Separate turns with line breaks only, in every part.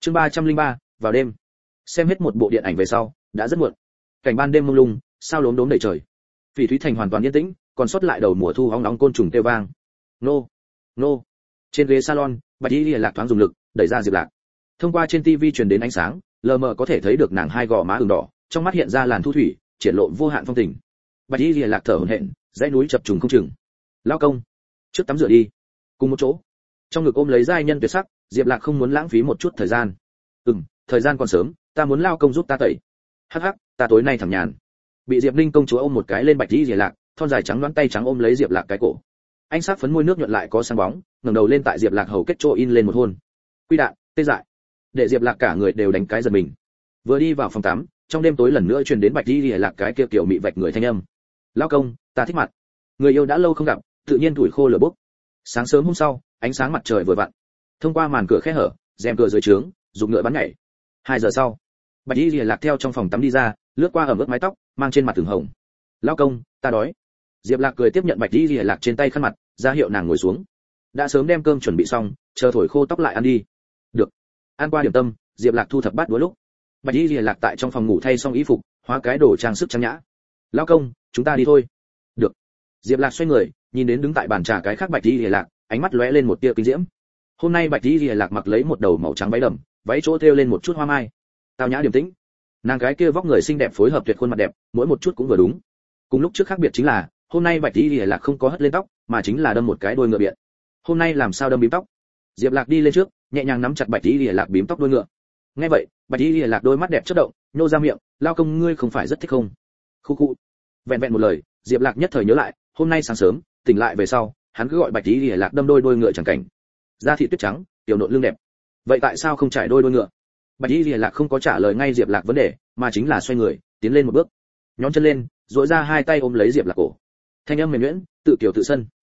Chương 303, vào đêm. Xem hết một bộ điện ảnh về sau, đã rất muộn. Cảnh ban đêm mông lung, sao lốm đốm đầy trời. Phỉ Thúy Thành hoàn toàn yên tĩnh, còn sót lại đầu mùa thu hóng nóng côn trùng kêu vang. Nô, nô. Trên ghế salon, Bạch Y Lìa Lạc thoáng dùng lực, đẩy ra Diệp Lạc. Thông qua trên tivi truyền đến ánh sáng, lờ mờ có thể thấy được nàng hai gò má ửng đỏ, trong mắt hiện ra làn thu thủy, triển lộ vô hạn phong tình. Bạch Y Lìa Lạc thở hổn hển, dãy núi chập trùng không chừng. Lao công, trước tắm rửa đi. Cùng một chỗ. Trong ngực ôm lấy giai nhân tuyệt sắc, Diệp Lạc không muốn lãng phí một chút thời gian. Thời gian còn sớm, ta muốn lao công giúp ta tẩy. Hắc hắc, ta tối nay thẳng nhàn. Bị Diệp Linh công chúa ôm một cái lên Bạch Y Lìa Lạc, thon dài trắng đoán tay trắng ôm lấy Diệp Lạc cái cổ. Ánh sắc phấn môi nước nhuận lại có sáng bóng, ngẩng đầu lên tại Diệp Lạc hầu kết chỗ in lên một hôn. Quy đạn, tê dại. Để Diệp Lạc cả người đều đánh cái giật mình. Vừa đi vào phòng tắm, trong đêm tối lần nữa truyền đến Bạch Y Lìa Lạc cái kia kiểu mị vạch người thanh âm. Lao công, ta thích mặt. Người yêu đã lâu không gặp, tự nhiên tuổi khô lửa bốc. Sáng sớm hôm sau, ánh sáng mặt trời vừa vặn. Thông qua màn cửa khe hở, rèm cửa dưới trướng, dùng ngựa bắn nhảy. 2 giờ sau, Bạch Y Lìa Lạc theo trong phòng tắm đi ra, lướt qua ẩm ướt mái tóc, mang trên mặt ửng hồng. Lao công, ta đói. Diệp Lạc cười tiếp nhận Bạch Y Lìa Lạc trên tay khăn mặt, ra hiệu nàng ngồi xuống. Đã sớm đem cơm chuẩn bị xong, chờ thổi khô tóc lại ăn đi. Được. Ăn qua điểm tâm, Diệp Lạc thu thập bát đũa lúc. Bạch Y Lìa Lạc tại trong phòng ngủ thay xong y phục, hóa cái đồ trang sức trang nhã. Lao công, chúng ta đi thôi. Được. Diệp Lạc xoay người, nhìn đến đứng tại bàn trà cái khác Bạch Y Lìa Lạc, ánh mắt lóe lên một tia kinh diễm. Hôm nay Bạch Y Lìa Lạc mặc lấy một đầu màu trắng váy đầm, váy chỗ thêu lên một chút hoa mai. Tao nhã điềm tĩnh. Nàng cái kia vóc người xinh đẹp phối hợp tuyệt khuôn mặt đẹp, mỗi một chút cũng vừa đúng. Cùng lúc trước khác biệt chính là, hôm nay Bạch Y Lìa Lạc không có hất lên tóc, mà chính là đâm một cái đuôi ngựa biện. Hôm nay làm sao đâm bím tóc? Diệp Lạc đi lên trước, nhẹ nhàng nắm chặt Bạch Y Lìa Lạc bím tóc đuôi ngựa. Nghe vậy, Bạch Y Lìa Lạc đôi mắt đẹp chớp động, nhô ra miệng, lao công ngươi không phải rất thích không? Khu khu. Vẹn vẹn một lời, Diệp Lạc nhất thời nhớ lại, hôm nay sáng sớm, tỉnh lại về sau, hắn cứ gọi Bạch Y Lìa Lạc đâm đuôi ngựa chẳng cảnh. Da thịt tuyết trắng, tiểu nộn lưng đẹp. Vậy tại sao không trải đuôi ngựa? Bạch Y Lìa Lạc không có trả lời ngay Diệp Lạc vấn đề, mà chính là xoay người, tiến lên một bước, nhón chân lên, duỗi ra hai tay ôm lấy Diệp Lạc cổ. Thanh âm mềm nhuyễn, tự kiều tự sân.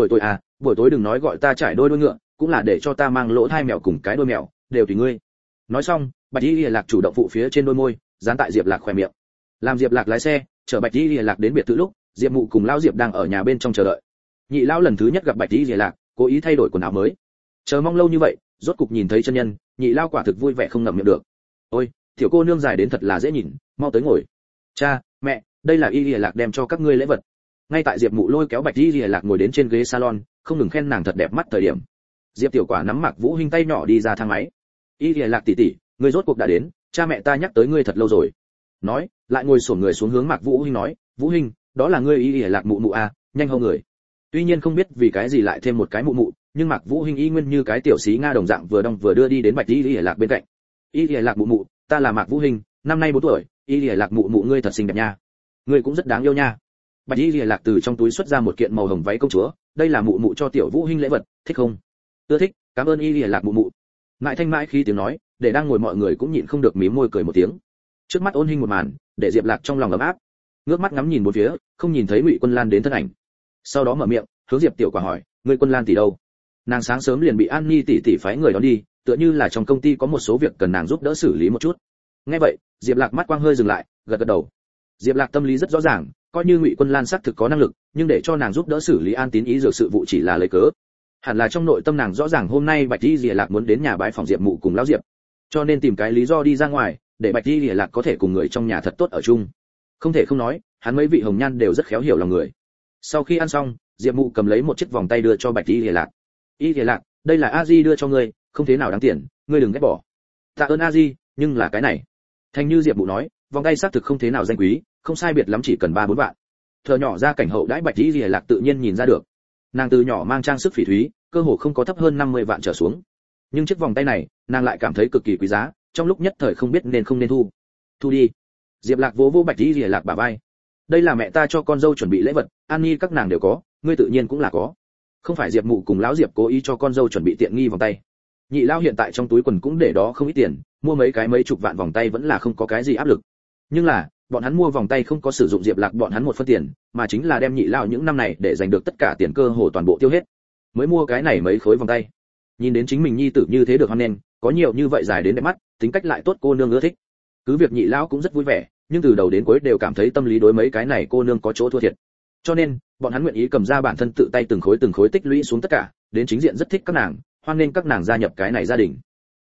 Buổi tối đừng nói gọi ta trải đuôi ngựa, cũng là để cho ta mang lỗ thai mèo cùng cái đuôi mèo, đều tùy ngươi. Nói xong, Bạch Y Lìa Lạc chủ động phụ phía trên đôi môi, dán tại Diệp Lạc khóe miệng. Làm Diệp Lạc lái xe, chở Bạch Y Lìa Lạc đến biệt thự lúc, Diệp Mụ cùng lão Diệp đang ở nhà bên trong chờ đợi. Nhị lão lần thứ nhất gặp Bạch Y Lìa Lạc, cố ý thay đổi quần áo mới. Chờ mong lâu như vậy, rốt cục nhìn thấy chân nhân, nhị lão quả thực vui vẻ không ngậm miệng được. Ôi, tiểu cô nương dài đến thật là dễ nhìn, mau tới ngồi. Cha, mẹ, đây là Y Lìa Lạc đem cho các ngươi lễ vật. Ngay tại Diệp Mụ lôi kéo Bạch Y Lìa Lạc ngồi đến trên ghế salon, không ngừng khen nàng thật đẹp mắt thời điểm. Diệp Tiểu Quả nắm Mạc Vũ Hinh tay nhỏ đi ra thang máy. Y Lìa Lạc tỷ tỷ, ngươi rốt cuộc đã đến, cha mẹ ta nhắc tới ngươi thật lâu rồi. Nói, lại ngồi xổm người xuống hướng Mạc Vũ Hinh nói, Vũ Hinh, đó là ngươi Y Lìa Lạc mụ mụ à, nhanh hâu người. Tuy nhiên không biết vì cái gì lại thêm một cái mụ mụ, nhưng Mạc Vũ Hinh y nguyên như cái tiểu xí nga đồng dạng vừa đong vừa đưa đi đến Bạch Y Lìa Lạc bên cạnh. Y Lìa Lạc mụ mụ, ta là Mạc Vũ Hinh, năm nay 4 tuổi, Y Lìa Lạc mụ mụ ngươi thật xinh đẹp nha. Ngươi cũng rất đáng yêu nha. Bạch Y Lìa Lạc từ trong túi xuất ra một kiện màu hồng váy công chúa, đây là mụ mụ cho tiểu Vũ Hinh lễ vật, thích không? Ưa thích, cảm ơn Y Lìa Lạc mụ mụ. Mại Thanh mãi khi tiếng nói, để đang ngồi mọi người cũng nhịn không được mím môi cười một tiếng. Trước mắt ôn hình một màn, để Diệp Lạc trong lòng ấm áp. Ngước mắt ngắm nhìn bốn phía, không nhìn thấy Ngụy Quân Lan đến thân ảnh. Sau đó mở miệng, hướng Diệp Tiểu Quả hỏi, ngươi Quân Lan tỷ đâu? Nàng sáng sớm liền bị An Nhi tỷ tỷ phái người đón đi, tựa như là trong công ty có một số việc cần nàng giúp đỡ xử lý một chút. Nghe vậy, Diệp Lạc mắt quang hơi dừng lại, gật gật đầu. Diệp Lạc tâm lý rất rõ ràng, coi như Ngụy Quân Lan xác thực có năng lực, nhưng để cho nàng giúp đỡ xử lý An Tín ý dược sự vụ chỉ là lấy cớ. Hẳn là trong nội tâm nàng rõ ràng hôm nay Bạch Y Lìa Lạc muốn đến nhà bái phòng Diệp Mụ cùng lão Diệp, cho nên tìm cái lý do đi ra ngoài, để Bạch Y Lìa Lạc có thể cùng người trong nhà thật tốt ở chung. Không thể không nói, hắn mấy vị hồng nhan đều rất khéo hiểu lòng người. Sau khi ăn xong, Diệp Mụ cầm lấy một chiếc vòng tay đưa cho Bạch Y Lìa Lạc. Y Lìa Lạc, đây là A Di đưa cho ngươi, không thế nào đáng tiền, ngươi đừng ghét bỏ. Tạ ơn A Di, nhưng là cái này. Thành như Diệp Mụ nói, vòng tay xác thực không thế nào danh quý, không sai biệt lắm chỉ cần 3-4 vạn. Thợ nhỏ ra cảnh hậu đãi Bạch Y Lìa Lạc tự nhiên nhìn ra được. Nàng từ nhỏ mang trang sức phỉ thúy, cơ hồ không có thấp hơn 50 vạn trở xuống. Nhưng chiếc vòng tay này, nàng lại cảm thấy cực kỳ quý giá, trong lúc nhất thời không biết nên không nên thu. Thu đi. Diệp Lạc vỗ vỗ Bạch Y Lìa Lạc bả vai. Đây là mẹ ta cho con dâu chuẩn bị lễ vật, An Nhi các nàng đều có, ngươi tự nhiên cũng là có. Không phải Diệp Mụ cùng lão Diệp cố ý cho con dâu chuẩn bị tiện nghi vòng tay. Nhị lão hiện tại trong túi quần cũng để đó không ít tiền, mua mấy chục vạn vòng tay vẫn là không có cái gì áp lực. Nhưng là, bọn hắn mua vòng tay không có sử dụng Diệp Lạc bọn hắn một phân tiền, mà chính là đem nhị lão những năm này để giành được tất cả tiền cơ hồ toàn bộ tiêu hết, mới mua cái này mấy khối vòng tay. Nhìn đến chính mình nhi tử như thế được hoan nghênh, có nhiều như vậy dài đến đẹp mắt, tính cách lại tốt cô nương ưa thích. Cứ việc nhị lão cũng rất vui vẻ, nhưng từ đầu đến cuối đều cảm thấy tâm lý đối mấy cái này cô nương có chỗ thua thiệt. Cho nên, bọn hắn nguyện ý cầm ra bản thân tự tay từng khối tích lũy xuống tất cả, đến chính diện rất thích các nàng, hoan nghênh các nàng gia nhập cái này gia đình.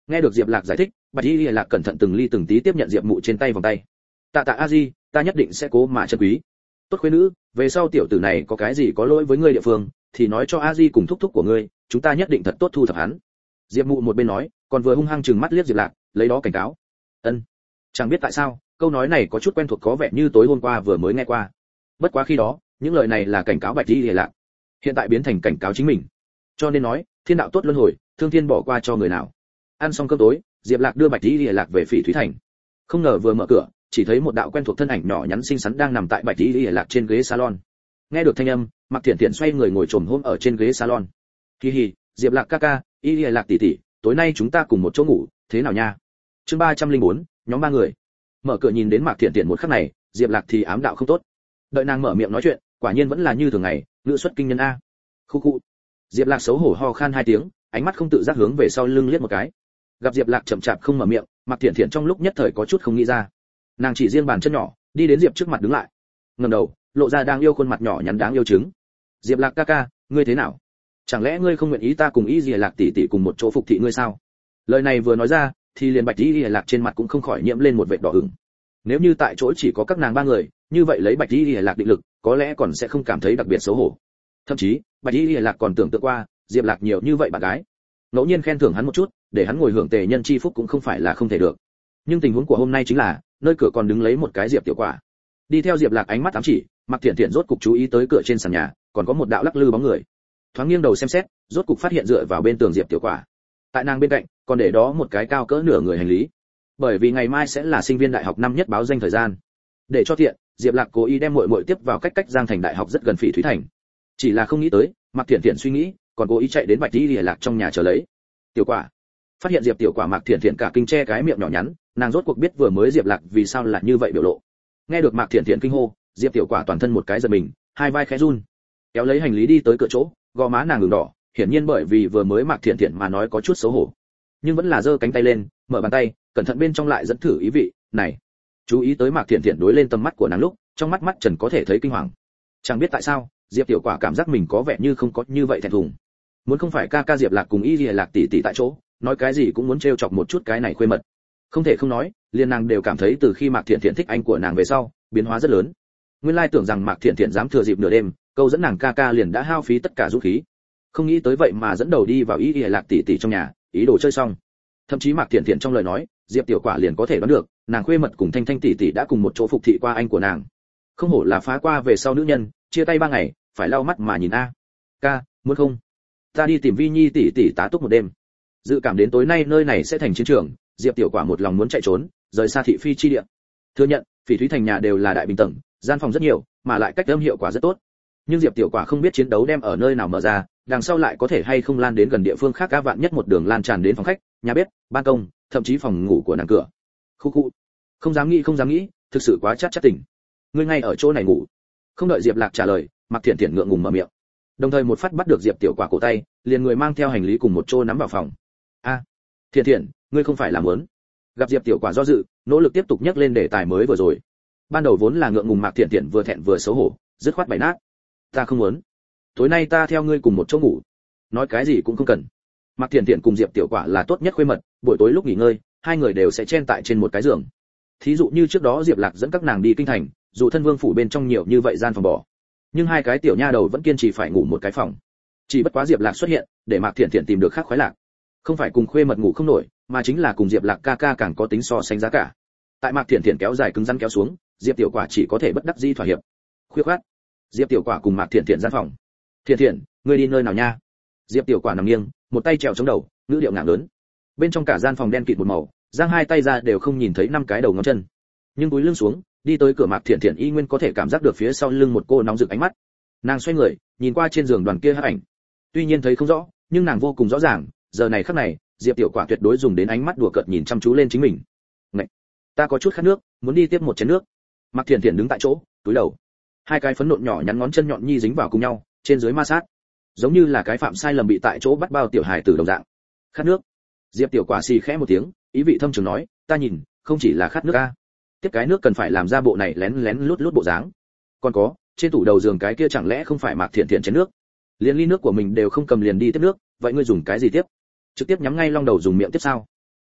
Nghe được Diệp Lạc giải thích, Bạch Y Lìa Lạc cẩn thận từng ly từng tí tiếp nhận Diệp Mụ trên tay vòng tay. Tạ tạ a di, ta nhất định sẽ cố mà trân quý. Tốt khuê nữ, về sau tiểu tử này có cái gì có lỗi với ngươi địa phương thì nói cho a di cùng thúc thúc của ngươi, chúng ta nhất định thật tốt thu thập hắn. Diệp Mụ một bên nói, còn vừa hung hăng trừng mắt liếc Diệp Lạc, lấy đó cảnh cáo. Ân. Chẳng biết tại sao, câu nói này có chút quen thuộc, có vẻ như tối hôm qua vừa mới nghe qua. Bất quá khi đó, những lời này là cảnh cáo Bạch Y Lìa Lạc, hiện tại biến thành cảnh cáo chính mình. Cho nên nói, thiên đạo tốt luân hồi, thương thiên bỏ qua cho người nào. Ăn xong cơm tối, Diệp Lạc đưa Bạch Y Lìa Lạc về Phỉ Thúy Thành. Không ngờ vừa mở cửa, chỉ thấy một đạo quen thuộc thân ảnh nhỏ nhắn xinh xắn đang nằm tại Bạch Y Lìa Lạc trên ghế salon. Nghe được thanh âm, Mạc Thiển Thiển xoay người ngồi chồm hôm ở trên ghế salon. Hi hi, Diệp Lạc ca ca, Y Lìa Lạc tỷ tỷ, tối nay chúng ta cùng một chỗ ngủ, thế nào nha? Chương 304, nhóm 3 người. Mở cửa nhìn đến Mạc Thiển Thiển một khắc này, Diệp Lạc thì ám đạo không tốt. Đợi nàng mở miệng nói chuyện, quả nhiên vẫn là như thường ngày, ngữ xuất kinh nhân a. Khu khu. Diệp Lạc xấu hổ ho khan 2 tiếng, ánh mắt không tự giác hướng về sau lưng liếc một cái. Gặp Diệp Lạc chậm chạp không mở miệng, Mạc Thiển Thiển trong lúc nhất thời có chút không nghĩ ra. Nàng chỉ riêng bàn chân nhỏ, đi đến Diệp trước mặt đứng lại. Ngẩng đầu, lộ ra đang yêu khuôn mặt nhỏ nhắn đáng yêu trứng. Diệp Lạc ca ca, ngươi thế nào? Chẳng lẽ ngươi không nguyện ý ta cùng Y Lìa Lạc tỷ tỷ cùng một chỗ phục thị ngươi sao? Lời này vừa nói ra, thì liền Bạch Y Lìa Lạc trên mặt cũng không khỏi nhiễm lên một vệt đỏ ửng. Nếu như tại chỗ chỉ có các nàng 3 người, như vậy lấy Bạch Y Lìa Lạc định lực, có lẽ còn sẽ không cảm thấy đặc biệt xấu hổ. Thậm chí, Bạch Y Lìa Lạc còn tưởng tượng qua, Diệp Lạc nhiều như vậy bạn gái, ngẫu nhiên khen thưởng hắn một chút, để hắn ngồi hưởng tề nhân chi phúc cũng không phải là không thể được. Nhưng tình huống của hôm nay chính là, nơi cửa còn đứng lấy một cái Diệp Tiểu Quả. Đi theo Diệp Lạc ánh mắt ám chỉ, Mạc Thiển Thiển rốt cục chú ý tới cửa trên sàn nhà, còn có một đạo lắc lư bóng người. Thoáng nghiêng đầu xem xét, rốt cục phát hiện dựa vào bên tường Diệp Tiểu Quả. Tại nàng bên cạnh, còn để đó một cái cao cỡ nửa người hành lý. Bởi vì ngày mai sẽ là sinh viên đại học năm nhất báo danh thời gian. Để cho tiện, Diệp Lạc cố ý đem muội muội tiếp vào cách Giang Thành đại học rất gần Phỉ Thúy Thành. Chỉ là không nghĩ tới, Mạc Thiển Thiển suy nghĩ, còn cố ý chạy đến Bạch Y Lìa Lạc trong nhà chờ lấy. Tiểu Quả. Phát hiện Diệp Tiểu Quả, Mạc Thiển Thiển cả kinh che cái miệng nhỏ nhắn, nàng rốt cuộc biết vừa mới Diệp Lạc vì sao lại như vậy biểu lộ. Nghe được Mạc Thiển Thiển kinh hô, Diệp Tiểu Quả toàn thân một cái giật mình, hai vai khẽ run, kéo lấy hành lý đi tới cửa chỗ, gò má nàng ửng đỏ, hiển nhiên bởi vì vừa mới Mạc Thiển Thiển mà nói có chút xấu hổ, nhưng vẫn là giơ cánh tay lên, mở bàn tay, cẩn thận bên trong lại dẫn thử ý vị, này. Chú ý tới Mạc Thiển Thiển đối lên tầm mắt của nàng lúc, trong mắt Trần có thể thấy kinh hoàng. Chẳng biết tại sao, Diệp Tiểu Quả cảm giác mình có vẻ như không có như vậy thẹn thùng. Muốn không phải ca ca Diệp Lạc cùng Y Lìa Lạc tỷ tỷ tại chỗ, nói cái gì cũng muốn trêu chọc một chút cái này khuê mật. Không thể không nói, liên nàng đều cảm thấy từ khi Mạc Thiển Thiển thích anh của nàng về sau, biến hóa rất lớn. Nguyên lai tưởng rằng Mạc Thiển Thiển dám thừa dịp nửa đêm, câu dẫn nàng ca ca liền đã hao phí tất cả dũng khí. Không nghĩ tới vậy mà dẫn đầu đi vào Y Lìa Lạc tỷ tỷ trong nhà, ý đồ chơi xong. Thậm chí Mạc Thiển Thiển trong lời nói, Diệp Tiểu Quả liền có thể đoán được, nàng khuê mật cùng Thanh Thanh tỷ tỷ đã cùng một chỗ phục thị qua anh của nàng. Không hổ là phá qua về sau nữ nhân, chia tay 3 ngày, phải lau mắt mà nhìn a. Ca, muốn không? Ta đi tìm Vi Nhi tỷ tỷ tá túc một đêm. Dự cảm đến tối nay nơi này sẽ thành chiến trường, Diệp Tiểu Quả một lòng muốn chạy trốn, rời xa thị phi chi địa. Thừa nhận, Phỉ Thúy Thành nhà đều là đại bình tầng, gian phòng rất nhiều, mà lại cách âm hiệu quả rất tốt. Nhưng Diệp Tiểu Quả không biết chiến đấu đem ở nơi nào mở ra, đằng sau lại có thể hay không lan đến gần địa phương khác, cá vạn nhất một đường lan tràn đến phòng khách, nhà bếp, ban công, thậm chí phòng ngủ của nàng cửa. Khu khu. Không dám nghĩ, thực sự quá chắc tỉnh. Ngươi ngay ở chỗ này ngủ. Không đợi Diệp Lạc trả lời, Mạc Thiển Thiển ngượng ngùng mở miệng. Đồng thời một phát bắt được Diệp Tiểu Quả cổ tay, liền người mang theo hành lý cùng một chỗ nắm vào phòng. A, Thiển Thiển, ngươi không phải là muốn? Gặp Diệp Tiểu Quả do dự, nỗ lực tiếp tục nhắc lên đề tài mới vừa rồi. Ban đầu vốn là ngượng ngùng, Mạc Thiển Thiển vừa thẹn vừa xấu hổ, dứt khoát bày nát. Ta không muốn. Tối nay ta theo ngươi cùng một chỗ ngủ. Nói cái gì cũng không cần. Mạc Thiển Thiển cùng Diệp Tiểu Quả là tốt nhất khuê mật, buổi tối lúc nghỉ ngơi, hai người đều sẽ chen tại trên một cái giường. Thí dụ như trước đó Diệp Lạc dẫn các nàng đi kinh thành, dù thân vương phủ bên trong nhiều như vậy gian phòng bỏ, nhưng hai cái tiểu nha đầu vẫn kiên trì phải ngủ một cái phòng. Chỉ bất quá Diệp Lạc xuất hiện, để Mạc Thiển Thiển tìm được khác khoái lạc. Không phải cùng khuê mật ngủ không nổi, mà chính là cùng Diệp Lạc ca ca càng có tính so sánh giá cả. Tại Mạc Thiển Thiển kéo dài cứng rắn kéo xuống, Diệp Tiểu Quả chỉ có thể bất đắc dĩ thỏa hiệp. Khuya khoắt, Diệp Tiểu Quả cùng Mạc Thiển Thiển gian phòng. Thiển Thiển, ngươi đi nơi nào nha? Diệp Tiểu Quả nằm nghiêng, một tay trèo chống đầu, ngữ điệu ngạng lớn. Bên trong cả gian phòng đen kịt một màu, giang hai tay ra đều không nhìn thấy 5 cái đầu ngón chân. Nhưng cúi lưng xuống, đi tới cửa Mạc Thiển Thiển y nguyên có thể cảm giác được phía sau lưng một cô nóng rực ánh mắt. Nàng xoay người, nhìn qua trên giường đoàn kia hắc ảnh. Tuy nhiên thấy không rõ, nhưng nàng vô cùng rõ ràng, giờ này khắc này, Diệp Tiểu Quả tuyệt đối dùng đến ánh mắt đùa cợt nhìn chăm chú lên chính mình. Ngậy, ta có chút khát nước, muốn đi tiếp một chén nước. Mạc Thiển Thiển đứng tại chỗ, túi đầu. Hai cái phấn nộn nhỏ nhắn ngón chân nhọn nhi dính vào cùng nhau, trên dưới ma sát, giống như là cái phạm sai lầm bị tại chỗ bắt bao tiểu hài tử đồng dạng. Khát nước. Diệp Tiểu Quả xì khẽ một tiếng, ý vị thâm trường nói, ta nhìn, không chỉ là khát nước a, tiếp cái nước cần phải làm ra bộ này lén lén lút lút bộ dáng. Còn có, trên tủ đầu giường cái kia chẳng lẽ không phải Mạc Thiển Thiển chén nước? Liền ly nước của mình đều không cầm liền đi tiếp nước, vậy ngươi dùng cái gì tiếp? Trực tiếp nhắm ngay long đầu dùng miệng tiếp sao?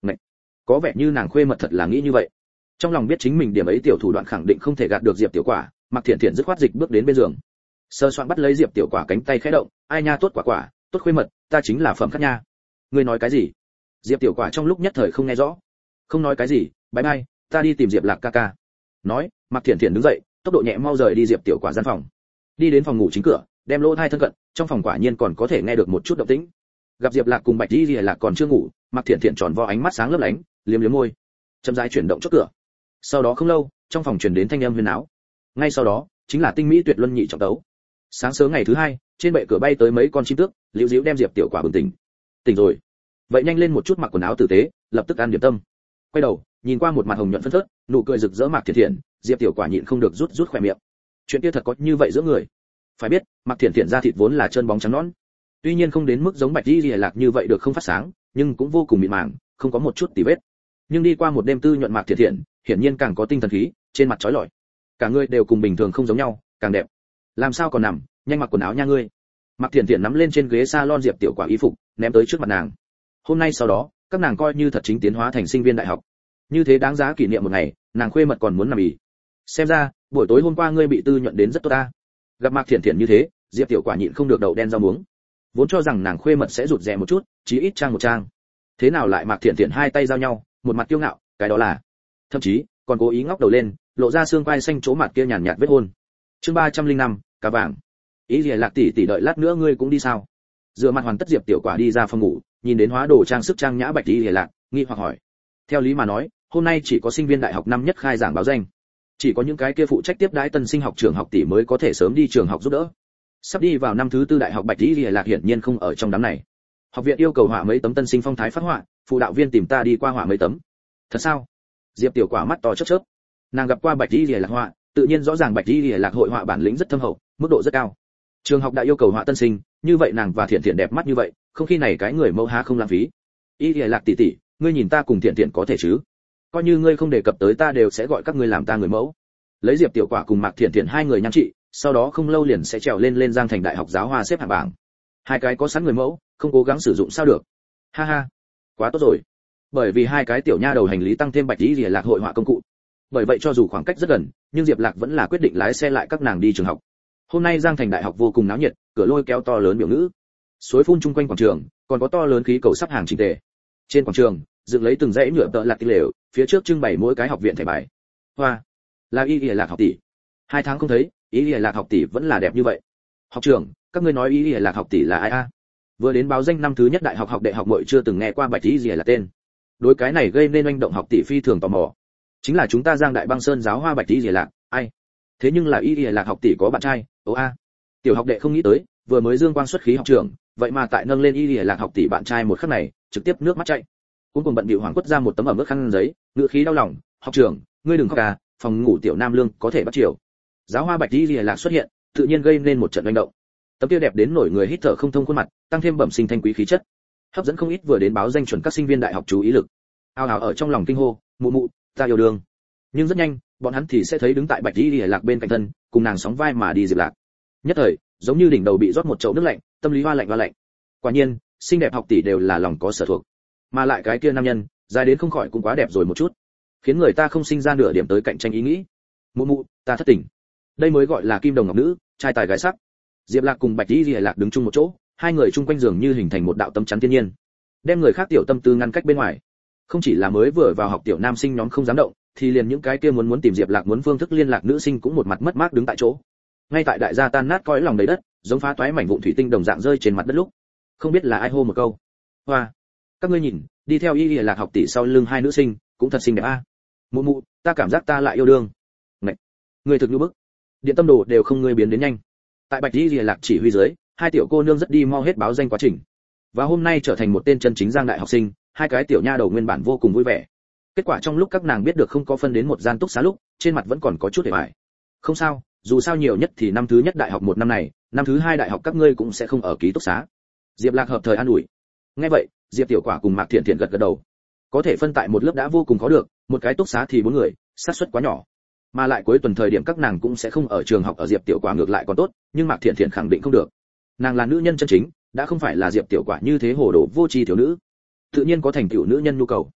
Ngậy. Có vẻ như nàng khuê mật thật là nghĩ như vậy. Trong lòng biết chính mình điểm ấy tiểu thủ đoạn khẳng định không thể gạt được Diệp Tiểu Quả, Mạc Thiển Thiển dứt khoát dịch bước đến bên giường. Sơ soạn bắt lấy Diệp Tiểu Quả cánh tay khẽ động, ai nha tốt quả, tốt khuê mật, ta chính là phẩm khắc nha. Ngươi nói cái gì? Diệp Tiểu Quả trong lúc nhất thời không nghe rõ. Không nói cái gì, bye bye, ta đi tìm Diệp Lạc ca ca. Nói, Mạc Thiển Thiển đứng dậy, tốc độ nhẹ mau rời đi Diệp Tiểu Quả gian phòng. Đi đến phòng ngủ chính cửa, đem lỗ tai thân cận, trong phòng quả nhiên còn có thể nghe được một chút động tĩnh. Gặp Diệp Lạc cùng Bạch Y Lạc còn chưa ngủ, Mạc Thiển Thiển tròn vo ánh mắt sáng lấp lánh, liếm liếm môi, chậm rãi chuyển động chốt cửa. Sau đó không lâu, trong phòng truyền đến thanh âm huyền áo. Ngay sau đó, chính là tinh mỹ tuyệt luân nhị trọng tấu. Sáng sớm ngày thứ hai, trên bệ cửa bay tới mấy con chim tước, liễu diễu đem Diệp Tiểu Quả bừng tỉnh. Tỉnh rồi. Vậy nhanh lên một chút mặc quần áo tử tế, lập tức ăn điểm tâm. Quay đầu, nhìn qua một mặt hồng nhuận phấn phớt, nụ cười rực rỡ Mạc Thiển Thiển, Diệp Tiểu Quả nhịn không được rút khóe miệng. Chuyện kia thật có như vậy giữa người. Phải biết, Mạc Thiển Thiển da thịt vốn là trơn bóng trắng nõn, tuy nhiên không đến mức giống Bạch Y Lạc như vậy được không phát sáng, nhưng cũng vô cùng mịn màng, không có một chút tì vết. Nhưng đi qua một đêm tư nhuận Mạc Thiển Thiển, hiển nhiên càng có tinh thần khí, trên mặt chói lọi. Cả người đều cùng bình thường không giống nhau, càng đẹp. Làm sao còn nằm, nhanh mặc quần áo nha ngươi. Mạc Thiển Thiển nắm lên trên ghế salon Diệp Tiểu Quả y phục, ném tới trước mặt nàng. Hôm nay sau đó, các nàng coi như thật chính tiến hóa thành sinh viên đại học. Như thế đáng giá kỷ niệm một ngày, nàng khuê mật còn muốn nằm ì. Xem ra, buổi tối hôm qua ngươi bị tư nhuận đến rất tốt ta. Gặp Mạc Thiển Thiển như thế, Diệp Tiểu Quả nhịn không được đậu đen rau muống. Vốn cho rằng nàng khuê mật sẽ rụt rè một chút, chí ít trang một trang. Thế nào lại Mạc Thiển Thiển hai tay giao nhau, một mặt kiêu ngạo, cái đó là, thậm chí còn cố ý ngóc đầu lên, lộ ra xương quai xanh chỗ mặt kia nhàn nhạt vết hôn. Chương 305, cá vàng. Ý Liễu Lạc tỷ đợi lát nữa ngươi cũng đi sao? Rửa mặt hoàn tất Diệp Tiểu Quả đi ra phòng ngủ, nhìn đến hóa đồ trang sức trang nhã Bạch Y Liễu Lạc, nghi hoặc hỏi. Theo lý mà nói, hôm nay chỉ có sinh viên đại học năm nhất khai giảng báo danh, chỉ có những cái kia phụ trách tiếp đãi tân sinh học trường học tỷ mới có thể sớm đi trường học giúp đỡ. Sắp đi vào năm thứ tư đại học Bạch Y Liễu Lạc hiển nhiên không ở trong đám này. Học viện yêu cầu họa mấy tấm tân sinh phong thái phát họa, phụ đạo viên tìm ta đi qua họa mấy tấm. Thật sao? Diệp Tiểu Quả mắt to chớp chớp. Nàng gặp qua Bạch Y Liễu Lạc họa, tự nhiên rõ ràng Bạch Y Liễu Lạc hội họa bản lĩnh rất thâm hậu, mức độ rất cao. Trường học đã yêu cầu họa tân sinh, như vậy nàng và Thiện Thiện đẹp mắt như vậy, không khi này cái người mẫu há không lãng phí. Y Liễu Lạc tỷ tỷ, ngươi nhìn ta cùng Thiện Thiện có thể chứ? Coi như ngươi không đề cập tới ta đều sẽ gọi các ngươi làm ta người mẫu. Lấy Diệp Tiểu Quả cùng Mạc Thiện Thiện hai người nhan trị, sau đó không lâu liền sẽ trèo lên Giang Thành Đại học giáo hoa xếp hạng bảng. Hai cái có sẵn người mẫu, không cố gắng sử dụng sao được? Ha ha, quá tốt rồi. Bởi vì hai cái tiểu nha đầu hành lý tăng thêm Bạch Y Liễu Lạc hội họa công cụ. Bởi vậy cho dù khoảng cách rất gần, nhưng Diệp Lạc vẫn là quyết định lái xe lại các nàng đi trường học. Hôm nay Giang Thành Đại học vô cùng náo nhiệt, cửa lôi kéo to lớn biểu ngữ, suối phun chung quanh quảng trường, còn có to lớn khí cầu sắp hàng chỉnh tề. Trên quảng trường, dựng lấy từng dãy nhựa tợ lạt tỉ lều, phía trước trưng bày mỗi cái học viện thẻ bài. Hoa, là Y Liễu Lạc học tỷ. 2 tháng không thấy, Y Liễu Lạc học tỷ vẫn là đẹp như vậy. Học trưởng, các ngươi nói Y Liễu Lạc học tỷ là ai a? Vừa đến báo danh năm thứ nhất đại học học đệ học muội chưa từng nghe qua Bạch Y Liễu Lạc tên. Đối cái này gây nên oanh động học tỷ phi thường tò mò. Chính là chúng ta Giang Đại Băng Sơn giáo hoa Bạch Y Liễu Lạc, ai? Thế nhưng là Y Liễu Lạc học tỷ có bạn trai, ố a. Tiểu học đệ không nghĩ tới, vừa mới dương quang xuất khí học trưởng, vậy mà tại nâng lên Y Liễu Lạc học tỷ bạn trai một khắc này, trực tiếp nước mắt chảy. Cuối cùng bận bịu hoàng quất ra một tấm ẩm ướt khăn giấy, ngựa khí đau lòng, học trưởng, ngươi đừng khóc à, phòng ngủ tiểu nam lương có thể bắt chiều. Giáo hoa Bạch Y Liễu Lạc xuất hiện, tự nhiên gây nên một trận manh động. Tấm kia đẹp đến nổi người hít thở không thông khuôn mặt, tăng thêm bẩm sinh thanh quý khí chất, hấp dẫn không ít vừa đến báo danh chuẩn các sinh viên đại học chú ý lực. Ao ào ở trong lòng kinh hô, mụ mụ, ta yêu đương. Nhưng rất nhanh, bọn hắn thì sẽ thấy đứng tại Bạch Y Liễu Lạc bên cạnh thân, cùng nàng sóng vai mà đi Diệp Lạc. Nhất thời, giống như đỉnh đầu bị rót một chậu nước lạnh, tâm lý hoa lạnh. Quả nhiên, xinh đẹp học tỷ đều là lòng có sở thuộc. Mà lại cái kia nam nhân, dài đến không khỏi cũng quá đẹp rồi một chút, khiến người ta không sinh ra nửa điểm tới cạnh tranh ý nghĩ. Mụ mụ, ta thất tình. Đây mới gọi là kim đồng ngọc nữ, trai tài gái sắc. Diệp Lạc cùng Bạch Y Liễu Lạc đứng chung một chỗ, hai người chung quanh giường như hình thành một đạo tấm chắn thiên nhiên, đem người khác tiểu tâm tư ngăn cách bên ngoài. Không chỉ là mới vừa vào học tiểu nam sinh nhóm không dám động, thì liền những cái kia muốn tìm Diệp Lạc muốn phương thức liên lạc nữ sinh cũng một mặt mất mát đứng tại chỗ. Ngay tại đại gia tan nát cõi lòng đầy đất, giống phá toái mảnh vụn thủy tinh đồng dạng rơi trên mặt đất lúc, không biết là ai hô một câu: "Hoa, các ngươi nhìn, đi theo Y Liễu Lạc học tỷ sau lưng hai nữ sinh, cũng thật xinh đẹp a." Mụ mụ, ta cảm giác ta lại yêu đương. Ngậy, ngươi thực như bức. Điện tâm đồ đều không ngươi biến đến nhanh. Tại Bạch Y Liễu Lạc chỉ huy dưới, hai tiểu cô nương rất đi mau hết báo danh quá trình. Và hôm nay trở thành một tên chân chính Giang đại học sinh, hai cái tiểu nha đầu nguyên bản vô cùng vui vẻ. Kết quả trong lúc các nàng biết được không có phân đến một gian túc xá lúc, trên mặt vẫn còn có chút hề bại. Không sao, dù sao nhiều nhất thì năm thứ nhất đại học một năm này, năm thứ hai đại học các ngươi cũng sẽ không ở ký túc xá. Diệp Lạc hợp thời an ủi. Nghe vậy, Diệp Tiểu Quả cùng Mạc Thiện Thiện gật gật đầu. Có thể phân tại một lớp đã vô cùng khó được, một cái túc xá thì 4 người, xác suất quá nhỏ. Mà lại cuối tuần thời điểm các nàng cũng sẽ không ở trường học ở Diệp Tiểu Quả ngược lại còn tốt, nhưng Mạc Thiện Thiện khẳng định không được. Nàng là nữ nhân chân chính, đã không phải là Diệp Tiểu Quả như thế hồ đồ vô tri thiếu nữ. Tự nhiên có thành tựu nữ nhân nhu cầu.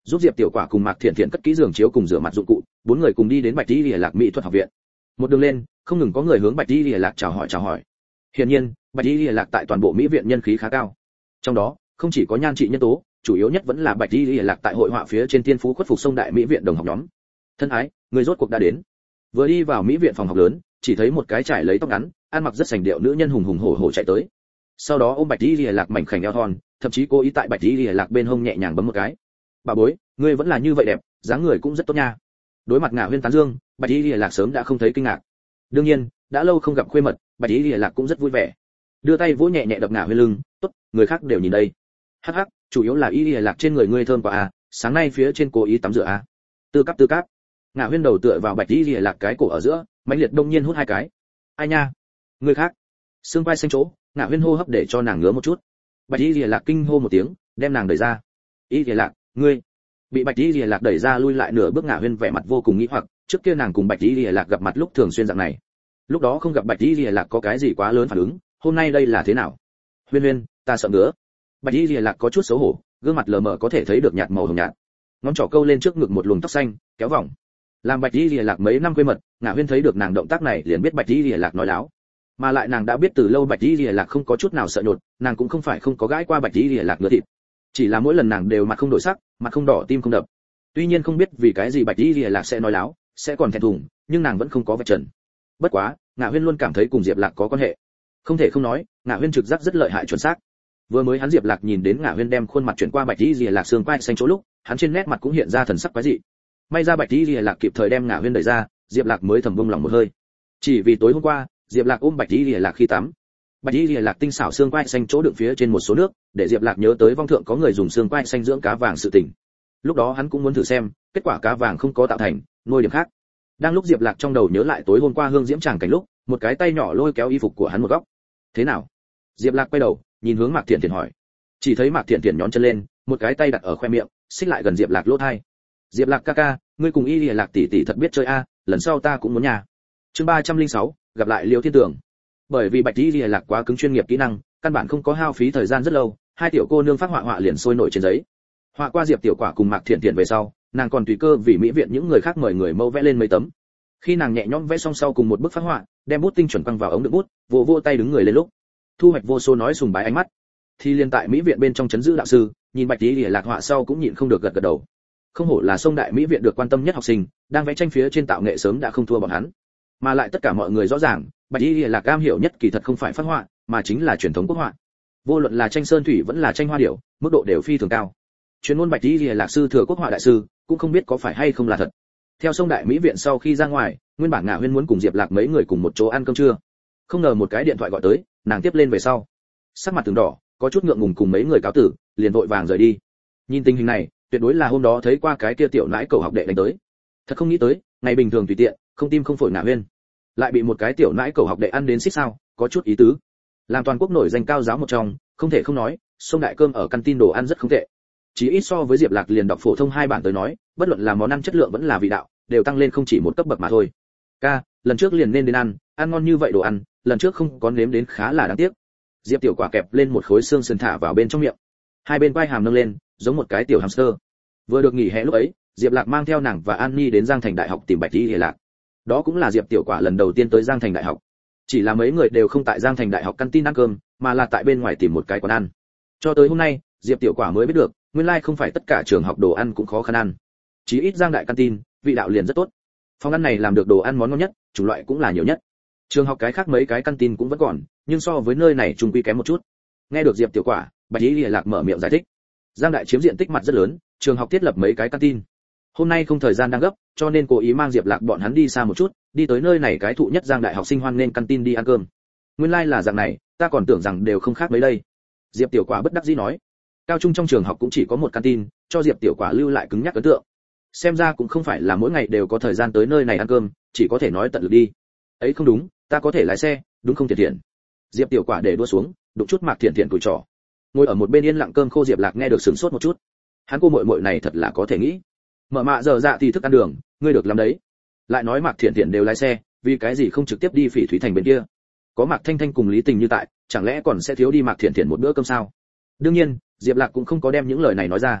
giúp Diệp Tiểu Quả cùng Mạc Thiện Thiện cất kỹ giường chiếu cùng rửa mặt dụng cụ, bốn người cùng đi đến Bạch Y Lìa Lạc mỹ thuật học viện. Một đường lên, không ngừng có người hướng Bạch Y Lìa Lạc chào hỏi. Hiển nhiên, Bạch Y Lìa Lạc tại toàn bộ mỹ viện nhân khí khá cao. Trong đó, không chỉ có nhan trị nhân tố, chủ yếu nhất vẫn là Bạch Y Lìa Lạc tại hội họa phía trên thiên phú khuất phục sông đại mỹ viện đồng học nhóm. Thân ái, người rốt cuộc đã đến. Vừa đi vào mỹ viện phòng học lớn, chỉ thấy một cái trải lấy tóc ngắn, ăn mặc rất sành điệu nữ nhân hùng hùng hổ hổ chạy tới. Sau đó ôm Bạch Y Lìa Lạc mảnh khảnh eo thon, thậm chí cố ý tại Bạch Y Lìa Lạc bên hông nhẹ nhàng bấm một cái. Bà bối, ngươi vẫn là như vậy đẹp, dáng người cũng rất tốt nha. Đối mặt Ngạ Huyên tán dương, Bạch Y Lìa Lạc sớm đã không thấy kinh ngạc. Đương nhiên, đã lâu không gặp khuê mật, Bạch Y Lìa Lạc cũng rất vui vẻ. Đưa tay vỗ nhẹ nhẹ đập Ngạ Huyên lưng, tốt, người khác đều nhìn đây. Hắc hắc, chủ yếu là Y Lìa Lạc trên người ngươi thơm quá à, sáng nay phía trên cố ý tắm rửa à. Tư cáp. Ngạ Huyên đầu tựa vào Bạch Y Lìa Lạc cái cổ ở giữa, mãnh liệt đông nhiên hút hai cái. Ai nha, người khác. Xương vai xanh chỗ, Ngạ Huyên hô hấp để cho nàng ngứa một chút. Bạch Y Lìa Lạc kinh hô một tiếng, đem nàng đẩy ra. Y Lìa Lạc, ngươi. Bị Bạch Y Lìa Lạc đẩy ra lui lại nửa bước, Ngạ Huyên vẻ mặt vô cùng nghi hoặc, trước kia nàng cùng Bạch Y Lìa Lạc gặp mặt lúc thường xuyên dạng này. Lúc đó không gặp Bạch Y Lìa Lạc có cái gì quá lớn phản ứng, hôm nay đây là thế nào? Huyên, ta sợ ngứa. Bạch Y Lìa Lạc có chút xấu hổ, gương mặt lờ mờ có thể thấy được nhạt màu hồng nhạt. Ngón trỏ câu lên trước ngực một luồng tóc xanh, kéo vòng. Làm Bạch Y Lìa Lạc mấy năm quê mật, Ngạ Huyên thấy được nàng động tác này liền biết Bạch Y Lìa Lạc nói láo. Mà lại nàng đã biết từ lâu Bạch Y Lìa Lạc không có chút nào sợ nhột, nàng cũng không phải không có gãi qua Bạch Y Lìa Lạc ngứa thịt. Chỉ là mỗi lần nàng đều mặt không đổi sắc, mặt không đỏ tim không đập. Tuy nhiên không biết vì cái gì Bạch Y Lìa Lạc sẽ nói láo, sẽ còn thẹn thùng, nhưng nàng vẫn không có vạch trần. Bất quá, Ngạ Huyên luôn cảm thấy cùng Diệp Lạc có quan hệ. Không thể không nói, Ngạ Huyên trực giác rất lợi hại chuẩn xác. Vừa mới hắn Diệp Lạc nhìn đến Ngạ Huyên đem khuôn mặt chuyển qua Bạch Y Lìa Lạc xương quai xanh chỗ lúc, hắn trên nét mặt cũng hiện ra thần sắc quái dị. May ra Bạch Y Lìa Lạc kịp thời đem Ngạ Huyên đẩy ra, Diệp Lạc mới thầm buông lòng một hơi. Chỉ vì tối hôm qua, Diệp Lạc ôm Bạch Y Lìa Lạc khi tắm. Bạch Y Lìa Lạc tinh xảo xương quai xanh chỗ đựng phía trên một số nước, để Diệp Lạc nhớ tới vong thượng có người dùng xương quai xanh dưỡng cá vàng sự tình. Lúc đó hắn cũng muốn thử xem, kết quả cá vàng không có tạo thành, nuôi điểm khác. Đang lúc Diệp Lạc trong đầu nhớ lại tối hôm qua hương diễm tràng cảnh lúc, một cái tay nhỏ lôi kéo y phục của hắn một góc. Thế nào? Diệp Lạc quay đầu, nhìn hướng Mạc Thiện Thiện hỏi. Chỉ thấy Mạc Thiện Thiện nhón chân lên, một cái tay đặt ở khoe miệng, xích lại gần Diệp Lạc lỗ tai. Diệp Lạc ca ca, ngươi cùng Y Lìa Lạc tỷ tỷ thật biết chơi a, lần sau ta cũng muốn nhà. Chương 306, gặp lại Liêu Thiên Tường. Bởi vì Bạch Y Lìa Lạc quá cứng chuyên nghiệp kỹ năng, căn bản không có hao phí thời gian rất lâu, hai tiểu cô nương phát họa liền sôi nổi trên giấy. Họa qua Diệp Tiểu Quả cùng Mạc Thiện Thiện về sau, nàng còn tùy cơ vì mỹ viện những người khác mời người mẫu vẽ lên mấy tấm. Khi nàng nhẹ nhõm vẽ xong sau cùng một bức phát họa, đem bút tinh chuẩn quăng vào ống đựng bút, vỗ tay đứng người lên lúc, thu hoạch vô số nói sùng bái ánh mắt. Thì liên tại mỹ viện bên trong trấn giữ đạo sư, nhìn Bạch Y Lìa Lạc họa sau cũng nhịn không được gật gật đầu. Không hổ là sông đại mỹ viện được quan tâm nhất học sinh, đang vẽ tranh phía trên tạo nghệ sớm đã không thua bọn hắn. Mà lại tất cả mọi người rõ ràng, Bạch Y Lìa Lạc am hiểu nhất kỳ thật không phải phát họa, mà chính là truyền thống quốc họa. Vô luận là tranh sơn thủy vẫn là tranh hoa điểu, mức độ đều phi thường cao. Chuyên môn Bạch Y Lìa Lạc sư thừa quốc họa đại sư, cũng không biết có phải hay không là thật. Theo sông đại mỹ viện sau khi ra ngoài, nguyên bản Ngạ Huyên muốn cùng Diệp Lạc mấy người cùng một chỗ ăn cơm trưa. Không ngờ một cái điện thoại gọi tới, nàng tiếp lên về sau, sắc mặt từng đỏ, có chút ngượng ngùng cùng mấy người cáo tử, liền vội vàng rời đi. Nhìn tình hình này, tuyệt đối là hôm đó thấy qua cái kia tiểu nãi cầu học đệ đánh tới. Thật không nghĩ tới, ngày bình thường tùy tiện, không tim không phổi Ngạ Huyên, lại bị một cái tiểu nãi cầu học đệ ăn đến xích sao, có chút ý tứ. Làm toàn quốc nổi danh cao giáo một trong, không thể không nói, sông đại cơm ở canteen đồ ăn rất không tệ. Chỉ ít so với Diệp Lạc liền đọc phổ thông hai bản tới nói, bất luận là món ăn chất lượng vẫn là vị đạo, đều tăng lên không chỉ một cấp bậc mà thôi. Ca, lần trước liền nên đến ăn ngon như vậy đồ ăn, lần trước không có nếm đến khá là đáng tiếc. Diệp Tiểu Quả kẹp lên một khối xương sườn thả vào bên trong miệng, hai bên quai hàm nâng lên, giống một cái tiểu hamster. Vừa được nghỉ hè lúc ấy, Diệp Lạc mang theo nàng và An Nhi đến Giang Thành Đại học tìm Bạch Y Lìa Lạc. Đó cũng là Diệp Tiểu Quả lần đầu tiên tới Giang Thành Đại học. Chỉ là mấy người đều không tại Giang Thành Đại học canteen ăn cơm, mà là tại bên ngoài tìm một cái quán ăn. Cho tới hôm nay, Diệp Tiểu Quả mới biết được, nguyên lai không phải tất cả trường học đồ ăn cũng khó khăn ăn. Chí ít Giang Đại canteen, vị đạo liền rất tốt. Phòng ăn này làm được đồ ăn món ngon nhất, chủng loại cũng là nhiều nhất. Trường học cái khác mấy cái canteen cũng vẫn còn, nhưng so với nơi này chung quy kém một chút. Nghe được Diệp Tiểu Quả, Bạch Y Lìa Lạc mở miệng giải thích. Giang Đại chiếm diện tích mặt rất lớn, trường học thiết lập mấy cái canteen. Hôm nay không thời gian đang gấp, cho nên cố ý mang Diệp Lạc bọn hắn đi xa một chút, đi tới nơi này cái thụ nhất Giang Đại học sinh hoan nên canteen đi ăn cơm. Nguyên lai là dạng này, ta còn tưởng rằng đều không khác mấy đây. Diệp Tiểu Quả bất đắc dĩ nói. Cao trung trong trường học cũng chỉ có một canteen, cho Diệp Tiểu Quả lưu lại cứng nhắc ấn tượng. Xem ra cũng không phải là mỗi ngày đều có thời gian tới nơi này ăn cơm, chỉ có thể nói tận lực đi. Ấy không đúng, ta có thể lái xe, đúng không Thiện Thiện? Diệp Tiểu Quả để đua xuống, đụng chút Mạc Thiện Thiện cùi trỏ. Ngồi ở một bên yên lặng cơm khô Diệp Lạc nghe được sửng sốt một chút. Hắn cô muội muội này thật là có thể nghĩ. Mở mạ giờ dạ thì thức ăn đường, ngươi được làm đấy. Lại nói Mạc Thiện Thiện đều lái xe, vì cái gì không trực tiếp đi Phỉ Thúy Thành bên kia? Có Mạc Thanh Thanh cùng Lý Tình như tại, chẳng lẽ còn sẽ thiếu đi Mạc Thiện Thiện một bữa cơm sao? Đương nhiên, Diệp Lạc cũng không có đem những lời này nói ra.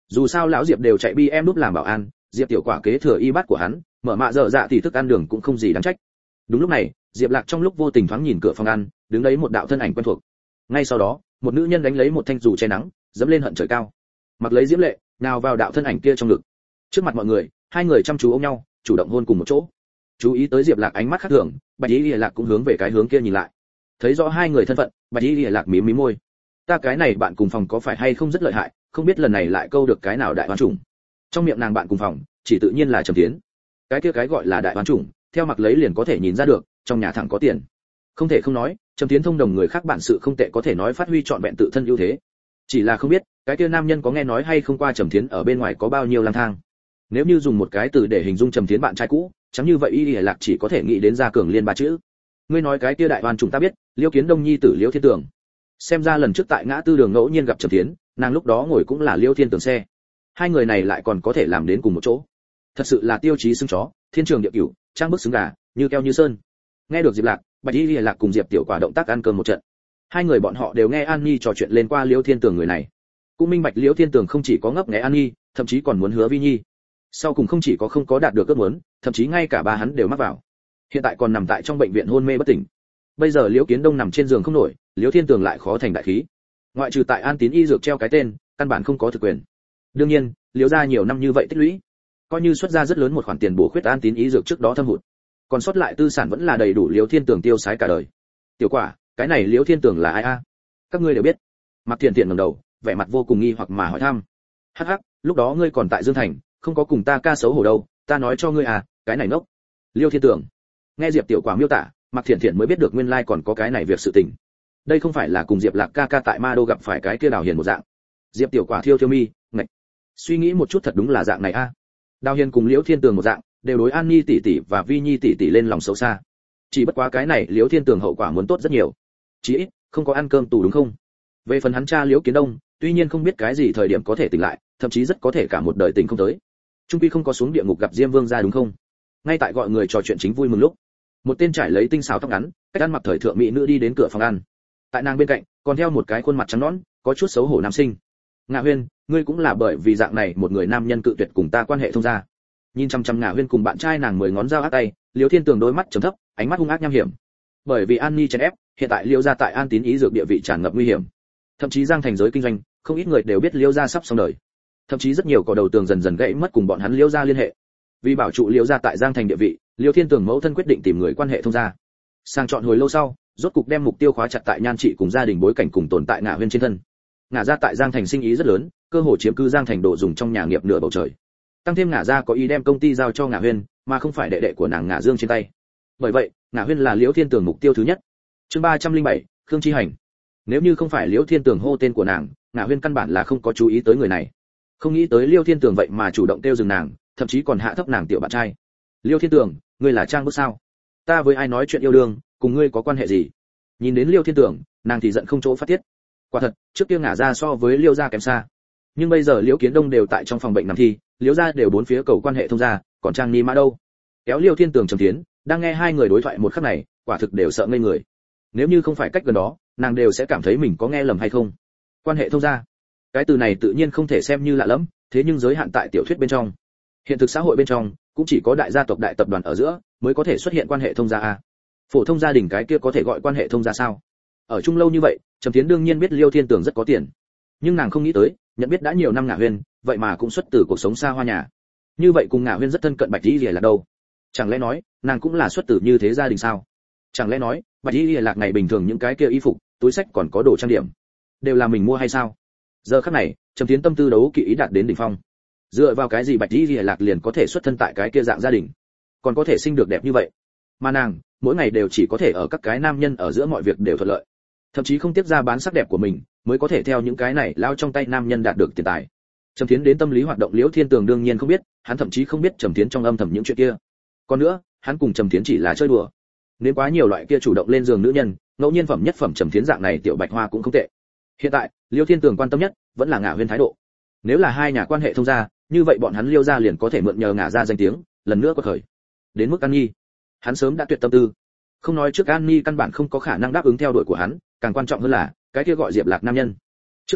Dù sao lão Diệp đều chạy bi em núp làm bảo an, Diệp tiểu quả kế thừa y bát của hắn, mở mạ dở dạ thì thức ăn đường cũng không gì đáng trách. Đúng lúc này, Diệp Lạc trong lúc vô tình thoáng nhìn cửa phòng ăn, đứng đấy một đạo thân ảnh quen thuộc. Ngay sau đó, một nữ nhân đánh lấy một thanh dù che nắng, dẫm lên hận trời cao, mặc lấy diễm lệ, nào vào đạo thân ảnh kia trong ngực. Trước mặt mọi người, hai người chăm chú ôm nhau, chủ động hôn cùng một chỗ. Chú ý tới Diệp Lạc ánh mắt khác thường, Bạch Y Lìa Lạc cũng hướng về cái hướng kia nhìn lại. Thấy rõ hai người thân phận, Bạch Y Lìa Lạc mím mím môi. Ta cái này bạn cùng phòng có phải hay không rất lợi hại, không biết lần này lại câu được cái nào đại oán chủng. Trong miệng nàng bạn cùng phòng, chỉ tự nhiên là Trầm Tiến. Cái kia cái gọi là đại oán chủng, theo mặc lấy liền có thể nhìn ra được, trong nhà thẳng có tiền. Không thể không nói, Trầm Tiến thông đồng người khác bản sự không tệ, có thể nói phát huy trọn vẹn tự thân ưu thế. Chỉ là không biết, cái kia nam nhân có nghe nói hay không qua Trầm Tiến ở bên ngoài có bao nhiêu lang thang. Nếu như dùng một cái từ để hình dung Trầm Tiến bạn trai cũ, chẳng như vậy Y Lìa Lạc chỉ có thể nghĩ đến Gia Cường Liên ba chữ. Ngươi nói cái kia đại oan chúng ta biết, Liêu Kiến Đông nhi tử Liêu Thiên Tường. Xem ra lần trước tại ngã tư đường ngẫu nhiên gặp Trầm Tiến, nàng lúc đó ngồi cũng là Liêu Thiên Tường xe. Hai người này lại còn có thể làm đến cùng một chỗ. Thật sự là tiêu chí xứng chó, thiên trường địa cửu, trang bức xứng gà, như keo như sơn. Nghe được Diệp Lạc, Bạch Y Lìa Lạc cùng Diệp Tiểu Quả động tác ăn cơm một trận. Hai người bọn họ đều nghe An Nhi trò chuyện lên qua Liêu Thiên Tường người này. Cũng minh bạch Liêu Thiên Tường không chỉ có ngấp nghé An Nhi, thậm chí còn muốn hứa Vi Nhi. Sau cùng không chỉ có không có đạt được ước muốn, thậm chí ngay cả ba hắn đều mắc vào. Hiện tại còn nằm tại trong bệnh viện hôn mê bất tỉnh. Bây giờ Liễu Kiến Đông nằm trên giường không nổi, Liễu Thiên Tường lại khó thành đại khí. Ngoại trừ tại An Tín y dược treo cái tên, căn bản không có thực quyền. Đương nhiên, Liễu gia nhiều năm như vậy tích lũy, coi như xuất ra rất lớn một khoản tiền bổ khuyết An Tín y dược trước đó thâm hụt, còn sót lại tư sản vẫn là đầy đủ Liễu Thiên Tường tiêu xài cả đời. Tiểu Quả, cái này Liễu Thiên Tường là ai a? Các ngươi đều biết. Mạc Thiện Thiện ngẩng đầu, vẻ mặt vô cùng nghi hoặc mà hỏi thăm. Hắc hắc, lúc đó ngươi còn tại Dương Thành, không có cùng ta ca xấu hổ đâu, ta nói cho ngươi à, cái này ngốc. Liêu Thiên Tường. Nghe Diệp Tiểu Quả miêu tả, Mạc Thiện Thiện mới biết được nguyên lai còn có cái này việc sự tình. Đây không phải là cùng Diệp Lạc ca ca tại Ma Đô gặp phải cái kia Đào Hiền một dạng. Diệp Tiểu Quả thiêu thiêu mi, ngạch. Suy nghĩ một chút thật đúng là dạng này a. Đào Hiền cùng Liễu Thiên Tường một dạng, đều đối An Nhi tỷ tỷ và Vi Nhi tỷ tỷ lên lòng xấu xa. Chỉ bất quá cái này Liễu Thiên Tường hậu quả muốn tốt rất nhiều. Chỉ ít không có ăn cơm tù đúng không? Về phần hắn cha Liễu Kiến Đông, tuy nhiên không biết cái gì thời điểm có thể tỉnh lại, thậm chí rất có thể cả một đời tỉnh không tới. Trung quy không có xuống địa ngục gặp Diêm Vương gia đúng không? Ngay tại gọi người trò chuyện chính vui mừng lúc, một tên trải lấy tinh xảo tóc ngắn, cách ăn mặc thời thượng mỹ nữ đi đến cửa phòng ăn. Tại nàng bên cạnh, còn theo một cái khuôn mặt trắng nõn, có chút xấu hổ nam sinh. Ngạ Huyên, ngươi cũng là bởi vì dạng này một người nam nhân cự tuyệt cùng ta quan hệ thông gia. Nhìn chăm chăm Ngạ Huyên cùng bạn trai nàng 10 ngón dao ác tay, Liễu Thiên Tường đôi mắt trầm thấp, ánh mắt hung ác nham hiểm. Bởi vì An Nhi chèn ép, hiện tại Liễu gia tại An Tín ý dược địa vị tràn ngập nguy hiểm. Thậm chí Giang Thành giới kinh doanh, không ít người đều biết Liễu gia sắp xong đời. Thậm chí rất nhiều cỏ đầu tường dần dần gãy mất cùng bọn hắn Liễu gia liên hệ. Vì bảo trụ Liễu gia tại Giang Thành địa vị, Liễu Thiên Tường mẫu thân quyết định tìm người quan hệ thông gia. Sang chọn hồi lâu sau, rốt cục đem mục tiêu khóa chặt tại Nhan Trị cùng gia đình bối cảnh cùng tồn tại Ngạ Huyên trên thân. Ngạ gia tại Giang Thành sinh ý rất lớn, cơ hội chiếm cứ Giang Thành đồ dùng trong nhà nghiệp nửa bầu trời. Tăng thêm Ngạ gia có ý đem công ty giao cho Ngạ Huyên, mà không phải đệ đệ của nàng Ngạ Dương trên tay. Bởi vậy, Ngạ Huyên là Liễu Thiên Tường mục tiêu thứ nhất. Chương 307, Khương Chi Hành. Nếu như không phải Liễu Thiên Tường hô tên của nàng, Ngạ Huyên căn bản là không có chú ý tới người này. Không nghĩ tới Liễu Thiên Tường vậy mà chủ động kêu dừng nàng, thậm chí còn hạ thấp nàng tiểu bạn trai. Liễu Thiên Tường, ngươi là trang bức sao? Ta với ai nói chuyện yêu đương, cùng ngươi có quan hệ gì? Nhìn đến Liễu Thiên Tường, nàng thì giận không chỗ phát tiết. Quả thật, trước kia Ngạ gia so với Liễu gia kém xa. Nhưng bây giờ Liễu Kiến Đông đều tại trong phòng bệnh nằm thi, Liễu gia đều bốn phía cầu quan hệ thông gia, còn Trang Ni Mã đâu? Kéo Liễu Thiên Tường trầm tiến, đang nghe hai người đối thoại một khắc này, quả thực đều sợ ngây người. Nếu như không phải cách gần đó, nàng đều sẽ cảm thấy mình có nghe lầm hay không. Quan hệ thông gia, cái từ này tự nhiên không thể xem như lạ lẫm, thế nhưng giới hạn tại tiểu thuyết bên trong. Hiện thực xã hội bên trong, cũng chỉ có đại gia tộc đại tập đoàn ở giữa mới có thể xuất hiện quan hệ thông gia a. Phổ thông gia đình cái kia có thể gọi quan hệ thông gia sao? Ở chung lâu như vậy, Trầm Tiến đương nhiên biết Liêu Thiên Tường rất có tiền, nhưng nàng không nghĩ tới, nhận biết đã nhiều năm Ngạ Huyên, vậy mà cũng xuất từ cuộc sống xa hoa nhà. Như vậy cùng Ngạ Huyên rất thân cận Bạch Y Lìa Lạc đâu? Chẳng lẽ nói, nàng cũng là xuất từ như thế gia đình sao? Chẳng lẽ nói, Bạch Y Lìa Lạc ngày bình thường những cái kia y phục, túi xách còn có đồ trang điểm, đều là mình mua hay sao? Giờ khắc này, Trầm Tiến tâm tư đấu kỵ ý đạt đến đỉnh phong. Dựa vào cái gì Bạch Y Lìa Lạc liền có thể xuất thân tại cái kia dạng gia đình, còn có thể sinh được đẹp như vậy? Mà nàng, mỗi ngày đều chỉ có thể ở các cái nam nhân ở giữa mọi việc đều thuận lợi, thậm chí không tiếp ra bán sắc đẹp của mình, mới có thể theo những cái này lao trong tay nam nhân đạt được tiền tài. Trầm Tiến đến tâm lý hoạt động Liễu Thiên Tường đương nhiên không biết, hắn thậm chí không biết Trầm Tiến trong âm thầm những chuyện kia. Còn nữa, hắn cùng Trầm Tiến chỉ là chơi đùa. Nếu quá nhiều loại kia chủ động lên giường nữ nhân, ngẫu nhiên phẩm nhất phẩm Trầm Tiến dạng này tiểu bạch hoa cũng không tệ. Hiện tại, Liễu Thiên Tường quan tâm nhất vẫn là Ngạ Huyên thái độ. Nếu là hai nhà quan hệ thông gia, như vậy bọn hắn Liễu gia liền có thể mượn nhờ Ngạ gia danh tiếng, lần nữa quật khởi. Đến mức An Nhi, hắn sớm đã tuyệt tâm tư. Không nói trước An Nhi căn bản không có khả năng đáp ứng theo đuổi của hắn, càng quan trọng hơn là cái kia gọi Diệp Lạc nam nhân. Trước kia,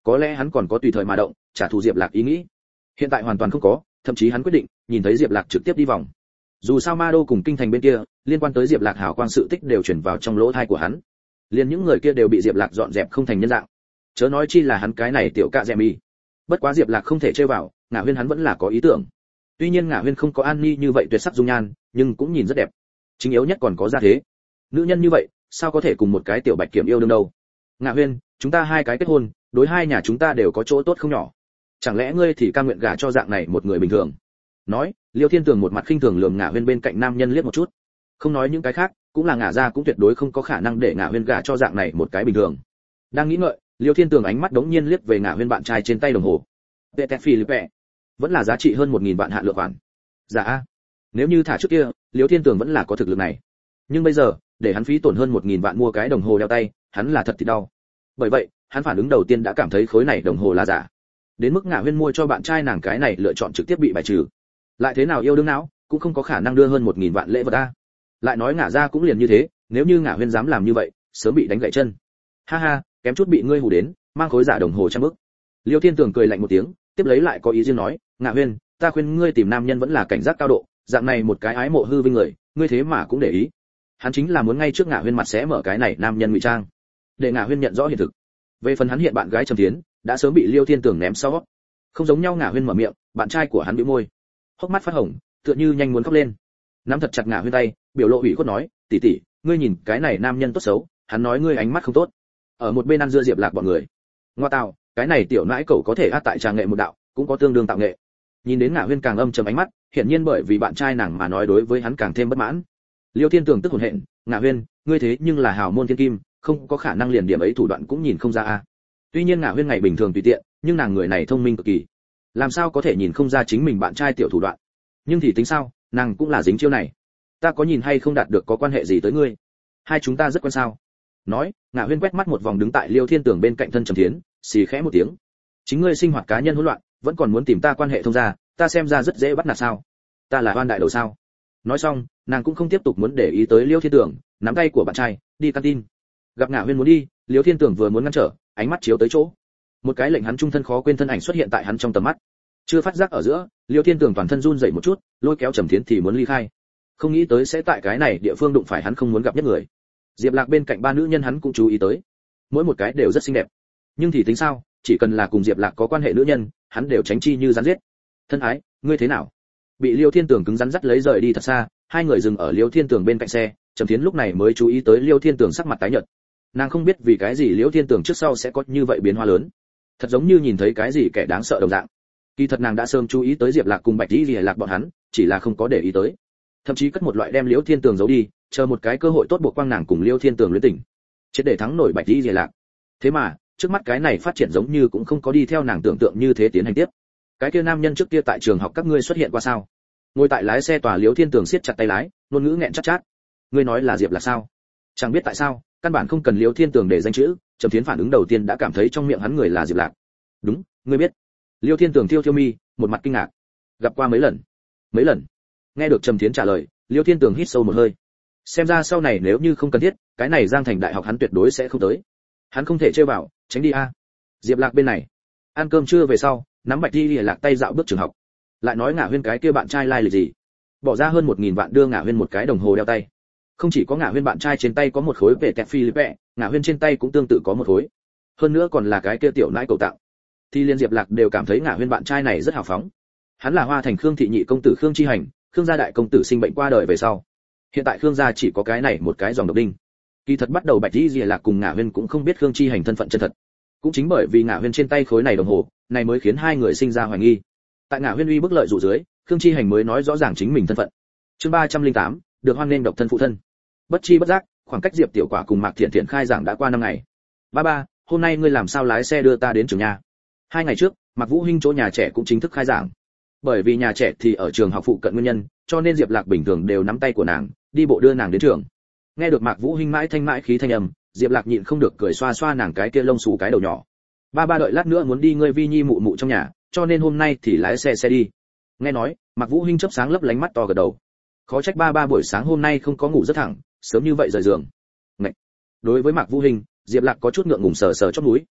có lẽ hắn còn có tùy thời mà động trả thù Diệp Lạc ý nghĩ. Hiện tại hoàn toàn không có, thậm chí hắn quyết định nhìn thấy Diệp Lạc trực tiếp đi vòng. Dù sao Ma Đô cùng kinh thành bên kia liên quan tới Diệp Lạc hảo quang sự tích đều truyền vào trong lỗ tai của hắn, liền những người kia đều bị Diệp Lạc dọn dẹp không thành nhân dạng, chớ nói chi là hắn cái này tiểu cạ dẹ mi. Bất quá Diệp Lạc không thể chơi vào, Ngạ Huyên hắn vẫn là có ý tưởng. Tuy nhiên Ngạ Huyên không có An Ni như vậy tuyệt sắc dung nhan, nhưng cũng nhìn rất đẹp. Chính yếu nhất còn có gia thế. Nữ nhân như vậy, sao có thể cùng một cái tiểu bạch kiểm yêu đương đâu? Ngạ Huyên, chúng ta hai cái kết hôn, đối hai nhà chúng ta đều có chỗ tốt không nhỏ. Chẳng lẽ ngươi thì cam nguyện gả cho dạng này một người bình thường? Nói, Liêu Thiên Tường một mặt khinh thường lườm Ngạ Huyên bên cạnh nam nhân liếc một chút. Không nói những cái khác, cũng là Ngạ gia cũng tuyệt đối không có khả năng để Ngạ Huyên gả cho dạng này một cái bình thường. Đang nghĩ ngợi, Liêu Thiên Tường ánh mắt đống nhiên liếc về Ngạ Huyên bạn trai trên tay đồng hồ. Peter Philippe, vẫn là giá trị hơn 1000 vạn hạ lượng khoản. Dạ a. Nếu như thả trước kia, Liêu Thiên Tường vẫn là có thực lực này. Nhưng bây giờ, để hắn phí tổn hơn 1000 vạn mua cái đồng hồ đeo tay, hắn là thật thì đau. Bởi vậy, hắn phản ứng đầu tiên đã cảm thấy khối này đồng hồ là giả. Đến mức Ngạ Huyên mua cho bạn trai nàng cái này lựa chọn trực tiếp bị bài trừ. Lại thế nào yêu đương não, cũng không có khả năng đưa hơn 1000 vạn lễ vật a. Lại nói Ngạ gia cũng liền như thế, nếu như Ngạ Huyên dám làm như vậy, sớm bị đánh gãy chân. Ha ha, kém chút bị ngươi hù đến, mang khối giả đồng hồ trăm bức. Liêu Thiên Tường cười lạnh một tiếng, tiếp lấy lại có ý riêng nói, Ngạ Huyên, ta khuyên ngươi tìm nam nhân vẫn là cảnh giác cao độ, dạng này một cái ái mộ hư vinh người, ngươi thế mà cũng để ý. Hắn chính là muốn ngay trước Ngạ Huyên mặt sẽ mở cái này nam nhân ngụy trang, để Ngạ Huyên nhận rõ hiện thực. Về phần hắn hiện bạn gái Trầm Thiến, đã sớm bị Liêu Thiên Tường ném sau. Không giống nhau Ngạ Huyên mở miệng, bạn trai của hắn bĩu môi, hốc mắt phát hồng, tựa như nhanh muốn khóc lên. Nắm thật chặt Ngạ Huyên tay, biểu lộ ủy khuất nói, tỷ tỷ, ngươi nhìn cái này nam nhân tốt xấu, hắn nói ngươi ánh mắt không tốt. Ở một bên ăn dưa Diệp Lạc bọn người. Ngoa tạo, cái này tiểu nãi cậu có thể át tại trà nghệ một đạo, cũng có tương đương tạo nghệ. Nhìn đến Ngạ Huyên càng âm trầm ánh mắt, hiển nhiên bởi vì bạn trai nàng mà nói đối với hắn càng thêm bất mãn. Liêu Thiên Tường tức hổn hển, Ngạ Huyên, ngươi thế nhưng là hào môn thiên kim, không có khả năng liền điểm ấy thủ đoạn cũng nhìn không ra a. Tuy nhiên Ngạ Huyên ngày bình thường tùy tiện, nhưng nàng người này thông minh cực kỳ, làm sao có thể nhìn không ra chính mình bạn trai tiểu thủ đoạn. Nhưng thì tính sao, nàng cũng là dính chiêu này. Ta có nhìn hay không đạt được có quan hệ gì tới ngươi? Hai chúng ta rất quan sao? Nói, Ngạ Huyên quét mắt một vòng đứng tại Liêu Thiên Tường bên cạnh thân Trầm Thiến, xì khẽ một tiếng. Chính ngươi sinh hoạt cá nhân hỗn loạn, vẫn còn muốn tìm ta quan hệ thông gia, ta xem ra rất dễ bắt nạt sao? Ta là oan đại đầu sao? Nói xong, nàng cũng không tiếp tục muốn để ý tới Liêu Thiên Tường, nắm tay của bạn trai, đi canteen. Gặp Ngạ Huyên muốn đi, Liêu Thiên Tường vừa muốn ngăn trở, ánh mắt chiếu tới chỗ. Một cái lệnh hắn trung thân khó quên thân ảnh xuất hiện tại hắn trong tầm mắt. Chưa phát giác ở giữa, Liêu Thiên Tường toàn thân run rẩy một chút, lôi kéo Trầm Thiến thì muốn ly khai. Không nghĩ tới sẽ tại cái này địa phương đụng phải hắn không muốn gặp nhất người. Diệp Lạc bên cạnh ba nữ nhân hắn cũng chú ý tới, mỗi một cái đều rất xinh đẹp. Nhưng thì tính sao, chỉ cần là cùng Diệp Lạc có quan hệ nữ nhân, hắn đều tránh chi như rắn giết. Thân ái, ngươi thế nào? Bị Liêu Thiên Tường cứng rắn dắt lấy rời đi thật xa, hai người dừng ở Liêu Thiên Tường bên cạnh xe, Trầm Thiến lúc này mới chú ý tới Liêu Thiên Tường sắc mặt tái nhợt. Nàng không biết vì cái gì Liêu Thiên Tường trước sau sẽ có như vậy biến hóa lớn, thật giống như nhìn thấy cái gì kẻ đáng sợ đồng dạng. Kỳ thật nàng đã sớm chú ý tới Diệp Lạc cùng Bạch Tỷ Lệ Lạc bọn hắn, chỉ là không có để ý tới. Thậm chí cất một loại đem Liêu Thiên Tường giấu đi, chờ một cái cơ hội tốt buộc quang nàng cùng Liêu Thiên Tường luyến tình, chết để thắng nổi Bạch Tỷ Lệ Lạc. Thế mà, trước mắt cái này phát triển giống như cũng không có đi theo nàng tưởng tượng như thế tiến hành tiếp. Cái kia nam nhân trước kia tại trường học các ngươi xuất hiện qua sao? Ngồi tại lái xe tòa Liêu Thiên Tường siết chặt tay lái, ngôn ngữ nghẹn chát chát. Ngươi nói là Diệp là sao? Chẳng biết tại sao, căn bản không cần Liêu Thiên Tường để danh chữ, Trầm Thiến phản ứng đầu tiên đã cảm thấy trong miệng hắn người là Diệp Lạc. Đúng, ngươi biết. Liêu Thiên Tường thiêu thiêu mi, một mặt kinh ngạc. Gặp qua mấy lần? Mấy lần? Nghe được Trầm Thiến trả lời, Liêu Thiên Tường hít sâu một hơi. Xem ra sau này nếu như không cần thiết, cái này Giang Thành đại học hắn tuyệt đối sẽ không tới. Hắn không thể chơi vào, tránh đi a. Diệp Lạc bên này, ăn cơm trưa về sau, nắm Bạch Tỷ Lệ Lạc tay dạo bước trường học. Lại nói Ngạ Huyên cái kia bạn trai lai lịch gì? Bỏ ra hơn 1000 vạn đưa Ngạ Huyên một cái đồng hồ đeo tay. Không chỉ có Ngạ Huyên bạn trai trên tay có một khối Peter Philippe, Ngạ Huyên trên tay cũng tương tự có một khối. Hơn nữa còn là cái kia tiểu nãi cầu tặng. Thì liên Diệp Lạc đều cảm thấy Ngạ Huyên bạn trai này rất hào phóng. Hắn là Hoa Thành Khương thị nhị công tử Khương Chi Hành, Khương gia đại công tử sinh bệnh qua đời về sau. Hiện tại Khương gia chỉ có cái này một cái dòng độc đinh. Kỳ thật bắt đầu Bạch Tỷ Lệ Lạc cùng Ngạ Huyên cũng không biết Khương Chi Hành thân phận chân thật. Cũng chính bởi vì Ngạ Huyên trên tay khối này đồng hồ, này mới khiến hai người sinh ra hoài nghi. Tại Ngạ Huyên uy bức lợi dụ dưới, Khương Chi Hành mới nói rõ ràng chính mình thân phận. Chương 308, được hoan nên độc thân phụ thân. Bất chi bất giác, khoảng cách Diệp Tiểu Quả cùng Mạc Thiện Thiện khai giảng đã qua 5 ngày. Ba, hôm nay ngươi làm sao lái xe đưa ta đến trường nhà? 2 ngày trước, Mạc Vũ Hinh chỗ nhà trẻ cũng chính thức khai giảng. Bởi vì nhà trẻ thì ở trường học phụ cận nguyên nhân, cho nên Diệp Lạc bình thường đều nắm tay của nàng, đi bộ đưa nàng đến trường. Nghe được Mạc Vũ Hinh mãi thanh mãi khí thanh âm, Diệp Lạc nhịn không được cười xoa xoa nàng cái kia lông xù cái đầu nhỏ. Ba đợi lát nữa muốn đi ngươi Vi Nhi mụ mụ trong nhà, cho nên hôm nay thì lái xe đi. Nghe nói, Mạc Vũ Hinh chớp sáng lấp lánh mắt to gật đầu. Khó trách ba buổi sáng hôm nay không có ngủ rất thẳng, sớm như vậy rời giường. Ngậy. Đối với Mạc Vũ Hinh, Diệp Lạc có chút ngượng ngùng sờ sờ chóp mũi.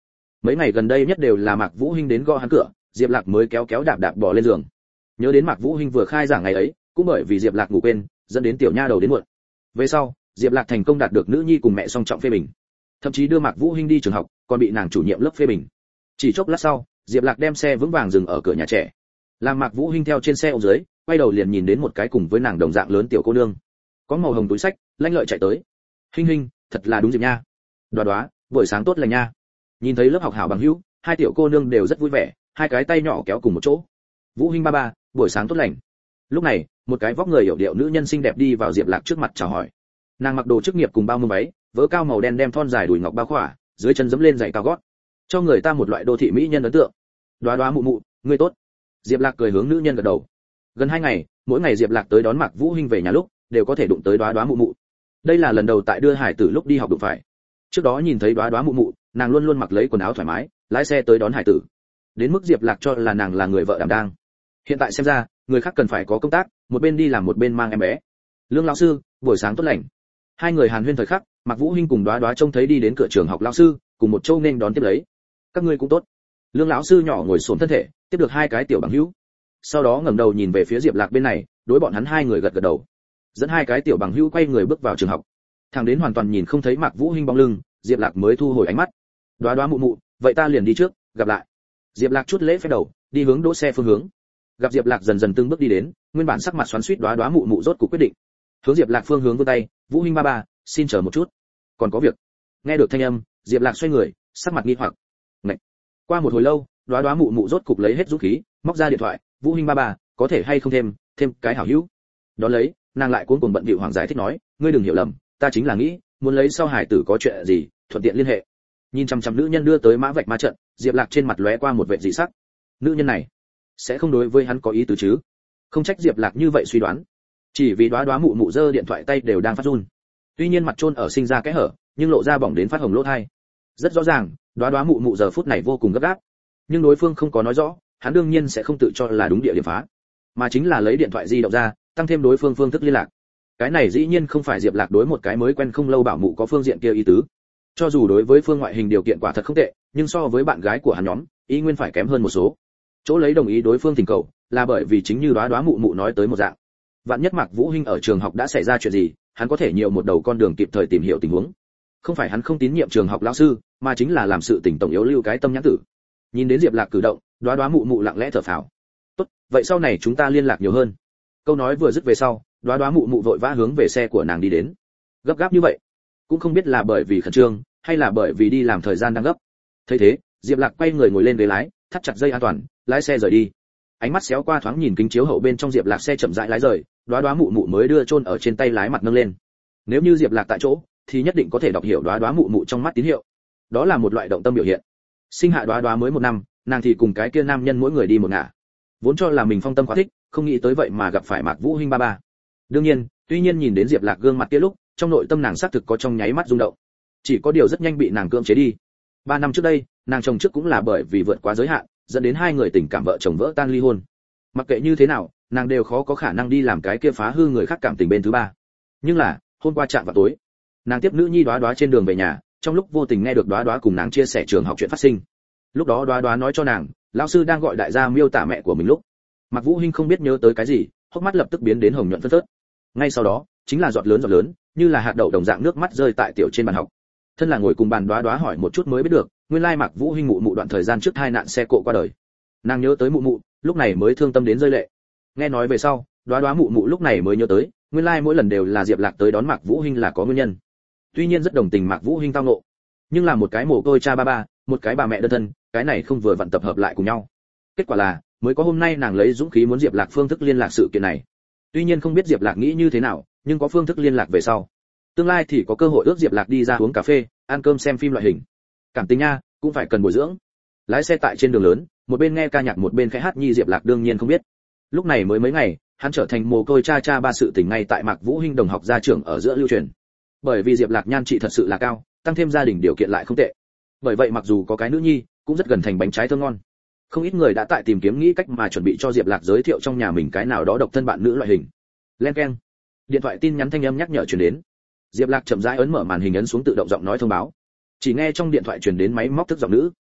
Mấy ngày gần đây nhất đều là Mạc Vũ Hinh đến gõ hắn cửa, Diệp Lạc mới kéo kéo đạp đạp bò lên giường. Nhớ đến Mạc Vũ Hinh vừa khai giảng ngày ấy, cũng bởi vì Diệp Lạc ngủ quên, dẫn đến tiểu nha đầu đến muộn. Về sau, Diệp Lạc thành công đạt được nữ nhi cùng mẹ song trọng phê bình, thậm chí đưa Mạc Vũ Hinh đi trường học, còn bị nàng chủ nhiệm lớp phê bình. Chỉ chốc lát sau, Diệp Lạc đem xe vững vàng dừng ở cửa nhà trẻ. Làm Mạc Vũ Hinh theo trên xe ô dưới, quay đầu liền nhìn đến một cái cùng với nàng đồng dạng lớn tiểu cô nương, có màu hồng túi xách, lanh lợi chạy tới. Hinh Hinh, thật là đúng dịp nha. Đoá Đoá, buổi sáng tốt lành nha. Nhìn thấy lớp học hảo bằng hữu, hai tiểu cô nương đều rất vui vẻ, hai cái tay nhỏ kéo cùng một chỗ. Vũ Hinh ba ba, buổi sáng tốt lành. Lúc này, một cái vóc người hiểu điệu nữ nhân xinh đẹp đi vào Diệp Lạc trước mặt chào hỏi. Nàng mặc đồ chức nghiệp cùng bao mông váy, vớ cao màu đen đem thon dài đùi ngọc bao khỏa, dưới chân giẫm lên giày cao gót, cho người ta một loại đô thị mỹ nhân ấn tượng. Đoá Đoá mụ mụ, ngươi tốt. Diệp Lạc cười hướng nữ nhân gật đầu. Gần 2 ngày, mỗi ngày Diệp Lạc tới đón Mạc Vũ Hinh về nhà lúc, đều có thể đụng tới Đoá Đoá mụ mụ. Đây là lần đầu tại đưa Hải Tử lúc đi học đụng phải. Trước đó nhìn thấy Đoá Đoá mụ mụ, nàng luôn luôn mặc lấy quần áo thoải mái, lái xe tới đón Hải Tử. Đến mức Diệp Lạc cho là nàng là người vợ đảm đang. Hiện tại xem ra, người khác cần phải có công tác, một bên đi làm một bên mang em bé. Lương lão sư, buổi sáng tốt lành. Hai người hàn huyên thời khắc, Mạc Vũ Hinh cùng Đoá Đoá trông thấy đi đến cửa trường học lão sư, cùng một châu nên đón tiếp lấy. Các ngươi cũng tốt. Lương lão sư nhỏ ngồi xổm thân thể, tiếp được hai cái tiểu bằng hữu. Sau đó ngẩng đầu nhìn về phía Diệp Lạc bên này, đối bọn hắn hai người gật gật đầu. Dẫn hai cái tiểu bằng hữu quay người bước vào trường học. Thằng đến hoàn toàn nhìn không thấy Mạc Vũ Hinh bóng lưng, Diệp Lạc mới thu hồi ánh mắt. Đoá Đoá mụ mụ, vậy ta liền đi trước, gặp lại. Diệp Lạc chút lễ phép đầu, đi hướng đỗ xe phương hướng. Gặp Diệp Lạc dần dần từng bước đi đến, nguyên bản sắc mặt xoắn xuýt Đoá Đoá mụ mụ rốt cuộc quyết định. Hướng Diệp Lạc phương hướng vươn tay, "Vũ Hinh ba ba, xin chờ một chút, còn có việc." Nghe được thanh âm, Diệp Lạc xoay người, sắc mặt nghi hoặc. Ngậy. Qua một hồi lâu, Đoá Đoá mụ mụ rốt cục lấy hết dũng khí, móc ra điện thoại, "Vũ Hinh ba ba, có thể hay không thêm cái hảo hữu." Đón lấy, nàng lại cuống cuồng bận bịu hoàng giải thích nói, "Ngươi đừng hiểu lầm, ta chính là nghĩ, muốn lấy sau Hải Tử có chuyện gì, thuận tiện liên hệ." Nhìn chăm chăm nữ nhân đưa tới mã vạch ma trận, Diệp Lạc trên mặt lóe qua một vẻ dị sắc. Nữ nhân này sẽ không đối với hắn có ý tứ chứ? Không trách Diệp Lạc như vậy suy đoán. Chỉ vì Đoá Đoá mụ mụ giơ điện thoại tay đều đang phát run. Tuy nhiên mặt trôn ở sinh ra cái hở, nhưng lộ ra bỏng đến phát hồng lỗ tai. Rất rõ ràng, Đoá Đoá mụ mụ giờ phút này vô cùng gấp gáp. Nhưng đối phương không có nói rõ, hắn đương nhiên sẽ không tự cho là đúng địa điểm phá, mà chính là lấy điện thoại di động ra, tăng thêm đối phương phương thức liên lạc. Cái này dĩ nhiên không phải Diệp Lạc đối một cái mới quen không lâu bảo mụ có phương diện kia ý tứ. Cho dù đối với phương ngoại hình điều kiện quả thật không tệ, nhưng so với bạn gái của hắn nhóm, ý nguyên phải kém hơn một số. Chỗ lấy đồng ý đối phương thỉnh cầu, là bởi vì chính như Đoá Đoá mụ mụ nói tới một dạng. Vạn nhất Mạc Vũ Hinh ở trường học đã xảy ra chuyện gì, hắn có thể nhiều một đầu con đường kịp thời tìm hiểu tình huống. Không phải hắn không tín nhiệm trường học lão sư, mà chính là làm sự tình tổng yếu lưu cái tâm nhãn tử. Nhìn đến Diệp Lạc cử động, Đoá Đoá mụ mụ lặng lẽ thở phào. "Tốt, vậy sau này chúng ta liên lạc nhiều hơn." Câu nói vừa dứt về sau, Đoá Đoá mụ mụ vội vã hướng về xe của nàng đi đến. Gấp gáp như vậy, cũng không biết là bởi vì khẩn trương, hay là bởi vì đi làm thời gian đang gấp. Thấy thế, Diệp Lạc quay người ngồi lên ghế lái, thắt chặt dây an toàn, lái xe rời đi. Ánh mắt xéo qua thoáng nhìn kính chiếu hậu bên trong Diệp Lạc xe chậm rãi lái rời, Đoá Đoá mụ mụ mới đưa chôn ở trên tay lái mặt nâng lên. Nếu như Diệp Lạc tại chỗ, thì nhất định có thể đọc hiểu Đoá Đoá mụ mụ trong mắt tín hiệu. Đó là một loại động tâm biểu hiện. Sinh hạ Đoá Đoá mới 1 năm, nàng thì cùng cái kia nam nhân mỗi người đi một ngả. Vốn cho là mình phong tâm quá thích, không nghĩ tới vậy mà gặp phải Mạc Vũ Hinh ba ba. Đương nhiên, tuy nhiên nhìn đến Diệp Lạc gương mặt kia lúc, trong nội tâm nàng xác thực có trong nháy mắt rung động. Chỉ có điều rất nhanh bị nàng cưỡng chế đi. 3 năm trước đây, nàng chồng trước cũng là bởi vì vượt quá giới hạn, dẫn đến hai người tình cảm vợ chồng vỡ tan ly hôn. Mặc kệ như thế nào, nàng đều khó có khả năng đi làm cái kia phá hư người khác cảm tình bên thứ ba. Nhưng là, hôm qua chạm vào tối, nàng tiếp nữ nhi Đoá Đoá trên đường về nhà, trong lúc vô tình nghe được Đoá Đoá cùng nàng chia sẻ trường học chuyện phát sinh. Lúc đó Đoá Đoá nói cho nàng, lão sư đang gọi đại gia miêu tả mẹ của mình lúc. Mạc Vũ Hinh không biết nhớ tới cái gì, hốc mắt lập tức biến đến hồng nhuận phớt phớt. Ngay sau đó, chính là giọt lớn, như là hạt đậu đồng dạng nước mắt rơi tại tiểu trên bàn học. Thân là ngồi cùng bàn Đoá Đoá hỏi một chút mới biết được, nguyên lai Mạc Vũ Hinh mụ mụ đoạn thời gian trước tai nạn xe cộ qua đời. Nàng nhớ tới mụ mụ, lúc này mới thương tâm đến rơi lệ. Nghe nói về sau, Đoá Đoá mụ mụ lúc này mới nhớ tới, nguyên lai mỗi lần đều là Diệp Lạc tới đón Mạc Vũ Hinh là có nguyên nhân. Tuy nhiên rất đồng tình Mạc Vũ Hinh tao ngộ, nhưng là một cái mồ côi cha ba ba, một cái bà mẹ đơn thân, cái này không vừa vặn tập hợp lại cùng nhau. Kết quả là, mới có hôm nay nàng lấy dũng khí muốn Diệp Lạc phương thức liên lạc sự kiện này. Tuy nhiên không biết Diệp Lạc nghĩ như thế nào, nhưng có phương thức liên lạc về sau, tương lai thì có cơ hội ước Diệp Lạc đi ra uống cà phê, ăn cơm xem phim loại hình. Cảm tình nha, cũng phải cần bồi dưỡng. Lái xe tại trên đường lớn, một bên nghe ca nhạc một bên khẽ hát nhi Diệp Lạc đương nhiên không biết. Lúc này mới mấy ngày, hắn trở thành mồ côi cha ba sự tình ngay tại Mạc Vũ Hinh đồng học gia trưởng ở giữa lưu truyền. Bởi vì Diệp Lạc nhan trị thật sự là cao, tăng thêm gia đình điều kiện lại không tệ. Bởi vậy mặc dù có cái nữ nhi, cũng rất gần thành bánh trái thơm ngon. Không ít người đã tại tìm kiếm nghĩ cách mà chuẩn bị cho Diệp Lạc giới thiệu trong nhà mình cái nào đó độc thân bạn nữ loại hình. Len keng. Điện thoại tin nhắn thanh âm nhắc nhở truyền đến. Diệp Lạc chậm rãi ấn mở màn hình ấn xuống tự động giọng nói thông báo. Chỉ nghe trong điện thoại truyền đến máy móc thức giọng nữ.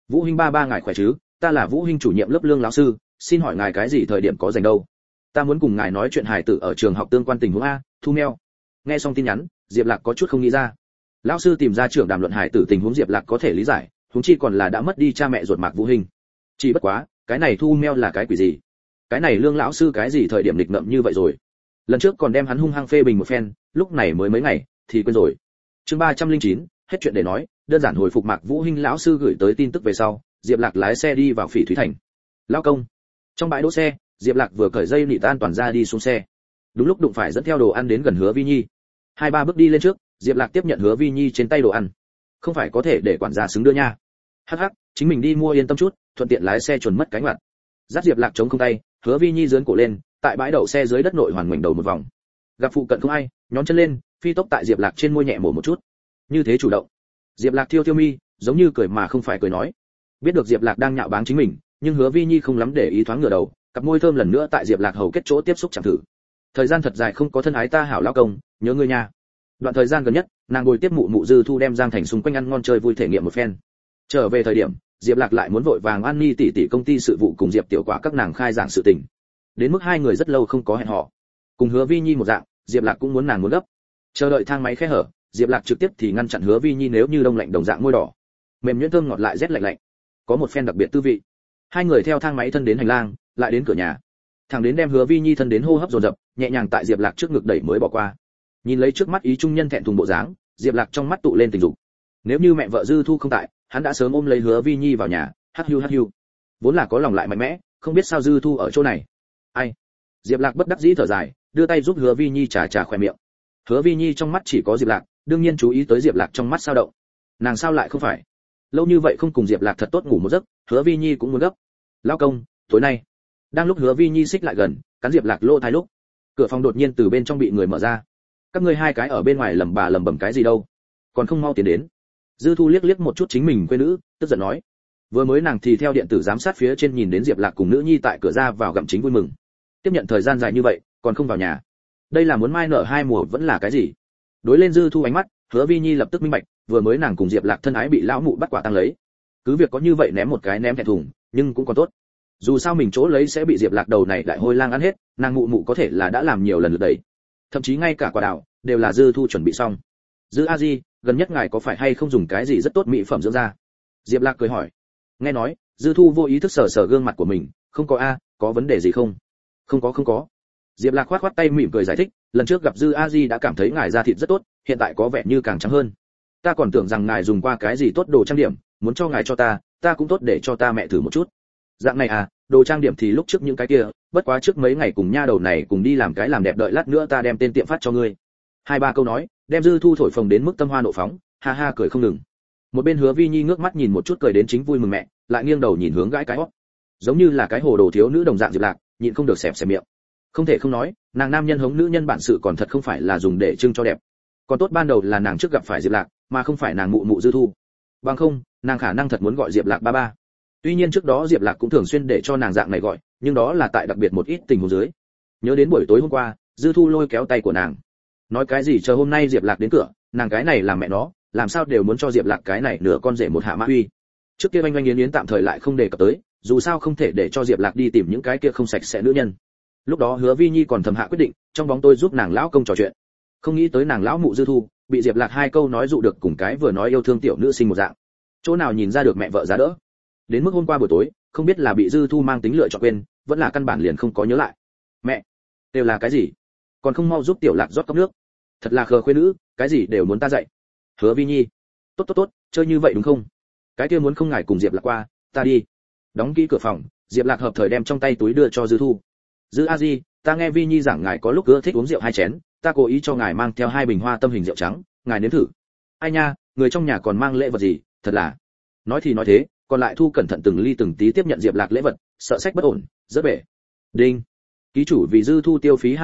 Vũ Hinh ba ba ngài khỏe chứ? Ta là Vũ Hinh chủ nhiệm lớp Lương lão sư, xin hỏi ngài cái gì thời điểm có rảnh đâu? Ta muốn cùng ngài nói chuyện hài tử ở trường học tương quan tình huống a. Thu meo. Nghe xong tin nhắn, Diệp Lạc có chút không nghĩ ra. Lão sư tìm ra trưởng đàm luận hài tử tình huống Diệp Lạc có thể lý giải, huống chi còn là đã mất đi cha mẹ ruột Mạc Vũ Hinh. Chỉ bất quá, cái này Thu meo là cái quỷ gì? Cái này Lương lão sư cái gì thời điểm nghịch ngợm như vậy rồi? Lần trước còn đem hắn hung hăng phê bình một phen, lúc này mới mấy ngày thì quên rồi. Chương 309, hết chuyện để nói, đơn giản hồi phục Mạc Vũ Hinh lão sư gửi tới tin tức về sau, Diệp Lạc lái xe đi vào Phỉ Thúy Thành. Lão công. Trong bãi đỗ xe, Diệp Lạc vừa cởi dây nịt an toàn ra đi xuống xe. Đúng lúc đụng phải dẫn theo đồ ăn đến gần Hứa Vi Nhi. Hai ba bước đi lên trước, Diệp Lạc tiếp nhận Hứa Vi Nhi trên tay đồ ăn. Không phải có thể để quản gia xứng đưa nha. Hắc hắc, chính mình đi mua yên tâm chút, thuận tiện lái xe chuẩn mất cánh mặt. Dắt Diệp Lạc chống không tay, Hứa Vi Nhi giương cổ lên, tại bãi đậu xe dưới đất nội hoàn ngoảnh đầu một vòng. Gặp phụ cận không ai, nhón chân lên, phi tốc tại Diệp Lạc trên môi nhẹ mổ một chút. Như thế chủ động. Diệp Lạc thiêu thiêu mi, giống như cười mà không phải cười nói. Biết được Diệp Lạc đang nhạo báng chính mình, nhưng Hứa Vi Nhi không lắm để ý, thoáng ngửa đầu, cặp môi thơm lần nữa tại Diệp Lạc hầu kết chỗ tiếp xúc chạm thử. Thời gian thật dài không có thân ái ta hảo lão công, nhớ ngươi nha. Đoạn thời gian gần nhất, nàng ngồi tiếp mụ mụ Dư Thu đem Giang Thành xung quanh ăn ngon chơi vui thể nghiệm một phen. Trở về thời điểm, Diệp Lạc lại muốn vội vàng An Ni tỷ tỷ công ty sự vụ cùng Diệp Tiểu Quả các nàng khai giảng sự tình. Đến mức hai người rất lâu không có hẹn hò. Cùng Hứa Vi Nhi một dạng, Diệp Lạc cũng muốn nàng muốn gấp. Chờ đợi thang máy khẽ hở, Diệp Lạc trực tiếp thì ngăn chặn Hứa Vi Nhi nếu như đông lạnh đồng dạng môi đỏ. Mềm nhuyễn thơm ngọt lại rét lạnh lạnh. Có một phen đặc biệt tư vị. Hai người theo thang máy thân đến hành lang, lại đến cửa nhà. Thằng đến đem Hứa Vi Nhi thân đến hô hấp dồn dập, nhẹ nhàng tại Diệp Lạc trước ngực đẩy mới bỏ qua. Nhìn lấy trước mắt ý trung nhân thẹn thùng bộ dáng, Diệp Lạc trong mắt tụ lên tình dục. Nếu như mẹ vợ Dư Thu không tại, hắn đã sớm ôm lấy Hứa Vi Nhi vào nhà, hắc hiu. Vốn là có lòng lại mạnh mẽ, không biết sao Dư Thu ở chỗ này. Ai? Diệp Lạc bất đắc dĩ thở dài, đưa tay giúp Hứa Vi Nhi chà khóe miệng. Hứa Vi Nhi trong mắt chỉ có Diệp Lạc, đương nhiên chú ý tới Diệp Lạc trong mắt sao động. Nàng sao lại không phải? Lâu như vậy không cùng Diệp Lạc thật tốt ngủ một giấc, Hứa Vi Nhi cũng muốn gấp. Lão công, tối nay. Đang lúc Hứa Vi Nhi xích lại gần, cắn Diệp Lạc lỗ tai lúc, cửa phòng đột nhiên từ bên trong bị người mở ra. Các ngươi hai cái ở bên ngoài lẩm bẩm cái gì đâu? Còn không mau tiến đến. Dư Thu liếc một chút chính mình quê nữ, tức giận nói. Vừa mới nàng thì theo điện tử giám sát phía trên nhìn đến Diệp Lạc cùng nữ nhi tại cửa ra vào gặm chính vui mừng. Tiếp nhận thời gian dài như vậy, còn không vào nhà. Đây là muốn mai nở hai mùa vẫn là cái gì? Đối lên Dư Thu ánh mắt, Hứa Vi Nhi lập tức minh bạch, vừa mới nàng cùng Diệp Lạc thân ái bị lão mụ bắt quả tang lấy. Cứ việc có như vậy ném một cái ném thẹn thùng, nhưng cũng còn tốt. Dù sao mình chỗ lấy sẽ bị Diệp Lạc đầu này đại hôi lang ăn hết, nàng mụ có thể là đã làm nhiều lần lượt đấy. Thậm chí ngay cả quả đào đều là Dư Thu chuẩn bị xong. Dư a di, gần nhất ngài có phải hay không dùng cái gì rất tốt mỹ phẩm dưỡng da? Diệp Lạc cười hỏi. Nghe nói, Dư Thu vô ý thức sờ gương mặt của mình, không có a, có vấn đề gì không? Không có. Diệp Lạc khoát tay mỉm cười giải thích, lần trước gặp Dư a di đã cảm thấy ngài da thịt rất tốt, hiện tại có vẻ như càng trắng hơn. Ta còn tưởng rằng ngài dùng qua cái gì tốt đồ trang điểm, muốn cho ngài cho ta cũng tốt để cho ta mẹ thử một chút. Dạng này à, đồ trang điểm thì lúc trước những cái kia, bất quá trước mấy ngày cùng nha đầu này cùng đi làm cái làm đẹp, đợi lát nữa ta đem tên tiệm phát cho ngươi. Hai ba câu nói, đem Dư Thu thổi phồng đến mức tâm hoa nộ phóng, ha ha cười không ngừng. Một bên Hứa Vi Nhi ngước mắt nhìn một chút cười đến chính vui mừng mẹ, lại nghiêng đầu nhìn hướng gãi cái hót. Giống như là cái hồ đồ thiếu nữ đồng dạng Diệp Lạc, nhịn không được xẹp miệng. Không thể không nói, nàng nam nhân hống nữ nhân bản sự còn thật không phải là dùng để trưng cho đẹp. Còn tốt ban đầu là nàng trước gặp phải Diệp Lạc, mà không phải nàng mụ Dư Thu. Bằng không, nàng khả năng thật muốn gọi Diệp Lạc ba ba. Tuy nhiên trước đó Diệp Lạc cũng thường xuyên để cho nàng dạng này gọi, nhưng đó là tại đặc biệt một ít tình huống dưới. Nhớ đến buổi tối hôm qua, Dư Thu lôi kéo tay của nàng. Nói cái gì chờ hôm nay Diệp Lạc đến cửa, nàng cái này làm mẹ nó, làm sao đều muốn cho Diệp Lạc cái này nửa con rể một hạ mã uy. Trước kia oanh yến tạm thời lại không đề cập tới, dù sao không thể để cho Diệp Lạc đi tìm những cái kia không sạch sẽ nữ nhân. Lúc đó Hứa Vi Nhi còn thầm hạ quyết định, trong bóng tôi giúp nàng lão công trò chuyện. Không nghĩ tới nàng lão mụ Dư Thu, bị Diệp Lạc hai câu nói dụ được cùng cái vừa nói yêu thương tiểu nữ sinh một dạng. Chỗ nào nhìn ra được mẹ vợ giá đỡ. Đến mức hôm qua buổi tối, không biết là bị Dư Thu mang tính lựa chọn quên, vẫn là căn bản liền không có nhớ lại. Mẹ, đều là cái gì? Còn không mau giúp tiểu Lạc rót cốc nước. Thật là khờ khuê nữ, cái gì đều muốn ta dạy. Hứa Vi Nhi, tốt, chơi như vậy đúng không? Cái kia muốn không ngài cùng Diệp Lạc qua, ta đi. Đóng kỹ cửa phòng, Diệp Lạc hợp thời đem trong tay túi đưa cho Dư Thu. Dư a di, ta nghe Vi Nhi giảng ngài có lúc ưa thích uống rượu hai chén, ta cố ý cho ngài mang theo hai bình hoa tâm hình rượu trắng, ngài nếm thử. Ai nha, người trong nhà còn mang lễ vật gì, thật là. Nói thì nói thế, còn lại Thu cẩn thận từng ly từng tí tiếp nhận Diệp Lạc lễ vật, sợ sách bất ổn, rớt bể. Đinh. Ký chủ vì Dư Thu tiêu phí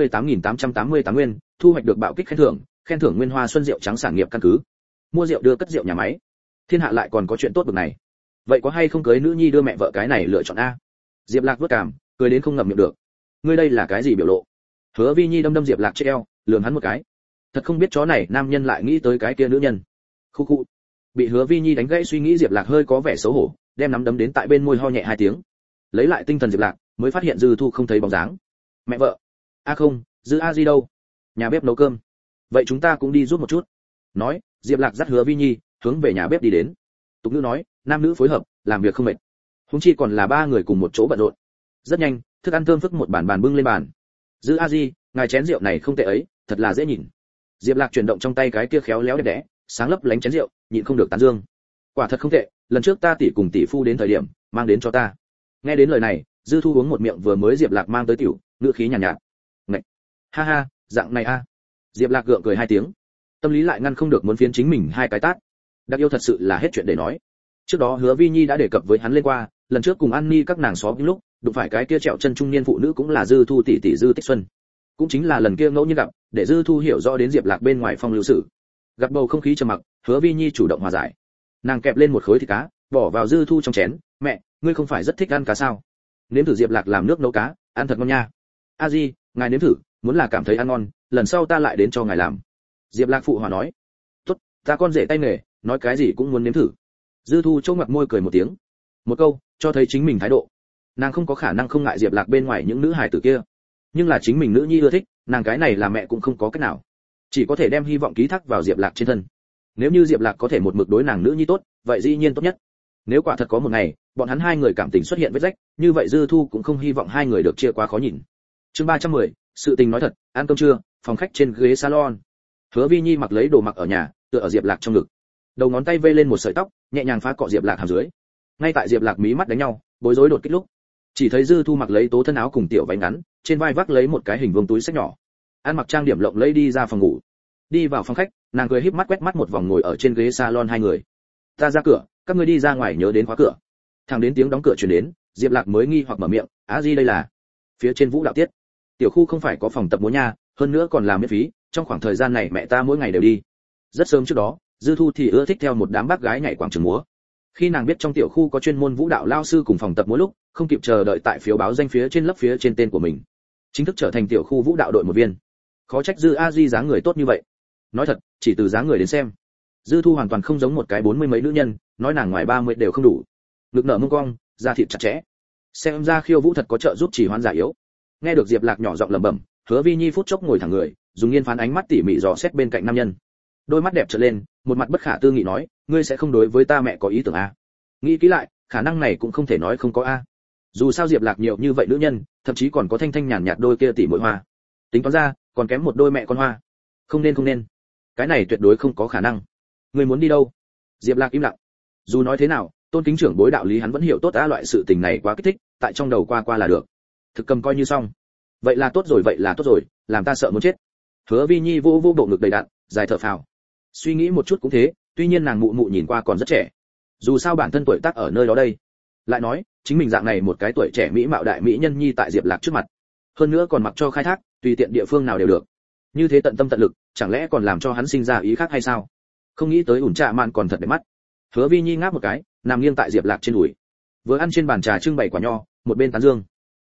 288.888 nguyên, thu hoạch được bạo kích khen thưởng nguyên hoa xuân rượu trắng sản nghiệp căn cứ. Mua rượu đưa cất rượu nhà máy. Thiên hạ lại còn có chuyện tốt bực này. Vậy có hay không cưới nữ nhi đưa mẹ vợ cái này lựa chọn a? Diệp Lạc vớt cảm, cười đến không ngậm miệng được. Ngươi đây là cái gì biểu lộ? Hứa Vi Nhi đâm Diệp Lạc trên eo, lườm hắn một cái. Thật không biết chó này nam nhân lại nghĩ tới cái kia nữ nhân. Khu. Bị Hứa Vi Nhi đánh gãy suy nghĩ Diệp Lạc hơi có vẻ xấu hổ, đem nắm đấm đến tại bên môi ho nhẹ 2 tiếng. Lấy lại tinh thần Diệp Lạc, mới phát hiện Dư Thu không thấy bóng dáng. Mẹ vợ. A không, Dư A Di đâu? Nhà bếp nấu cơm. Vậy chúng ta cũng đi giúp một chút. Nói, Diệp Lạc dắt Hứa Vi Nhi hướng về nhà bếp đi đến. Tục ngữ nói, nam nữ phối hợp, làm việc không mệt. Huống chi còn là 3 người cùng một chỗ bận rộn. Rất nhanh, thức ăn thơm phức một bàn bàn bưng lên bàn. Dư A Di, ngài chén rượu này không tệ ấy, thật là dễ nhìn. Diệp Lạc chuyển động trong tay cái kia khéo léo đẹp đẽ, sáng lấp lánh chén rượu, nhịn không được tán dương. Quả thật không tệ, lần trước ta tỷ cùng tỷ phu đến thời điểm, mang đến cho ta. Nghe đến lời này, Dư Thu uống một miệng vừa mới Diệp Lạc mang tới tiểu, ngữ khí nhàn nhạt. Ngậy. Ha ha, dạng này a. Diệp Lạc gượng cười 2 tiếng. Tâm lý lại ngăn không được muốn phiến chính mình 2 cái tát. Đặc yêu thật sự là hết chuyện để nói. Trước đó Hứa Vi Nhi đã đề cập với hắn lên qua, lần trước cùng An Ni các nàng xóm những lúc, đụng phải cái kia trẹo chân trung niên phụ nữ cũng là Dư Thu tỷ tỷ Dư Tích Xuân. Cũng chính là lần kia ngẫu nhiên gặp, để Dư Thu hiểu rõ đến Diệp Lạc bên ngoài phong lưu sự. Gặp bầu không khí trầm mặc, Hứa Vi Nhi chủ động hòa giải. Nàng kẹp lên một khối thịt cá, bỏ vào Dư Thu trong chén, "Mẹ, ngươi không phải rất thích ăn cá sao? Nếm thử Diệp Lạc làm nước nấu cá, ăn thật ngon nha." "A Di, ngài nếm thử, muốn là cảm thấy ăn ngon, lần sau ta lại đến cho ngài làm." Diệp Lạc phụ hòa nói. "Tốt, ta con rể tay nghề, nói cái gì cũng muốn nếm thử." Dư Thu chốc ngoặc môi cười một tiếng. Một câu, cho thấy chính mình thái độ. Nàng không có khả năng không ngại Diệp Lạc bên ngoài những nữ hài tử kia, nhưng là chính mình nữ nhi ưa thích, nàng cái này là mẹ cũng không có cách nào, chỉ có thể đem hy vọng ký thác vào Diệp Lạc trên thân. Nếu như Diệp Lạc có thể một mực đối nàng nữ nhi tốt, vậy dĩ nhiên tốt nhất. Nếu quả thật có một ngày, bọn hắn 2 người cảm tình xuất hiện vết rách, như vậy Dư Thu cũng không hy vọng 2 người được chia quá khó nhìn. Chương 310, sự tình nói thật, ăn cơm trưa, phòng khách trên ghế salon. Hứa Vi Nhi mặc lấy đồ mặc ở nhà, tựa ở Diệp Lạc trong ngực. Đầu ngón tay vây lên một sợi tóc, nhẹ nhàng phá cọ Diệp Lạc hàm dưới. Ngay tại Diệp Lạc mí mắt đánh nhau, bối rối đột kích lúc, chỉ thấy Dư Thu mặc lấy tố thân áo cùng tiểu váy ngắn, trên vai vác lấy một cái hình vuông túi xách nhỏ. Ăn mặc trang điểm lộng lẫy đi ra phòng ngủ. Đi vào phòng khách, nàng cười híp mắt quét mắt một vòng ngồi ở trên ghế salon 2 người. "Ta ra cửa, các ngươi đi ra ngoài nhớ đến khóa cửa." Thẳng đến tiếng đóng cửa truyền đến, Diệp Lạc mới nghi hoặc mở miệng, "Á Di đây là?" "Phía trên Vũ đạo tiết. Tiểu khu không phải có phòng tập múa nha, hơn nữa còn là miễn phí, trong khoảng thời gian này mẹ ta mỗi ngày đều đi." Rất sớm trước đó, Dư Thu thì ưa thích theo một đám bác gái nhảy quảng trường múa. Khi nàng biết trong tiểu khu có chuyên môn vũ đạo lao sư cùng phòng tập múa lúc, không kịp chờ đợi tại phiếu báo danh phía trên lấp phía trên tên của mình, chính thức trở thành tiểu khu vũ đạo đội một viên. Khó trách Dư A Di dáng người tốt như vậy. Nói thật, chỉ từ dáng người đến xem, Dư Thu hoàn toàn không giống một cái 40 mấy nữ nhân, nói nàng ngoài 30 đều không đủ. Ngực nở mông cong, da thịt chặt chẽ. Xem ra khiêu vũ thật có trợ giúp trì hoãn già yếu. Nghe được Diệp Lạc nhỏ giọng lẩm bẩm, Hứa Vi Nhi phút chốc ngồi thẳng người, dùng nghiên phán ánh mắt tỉ mỉ dò xét bên cạnh nam nhân. Đôi mắt đẹp trợn lên, một mặt bất khả tư nghị nói, "Ngươi sẽ không đối với ta mẹ có ý tưởng à?" Nghĩ kỹ lại, khả năng này cũng không thể nói không có a. Dù sao Diệp Lạc nhiều như vậy nữ nhân, thậm chí còn có thanh thanh nhàn nhạt đôi kia tỷ muội hoa. Tính toán ra, còn kém một đôi mẹ con hoa. Không nên. Cái này tuyệt đối không có khả năng. Ngươi muốn đi đâu? Diệp Lạc im lặng. Dù nói thế nào, tôn kính trưởng bối đạo lý hắn vẫn hiểu tốt, loại sự tình này quá kích thích, tại trong đầu qua là được. Thực cầm coi như xong. Vậy là tốt rồi, làm ta sợ muốn chết. Hứa Vi Nhi vô bộ ngực đầy đặn, dài thở phào. Suy nghĩ một chút cũng thế, tuy nhiên nàng mụ nhìn qua còn rất trẻ. Dù sao bản thân tuổi tác ở nơi đó đây. Lại nói, chính mình dạng này một cái tuổi trẻ mỹ mạo đại mỹ nhân nhi tại Diệp Lạc trước mặt, hơn nữa còn mặc cho khai thác, tùy tiện địa phương nào đều được. Như thế tận tâm tận lực, chẳng lẽ còn làm cho hắn sinh ra ý khác hay sao? Không nghĩ tới ủn trạ mạn còn thật đẹp mắt. Hứa Vi Nhi ngáp một cái, nằm nghiêng tại Diệp Lạc trên đùi. Vừa ăn trên bàn trà trưng bày quả nho, một bên tán dương.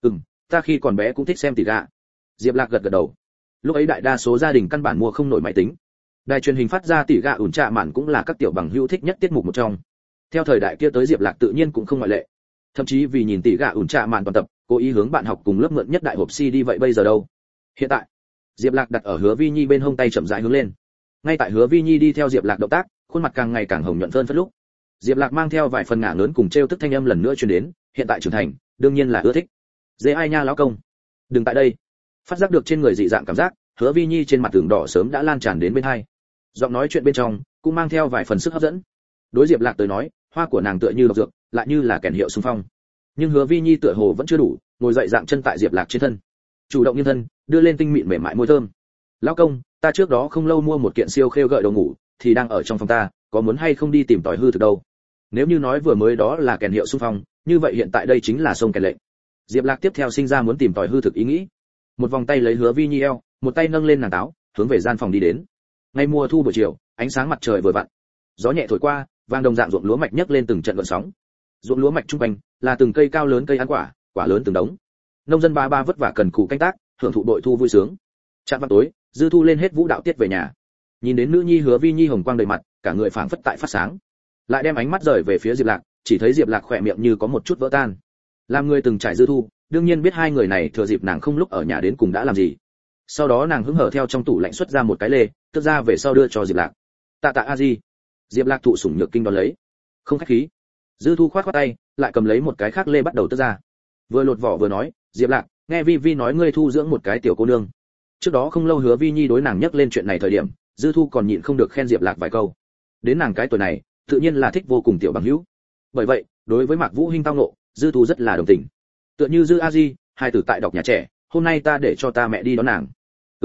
Ta khi còn bé cũng thích xem tỉ gạ." Diệp Lạc gật đầu. Lúc ấy đại đa số gia đình căn bản mua không nổi máy tính. Đài truyền hình phát ra tỉ gạ ủn trạ mạn cũng là các tiểu bằng hữu thích nhất tiết mục một trong. Theo thời đại kia tới Diệp Lạc tự nhiên cũng không ngoại lệ. Thậm chí vì nhìn tỉ gạ ủn trạ mạn toàn tập, cố ý hướng bạn học cùng lớp mượn nhất đại hộp CD vậy bây giờ đâu. Hiện tại, Diệp Lạc đặt ở Hứa Vi Nhi bên hông tay chậm rãi hướng lên. Ngay tại Hứa Vi Nhi đi theo Diệp Lạc động tác, khuôn mặt càng ngày càng hồng nhuận phơn phất lúc, Diệp Lạc mang theo vài phần ngả lớn cùng trêu tức thanh âm lần nữa truyền đến, hiện tại trưởng thành, đương nhiên là ưa thích. "Dễ ai nha lão công, đừng tại đây." Phát giác được trên người dị dạng cảm giác, Hứa Vi Nhi trên mặt tường đỏ sớm đã lan tràn đến bên hai. Giọng nói chuyện bên trong cũng mang theo vài phần sức hấp dẫn. Đối Diệp Lạc tới nói, hoa của nàng tựa như độc dược, lại như là kèn hiệu xung phong. Nhưng Hứa Vi Nhi tựa hồ vẫn chưa đủ, ngồi dậy dạng chân tại Diệp Lạc trên thân, chủ động nghiêng thân, đưa lên tinh mịn mềm mại môi thơm. "Lão công, ta trước đó không lâu mua một kiện siêu khêu gợi đồ ngủ, thì đang ở trong phòng ta, có muốn hay không đi tìm tòi hư thực đâu?" Nếu như nói vừa mới đó là kèn hiệu xung phong, như vậy hiện tại đây chính là sông kèn lệnh. Diệp Lạc tiếp theo sinh ra muốn tìm tòi hư thực ý nghĩ. Một vòng tay lấy Hứa Vi Nhi eo, một tay nâng lên nàng táo, hướng về gian phòng đi đến. Ngày mùa thu buổi chiều, ánh sáng mặt trời vừa vặn, gió nhẹ thổi qua, vang đồng dạng ruộng lúa mạch nhấc lên từng trận gợn sóng. Ruộng lúa mạch trung quanh là từng cây cao lớn cây ăn quả, quả lớn từng đống. Nông dân ba vất vả cần cù canh tác, hưởng thụ bội thu vui sướng. Chạm vào tối, Dư Thu lên hết vũ đạo tiết về nhà. Nhìn đến nữ nhi Hứa Vi Nhi hồng quang đầy mặt, cả người phảng phất tại phát sáng. lại đem ánh mắt rời về phía Diệp Lạc, chỉ thấy Diệp Lạc khỏe miệng như có một chút vỡ tan. Làm người từng trải Dư Thu, đương nhiên biết hai người này thừa dịp nàng không lúc ở nhà đến cùng đã làm gì. Sau đó nàng hứng hở theo trong tủ lạnh xuất ra một cái lê, tức ra về sau đưa cho Diệp Lạc. Tạ tạ a di. Diệp Lạc thụ sủng nhược kinh đón lấy. Không khách khí. Dư Thu khoát khoát tay, lại cầm lấy một cái khác lê bắt đầu tức ra. Vừa lột vỏ vừa nói, Diệp Lạc, nghe Vi Vi nói ngươi thu dưỡng một cái tiểu cô nương. Trước đó không lâu Hứa Vi Nhi đối nàng nhắc lên chuyện này thời điểm, Dư Thu còn nhịn không được khen Diệp Lạc vài câu. Đến nàng cái tuổi này, tự nhiên là thích vô cùng tiểu bằng hữu. Bởi vậy, đối với Mạc Vũ Hinh tao ngộ, Dư Thu rất là đồng tình. Tựa như Dư A Di, hai tử tại đọc nhà trẻ, hôm nay ta để cho ta mẹ đi đón nàng.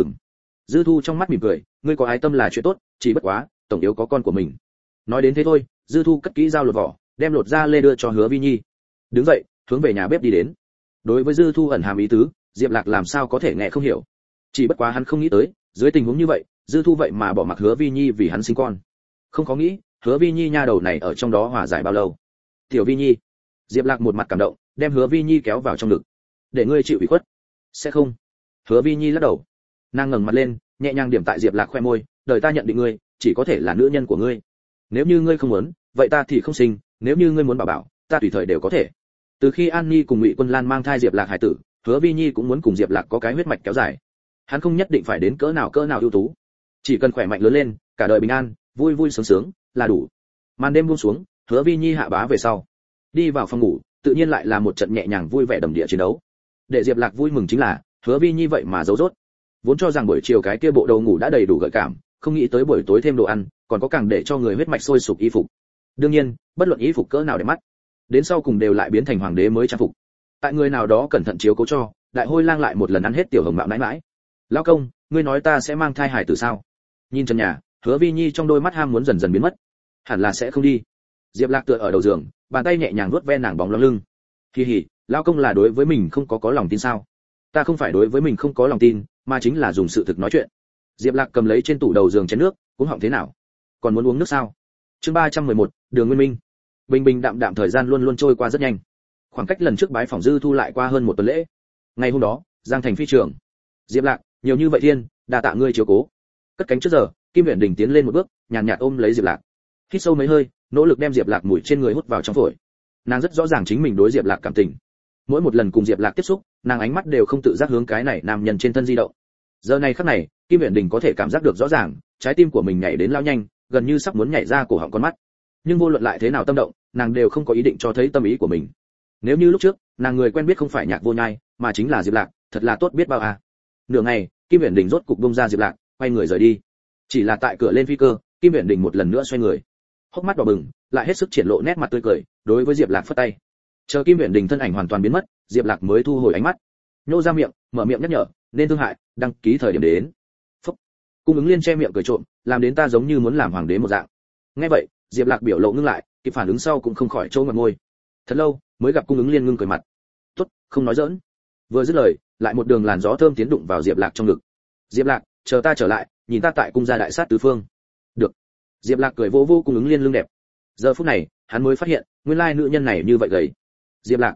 Dư Thu trong mắt mỉm cười, ngươi có ái tâm là chuyện tốt, chỉ bất quá, tổng yếu có con của mình. Nói đến thế thôi, Dư Thu cất kỹ dao lột vỏ, đem lột ra lê đưa cho Hứa Vi Nhi. Đứng dậy, hướng về nhà bếp đi đến. Đối với Dư Thu ẩn hàm ý tứ, Diệp Lạc làm sao có thể nghe không hiểu. Chỉ bất quá hắn không nghĩ tới, dưới tình huống như vậy, Dư Thu vậy mà bỏ mặc Hứa Vi Nhi vì hắn sinh con. Không có nghĩ, Hứa Vi Nhi nha đầu này ở trong đó hòa giải bao lâu. Tiểu Vi Nhi. Diệp Lạc một mặt cảm động, đem Hứa Vi Nhi kéo vào trong ngực. Để ngươi chịu ủy khuất. Sẽ không. Hứa Vi Nhi lắc đầu. Nàng ngẩng mặt lên, nhẹ nhàng điểm tại Diệp Lạc khoe môi, đời ta nhận định ngươi, chỉ có thể là nữ nhân của ngươi. Nếu như ngươi không muốn, vậy ta thì không sinh, nếu như ngươi muốn bảo bảo, ta tùy thời đều có thể. Từ khi An Nhi cùng Ngụy Quân Lan mang thai Diệp Lạc hải tử, Hứa Vi Nhi cũng muốn cùng Diệp Lạc có cái huyết mạch kéo dài. Hắn không nhất định phải đến cỡ nào ưu tú, chỉ cần khỏe mạnh lớn lên, cả đời bình an, vui vui sướng sướng là đủ. Màn đêm buông xuống, Hứa Vi Nhi hạ bá về sau, đi vào phòng ngủ, tự nhiên lại là một trận nhẹ nhàng vui vẻ đầm địa chiến đấu. Để Diệp Lạc vui mừng chính là, Hứa Vi Nhi vậy mà giấu rốt. Vốn cho rằng buổi chiều cái kia bộ đầu ngủ đã đầy đủ gợi cảm, không nghĩ tới buổi tối thêm đồ ăn, còn có càng để cho người huyết mạch sôi sục y phục. Đương nhiên, bất luận y phục cỡ nào để mắt, đến sau cùng đều lại biến thành hoàng đế mới trang phục. Tại người nào đó cẩn thận chiếu cố cho, Đại Hôi Lang lại một lần ăn hết tiểu hồng mạo nãi nãi. Lão công, ngươi nói ta sẽ mang thai hài tử sao? Nhìn trần nhà, Hứa Vi Nhi trong đôi mắt ham muốn dần dần biến mất. Hẳn là sẽ không đi. Diệp Lạc tựa ở đầu giường, bàn tay nhẹ nhàng vuốt ve nàng bóng lưng. Hi hi, lão công là đối với mình không có lòng tin sao? Ta không phải đối với mình không có lòng tin, mà chính là dùng sự thực nói chuyện. Diệp Lạc cầm lấy trên tủ đầu giường chén nước, uống họng thế nào? Còn muốn uống nước sao? Chương 311, Đường Nguyên Minh. Bình bình đạm đạm thời gian luôn luôn trôi qua rất nhanh. Khoảng cách lần trước bái phỏng Dư Thu lại qua hơn một tuần lễ. Ngày hôm đó, Giang Thành phi trường. Diệp Lạc, nhiều như vậy thiên, đa tạ ngươi chiếu cố. Cất cánh trước giờ, Kim Uyển Đình tiến lên một bước, nhàn nhạt ôm lấy Diệp Lạc. Hít sâu mấy hơi, nỗ lực đem Diệp Lạc mùi trên người hút vào trong phổi. Nàng rất rõ ràng chính mình đối Diệp Lạc cảm tình. Mỗi một lần cùng Diệp Lạc tiếp xúc, nàng ánh mắt đều không tự giác hướng cái này nam nhân trên thân di động. Giờ này khắc này, Kim Uyển Đình có thể cảm giác được rõ ràng, trái tim của mình nhảy đến lao nhanh, gần như sắp muốn nhảy ra cổ họng con mắt. Nhưng vô luận lại thế nào tâm động, nàng đều không có ý định cho thấy tâm ý của mình. Nếu như lúc trước, nàng người quen biết không phải Nhạc Vô Nhai, mà chính là Diệp Lạc, thật là tốt biết bao à. Nửa ngày, Kim Uyển Đình rốt cục buông ra Diệp Lạc, quay người rời đi. Chỉ là tại cửa lên phi cơ, Kim Uyển Đình một lần nữa xoay người, hốc mắt đỏ bừng, lại hết sức triển lộ nét mặt tươi cười, đối với Diệp Lạc phất tay. Chờ Kim Uyển Đình thân ảnh hoàn toàn biến mất, Diệp Lạc mới thu hồi ánh mắt, nhô ra miệng, mở miệng nhắc nhở, nên thương hại, đăng ký thời điểm đến. Phúc. Cung ứng liên che miệng cười trộm, làm đến ta giống như muốn làm hoàng đế một dạng. Nghe vậy, Diệp Lạc biểu lộ ngưng lại, kịp phản ứng sau cũng không khỏi trố ngập môi. Thật lâu, mới gặp Cung ứng liên ngưng cười mặt. Tốt, không nói giỡn. Vừa dứt lời, lại một đường làn gió thơm tiến đụng vào Diệp Lạc trong ngực. Diệp Lạc, chờ ta trở lại, nhìn ta tại cung gia đại sát tứ phương. Được. Diệp Lạc cười vô vô Cung ứng liên lưng đẹp. Giờ phút này, hắn mới phát hiện, nguyên lai nữ nhân này như vậy gầy. Diệp Lạc,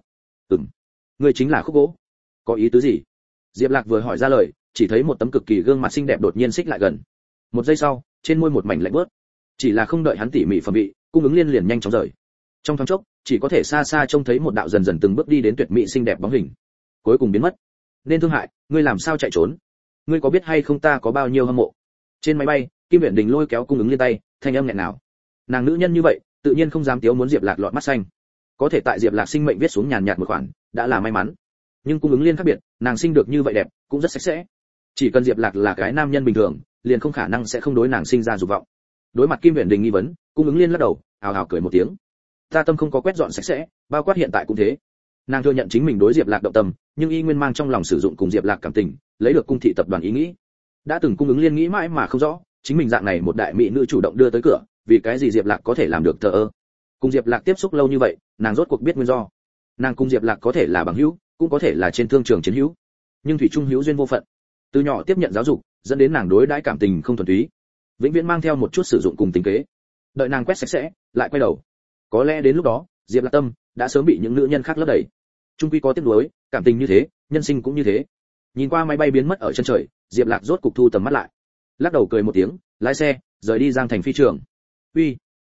ngươi chính là Khúc Gỗ. Có ý tứ gì? Diệp Lạc vừa hỏi ra lời, chỉ thấy một tấm cực kỳ gương mặt xinh đẹp đột nhiên xích lại gần. Một giây sau, trên môi một mảnh lạnh bớt. Chỉ là không đợi hắn tỉ mỉ phẩm vị, Cung ứng liên liền nhanh chóng rời. Trong thoáng chốc, chỉ có thể xa xa trông thấy một đạo dần dần từng bước đi đến tuyệt mỹ xinh đẹp bóng hình, cuối cùng biến mất. Nên thương hại, ngươi làm sao chạy trốn? Ngươi có biết hay không ta có bao nhiêu hâm mộ? Trên máy bay, Kim Uyển Đình lôi kéo Cung ứng liên tay, thanh âm nghẹn nào. Nàng nữ nhân như vậy, tự nhiên không dám tiếu muốn Diệp Lạc lọt mắt xanh. Có thể tại Diệp Lạc sinh mệnh viết xuống nhàn nhạt một khoản, đã là may mắn. Nhưng Cung ứng liên khác biệt, nàng sinh được như vậy đẹp, cũng rất sạch sẽ. Chỉ cần Diệp Lạc là cái nam nhân bình thường, liền không khả năng sẽ không đối nàng sinh ra dục vọng. Đối mặt Kim Uyển Đình nghi vấn, Cung ứng liên lắc đầu, ào ào cười một tiếng. Ta tâm không có quét dọn sạch sẽ, bao quát hiện tại cũng thế. Nàng thừa nhận chính mình đối Diệp Lạc động tâm, nhưng y nguyên mang trong lòng sử dụng cùng Diệp Lạc cảm tình, lấy được cung thị tập đoàn ý nghĩ. Đã từng Cung ứng liên nghĩ mãi mà không rõ, chính mình dạng này một đại mỹ nữ chủ động đưa tới cửa, vì cái gì Diệp Lạc có thể làm được thờ ơ. Cùng Diệp Lạc tiếp xúc lâu như vậy, nàng rốt cuộc biết nguyên do. Nàng cùng Diệp Lạc có thể là bằng hữu, cũng có thể là trên thương trường chiến hữu, nhưng thủy chung hữu duyên vô phận. Từ nhỏ tiếp nhận giáo dục, dẫn đến nàng đối đãi cảm tình không thuần túy, vĩnh viễn mang theo một chút sử dụng cùng tính kế. Đợi nàng quét sạch sẽ, lại quay đầu. Có lẽ đến lúc đó, Diệp Lạc tâm đã sớm bị những nữ nhân khác lấp đầy. Trung quy có tiếc nuối, cảm tình như thế, nhân sinh cũng như thế. Nhìn qua máy bay biến mất ở chân trời, Diệp Lạc rốt cục thu tầm mắt lại, lắc đầu cười một tiếng, lái xe rời đi Giang Thành phi trường. Uy,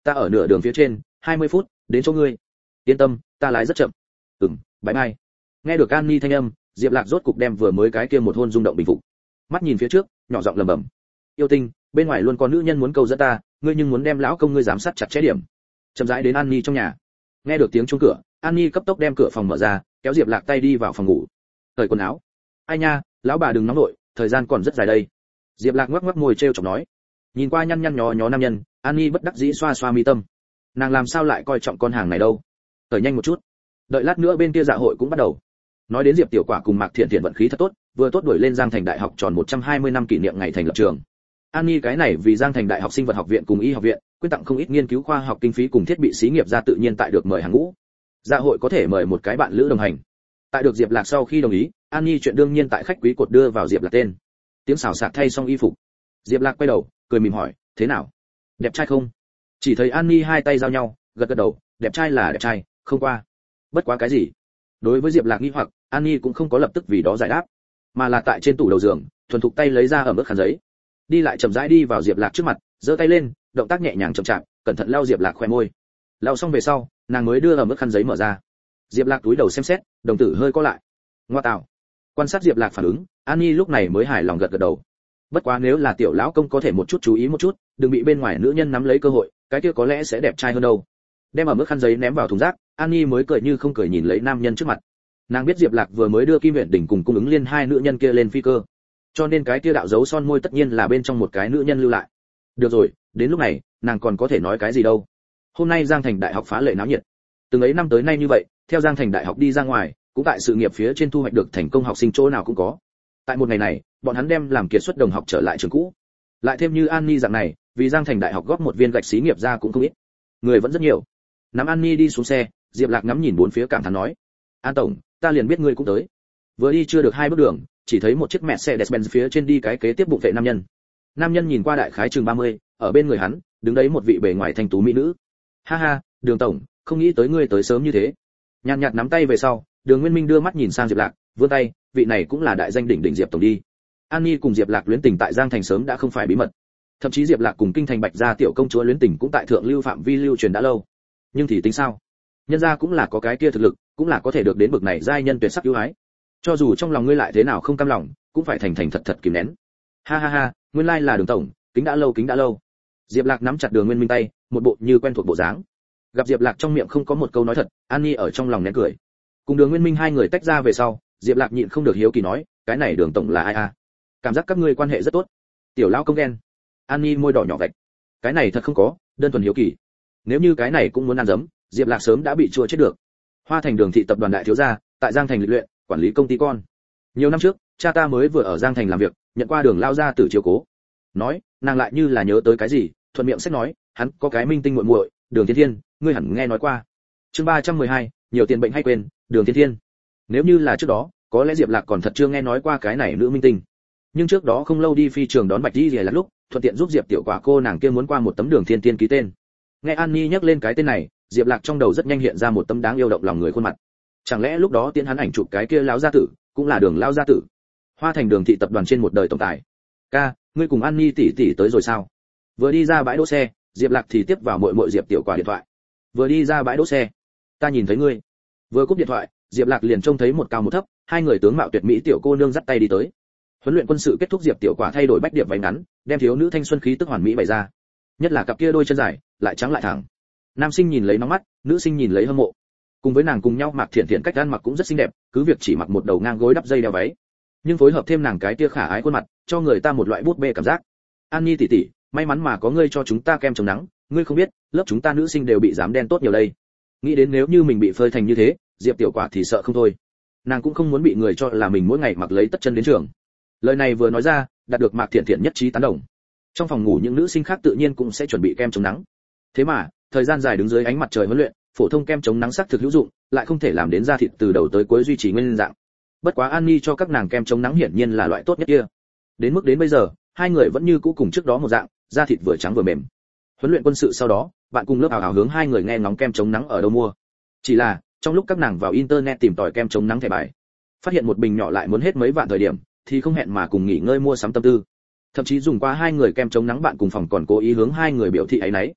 Ta ở nửa đường phía trên, 20 phút, đến chỗ ngươi. Yên tâm, ta lái rất chậm. Bye bye. Nghe được An Nhi thanh âm, Diệp Lạc rốt cục đem vừa mới cái kia một hôn rung động bình phục. Mắt nhìn phía trước, nhỏ giọng lẩm bẩm. Yêu Tinh, bên ngoài luôn có nữ nhân muốn câu dẫn ta, ngươi nhưng muốn đem lão công ngươi giám sát chặt chẽ điểm. Chậm rãi đến An Nhi trong nhà. Nghe được tiếng chuông cửa, An Nhi cấp tốc đem cửa phòng mở ra, kéo Diệp Lạc tay đi vào phòng ngủ. Cởi quần áo. Ai nha, lão bà đừng nóng nội, thời gian còn rất dài đây. Diệp Lạc ngoắc ngoắc môi trêu chọc nói. Nhìn qua nhăn nhăn nhó nhó nam nhân, An Nhi bất đắc dĩ xoa xoa mi tâm. Nàng làm sao lại coi trọng con hàng này đâu? Cởi nhanh một chút. Đợi lát nữa bên kia dạ hội cũng bắt đầu. Nói đến Diệp Tiểu Quả cùng Mạc Thiện Thiện vận khí thật tốt, vừa tốt đuổi lên Giang Thành Đại học tròn 120 năm kỷ niệm ngày thành lập trường. An Nhi cái này vì Giang Thành Đại học Sinh vật học viện cùng Y học viện, quyên tặng không ít nghiên cứu khoa học kinh phí cùng thiết bị xí nghiệp ra tự nhiên tại được mời hàng ngũ. Dạ hội có thể mời một cái bạn lữ đồng hành. Tại được Diệp Lạc sau khi đồng ý, An Nhi chuyện đương nhiên tại khách quý cột đưa vào Diệp Lạc tên. Tiếng xào xạc thay xong y phục. Diệp Lạc quay đầu, cười mỉm hỏi, thế nào? Đẹp trai không? Chỉ thấy An Nhi hai tay giao nhau, gật gật đầu, đẹp trai là đẹp trai, không qua. Bất quá cái gì? Đối với Diệp Lạc nghi hoặc, An Nhi cũng không có lập tức vì đó giải đáp, mà là tại trên tủ đầu giường, thuần thục tay lấy ra ẩm ướt khăn giấy. Đi lại chậm rãi đi vào Diệp Lạc trước mặt, giơ tay lên, động tác nhẹ nhàng chậm chạp, cẩn thận lau Diệp Lạc khóe môi. Lau xong về sau, nàng mới đưa ẩm ướt khăn giấy mở ra. Diệp Lạc túi đầu xem xét, đồng tử hơi co lại. Ngoa tạo. Quan sát Diệp Lạc phản ứng, An Nhi lúc này mới hài lòng gật gật đầu. Bất quá nếu là tiểu lão công có thể một chút chú ý một chút, đừng bị bên ngoài nữ nhân nắm lấy cơ hội, cái kia có lẽ sẽ đẹp trai hơn đâu. Đem ẩm ướt khăn giấy ném vào thùng rác, An Nhi mới cười như không cười nhìn lấy nam nhân trước mặt. Nàng biết Diệp Lạc vừa mới đưa Kim Uyển Đỉnh cùng cung ứng liên hai nữ nhân kia lên phi cơ, cho nên cái kia đạo dấu son môi tất nhiên là bên trong một cái nữ nhân lưu lại. Được rồi, đến lúc này, nàng còn có thể nói cái gì đâu. Hôm nay Giang Thành Đại học phá lệ náo nhiệt. Từng ấy năm tới nay như vậy, theo Giang Thành Đại học đi ra ngoài, cũng tại sự nghiệp phía trên thu hoạch được thành công học sinh chỗ nào cũng có. Tại một ngày này, bọn hắn đem làm kiệt xuất đồng học trở lại trường cũ. Lại thêm như An Nhi dạng này, vì Giang Thành Đại học góp một viên gạch xí nghiệp ra cũng không ít. Người vẫn rất nhiều. Nắm An Nhi đi xuống xe, Diệp Lạc ngắm nhìn bốn phía cảm thán nói: "An tổng, ta liền biết ngươi cũng tới." Vừa đi chưa được hai bước đường, chỉ thấy một chiếc Mercedes-Benz phía trên đi cái kế tiếp bụng vệ nam nhân. Nam nhân nhìn qua đại khái chừng 30, ở bên người hắn, đứng đấy một vị bề ngoài thanh tú mỹ nữ. "Ha ha, Đường tổng, không nghĩ tới ngươi tới sớm như thế." Nhàn nhạt nắm tay về sau, Đường Nguyên Minh đưa mắt nhìn sang Diệp Lạc, vươn tay, vị này cũng là đại danh đỉnh đỉnh Diệp tổng đi. An Nhi cùng Diệp Lạc luyến tình tại Giang Thành sớm đã không phải bí mật. Thậm chí Diệp Lạc cùng kinh thành Bạch gia tiểu công chúa luyến tình cũng tại thượng lưu phạm vi lưu truyền đã lâu. Nhưng thì tính sao? Nhân gia cũng là có cái kia thực lực, cũng là có thể được đến bậc này giai nhân tuyệt sắc ưu ái. Cho dù trong lòng ngươi lại thế nào không cam lòng, cũng phải thành thành thật thật kìm nén. Ha ha ha, nguyên lai là Đường tổng, kính đã lâu kính đã lâu. Diệp Lạc nắm chặt Đường Nguyên Minh tay, một bộ như quen thuộc bộ dáng. Gặp Diệp Lạc trong miệng không có một câu nói thật, An Nhi ở trong lòng nén cười. Cùng Đường Nguyên Minh hai người tách ra về sau, Diệp Lạc nhịn không được hiếu kỳ nói, cái này Đường tổng là ai a? Cảm giác các ngươi quan hệ rất tốt. Tiểu lão công ghen. An Nhi môi đỏ nhỏ vạch. Cái này thật không có, đơn thuần hiếu kỳ. Nếu như cái này cũng muốn ăn dấm, Diệp Lạc sớm đã bị chua chết được. Hoa Thành Đường thị tập đoàn đại thiếu gia, tại Giang Thành lịch luyện, quản lý công ty con. Nhiều năm trước, cha ta mới vừa ở Giang Thành làm việc, nhận qua Đường lao gia tử chiếu cố. Nói, nàng lại như là nhớ tới cái gì, thuận miệng sách nói, hắn có cái minh tinh muội muội, Đường Thiên Thiên, ngươi hẳn nghe nói qua. Chương 312, nhiều tiền bệnh hay quên, Đường Thiên Thiên. Nếu như là trước đó, có lẽ Diệp Lạc còn thật chưa nghe nói qua cái này nữ minh tinh. Nhưng trước đó không lâu đi phi trường đón Bạch Di là lúc, thuận tiện giúp Diệp Tiểu Quả cô nàng kia muốn qua một tấm Đường Thiên Thiên ký tên. Nghe An Nhi nhắc lên cái tên này, Diệp Lạc trong đầu rất nhanh hiện ra một tấm đáng yêu động lòng người khuôn mặt. Chẳng lẽ lúc đó tiến hắn ảnh chụp cái kia lão gia tử, cũng là Đường lão gia tử? Hoa Thành Đường thị tập đoàn trên một đời tổng tài. "Ca, ngươi cùng An Nhi tỷ tỷ tới rồi sao?" Vừa đi ra bãi đỗ xe, Diệp Lạc thì tiếp vào muội Diệp Tiểu Quả điện thoại. Vừa đi ra bãi đỗ xe, "Ta nhìn thấy ngươi." Vừa cúp điện thoại, Diệp Lạc liền trông thấy một cao một thấp, hai người tướng mạo tuyệt mỹ tiểu cô nương dắt tay đi tới. Huấn luyện quân sự kết thúc, Diệp Tiểu Quả thay đổi bách điệp váy ngắn, đem thiếu nữ thanh xuân khí tức hoàn mỹ bày ra. Nhất là cặp kia đôi chân dài, lại trắng lại thẳng. Nam sinh nhìn lấy nóng mắt, nữ sinh nhìn lấy hâm mộ. Cùng với nàng cùng nhau Mạc Thiện Thiện cách ăn mặc cũng rất xinh đẹp, cứ việc chỉ mặc một đầu ngang gối đắp dây đeo váy, nhưng phối hợp thêm nàng cái kia khả ái khuôn mặt, cho người ta một loại bút bê cảm giác. "An Nhi tỷ tỷ, may mắn mà có ngươi cho chúng ta kem chống nắng, ngươi không biết, lớp chúng ta nữ sinh đều bị dám đen tốt nhiều đây." Nghĩ đến nếu như mình bị phơi thành như thế, Diệp Tiểu Quả thì sợ không thôi. Nàng cũng không muốn bị người cho là mình mỗi ngày mặc lấy tất chân đến trường. Lời này vừa nói ra, đạt được Mạc Thiện Thiện nhất trí tán đồng. Trong phòng ngủ những nữ sinh khác tự nhiên cũng sẽ chuẩn bị kem chống nắng. Thế mà, thời gian dài đứng dưới ánh mặt trời huấn luyện, phổ thông kem chống nắng sắc thực hữu dụng, lại không thể làm đến da thịt từ đầu tới cuối duy trì nguyên dạng. Bất quá An Nhi cho các nàng kem chống nắng hiển nhiên là loại tốt nhất kia. Đến mức đến bây giờ, hai người vẫn như cũ cùng trước đó một dạng, da thịt vừa trắng vừa mềm. Huấn luyện quân sự sau đó, bạn cùng lớp ảo hướng hai người nghe ngóng kem chống nắng ở đâu mua. Chỉ là, trong lúc các nàng vào internet tìm tòi kem chống nắng thẻ bài, phát hiện một bình nhỏ lại muốn hết mấy vạn thời điểm, thì không hẹn mà cùng nghỉ ngơi mua sắm tâm tư. Thậm chí dùng qua hai người kem chống nắng bạn cùng phòng còn cố ý hướng hai người biểu thị ấy nấy.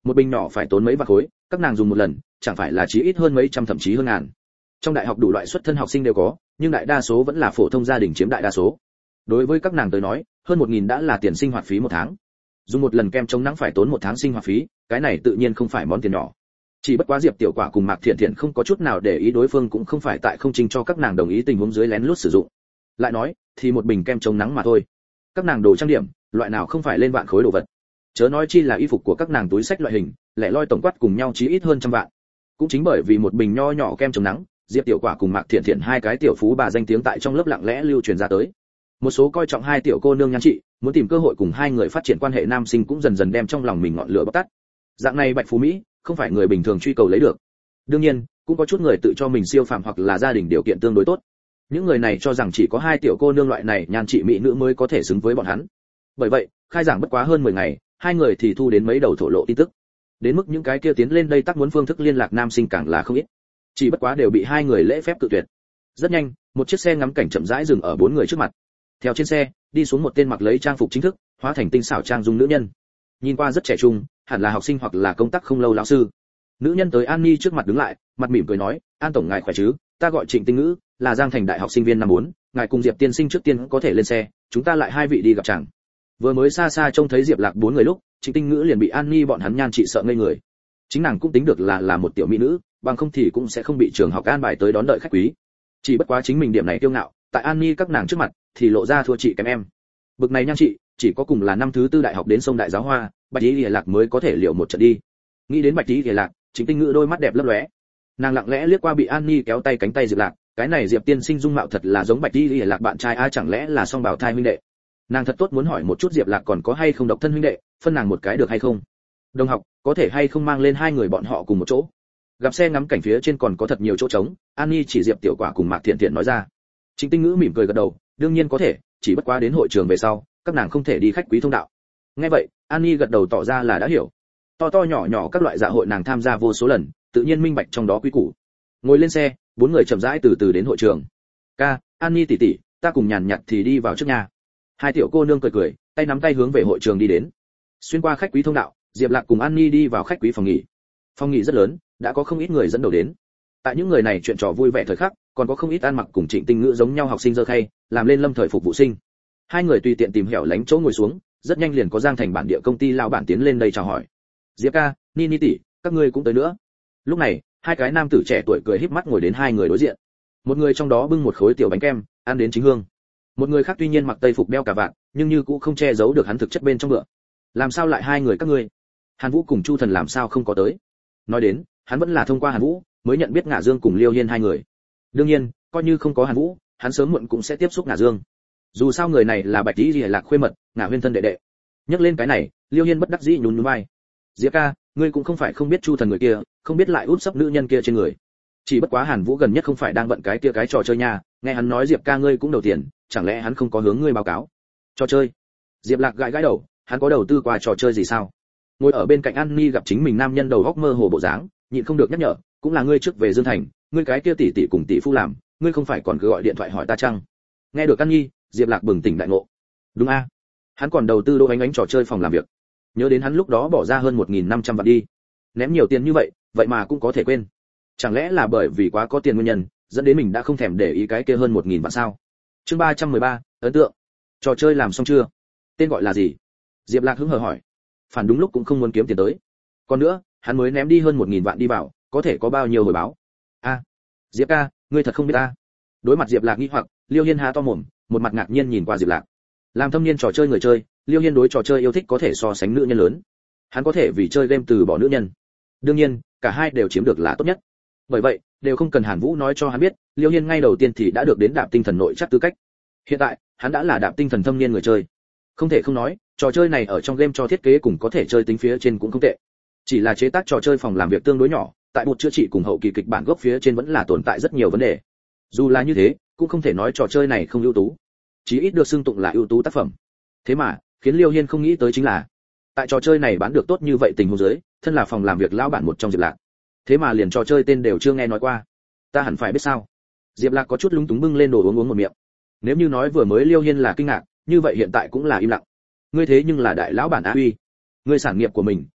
Một bình nhỏ phải tốn mấy vạn khối, các nàng dùng một lần chẳng phải là chí ít hơn mấy trăm thậm chí hơn ngàn. Trong đại học đủ loại xuất thân học sinh đều có, nhưng đại đa số vẫn là phổ thông gia đình chiếm đại đa số. Đối với các nàng tới nói, hơn 1000 đã là tiền sinh hoạt phí một tháng. Dùng một lần kem chống nắng phải tốn một tháng sinh hoạt phí, cái này tự nhiên không phải món tiền nhỏ. Chỉ bất quá Diệp Tiểu Quả cùng Mạc Thiện Thiện không có chút nào để ý đối phương cũng không phải tại không trình cho các nàng đồng ý tình huống dưới lén lút sử dụng. Lại nói, thì một bình kem chống nắng mà thôi. Các nàng đồ trang điểm, loại nào không phải lên vạn khối đồ vật. Chớ nói chi là y phục của các nàng túi xách loại hình, lẻ loi tổng quát cùng nhau chí ít hơn trăm vạn. Cũng chính bởi vì một bình nho nhỏ kem chống nắng, Diệp Tiểu Quả cùng Mạc Thiện Thiện hai cái tiểu phú bà danh tiếng tại trong lớp lặng lẽ lưu truyền ra tới. Một số coi trọng hai tiểu cô nương nhan trị, muốn tìm cơ hội cùng hai người phát triển quan hệ nam sinh cũng dần dần đem trong lòng mình ngọn lửa bốc tắt. Dạng này bạch phú mỹ, không phải người bình thường truy cầu lấy được. Đương nhiên, cũng có chút người tự cho mình siêu phàm hoặc là gia đình điều kiện tương đối tốt. Những người này cho rằng chỉ có hai tiểu cô nương loại này nhan trị mỹ nữ mới có thể xứng với bọn hắn. Bởi vậy, khai giảng bất quá hơn 10 ngày, hai người thì thu đến mấy đầu thổ lộ tin tức. Đến mức những cái kia tiến lên đây tác muốn phương thức liên lạc nam sinh càng là không ít. Chỉ bất quá đều bị hai người lễ phép cự tuyệt. Rất nhanh, một chiếc xe ngắm cảnh chậm rãi dừng ở bốn người trước mặt. Theo trên xe, đi xuống một tên mặc lấy trang phục chính thức, hóa thành tinh xảo trang dung nữ nhân. Nhìn qua rất trẻ trung, hẳn là học sinh hoặc là công tác không lâu lão sư. Nữ nhân tới An Nhi trước mặt đứng lại, mặt mỉm cười nói, "An tổng ngài khỏe chứ? Ta gọi Trịnh Tinh Ngữ, là Giang Thành đại học sinh viên năm 4, ngài cùng Diệp tiên sinh trước tiên có thể lên xe, chúng ta lại hai vị đi gặp chàng." Vừa mới xa xa trông thấy Diệp Lạc bốn người lúc, Trịnh Tinh Ngữ liền bị An Nhi bọn hắn nhan trị sợ ngây người. Chính nàng cũng tính được là một tiểu mỹ nữ, bằng không thì cũng sẽ không bị trường học an bài tới đón đợi khách quý. Chỉ bất quá chính mình điểm này kiêu ngạo, tại An Nhi các nàng trước mặt thì lộ ra thua chị kém em. Bực này nhan trị, chỉ có cùng là năm thứ tư đại học đến sông Đại Giáo Hoa, Bạch Ý Liễu Lạc mới có thể liệu một trận đi. Nghĩ đến Bạch Ý Liễu Lạc, Trịnh Tinh Ngữ đôi mắt đẹp lấp lóe. Nàng lặng lẽ liếc qua bị An Nhi kéo tay cánh tay Diệp Lạc, cái này Diệp tiên sinh dung mạo thật là giống Bạch Ý Liễu Lạc bạn trai a, chẳng lẽ là song bào thai huynh đệ. Nàng thật tốt muốn hỏi một chút Diệp Lạc còn có hay không độc thân huynh đệ, phân nàng một cái được hay không. Đồng học, có thể hay không mang lên hai người bọn họ cùng một chỗ. Gặp xe ngắm cảnh phía trên còn có thật nhiều chỗ trống, An Nhi chỉ Diệp Tiểu Quả cùng Mạc Thiện Thiện nói ra. Trịnh Tinh Ngữ mỉm cười gật đầu, đương nhiên có thể, chỉ bất quá đến hội trường về sau, các nàng không thể đi khách quý thông đạo. Nghe vậy, An Nhi gật đầu tỏ ra là đã hiểu. To to nhỏ nhỏ các loại dạ hội nàng tham gia vô số lần, tự nhiên minh bạch trong đó quý củ. Ngồi lên xe, bốn người chậm rãi từ từ đến hội trường. "Ca, An Nhi tỷ tỷ, ta cùng Nhàn Nhạt thì đi vào trước nhà." Hai tiểu cô nương cười cười, tay nắm tay hướng về hội trường đi đến. Xuyên qua khách quý thông đạo, Diệp Lạc cùng An Nhi đi vào khách quý phòng nghỉ. Phòng nghỉ rất lớn, đã có không ít người dẫn đầu đến. Tại những người này chuyện trò vui vẻ thời khắc, còn có không ít ăn mặc cùng Trịnh Tinh Ngữ giống nhau học sinh giơ khay, làm lên lâm thời phục vụ sinh. Hai người tùy tiện tìm hẻo lánh chỗ ngồi xuống, rất nhanh liền có Giang Thành bản địa công ty lão bản tiến lên đây chào hỏi. "Diệp ca, Nini tỷ, các ngươi cũng tới nữa." Lúc này, hai cái nam tử trẻ tuổi cười híp mắt ngồi đến hai người đối diện. Một người trong đó bưng một khối tiểu bánh kem, ăn đến chính hương. Một người khác tuy nhiên mặc tây phục đeo cả vạt, nhưng như cũng không che giấu được hắn thực chất bên trong bữa. "Làm sao lại hai người các ngươi? Hàn Vũ cùng Chu Thần làm sao không có tới?" Nói đến, hắn vẫn là thông qua Hàn Vũ mới nhận biết Ngạ Dương cùng Liêu Hiên hai người. Đương nhiên, coi như không có Hàn Vũ, hắn sớm muộn cũng sẽ tiếp xúc Ngạ Dương. Dù sao người này là Bạch Tỷ Liễu Lạc khuê mật, Ngạ Huyên thân đệ đệ. Nhắc lên cái này, Liêu Hiên bất đắc dĩ nhún nhún vai. "Diệp ca, ngươi cũng không phải không biết Chu Thần người kia, không biết lại úp sấp nữ nhân kia trên người. Chỉ bất quá Hàn Vũ gần nhất không phải đang bận cái kia cái trò chơi nha, nghe hắn nói Diệp ca ngươi cũng đầu tiền, chẳng lẽ hắn không có hướng ngươi báo cáo?" "Trò chơi?" Diệp Lạc gãi gãi đầu, hắn có đầu tư qua trò chơi gì sao? Ngồi ở bên cạnh An Ni gặp chính mình nam nhân đầu óc mơ hồ bộ dáng, nhịn không được nhắc nhở, "Cũng là ngươi trước về Dương Thành, ngươi cái kia tỷ tỷ cùng tỷ phu làm, ngươi không phải còn cứ gọi điện thoại hỏi ta chăng?" Nghe được An Nhi, Diệp Lạc bừng tỉnh đại ngộ. Đúng a, hắn còn đầu tư Đỗ Ánh Ánh trò chơi phòng làm việc. Nhớ đến hắn lúc đó bỏ ra hơn 1500 vạn đi. Ném nhiều tiền như vậy mà cũng có thể quên. Chẳng lẽ là bởi vì quá có tiền nguyên nhân, dẫn đến mình đã không thèm để ý cái kia hơn 1000 vạn sao? Chương 313, ấn tượng. Trò chơi làm xong chưa? Tên gọi là gì? Diệp Lạc hứng hờ hỏi. Phản đúng lúc cũng không muốn kiếm tiền tới. Còn nữa, hắn mới ném đi hơn 1000 vạn đi vào, có thể có bao nhiêu hồi báo? A, Diệp ca, ngươi thật không biết ta. Đối mặt Diệp Lạc nghi hoặc, Liêu Hiên há to mồm, một mặt ngạc nhiên nhìn qua Diệp Lạc. Làm thâm niên trò chơi người chơi, Liêu Hiên đối trò chơi yêu thích có thể so sánh nữ nhân lớn. Hắn có thể vì chơi game từ bỏ nữ nhân. Đương nhiên, cả hai đều chiếm được là tốt nhất. Bởi vậy, đều không cần Hàn Vũ nói cho hắn biết, Liêu Hiên ngay đầu tiên thì đã được đến đạp tinh thần nội chắc tư cách. Hiện tại, hắn đã là đạp tinh thần thâm niên người chơi. Không thể không nói, trò chơi này ở trong game cho thiết kế cùng có thể chơi tính phía trên cũng không tệ. Chỉ là chế tác trò chơi phòng làm việc tương đối nhỏ, tại bột chữa trị cùng hậu kỳ kịch bản gốc phía trên vẫn là tồn tại rất nhiều vấn đề. Dù là như thế, cũng không thể nói trò chơi này không ưu tú. Chí ít được xưng tụng là ưu tú tác phẩm. Thế mà, khiến Liêu Hiên không nghĩ tới chính là, tại trò chơi này bán được tốt như vậy tình huống dưới, thân là phòng làm việc lão bản một trong Diệp Lạc. Thế mà liền trò chơi tên đều chưa nghe nói qua. Ta hẳn phải biết sao? Diệp Lạc có chút lúng túng bưng lên đồ uống một miệng. Nếu như nói vừa mới Liêu Hiên là kinh ngạc, như vậy hiện tại cũng là im lặng. Ngươi thế nhưng là đại lão bản á uy, ngươi sản nghiệp của mình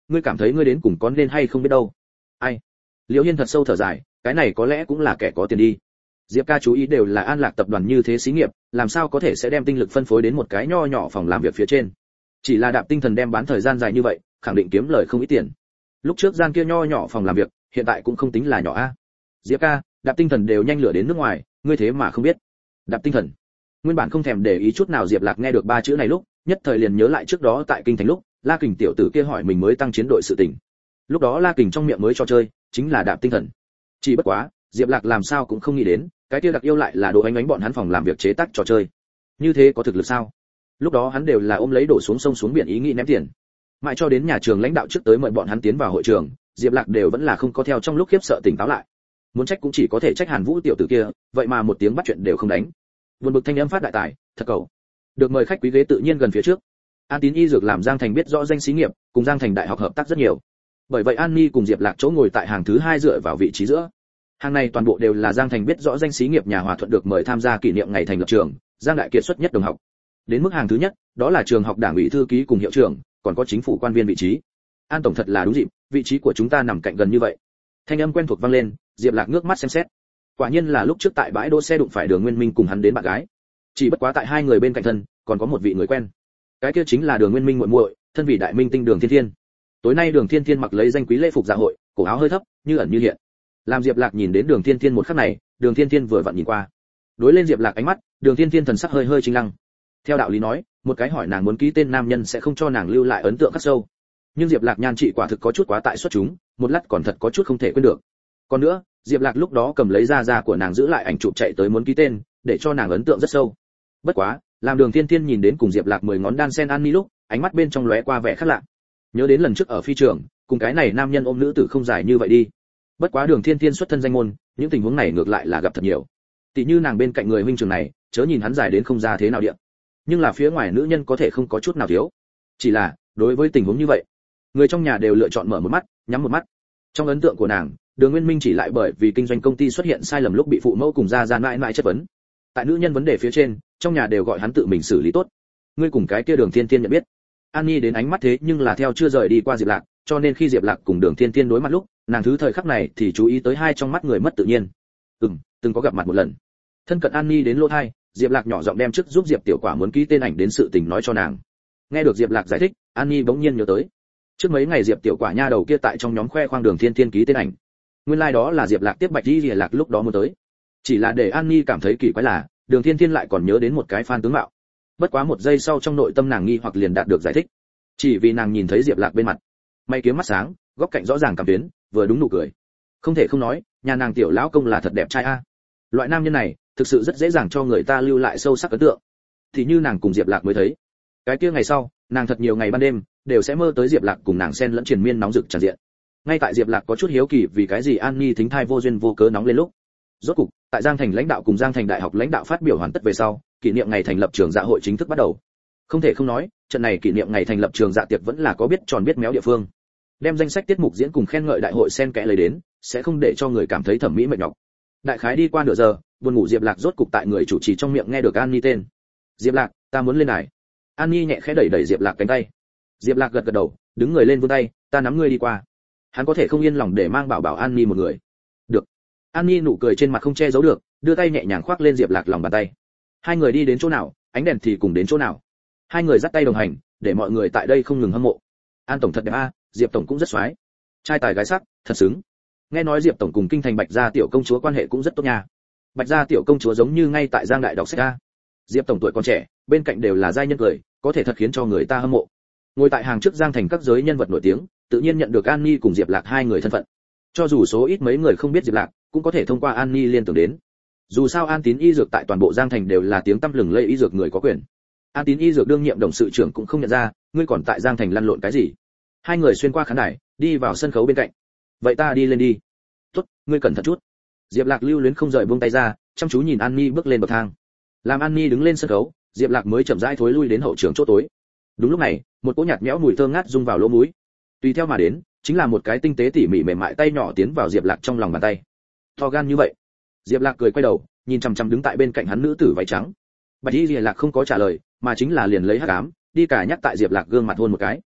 ngươi cảm thấy ngươi đến cùng có nên hay không biết đâu. Ai? Liễu Hiên thật sâu thở dài, cái này có lẽ cũng là kẻ có tiền đi. Diệp ca chú ý đều là An Lạc tập đoàn như thế xí nghiệp, làm sao có thể sẽ đem tinh lực phân phối đến một cái nho nhỏ phòng làm việc phía trên. Chỉ là Đạp Tinh Thần đem bán thời gian dài như vậy, khẳng định kiếm lời không ít tiền. Lúc trước gian kia nho nhỏ phòng làm việc, hiện tại cũng không tính là nhỏ a. Diệp ca, Đạp Tinh Thần đều nhanh lửa đến nước ngoài, ngươi thế mà không biết. Đạp Tinh Thần. Nguyên bản không thèm để ý chút nào Diệp Lạc nghe được ba chữ này lúc, nhất thời liền nhớ lại trước đó tại kinh thành lúc, La Kình tiểu tử kia hỏi mình mới tăng chiến đội sự tình. Lúc đó La Kình trong miệng mới cho chơi, chính là Đạp Tinh Thần. Chỉ bất quá, Diệp Lạc làm sao cũng không nghĩ đến, cái kia đặc yêu lại là Đỗ Ánh Ánh bọn hắn phòng làm việc chế tác trò chơi. Như thế có thực lực sao? Lúc đó hắn đều là ôm lấy đổ xuống sông xuống biển ý nghĩ ném tiền. Mãi cho đến nhà trường lãnh đạo trước tới mời bọn hắn tiến vào hội trường, Diệp Lạc đều vẫn là không có theo trong lúc khiếp sợ tỉnh táo lại. Muốn trách cũng chỉ có thể trách Hàn Vũ tiểu tử kia, vậy mà một tiếng bắt chuyện đều không đánh. Buồn bực thanh âm phát đại tài, thật cầu. Được mời khách quý ghế tự nhiên gần phía trước. An Tín Y Dược làm Giang Thành biết rõ danh xí nghiệp, cùng Giang Thành đại học hợp tác rất nhiều. Bởi vậy An Ni cùng Diệp Lạc chỗ ngồi tại hàng thứ 2 dựa vào vị trí giữa. Hàng này toàn bộ đều là Giang Thành biết rõ danh xí nghiệp nhà Hòa Thuận được mời tham gia kỷ niệm ngày thành lập trường, Giang đại kiệt xuất nhất đồng học. Đến mức hàng thứ nhất, đó là trường học đảng ủy thư ký cùng hiệu trưởng, còn có chính phủ quan viên vị trí. An tổng thật là đúng dịp, vị trí của chúng ta nằm cạnh gần như vậy. Thanh âm quen thuộc vang lên, Diệp Lạc ngước mắt xem xét. Quả nhiên là lúc trước tại bãi đỗ xe đụng phải Đường Nguyên Minh cùng hắn đến bạn gái. Chỉ bất quá tại hai người bên cạnh thân, còn có một vị người quen. Cái kia chính là Đường Nguyên Minh muội muội, thân vị đại minh tinh Đường Thiên Thiên. Tối nay Đường Thiên Thiên mặc lấy danh quý lễ phục dạ hội, cổ áo hơi thấp, như ẩn như hiện. Làm Diệp Lạc nhìn đến Đường Thiên Thiên một khắc này, Đường Thiên Thiên vừa vặn nhìn qua. Đối lên Diệp Lạc ánh mắt, Đường Thiên Thiên thần sắc hơi hơi chinh lăng. Theo đạo lý nói, một cái hỏi nàng muốn ký tên nam nhân sẽ không cho nàng lưu lại ấn tượng khắc sâu. Nhưng Diệp Lạc nhan trị quả thực có chút quá tại xuất chúng, một lát còn thật có chút không thể quên được. Còn nữa, Diệp Lạc lúc đó cầm lấy da của nàng giữ lại ảnh chụp chạy tới muốn ký tên, để cho nàng ấn tượng rất sâu. Bất quá, làm Đường Thiên Thiên nhìn đến cùng Diệp Lạc 10 ngón đan sen An Ni lúc, ánh mắt bên trong lóe qua vẻ khác lạ. Nhớ đến lần trước ở phi trường, cùng cái này nam nhân ôm nữ tử không dài như vậy đi. Bất quá Đường Thiên Thiên xuất thân danh môn, những tình huống này ngược lại là gặp thật nhiều. Tỷ như nàng bên cạnh người huynh trưởng này, chớ nhìn hắn dài đến không ra thế nào địa. Nhưng là phía ngoài nữ nhân có thể không có chút nào thiếu. Chỉ là, đối với tình huống như vậy, người trong nhà đều lựa chọn mở một mắt, nhắm một mắt. Trong ấn tượng của nàng, Đường Nguyên Minh chỉ lại bởi vì kinh doanh công ty xuất hiện sai lầm lúc bị phụ mẫu cùng gia mãi mãi chất vấn. Tại nữ nhân vấn đề phía trên, trong nhà đều gọi hắn tự mình xử lý tốt. Ngươi cùng cái kia Đường Thiên Thiên nhận biết. An Nhi đến ánh mắt thế nhưng là theo chưa rời đi qua Diệp Lạc, cho nên khi Diệp Lạc cùng Đường Thiên Thiên đối mặt lúc, nàng thứ thời khắc này thì chú ý tới hai trong mắt người mất tự nhiên. Từng có gặp mặt một lần. Thân cận An Nhi đến lỗ tai, Diệp Lạc nhỏ giọng đem trước giúp Diệp Tiểu Quả muốn ký tên ảnh đến sự tình nói cho nàng. Nghe được Diệp Lạc giải thích, An Nhi bỗng nhiên nhớ tới. Trước mấy ngày Diệp Tiểu Quả nha đầu kia tại trong nhóm khoe khoang Đường Thiên Thiên ký tên ảnh. Nguyên lai đó là Diệp Lạc tiếp Bạch Di Lìa Lạc lúc đó muốn tới. Chỉ là để An Nhi cảm thấy kỳ quái là, Đường Thiên Thiên lại còn nhớ đến một cái fan tướng mạo. Bất quá một giây sau trong nội tâm nàng nghi hoặc liền đạt được giải thích. Chỉ vì nàng nhìn thấy Diệp Lạc bên mặt, mày kiếm mắt sáng, góc cạnh rõ ràng cảm tuyến, vừa đúng nụ cười. Không thể không nói, nhà nàng tiểu lão công là thật đẹp trai a. Loại nam nhân này, thực sự rất dễ dàng cho người ta lưu lại sâu sắc ấn tượng. Thì như nàng cùng Diệp Lạc mới thấy. Cái kia ngày sau, nàng thật nhiều ngày ban đêm đều sẽ mơ tới Diệp Lạc cùng nàng xen lẫn triền miên nóng rực tràn diện. Ngay tại Diệp Lạc có chút hiếu kỳ vì cái gì An Nhi thính thai vô duyên vô cớ nóng lên lúc. Rốt cục, tại Giang Thành lãnh đạo cùng Giang Thành đại học lãnh đạo phát biểu hoàn tất về sau, kỷ niệm ngày thành lập trường dạ hội chính thức bắt đầu. Không thể không nói, trận này kỷ niệm ngày thành lập trường dạ tiệc vẫn là có biết tròn biết méo địa phương. Đem danh sách tiết mục diễn cùng khen ngợi đại hội xen kẽ lấy đến, sẽ không để cho người cảm thấy thẩm mỹ mệt nhọc. Đại khái đi qua nửa giờ, buồn ngủ Diệp Lạc rốt cục tại người chủ trì trong miệng nghe được An Nhi tên. Diệp Lạc, ta muốn lên đài. An Nhi nhẹ khẽ đẩy đẩy Diệp Lạc cánh tay. Diệp Lạc gật gật đầu, đứng người lên vươn tay, ta nắm ngươi đi qua. Hắn có thể không yên lòng để mang bảo bảo An Nhi một người. Được. An Nhi nụ cười trên mặt không che giấu được, đưa tay nhẹ nhàng khoác lên Diệp Lạc lòng bàn tay. Hai người đi đến chỗ nào, ánh đèn thì cùng đến chỗ nào. Hai người dắt tay đồng hành, để mọi người tại đây không ngừng hâm mộ. An tổng thật đẹp a, Diệp tổng cũng rất xoái. Trai tài gái sắc, thật xứng. Nghe nói Diệp tổng cùng kinh thành Bạch gia tiểu công chúa quan hệ cũng rất tốt nha. Bạch gia tiểu công chúa giống như ngay tại Giang đại đọc sách a. Diệp tổng tuổi còn trẻ, bên cạnh đều là giai nhân cười, có thể thật khiến cho người ta hâm mộ. Ngồi tại hàng trước Giang Thành các giới nhân vật nổi tiếng, tự nhiên nhận được An Nhi cùng Diệp Lạc hai người thân phận. Cho dù số ít mấy người không biết Diệp Lạc, cũng có thể thông qua An Nhi liên tưởng đến. Dù sao An Tín Y Dược tại toàn bộ Giang Thành đều là tiếng tăm lừng lẫy y dược người có quyền. An Tín Y Dược đương nhiệm董sự trưởng cũng không nhận ra, ngươi còn tại Giang Thành lăn lộn cái gì? Hai người xuyên qua khán đài, đi vào sân khấu bên cạnh. Vậy ta đi lên đi. Tốt, ngươi cẩn thận chút. Diệp Lạc lưu luyến không rời buông tay ra, chăm chú nhìn An Nhi bước lên bậc thang. Làm An Nhi đứng lên sân khấu, Diệp Lạc mới chậm rãi thối lui đến hậu trường chỗ tối. Đúng lúc này, một cỗ nhạt nhẽo mùi thơm ngát rung vào lỗ mũi. Tùy theo mà đến, chính là một cái tinh tế tỉ mỉ mềm mại tay nhỏ tiến vào Diệp Lạc trong lòng bàn tay. To gan như vậy. Diệp Lạc cười quay đầu, nhìn chằm chằm đứng tại bên cạnh hắn nữ tử váy trắng. Bạch Y Lìa Lạc không có trả lời, mà chính là liền lấy hắc ám, đi cả nhắc tại Diệp Lạc gương mặt hôn một cái.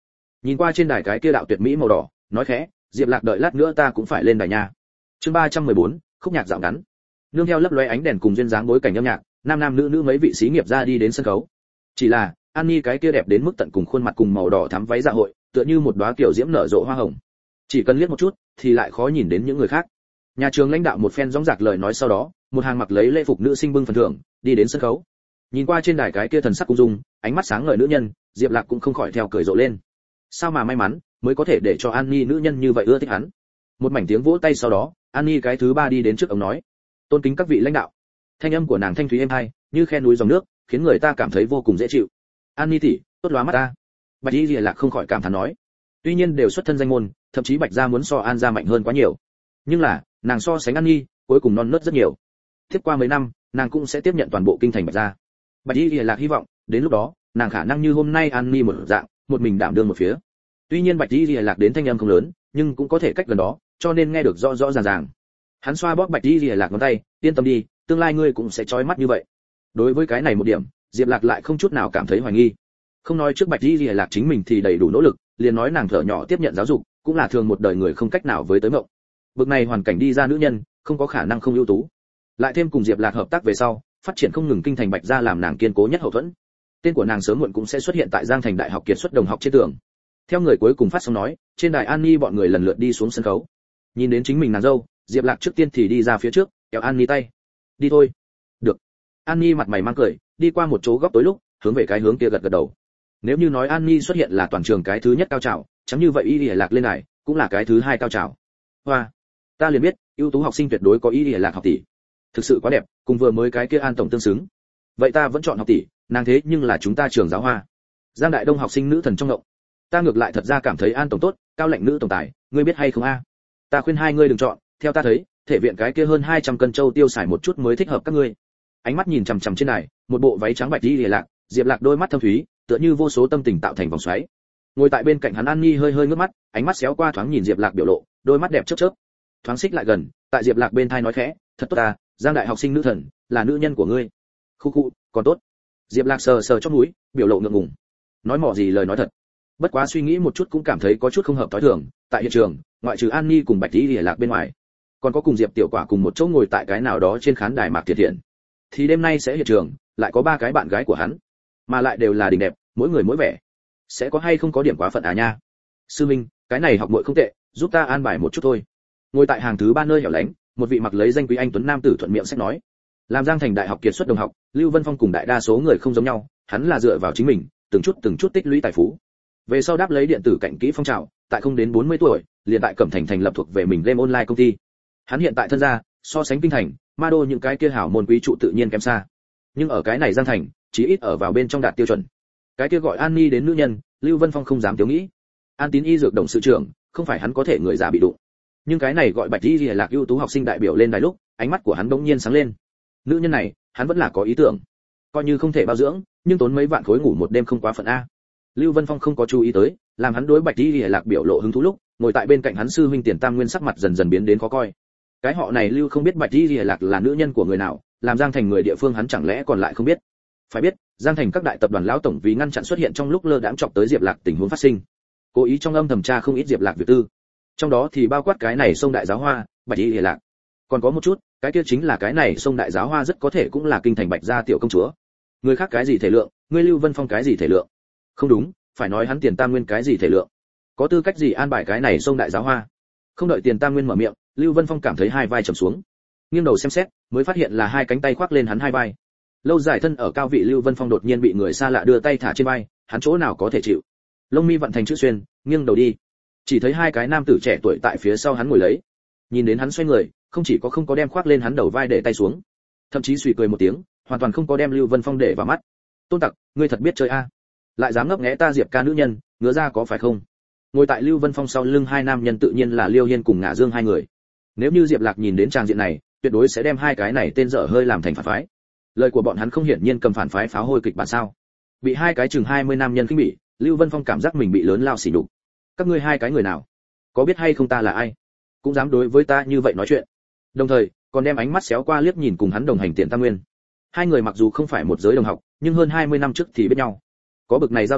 Nhìn qua trên đài cái kia đạo tuyệt mỹ màu đỏ, nói khẽ, Diệp Lạc đợi lát nữa ta cũng phải lên đài nha. Chương 314, khúc nhạc dạo ngắn. Nương theo lấp lóe ánh đèn cùng duyên dáng bối cảnh âm nhạc, nam nam nữ nữ mấy vị sĩ nghiệp ra đi đến sân khấu. Chỉ là, An Nhi cái kia đẹp đến mức tận cùng khuôn mặt cùng màu đỏ thắm váy dạ hội, tựa như một đóa kiểu diễm nở rộ hoa hồng. Chỉ cần liếc một chút thì lại khó nhìn đến những người khác. Nhà trường lãnh đạo một phen dõng dạc lời nói sau đó, một hàng mặc lấy lễ phục nữ sinh bưng phần thưởng, đi đến sân khấu. Nhìn qua trên đài cái kia thần sắc cung dung, ánh mắt sáng ngời nữ nhân, Diệp Lạc cũng không khỏi theo cười rộ lên. Sao mà may mắn, mới có thể để cho An Nhi nữ nhân như vậy ưa thích hắn. Một mảnh tiếng vỗ tay sau đó, An Nhi cái thứ ba đi đến trước ông nói: "Tôn kính các vị lãnh đạo." Thanh âm của nàng thanh thúy êm tai, như khe núi dòng nước, khiến người ta cảm thấy vô cùng dễ chịu. "An Nhi tỷ, tốt lóa mắt ta." Bạch Y Lìa Lạc không khỏi cảm thán nói. Tuy nhiên đều xuất thân danh môn, thậm chí Bạch gia muốn so An gia mạnh hơn quá nhiều. Nhưng là, nàng so sánh An Nhi, cuối cùng non nớt rất nhiều. Tiếp qua mấy năm, nàng cũng sẽ tiếp nhận toàn bộ kinh thành Bạch gia. Bạch Y Lìa Lạc hy vọng, đến lúc đó, nàng khả năng như hôm nay An Nhi một dạng, một mình đảm đương một phía. Tuy nhiên Bạch Y Lìa Lạc đến thanh âm không lớn, nhưng cũng có thể cách gần đó, cho nên nghe được rõ rõ ràng ràng. Hắn xoa bóp Bạch Y Lìa Lạc ngón tay, yên tâm đi, tương lai ngươi cũng sẽ chói mắt như vậy. Đối với cái này một điểm, Diệp Lạc lại không chút nào cảm thấy hoài nghi. Không nói trước Bạch Y Lìa Lạc chính mình thì đầy đủ nỗ lực, liền nói nàng thở nhỏ tiếp nhận giáo dục, cũng là thường một đời người không cách nào với tới mộng. Bực này hoàn cảnh đi ra nữ nhân, không có khả năng không ưu tú. Lại thêm cùng Diệp Lạc hợp tác về sau, phát triển không ngừng kinh thành Bạch gia làm nàng kiên cố nhất hậu thuẫn. Tên của nàng sớm muộn cũng sẽ xuất hiện tại Giang Thành Đại học kiệt xuất đồng học trên tường. Theo người cuối cùng phát sóng nói, trên đài An Nhi bọn người lần lượt đi xuống sân khấu. Nhìn đến chính mình nàng dâu, Diệp Lạc trước tiên thì đi ra phía trước, kéo An Nhi tay. "Đi thôi." "Được." An Nhi mặt mày mang cười, đi qua một chỗ góc tối lúc, hướng về cái hướng kia gật gật đầu. Nếu như nói An Nhi xuất hiện là toàn trường cái thứ nhất cao trào, chẳng như vậy Y Lìa Lạc lên này, cũng là cái thứ hai cao trào. Hoa, ta liền biết, ưu tú học sinh tuyệt đối có Y Lìa Lạc học tỷ. Thực sự quá đẹp, cùng vừa mới cái kia An tổng tương xứng. Vậy ta vẫn chọn học tỷ, nàng thế nhưng là chúng ta trường giáo hoa. Giang Đại Đông học sinh nữ thần trong ngộng. Ta ngược lại thật ra cảm thấy An tổng tốt, cao lệnh nữ tổng tài, ngươi biết hay không a? Ta khuyên hai ngươi đừng chọn, theo ta thấy, thể viện cái kia hơn 200 cân châu tiêu xài một chút mới thích hợp các ngươi. Ánh mắt nhìn chằm chằm trên này, một bộ váy trắng Bạch Y Lìa Lạc, Diệp Lạc đôi mắt thâm thúy, tựa như vô số tâm tình tạo thành vòng xoáy. Ngồi tại bên cạnh hắn An Nhi hơi hơi ngước mắt, ánh mắt xéo qua thoáng nhìn Diệp Lạc biểu lộ, đôi mắt đẹp chớp chớp. Thoáng xích lại gần, tại Diệp Lạc bên tai nói khẽ, "Thật tốt ta, Giang đại học sinh nữ thần, là nữ nhân của ngươi." Khu khu, còn tốt. Diệp Lạc sờ sờ chóp mũi, biểu lộ ngượng ngùng. Nói mỏ gì lời nói thật. Bất quá suy nghĩ một chút cũng cảm thấy có chút không hợp thói thường, tại hiện trường, ngoại trừ An Nhi cùng Bạch Y Lìa Lạc bên ngoài, còn có cùng Diệp Tiểu Quả cùng một chỗ ngồi tại cái nào đó trên khán đài Mạc Thiện Thiện. Thì đêm nay sẽ hiện trường, lại có ba cái bạn gái của hắn, mà lại đều là đỉnh đẹp, mỗi người mỗi vẻ. Sẽ có hay không có điểm quá phận à nha. Sư Minh, cái này học muội không tệ, giúp ta an bài một chút thôi. Ngồi tại hàng thứ ba nơi hẻo lánh, một vị mặc lấy danh quý anh tuấn nam tử thuận miệng sách nói. Làm Giang Thành Đại học kiệt xuất đồng học, Lưu Vân Phong cùng đại đa số người không giống nhau, hắn là dựa vào chính mình, từng chút tích lũy tài phú. Về sau đáp lấy điện tử cạnh kỹ phong trào, tại không đến 40 tuổi, liền tại Cẩm Thành thành lập thuộc về mình game online công ty. Hắn hiện tại thân gia, so sánh kinh thành, ma đô những cái kia hảo môn quý trụ tự nhiên kém xa. Nhưng ở cái này Giang Thành, chí ít ở vào bên trong đạt tiêu chuẩn. Cái kia gọi An Nhi đến nữ nhân, Lưu Vân Phong không dám thiếu nghĩ. An Tín y dược đồng sự trưởng, không phải hắn có thể người già bị đụng. Nhưng cái này gọi Bạch Y Lìa Lạc ưu tú học sinh đại biểu lên đài lúc, ánh mắt của hắn bỗng nhiên sáng lên. Nữ nhân này, hắn vẫn là có ý tưởng. Coi như không thể bao dưỡng, nhưng tốn mấy vạn khối ngủ một đêm không quá phận a. Lưu Vân Phong không có chú ý tới, làm hắn đối Bạch Y Lìa Lạc biểu lộ hứng thú lúc, ngồi tại bên cạnh hắn sư huynh Tiền Tam Nguyên sắc mặt dần dần biến đến khó coi. Cái họ này Lưu không biết Bạch Y Lìa Lạc là nữ nhân của người nào, làm Giang Thành người địa phương hắn chẳng lẽ còn lại không biết. Phải biết, Giang Thành các đại tập đoàn lão tổng vì ngăn chặn xuất hiện trong lúc lơ đãng chọc tới Diệp Lạc tình huống phát sinh, cố ý trong âm thầm tra không ít Diệp Lạc việc tư. Trong đó thì bao quát cái này sông đại giáo hoa, Bạch Y Lìa Lạc. Còn có một chút, cái kia chính là cái này sông đại giáo hoa rất có thể cũng là kinh thành Bạch gia tiểu công chúa. Người khác cái gì thể lượng, ngươi Lưu Vân Phong cái gì thể lượng? Không đúng, phải nói hắn Tiền Tam Nguyên cái gì thể lượng? Có tư cách gì an bài cái này sông đại giáo hoa? Không đợi Tiền Tam Nguyên mở miệng, Lưu Vân Phong cảm thấy hai vai trầm xuống. Nghiêng đầu xem xét, mới phát hiện là hai cánh tay khoác lên hắn hai vai. Lâu dài thân ở cao vị Lưu Vân Phong đột nhiên bị người xa lạ đưa tay thả trên vai, hắn chỗ nào có thể chịu. Lông mi vận thành chữ xuyên, nghiêng đầu đi. Chỉ thấy hai cái nam tử trẻ tuổi tại phía sau hắn ngồi lấy. Nhìn đến hắn xoay người, không chỉ có không có đem khoác lên hắn đầu vai để tay xuống, thậm chí suy cười một tiếng, hoàn toàn không có đem Lưu Vân Phong để vào mắt. Tôn tặc, ngươi thật biết chơi a, lại dám ngấp nghé ta Diệp ca nữ nhân, ngứa ra có phải không? Ngồi tại Lưu Vân Phong sau lưng hai nam nhân tự nhiên là Liêu Hiên cùng Ngạ Dương hai người. Nếu như Diệp Lạc nhìn đến trang diện này, tuyệt đối sẽ đem hai cái này tên dở hơi làm thành phản phái. Lời của bọn hắn không hiển nhiên cầm phản phái pháo hôi kịch bản sao? Bị hai cái chừng 20 nam nhân khinh bỉ, Lưu Vân Phong cảm giác mình bị lớn lao sỉ nhục. Các ngươi hai cái người nào? Có biết hay không ta là ai? Cũng dám đối với ta như vậy nói chuyện. Đồng thời, còn đem ánh mắt xéo qua liếc nhìn cùng hắn đồng hành Tiền Tam Nguyên. Hai người mặc dù không phải một giới đồng học, nhưng hơn 20 năm trước thì biết nhau. Có bực này giao tình,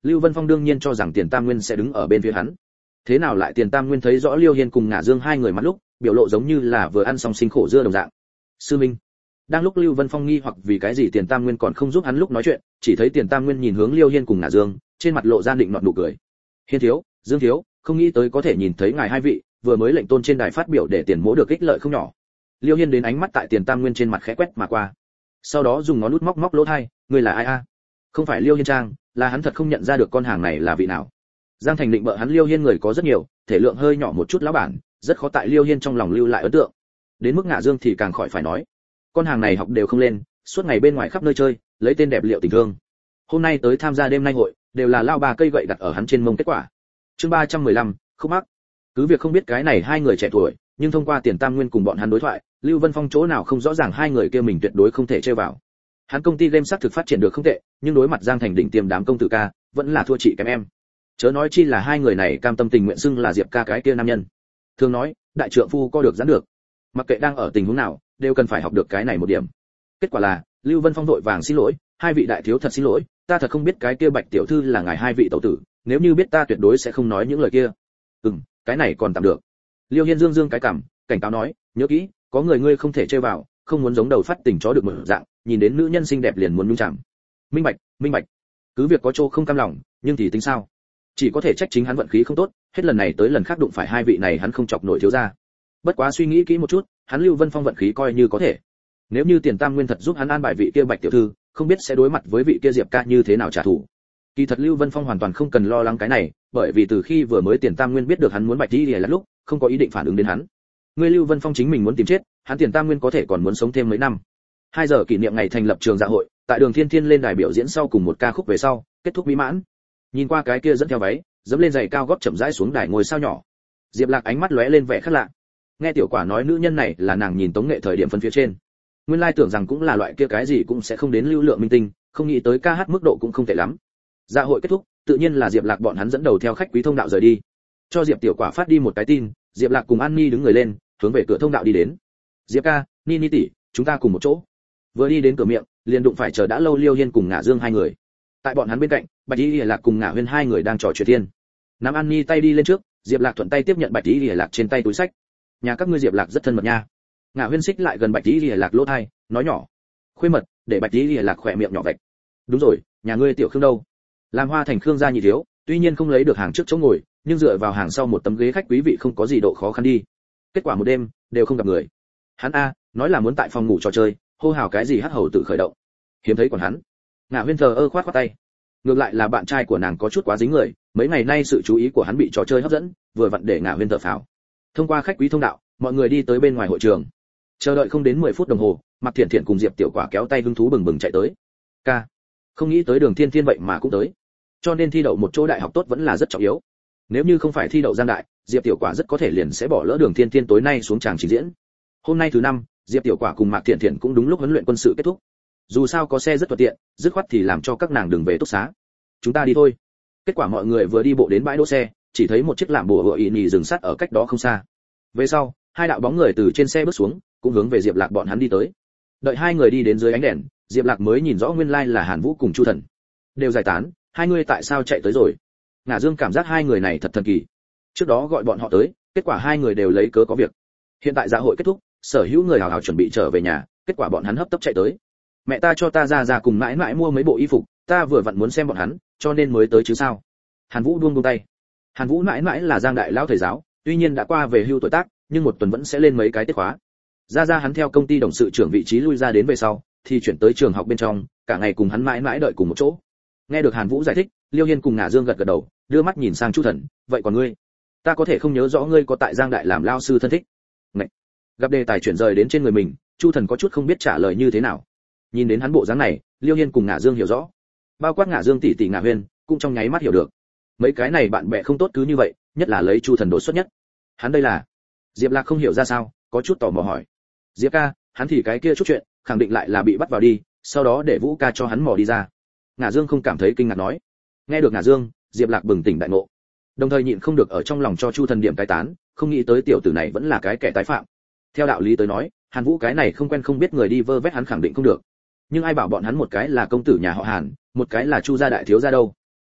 Lưu Vân Phong đương nhiên cho rằng Tiền Tam Nguyên sẽ đứng ở bên phía hắn. Thế nào lại Tiền Tam Nguyên thấy rõ Liêu Hiên cùng Ngả Dương hai người mặt lúc, biểu lộ giống như là vừa ăn xong sinh khổ dưa đồng dạng. Sư Minh. Đang lúc Lưu Vân Phong nghi hoặc vì cái gì Tiền Tam Nguyên còn không giúp hắn lúc nói chuyện, chỉ thấy Tiền Tam Nguyên nhìn hướng Liêu Hiên cùng Ngả Dương, trên mặt lộ ra định nọt nụ cười. Hiên thiếu, Dương thiếu, không nghĩ tới có thể nhìn thấy ngài hai vị, vừa mới lệnh tôn trên đài phát biểu để Tiền Mỗ được ích lợi không nhỏ. Liêu Hiên đến ánh mắt tại Tiền Tam Nguyên trên mặt khẽ quét mà qua. Sau đó dùng ngón út móc lỗ tai, người là ai a? Không phải Liêu Hiên Trang, là hắn thật không nhận ra được con hàng này là vị nào. Giang Thành định bợ hắn Liêu Hiên người có rất nhiều, thể lượng hơi nhỏ một chút lão bản, rất khó tại Liêu Hiên trong lòng lưu lại ấn tượng. Đến mức Ngạ Dương thì càng khỏi phải nói. Con hàng này học đều không lên, suốt ngày bên ngoài khắp nơi chơi, lấy tên đẹp liệu tình thương. Hôm nay tới tham gia đêm nay hội, đều là lao bà cây gậy đặt ở hắn trên mông kết quả. Chương 315, khúc mắc. Cứ việc không biết cái này hai người trẻ tuổi, nhưng thông qua Tiền Tam Nguyên cùng bọn hắn đối thoại, Lưu Vân Phong chỗ nào không rõ ràng hai người kia mình tuyệt đối không thể chơi vào. Hắn công ty game xác thực phát triển được không tệ, nhưng đối mặt Giang Thành đỉnh tiêm đám công tử ca, vẫn là thua chị kém em. Chớ nói chi là hai người này cam tâm tình nguyện xưng là Diệp ca cái kia nam nhân. Thường nói, đại trượng phu co được giãn được. Mặc kệ đang ở tình huống nào, đều cần phải học được cái này một điểm. Kết quả là, Lưu Vân Phong vội vàng xin lỗi, hai vị đại thiếu thật xin lỗi, ta thật không biết cái kia Bạch tiểu thư là ngài hai vị tẩu tử, nếu như biết ta tuyệt đối sẽ không nói những lời kia. Cái này còn tạm được. Liêu Hiên dương cái cằm, cảnh cáo nói, nhớ kỹ, có người ngươi không thể chơi vào, không muốn giống đầu phát tình chó được mở dạng, nhìn đến nữ nhân xinh đẹp liền muốn nhúng chạm. Minh bạch. Cứ việc có chỗ không cam lòng, nhưng thì tính sao? Chỉ có thể trách chính hắn vận khí không tốt, hết lần này tới lần khác đụng phải hai vị này hắn không chọc nổi thiếu gia. Bất quá suy nghĩ kỹ một chút, hắn Lưu Vân Phong vận khí coi như có thể. Nếu như Tiền Tam Nguyên thật giúp hắn an bài vị kia Bạch tiểu thư, không biết sẽ đối mặt với vị kia Diệp ca như thế nào trả thù. Kỳ thật Lưu Vân Phong hoàn toàn không cần lo lắng cái này, bởi vì từ khi vừa mới Tiền Tam Nguyên biết được hắn muốn Bạch đi là lúc, không có ý định phản ứng đến hắn. Người Lưu Vân Phong chính mình muốn tìm chết, hắn Tiền Tam Nguyên có thể còn muốn sống thêm mấy năm. 2 giờ kỷ niệm ngày thành lập trường dạ hội, tại Đường Thiên Thiên lên đài biểu diễn sau cùng một ca khúc về sau, kết thúc mỹ mãn. Nhìn qua cái kia dẫn theo váy, dẫm lên giày cao gót chậm rãi xuống đài ngồi sao nhỏ. Diệp Lạc ánh mắt lóe lên vẻ khác lạ. Nghe tiểu quả nói nữ nhân này là nàng nhìn tống nghệ thời điểm phân phía trên. Nguyên lai tưởng rằng cũng là loại kia cái gì cũng sẽ không đến lưu lượng minh tinh, không nghĩ tới ca hát mức độ cũng không tệ lắm. Dạ hội kết thúc, tự nhiên là Diệp Lạc bọn hắn dẫn đầu theo khách quý thông đạo rời đi. Cho Diệp tiểu quả phát đi một cái tin, Diệp Lạc cùng An Ni đứng người lên, hướng về cửa thông đạo đi đến. Diệp ca, Ni tỷ, chúng ta cùng một chỗ. Vừa đi đến cửa miệng, liền đụng phải chờ đã lâu Liêu Hiên cùng Ngả Dương hai người. Tại bọn hắn bên cạnh, Bạch Y Lạc cùng Ngả Huyên hai người đang trò chuyện thiên. Nắm An Ni tay đi lên trước, Diệp Lạc thuận tay tiếp nhận Bạch Y Lạc trên tay túi sách. Nhà các ngươi Diệp Lạc rất thân mật nha. Ngả Huyên xích lại gần Bạch Y Lạc lỗ tai, nói nhỏ. Khuê mật, để Bạch Y Lạc khỏe miệng nhỏ vạch. Đúng rồi, nhà ngươi tiểu Khương đâu? Làm Hoa Thành Khương gia nhị thiếu, tuy nhiên không lấy được hàng trước chỗ ngồi, nhưng dựa vào hàng sau một tấm ghế khách quý vị không có gì độ khó khăn đi. Kết quả một đêm đều không gặp người. Hắn nói là muốn tại phòng ngủ trò chơi, hô hào cái gì hắc hầu tự khởi động. Hiếm thấy còn hắn. Ngả Huyên thờ ơ khoát tay. Ngược lại là bạn trai của nàng có chút quá dính người, mấy ngày nay sự chú ý của hắn bị trò chơi hấp dẫn, vừa vặn để Ngả Huyên thở phào. Thông qua khách quý thông đạo, mọi người đi tới bên ngoài hội trường. Chờ đợi không đến 10 phút đồng hồ, Mạc Thiện Thiện cùng Diệp Tiểu Quả kéo tay hứng thú bừng bừng chạy tới. Ca, không nghĩ tới Đường Thiên Thiên vậy mà cũng tới. Cho nên thi đậu một chỗ đại học tốt vẫn là rất trọng yếu. Nếu như không phải thi đậu Giang đại, Diệp Tiểu Quả rất có thể liền sẽ bỏ lỡ Đường Thiên Thiên tối nay xuống tràng trình diễn. Hôm nay thứ 5, Diệp Tiểu Quả cùng Mạc Thiện Thiện cũng đúng lúc huấn luyện quân sự kết thúc. Dù sao có xe rất thuận tiện, dứt khoát thì làm cho các nàng đừng về túc xá. Chúng ta đi thôi. Kết quả mọi người vừa đi bộ đến bãi đỗ xe, chỉ thấy một chiếc lạm bùa hựa nhì dừng sát ở cách đó không xa. Về sau, hai đạo bóng người từ trên xe bước xuống, cũng hướng về Diệp Lạc bọn hắn đi tới. Đợi hai người đi đến dưới ánh đèn, Diệp Lạc mới nhìn rõ nguyên lai là Hàn Vũ cùng Chu Thần. Đều giải tán, hai người tại sao chạy tới rồi? Ngả Dương cảm giác hai người này thật thần kỳ. Trước đó gọi bọn họ tới, kết quả hai người đều lấy cớ có việc. Hiện tại dạ hội kết thúc, sở hữu người hào hào chuẩn bị trở về nhà, kết quả bọn hắn hấp tấp chạy tới. Mẹ ta cho ta ra cùng mãi mãi mua mấy bộ y phục, ta vừa vặn muốn xem bọn hắn, cho nên mới tới chứ sao? Hàn Vũ buông tay. Hàn Vũ mãi mãi là Giang đại lão thầy giáo, tuy nhiên đã qua về hưu tuổi tác, nhưng một tuần vẫn sẽ lên mấy cái tiết khóa. Ra hắn theo công ty đồng sự trưởng vị trí lui ra đến về sau, thì chuyển tới trường học bên trong, cả ngày cùng hắn mãi mãi đợi cùng một chỗ. Nghe được Hàn Vũ giải thích, Liêu Hiên cùng Ngả Dương gật gật đầu, đưa mắt nhìn sang Chu Thần, vậy còn ngươi? Ta có thể không nhớ rõ ngươi có tại Giang đại làm lao sư thân thích. Ngậy. Gặp đề tài chuyển rời đến trên người mình, Chu Thần có chút không biết trả lời như thế nào. Nhìn đến hắn bộ dáng này, Liêu Hiên cùng Ngả Dương hiểu rõ. Bao quát Ngả Dương tỷ tỷ Ngả Huyên, cũng trong nháy mắt hiểu được. Mấy cái này bạn bè không tốt cứ như vậy, nhất là lấy Chu Thần đột xuất nhất. Hắn đây là? Diệp Lạc không hiểu ra sao, có chút tò mò hỏi. Diệp ca, hắn thì cái kia chút chuyện, khẳng định lại là bị bắt vào đi, sau đó để Vũ ca cho hắn mò đi ra. Ngả Dương không cảm thấy kinh ngạc nói. Nghe được Ngả Dương, Diệp Lạc bừng tỉnh đại ngộ. Đồng thời nhịn không được ở trong lòng cho Chu Thần điểm cái tán, không nghĩ tới tiểu tử này vẫn là cái kẻ tái phạm. Theo đạo lý tới nói, Hàn Vũ cái này không quen không biết người đi vơ vét hắn khẳng định không được. Nhưng ai bảo bọn hắn một cái là công tử nhà họ Hàn, một cái là Chu gia đại thiếu gia đâu?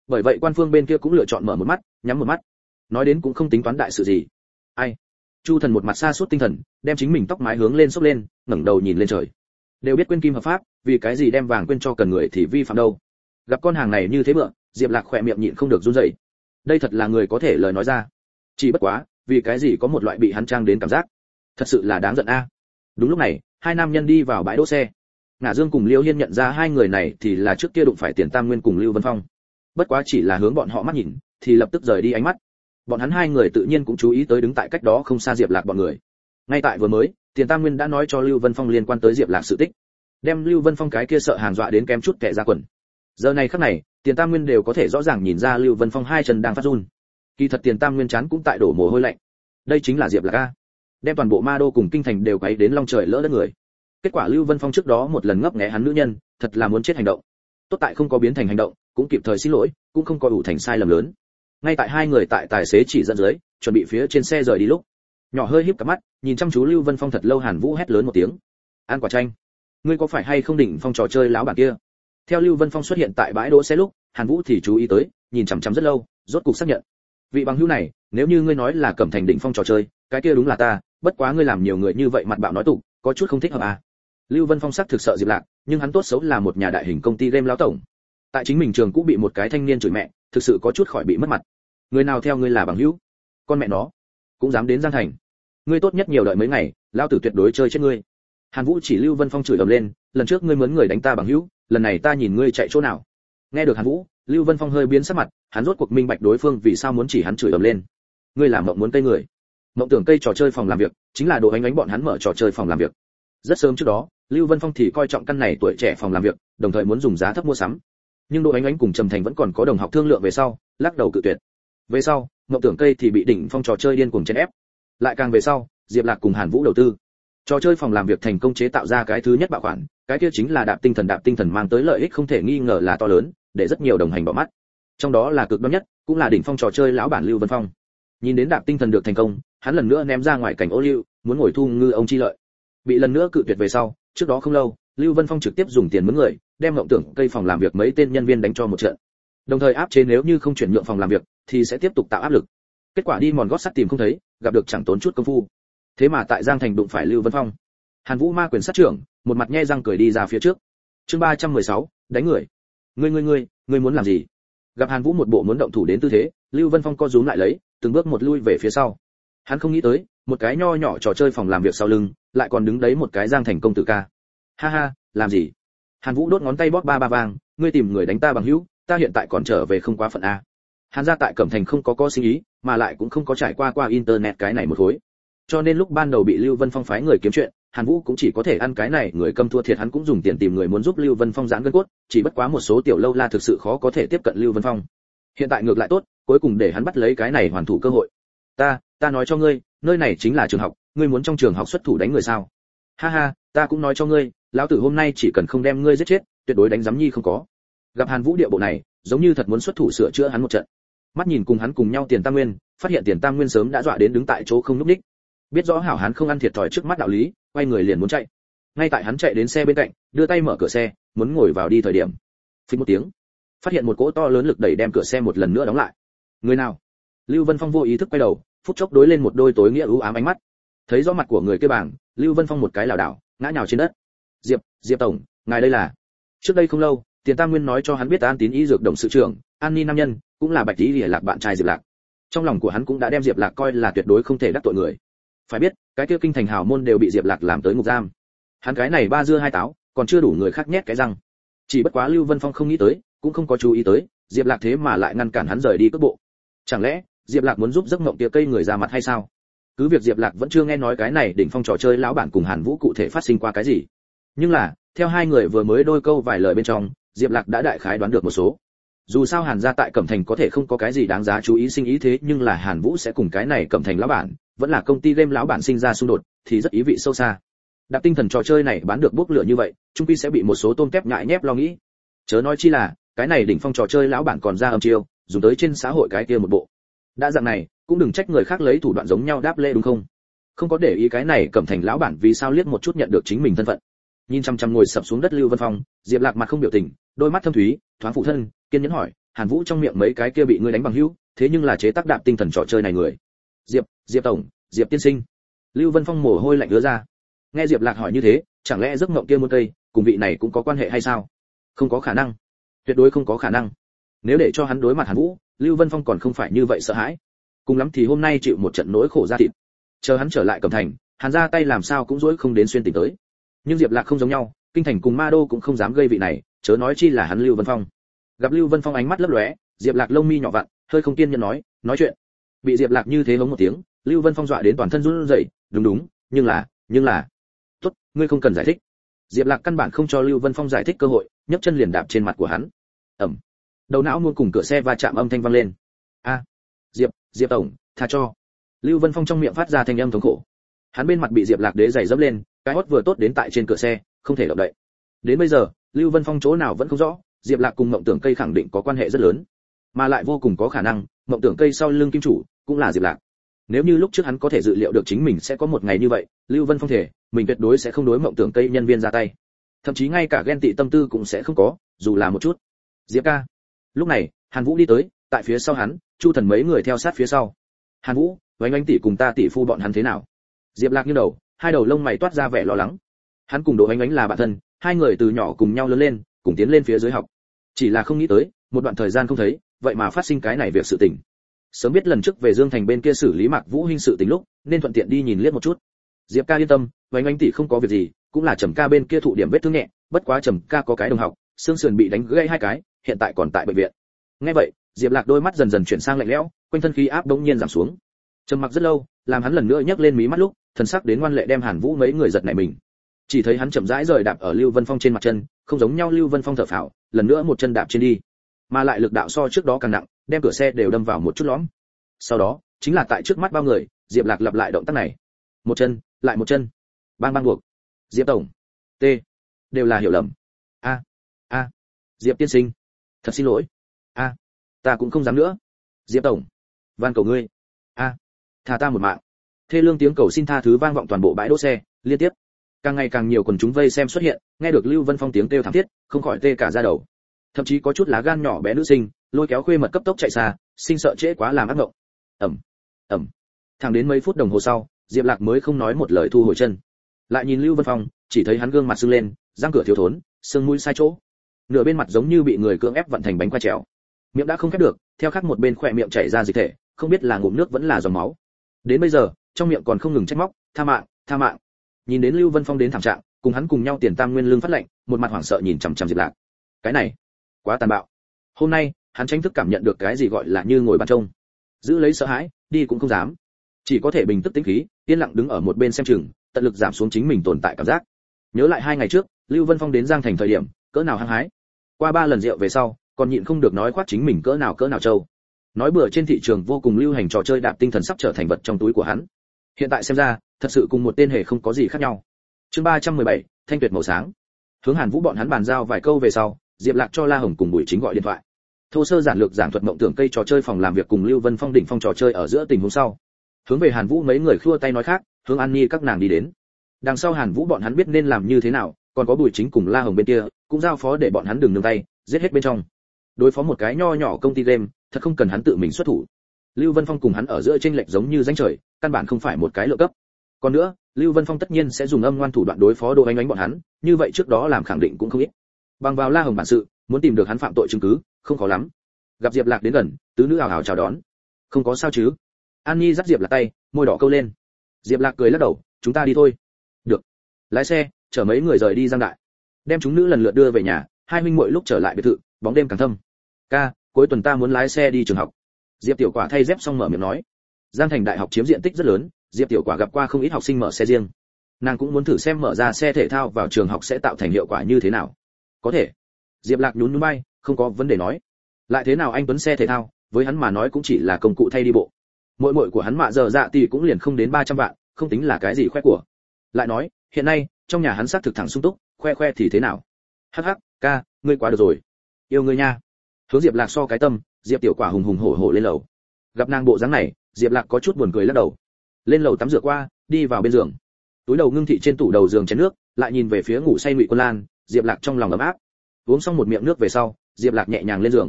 Bởi vậy quan phương bên kia cũng lựa chọn mở một mắt nhắm một mắt, nói đến cũng không tính toán đại sự gì. Ai? Chu Thần một mặt sa sút tinh thần, đem chính mình tóc mái hướng lên xốc lên, ngẩng đầu nhìn lên trời. Đều biết quên kim hợp pháp, vì cái gì đem vàng quên cho cần người thì vi phạm đâu? Gặp con hàng này như thế bựa, Diệp Lạc khỏe miệng nhịn không được run rẩy. Đây thật là người có thể lời nói ra. Chỉ bất quá, vì cái gì có một loại bị hắn trang đến cảm giác, thật sự là đáng giận a. Đúng lúc này, hai nam nhân đi vào bãi đỗ xe. Ngả Dương cùng Liêu Hiên nhận ra hai người này thì là trước kia đụng phải Tiền Tam Nguyên cùng Lưu Vân Phong. Bất quá chỉ là hướng bọn họ mắt nhìn, thì lập tức rời đi ánh mắt. Bọn hắn hai người tự nhiên cũng chú ý tới đứng tại cách đó không xa Diệp Lạc bọn người. Ngay tại vừa mới, Tiền Tam Nguyên đã nói cho Lưu Vân Phong liên quan tới Diệp Lạc sự tích, đem Lưu Vân Phong cái kia sợ hàng dọa đến kém chút kẻ ra quần. Giờ này khắc này, Tiền Tam Nguyên đều có thể rõ ràng nhìn ra Lưu Vân Phong hai chân đang phát run. Kỳ thật Tiền Tam Nguyên chán cũng tại đổ mồ hôi lạnh. Đây chính là Diệp Lạc a, đem toàn bộ Ma Đô cùng kinh thành đều quấy đến long trời lỡ đất người. Kết quả Lưu Vân Phong trước đó một lần ngấp nghé hắn nữ nhân, thật là muốn chết hành động. Tốt tại không có biến thành hành động, cũng kịp thời xin lỗi, cũng không có ủ thành sai lầm lớn. Ngay tại hai người tại tài xế chỉ dẫn dưới, chuẩn bị phía trên xe rời đi lúc, nhỏ hơi híp cả mắt, nhìn chăm chú Lưu Vân Phong thật lâu. Hàn Vũ hét lớn một tiếng: "An quả chanh, ngươi có phải hay không Đỉnh Phong trò chơi láo bản kia?" Theo Lưu Vân Phong xuất hiện tại bãi đỗ xe lúc, Hàn Vũ thì chú ý tới, nhìn chằm chằm rất lâu, rốt cục xác nhận: "Vị bằng hữu này, nếu như ngươi nói là Cẩm Thành Đỉnh Phong trò chơi, cái kia đúng là ta, bất quá ngươi làm nhiều người như vậy mặt bạo nói tục, có chút không thích hợp à?" Lưu Vân Phong sắc thực sợ Diệp Lạc, nhưng hắn tốt xấu là một nhà đại hình công ty game lão tổng. Tại chính mình trường cũng bị một cái thanh niên chửi mẹ, thực sự có chút khỏi bị mất mặt. Người nào theo ngươi là bằng hữu? Con mẹ nó, cũng dám đến Giang Thành. Ngươi tốt nhất nhiều đợi mấy ngày, lão tử tuyệt đối chơi chết ngươi. Hàn Vũ chỉ Lưu Vân Phong chửi ầm lên, lần trước ngươi mướn người đánh ta bằng hữu, lần này ta nhìn ngươi chạy chỗ nào. Nghe được Hàn Vũ, Lưu Vân Phong hơi biến sắc mặt, hắn rốt cuộc minh bạch đối phương vì sao muốn chỉ hắn chửi ầm lên. Ngươi làm mộng muốn cây người. Mộng tưởng cây trò chơi phòng làm việc, chính là Đồ Ánh Ánh bọn hắn mở trò chơi phòng làm việc. Rất sớm trước đó, Lưu Vân Phong thì coi trọng căn này tuổi trẻ phòng làm việc, đồng thời muốn dùng giá thấp mua sắm. Nhưng Đồ Ánh Ánh cùng Trầm Thành vẫn còn có đồng học thương lượng về sau, lắc đầu cự tuyệt. Về sau, Mộng tưởng cây thì bị Đỉnh Phong trò chơi điên cuồng chèn ép. Lại càng về sau, Diệp Lạc cùng Hàn Vũ đầu tư. Trò chơi phòng làm việc thành công chế tạo ra cái thứ nhất bạo khoản, cái kia chính là Đạp Tinh Thần mang tới lợi ích không thể nghi ngờ là to lớn, để rất nhiều đồng hành bỏ mắt. Trong đó là cực đoan nhất, cũng là Đỉnh Phong trò chơi lão bản Lưu Vân Phong. Nhìn đến Đạp Tinh Thần được thành công, hắn lần nữa ném ra ngoài cảnh ô liu, muốn ngồi thu ngư ông chi lợi. Bị lần nữa cự tuyệt về sau, trước đó không lâu, Lưu Vân Phong trực tiếp dùng tiền mướn người, đem Mộng tưởng cây phòng làm việc mấy tên nhân viên đánh cho một trận. Đồng thời áp chế nếu như không chuyển nhượng phòng làm việc, thì sẽ tiếp tục tạo áp lực. Kết quả đi mòn gót sắt tìm không thấy, gặp được chẳng tốn chút công phu. Thế mà tại Giang Thành đụng phải Lưu Vân Phong. Hàn Vũ ma quyền sát trưởng, một mặt nhe răng cười đi ra phía trước. Chương 316, đánh người. Ngươi muốn làm gì? Gặp Hàn Vũ một bộ muốn động thủ đến tư thế, Lưu Vân Phong co rúm lại lấy, từng bước một lui về phía sau. Hắn không nghĩ tới, một cái nho nhỏ trò chơi phòng làm việc sau lưng, lại còn đứng đấy một cái Giang Thành công tử ca. Ha ha, làm gì? Hàn Vũ đốt ngón tay bóp ba vang, ngươi tìm người đánh ta bằng hữu, ta hiện tại còn trở về không quá phận a. Hàn gia tại Cẩm Thành không có sinh ý, mà lại cũng không có trải qua internet cái này một khối. Cho nên lúc ban đầu bị Lưu Vân Phong phái người kiếm chuyện, Hàn Vũ cũng chỉ có thể ăn cái này, người cầm thua thiệt hắn cũng dùng tiền tìm người muốn giúp Lưu Vân Phong giãn gân cốt, chỉ bất quá một số tiểu lâu la thực sự khó có thể tiếp cận Lưu Vân Phong. Hiện tại ngược lại tốt, cuối cùng để hắn bắt lấy cái này hoàn thủ cơ hội. Ta nói cho ngươi, nơi này chính là trường học, ngươi muốn trong trường học xuất thủ đánh người sao? Ha ha, ta cũng nói cho ngươi, lão tử hôm nay chỉ cần không đem ngươi giết chết, tuyệt đối đánh giám nhi không có. Gặp Hàn Vũ địa bộ này, giống như thật muốn xuất thủ sửa chữa hắn một trận. Mắt nhìn cùng hắn cùng nhau Tiền Tam Nguyên, phát hiện Tiền Tam Nguyên sớm đã dọa đến đứng tại chỗ không lúc đích. Biết rõ hảo hắn không ăn thiệt thòi trước mắt đạo lý, quay người liền muốn chạy. Ngay tại hắn chạy đến xe bên cạnh, đưa tay mở cửa xe, muốn ngồi vào đi thời điểm, phình một tiếng, phát hiện một cỗ to lớn lực đẩy đem cửa xe một lần nữa đóng lại. Người nào? Lưu Vân Phong vô ý thức quay đầu, phút chốc đối lên một đôi tối nghĩa u ám ánh mắt. Thấy rõ mặt của người kia bảng, Lưu Vân Phong một cái lảo đảo, ngã nhào trên đất. Diệp tổng, ngài đây là? Trước đây không lâu, Tiền Tam Nguyên nói cho hắn biết An Tín Y dược đồng sự trưởng, An Ni nam nhân, cũng là Bạch Tỷ Lệ Lạc bạn trai Diệp Lạc. Trong lòng của hắn cũng đã đem Diệp Lạc coi là tuyệt đối không thể đắc tội người. Phải biết, cái kia kinh thành hào môn đều bị Diệp Lạc làm tới ngục giam. Hắn cái này ba dưa hai táo, còn chưa đủ người khác nhét cái răng. Chỉ bất quá Lưu Vân Phong không nghĩ tới, cũng không có chú ý tới, Diệp Lạc thế mà lại ngăn cản hắn rời đi cước bộ. Chẳng lẽ, Diệp Lạc muốn giúp giấc mộng kia cây người ra mặt hay sao? Cứ việc Diệp Lạc vẫn chưa nghe nói cái này Đỉnh Phong trò chơi lão bản cùng Hàn Vũ cụ thể phát sinh qua cái gì. Nhưng là, theo hai người vừa mới đôi câu vài lời bên trong, Diệp Lạc đã đại khái đoán được một số. Dù sao Hàn gia tại Cẩm Thành có thể không có cái gì đáng giá chú ý sinh ý, thế nhưng là Hàn Vũ sẽ cùng cái này Cẩm Thành lão bản, vẫn là công ty game lão bản sinh ra xung đột, thì rất ý vị sâu xa. Đạp Tinh Thần trò chơi này bán được bốc lửa như vậy, chung quy sẽ bị một số tôm tép nhại nhép lo nghĩ. Chớ nói chi là, cái này Đỉnh Phong trò chơi lão bản còn ra âm chiêu, dùng tới trên xã hội cái kia một bộ. Đã dạng này, cũng đừng trách người khác lấy thủ đoạn giống nhau đáp lễ đúng không? Không có để ý cái này Cẩm Thành lão bản vì sao liếc một chút nhận được chính mình thân phận. Nhìn chăm chăm ngồi sập xuống đất Lưu Vân Phong, Diệp Lạc mặt không biểu tình, đôi mắt thâm thúy, thoáng phụ thân, kiên nhẫn hỏi, Hàn Vũ trong miệng mấy cái kia bị ngươi đánh bằng hữu, thế nhưng là chế tác đạp tinh thần trò chơi này người. Diệp tổng, Diệp tiên sinh. Lưu Vân Phong mồ hôi lạnh ứa ra. Nghe Diệp Lạc hỏi như thế, chẳng lẽ giấc mộng kia muôn cây cùng vị này cũng có quan hệ hay sao? Không có khả năng, tuyệt đối không có khả năng. Nếu để cho hắn đối mặt Hàn Vũ, Lưu Vân Phong còn không phải như vậy sợ hãi. Cùng lắm thì hôm nay chịu một trận nỗi khổ ra thịt. Chờ hắn trở lại Cẩm Thành, Hàn ra tay làm sao cũng dỗi không đến xuyên tỉnh tới. Nhưng Diệp Lạc không giống nhau, kinh thành cùng Ma Đô cũng không dám gây vị này, chớ nói chi là hắn Lưu Vân Phong. Gặp Lưu Vân Phong ánh mắt lấp lóe, Diệp Lạc lông mi nhỏ vặn, hơi không kiên nhẫn nói chuyện. Bị Diệp Lạc như thế hống một tiếng, Lưu Vân Phong dọa đến toàn thân run rẩy, đúng, nhưng là. Tốt, ngươi không cần giải thích. Diệp Lạc căn bản không cho Lưu Vân Phong giải thích cơ hội, nhấc chân liền đạp trên mặt của hắn. Ầm. Đầu não muôn cùng cửa xe va chạm âm thanh vang lên. A, Diệp tổng, tha cho. Lưu Vân Phong trong miệng phát ra thanh âm thống khổ. Hắn bên mặt bị Diệp Lạc đế giày dẫm lên, cái hót vừa tốt đến tại trên cửa xe, không thể động đậy. Đến bây giờ, Lưu Vân Phong chỗ nào vẫn không rõ, Diệp Lạc cùng Mộng Tưởng Cây khẳng định có quan hệ rất lớn, mà lại vô cùng có khả năng, Mộng Tưởng Cây sau lưng kim chủ cũng là Diệp Lạc. Nếu như lúc trước hắn có thể dự liệu được chính mình sẽ có một ngày như vậy, Lưu Vân Phong thể, mình tuyệt đối sẽ không đối Mộng Tưởng Cây nhân viên ra tay. Thậm chí ngay cả ghen tị tâm tư cũng sẽ không có, dù là một chút. Diệp ca. Lúc này, Hàn Vũ đi tới, tại phía sau hắn, Chu Thần mấy người theo sát phía sau. Hàn Vũ, Oanh tỷ cùng ta tỷ phu bọn hắn thế nào? Diệp Lạc nghiêng đầu, hai đầu lông mày toát ra vẻ lo lắng. Hắn cùng Đỗ Oanh là bạn thân, hai người từ nhỏ cùng nhau lớn lên, cùng tiến lên phía dưới học. Chỉ là không nghĩ tới, một đoạn thời gian không thấy, vậy mà phát sinh cái này việc sự tình. Sớm biết lần trước về Dương Thành bên kia xử lý Mạc Vũ huynh sự tình lúc, nên thuận tiện đi nhìn liếc một chút. Diệp ca yên tâm, Oanh tỷ không có việc gì, cũng là Trầm ca bên kia thụ điểm vết thương nhẹ, bất quá Trầm ca có cái đồng học, xương sườn bị đánh gãy hai cái, hiện tại còn tại bệnh viện. Nghe vậy, Diệp Lạc đôi mắt dần dần chuyển sang lạnh lẽo, quanh thân khí áp bỗng nhiên giảm xuống. Trầm mặc rất lâu, làm hắn lần nữa nhấc lên mí mắt lúc, thần sắc đến ngoan lệ đem Hàn Vũ mấy người giật nảy mình. Chỉ thấy hắn chậm rãi rời đạp ở Lưu Vân Phong trên mặt chân, không giống nhau Lưu Vân Phong thở phào, lần nữa một chân đạp trên đi, mà lại lực đạo so trước đó càng nặng, đem cửa xe đều đâm vào một chút lõm. Sau đó, chính là tại trước mắt bao người, Diệp Lạc lặp lại động tác này. Một chân, lại một chân. Bang bang buộc. Diệp tổng. T. Đều là hiểu lầm. A. Diệp tiên sinh. Thật xin lỗi. Ta cũng không dám nữa. Diệp tổng. Van cầu ngươi. Tha ta một mạng. Thê lương tiếng cầu xin tha thứ vang vọng toàn bộ bãi đỗ xe, liên tiếp. Càng ngày càng nhiều quần chúng vây xem xuất hiện, nghe được Lưu Vân Phong tiếng kêu thảm thiết, không khỏi tê cả da đầu. Thậm chí có chút lá gan nhỏ bé nữ sinh, lôi kéo khuê mật cấp tốc chạy xa, sinh sợ trễ quá làm ác mộng. Ầm. Thẳng đến mấy phút đồng hồ sau, Diệp Lạc mới không nói một lời thu hồi chân. Lại nhìn Lưu Vân Phong, chỉ thấy hắn gương mặt sưng lên, răng cửa thiếu thốn, sưng mũi sai chỗ. Nửa bên mặt giống như bị người cưỡng ép vặn thành bánh qua trèo. Miệng đã không khép được, theo khác một bên khỏe miệng chảy ra dịch thể, không biết là ngụm nước vẫn là dòng máu. Đến bây giờ, trong miệng còn không ngừng trách móc, tha mạng. Nhìn đến Lưu Vân Phong đến thảm trạng, cùng hắn cùng nhau tiền tam nguyên lương phát lệnh, một mặt hoảng sợ nhìn chằm chằm Diệp Lạc. Cái này, quá tàn bạo. Hôm nay, hắn chính thức cảm nhận được cái gì gọi là như ngồi bàn trông. Giữ lấy sợ hãi, đi cũng không dám. Chỉ có thể bình tức tĩnh khí, yên lặng đứng ở một bên xem chừng, tận lực giảm xuống chính mình tồn tại cảm giác. Nhớ lại 2 ngày trước, Lưu Vân Phong đến Giang Thành thời điểm, cỡ nào hăng hái. Qua 3 lần rượu về sau, còn nhịn không được nói khoác chính mình cỡ nào trâu. Nói bừa trên thị trường vô cùng lưu hành trò chơi đạp tinh thần sắp trở thành vật trong túi của hắn. Hiện tại xem ra, thật sự cùng một tên hề không có gì khác nhau. Chương 317, thanh tuyệt màu sáng. Hướng Hàn Vũ bọn hắn bàn giao vài câu về sau, Diệp Lạc cho La Hồng cùng Bùi Chính gọi điện thoại. Thô sơ giản lược giảng thuật Mộng Tưởng Cây trò chơi phòng làm việc cùng Lưu Vân Phong đỉnh phong trò chơi ở giữa tình huống sau. Hướng về Hàn Vũ mấy người khua tay nói khác, hướng An Nhi các nàng đi đến. Đằng sau Hàn Vũ bọn hắn biết nên làm như thế nào, còn có Bùi Chính cùng La Hồng bên kia, cũng giao phó để bọn hắn đừng nương tay, giết hết bên trong. Đối phó một cái nho nhỏ công ty game, thật không cần hắn tự mình xuất thủ. Lưu Vân Phong cùng hắn ở giữa chênh lệch giống như ranh trời, căn bản không phải một cái lượng cấp. Còn nữa, Lưu Vân Phong tất nhiên sẽ dùng âm ngoan thủ đoạn đối phó Đỗ Ánh bọn hắn, như vậy trước đó làm khẳng định cũng không ít. Bằng vào La Hồng bản sự, muốn tìm được hắn phạm tội chứng cứ, không khó lắm. Gặp Diệp Lạc đến gần, tứ nữ ảo ảo chào đón. Không có sao chứ? An Nhi dắt Diệp Lạc tay, môi đỏ câu lên. Diệp Lạc cười lắc đầu, chúng ta đi thôi. Được. Lái xe, chở mấy người rời đi Giang Đại. Đem chúng nữ lần lượt đưa về nhà, hai huynh muội lúc trở lại biệt thự, bóng đêm càng thâm. Ca, cuối tuần ta muốn lái xe đi trường học. Diệp Tiểu Quả thay dép xong mở miệng nói. Giang Thành đại học chiếm diện tích rất lớn, Diệp Tiểu Quả gặp qua không ít học sinh mở xe riêng. Nàng cũng muốn thử xem mở ra xe thể thao vào trường học sẽ tạo thành hiệu quả như thế nào. Có thể. Diệp Lạc nhún nhún vai, không có vấn đề nói. Lại thế nào anh tuấn xe thể thao, với hắn mà nói cũng chỉ là công cụ thay đi bộ. Mỗi mỗi của hắn mạ giờ dạ thì cũng liền không đến 300 vạn, không tính là cái gì khoe của. Lại nói, hiện nay, trong nhà hắn xác thực thẳng sung túc, khoe thì thế nào? Hắc hắc, ca, ngươi quá được rồi. Yêu ngươi nha. Hướng Diệp Lạc so cái tâm, Diệp Tiểu Quả hùng hùng hổ hổ lên lầu. Gặp nàng bộ dáng này, Diệp Lạc có chút buồn cười lắc đầu. Lên lầu tắm rửa qua, đi vào bên giường. Túi đầu ngưng thị trên tủ đầu giường chén nước, lại nhìn về phía ngủ say Ngụy Quân Lan, Diệp Lạc trong lòng ấm áp. Uống xong một miệng nước về sau, Diệp Lạc nhẹ nhàng lên giường.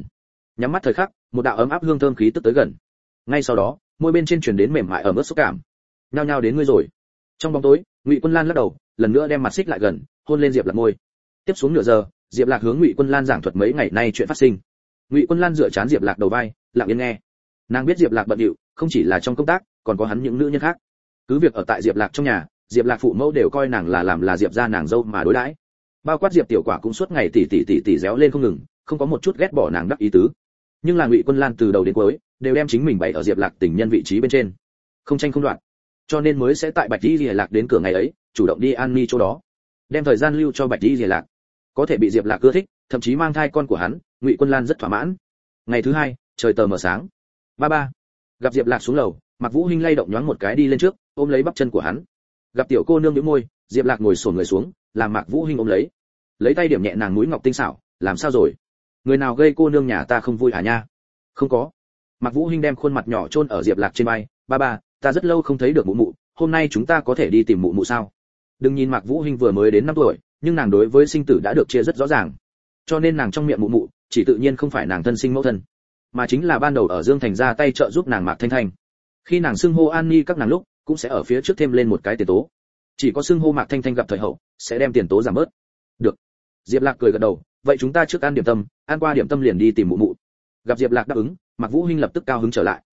Nhắm mắt thời khắc, một đạo ấm áp hương thơm khí tức tới gần. Ngay sau đó, môi bên trên truyền đến mềm mại ẩm ướt xúc cảm. Nhao nhao đến ngươi rồi. Trong bóng tối, Ngụy Quân Lan lắc đầu, lần nữa đem mặt xích lại gần, hôn lên Diệp Lạc môi. Tiếp xuống nửa giờ, Diệp Lạc hướng Ngụy Quân Lan giảng thuật mấy ngày nay chuyện phát sinh. Ngụy Quân Lan dựa chán Diệp Lạc đầu vai, lặng yên nghe. Nàng biết Diệp Lạc bận rộn, không chỉ là trong công tác, còn có hắn những nữ nhân khác. Cứ việc ở tại Diệp Lạc trong nhà, Diệp Lạc phụ mẫu đều coi nàng là Diệp gia nàng dâu mà đối đãi. Bao quát Diệp Tiểu Quả cũng suốt ngày tỉ réo lên không ngừng, không có một chút ghét bỏ nàng đắc ý tứ. Nhưng là Ngụy Quân Lan từ đầu đến cuối đều đem chính mình bày ở Diệp Lạc tình nhân vị trí bên trên, không tranh không đoạt. Cho nên mới sẽ tại Bạch Y Liễu Lạc đến cửa ngày ấy, chủ động đi an ni chỗ đó, đem thời gian lưu cho Bạch Y Liễu Lạc. Có thể bị Diệp Lạc ưa thích, thậm chí mang thai con của hắn, Ngụy Quân Lan rất thỏa mãn. Ngày thứ hai, trời tờ mờ sáng. Ba gặp Diệp Lạc xuống lầu, Mạc Vũ Hinh lay động nhoáng một cái đi lên trước, ôm lấy bắp chân của hắn. Gặp tiểu cô nương nhếch môi, Diệp Lạc ngồi xổm người xuống, làm Mạc Vũ Hinh ôm lấy tay điểm nhẹ nàng mũi ngọc tinh xảo. Làm sao rồi? Người nào gây cô nương nhà ta không vui hả nha? Không có. Mạc Vũ Hinh đem khuôn mặt nhỏ chôn ở Diệp Lạc trên vai. Ba, ta rất lâu không thấy được mụ mụ, hôm nay chúng ta có thể đi tìm mụ mụ sao? Đừng nhìn Mạc Vũ Hinh vừa mới đến 5 tuổi, nhưng nàng đối với sinh tử đã được chia rất rõ ràng. Cho nên nàng trong miệng mụ mụ, chỉ tự nhiên không phải nàng thân sinh mẫu thân, mà chính là ban đầu ở Dương Thành ra tay trợ giúp nàng Mạc Thanh Thanh. Khi nàng xưng hô An Ni các nàng lúc, cũng sẽ ở phía trước thêm lên một cái tiền tố. Chỉ có xưng hô Mạc Thanh Thanh gặp thời hậu, sẽ đem tiền tố giảm bớt. Được. Diệp Lạc cười gật đầu, vậy chúng ta trước ăn điểm tâm, ăn qua điểm tâm liền đi tìm mụ mụ. Gặp Diệp Lạc đáp ứng, Mạc Vũ Hinh lập tức cao hứng trở lại.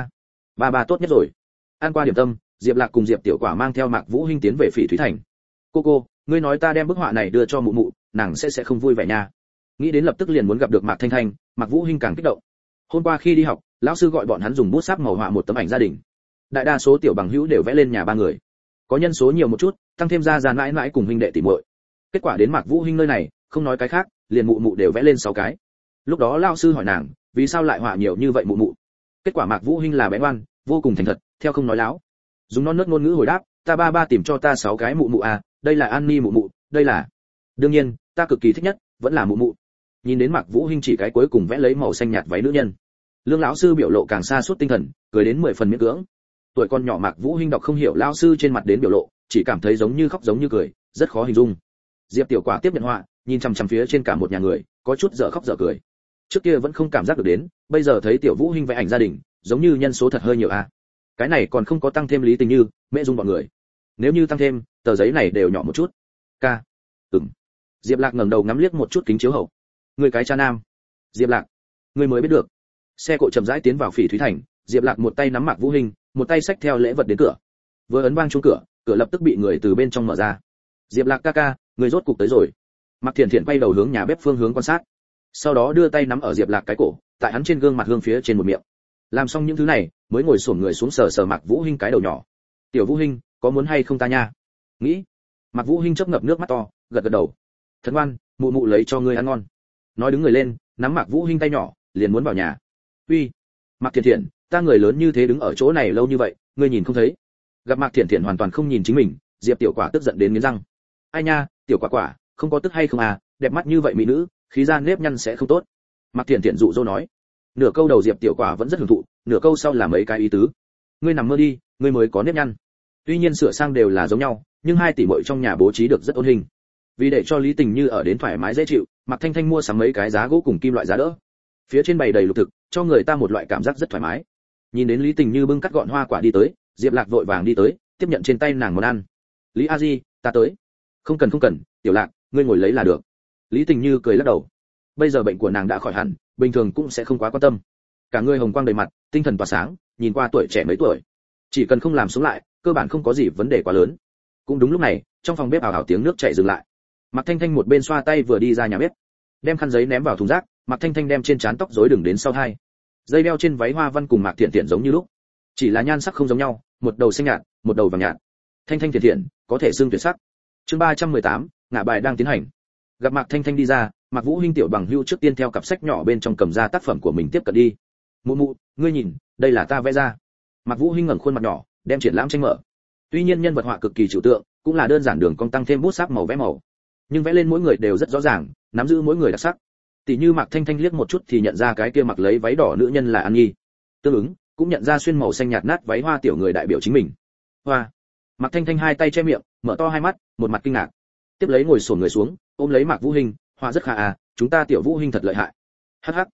Ba tốt nhất rồi. Ăn qua điểm tâm, Diệp Lạc cùng Diệp Tiểu Quả mang theo Mạc Vũ Hinh tiến về Phỉ Thúy Thành. Cô, ngươi nói ta đem bức họa này đưa cho mụ mụ, nàng sẽ không vui vẻ nha. Nghĩ đến lập tức liền muốn gặp được Mạc Thanh Thanh, Mạc Vũ Hinh càng kích động. Hôm qua khi đi học, lão sư gọi bọn hắn dùng bút sáp màu họa một tấm ảnh gia đình. Đại đa số tiểu bằng hữu đều vẽ lên nhà ba người. Có nhân số nhiều một chút, tăng thêm ra mãi mãi cùng huynh đệ tỷ muội. Kết quả đến Mạc Vũ Hinh nơi này, không nói cái khác, liền mụ mụ đều vẽ lên 6 cái. Lúc đó lão sư hỏi nàng, vì sao lại họa nhiều như vậy mụ mụ? Kết quả Mạc Vũ Hinh là bé ngoan, vô cùng thành thật, theo không nói láo. Dùng non nớt ngôn ngữ hồi đáp, ta ba tìm cho ta 6 cái mụ mụ à, đây là An Ni mụ mụ, đây là. Đương nhiên, ta cực kỳ thích nhất, vẫn là mụ mụ. Nhìn đến Mạc Vũ Hinh chỉ cái cuối cùng vẽ lấy màu xanh nhạt váy nữ nhân. Lương lão sư biểu lộ càng xa suốt tinh thần, cười đến 10 phần miễn cưỡng. Tuổi con nhỏ Mạc Vũ Hinh đọc không hiểu lão sư trên mặt đến biểu lộ, chỉ cảm thấy giống như khóc giống như cười, rất khó hình dung. Diệp Tiểu Quả tiếp nhận họa, nhìn chằm chằm phía trên cả một nhà người, có chút dở khóc dở cười. Trước kia vẫn không cảm giác được đến, bây giờ thấy Tiểu Vũ Hinh vẽ ảnh gia đình, giống như nhân số thật hơi nhiều a. Cái này còn không có tăng thêm Lý Tình Như, Mẹ Dung bọn người. Nếu như tăng thêm, tờ giấy này đều nhỏ một chút. Ca. Diệp Lạc ngẩng đầu ngắm liếc một chút kính chiếu hậu. Người cái cha nam. Diệp Lạc, người mới biết được. Xe cộ chậm rãi tiến vào Phỉ Thúy Thành, Diệp Lạc một tay nắm Mạc Vũ Hinh, một tay xách theo lễ vật đến cửa. Vừa ấn vang chuông cửa, cửa lập tức bị người từ bên trong mở ra. Diệp Lạc ca, người rốt cục tới rồi. Mạc Thiển Thiển quay đầu hướng nhà bếp phương hướng quan sát, sau đó đưa tay nắm ở Diệp Lạc cái cổ, tại hắn trên gương mặt hương phía trên một miệng. Làm xong những thứ này, mới ngồi xổm người xuống sờ Mạc Vũ Hinh cái đầu nhỏ. Tiểu Vũ Hinh, có muốn hay không ta nha? Nghĩ. Mạc Vũ Hinh chớp ngập nước mắt to, gật đầu. Thật ngoan, mụ mụ lấy cho ngươi ăn ngon. Nói đứng người lên, nắm Mạc Vũ Hinh tay nhỏ, liền muốn vào nhà. Uy, Mạc Thiển Thiển, ta người lớn như thế đứng ở chỗ này lâu như vậy, ngươi nhìn không thấy? Gặp Mạc Thiển Thiển hoàn toàn không nhìn chính mình, Diệp Tiểu Quả tức giận đến nghiến răng. Ai nha, Tiểu Quả, không có tức hay không à, đẹp mắt như vậy mỹ nữ, khí ra nếp nhăn sẽ không tốt. Mạc Thiển Thiển dụ dỗ nói. Nửa câu đầu Diệp Tiểu Quả vẫn rất hưởng thụ, nửa câu sau là mấy cái ý tứ. Ngươi nằm mơ đi, ngươi mới có nếp nhăn. Tuy nhiên sửa sang đều là giống nhau, nhưng hai tỷ muội trong nhà bố trí được rất ôn hình. Vì để cho Lý Tình Như ở đến thoải mái dễ chịu, Mạc Thanh Thanh mua sắm mấy cái giá gỗ cùng kim loại giá đỡ. Phía trên bày đầy lục thực, cho người ta một loại cảm giác rất thoải mái. Nhìn đến Lý Tình Như bưng cắt gọn hoa quả đi tới, Diệp Lạc vội vàng đi tới, tiếp nhận trên tay nàng món ăn. Lý A Di, ta tới. Không cần, Tiểu Lạc, ngươi ngồi lấy là được. Lý Tình Như cười lắc đầu. Bây giờ bệnh của nàng đã khỏi hẳn, bình thường cũng sẽ không quá quan tâm. Cả người hồng quang đầy mặt, tinh thần tỏa sáng, nhìn qua tuổi trẻ mấy tuổi. Chỉ cần không làm sống lại, cơ bản không có gì vấn đề quá lớn. Cũng đúng lúc này, trong phòng bếp ảo ảo tiếng nước chảy dừng lại. Mạc Thanh Thanh một bên xoa tay vừa đi ra nhà bếp, đem khăn giấy ném vào thùng rác. Mạc Thanh Thanh đem trên trán tóc rối đừng đến sau hai, dây đeo trên váy hoa văn cùng Mạc Thiển Thiển giống như lúc, chỉ là nhan sắc không giống nhau, một đầu xanh nhạt, một đầu vàng nhạt. Thanh Thanh Thiển Thiển, có thể xưng tuyệt sắc. Chương 318, ngả bài đang tiến hành. Gặp Mạc Thanh Thanh đi ra, Mạc Vũ Hinh tiểu bằng hữu trước tiên theo cặp sách nhỏ bên trong cầm ra tác phẩm của mình tiếp cận đi. Mụ, ngươi nhìn, đây là ta vẽ ra. Mạc Vũ Hinh ngẩng khuôn mặt nhỏ, đem triển lãm tranh mở. Tuy nhiên nhân vật họa cực kỳ trừu tượng, cũng là đơn giản đường cong tăng thêm bút sáp màu vẽ màu, nhưng vẽ lên mỗi người đều rất rõ ràng, nắm giữ mỗi người đặc sắc. Tỷ như Mạc Thanh Thanh liếc một chút thì nhận ra cái kia mặc lấy váy đỏ nữ nhân là An Nhi. Tương ứng, cũng nhận ra xuyên màu xanh nhạt nát váy hoa tiểu người đại biểu chính mình. Hoa. Mạc Thanh Thanh hai tay che miệng, mở to hai mắt, một mặt kinh ngạc. Tiếp lấy ngồi xổm người xuống, ôm lấy Mạc Vũ Hinh, họa rất khá à, chúng ta tiểu Vũ Hinh thật lợi hại. Hắc hắc.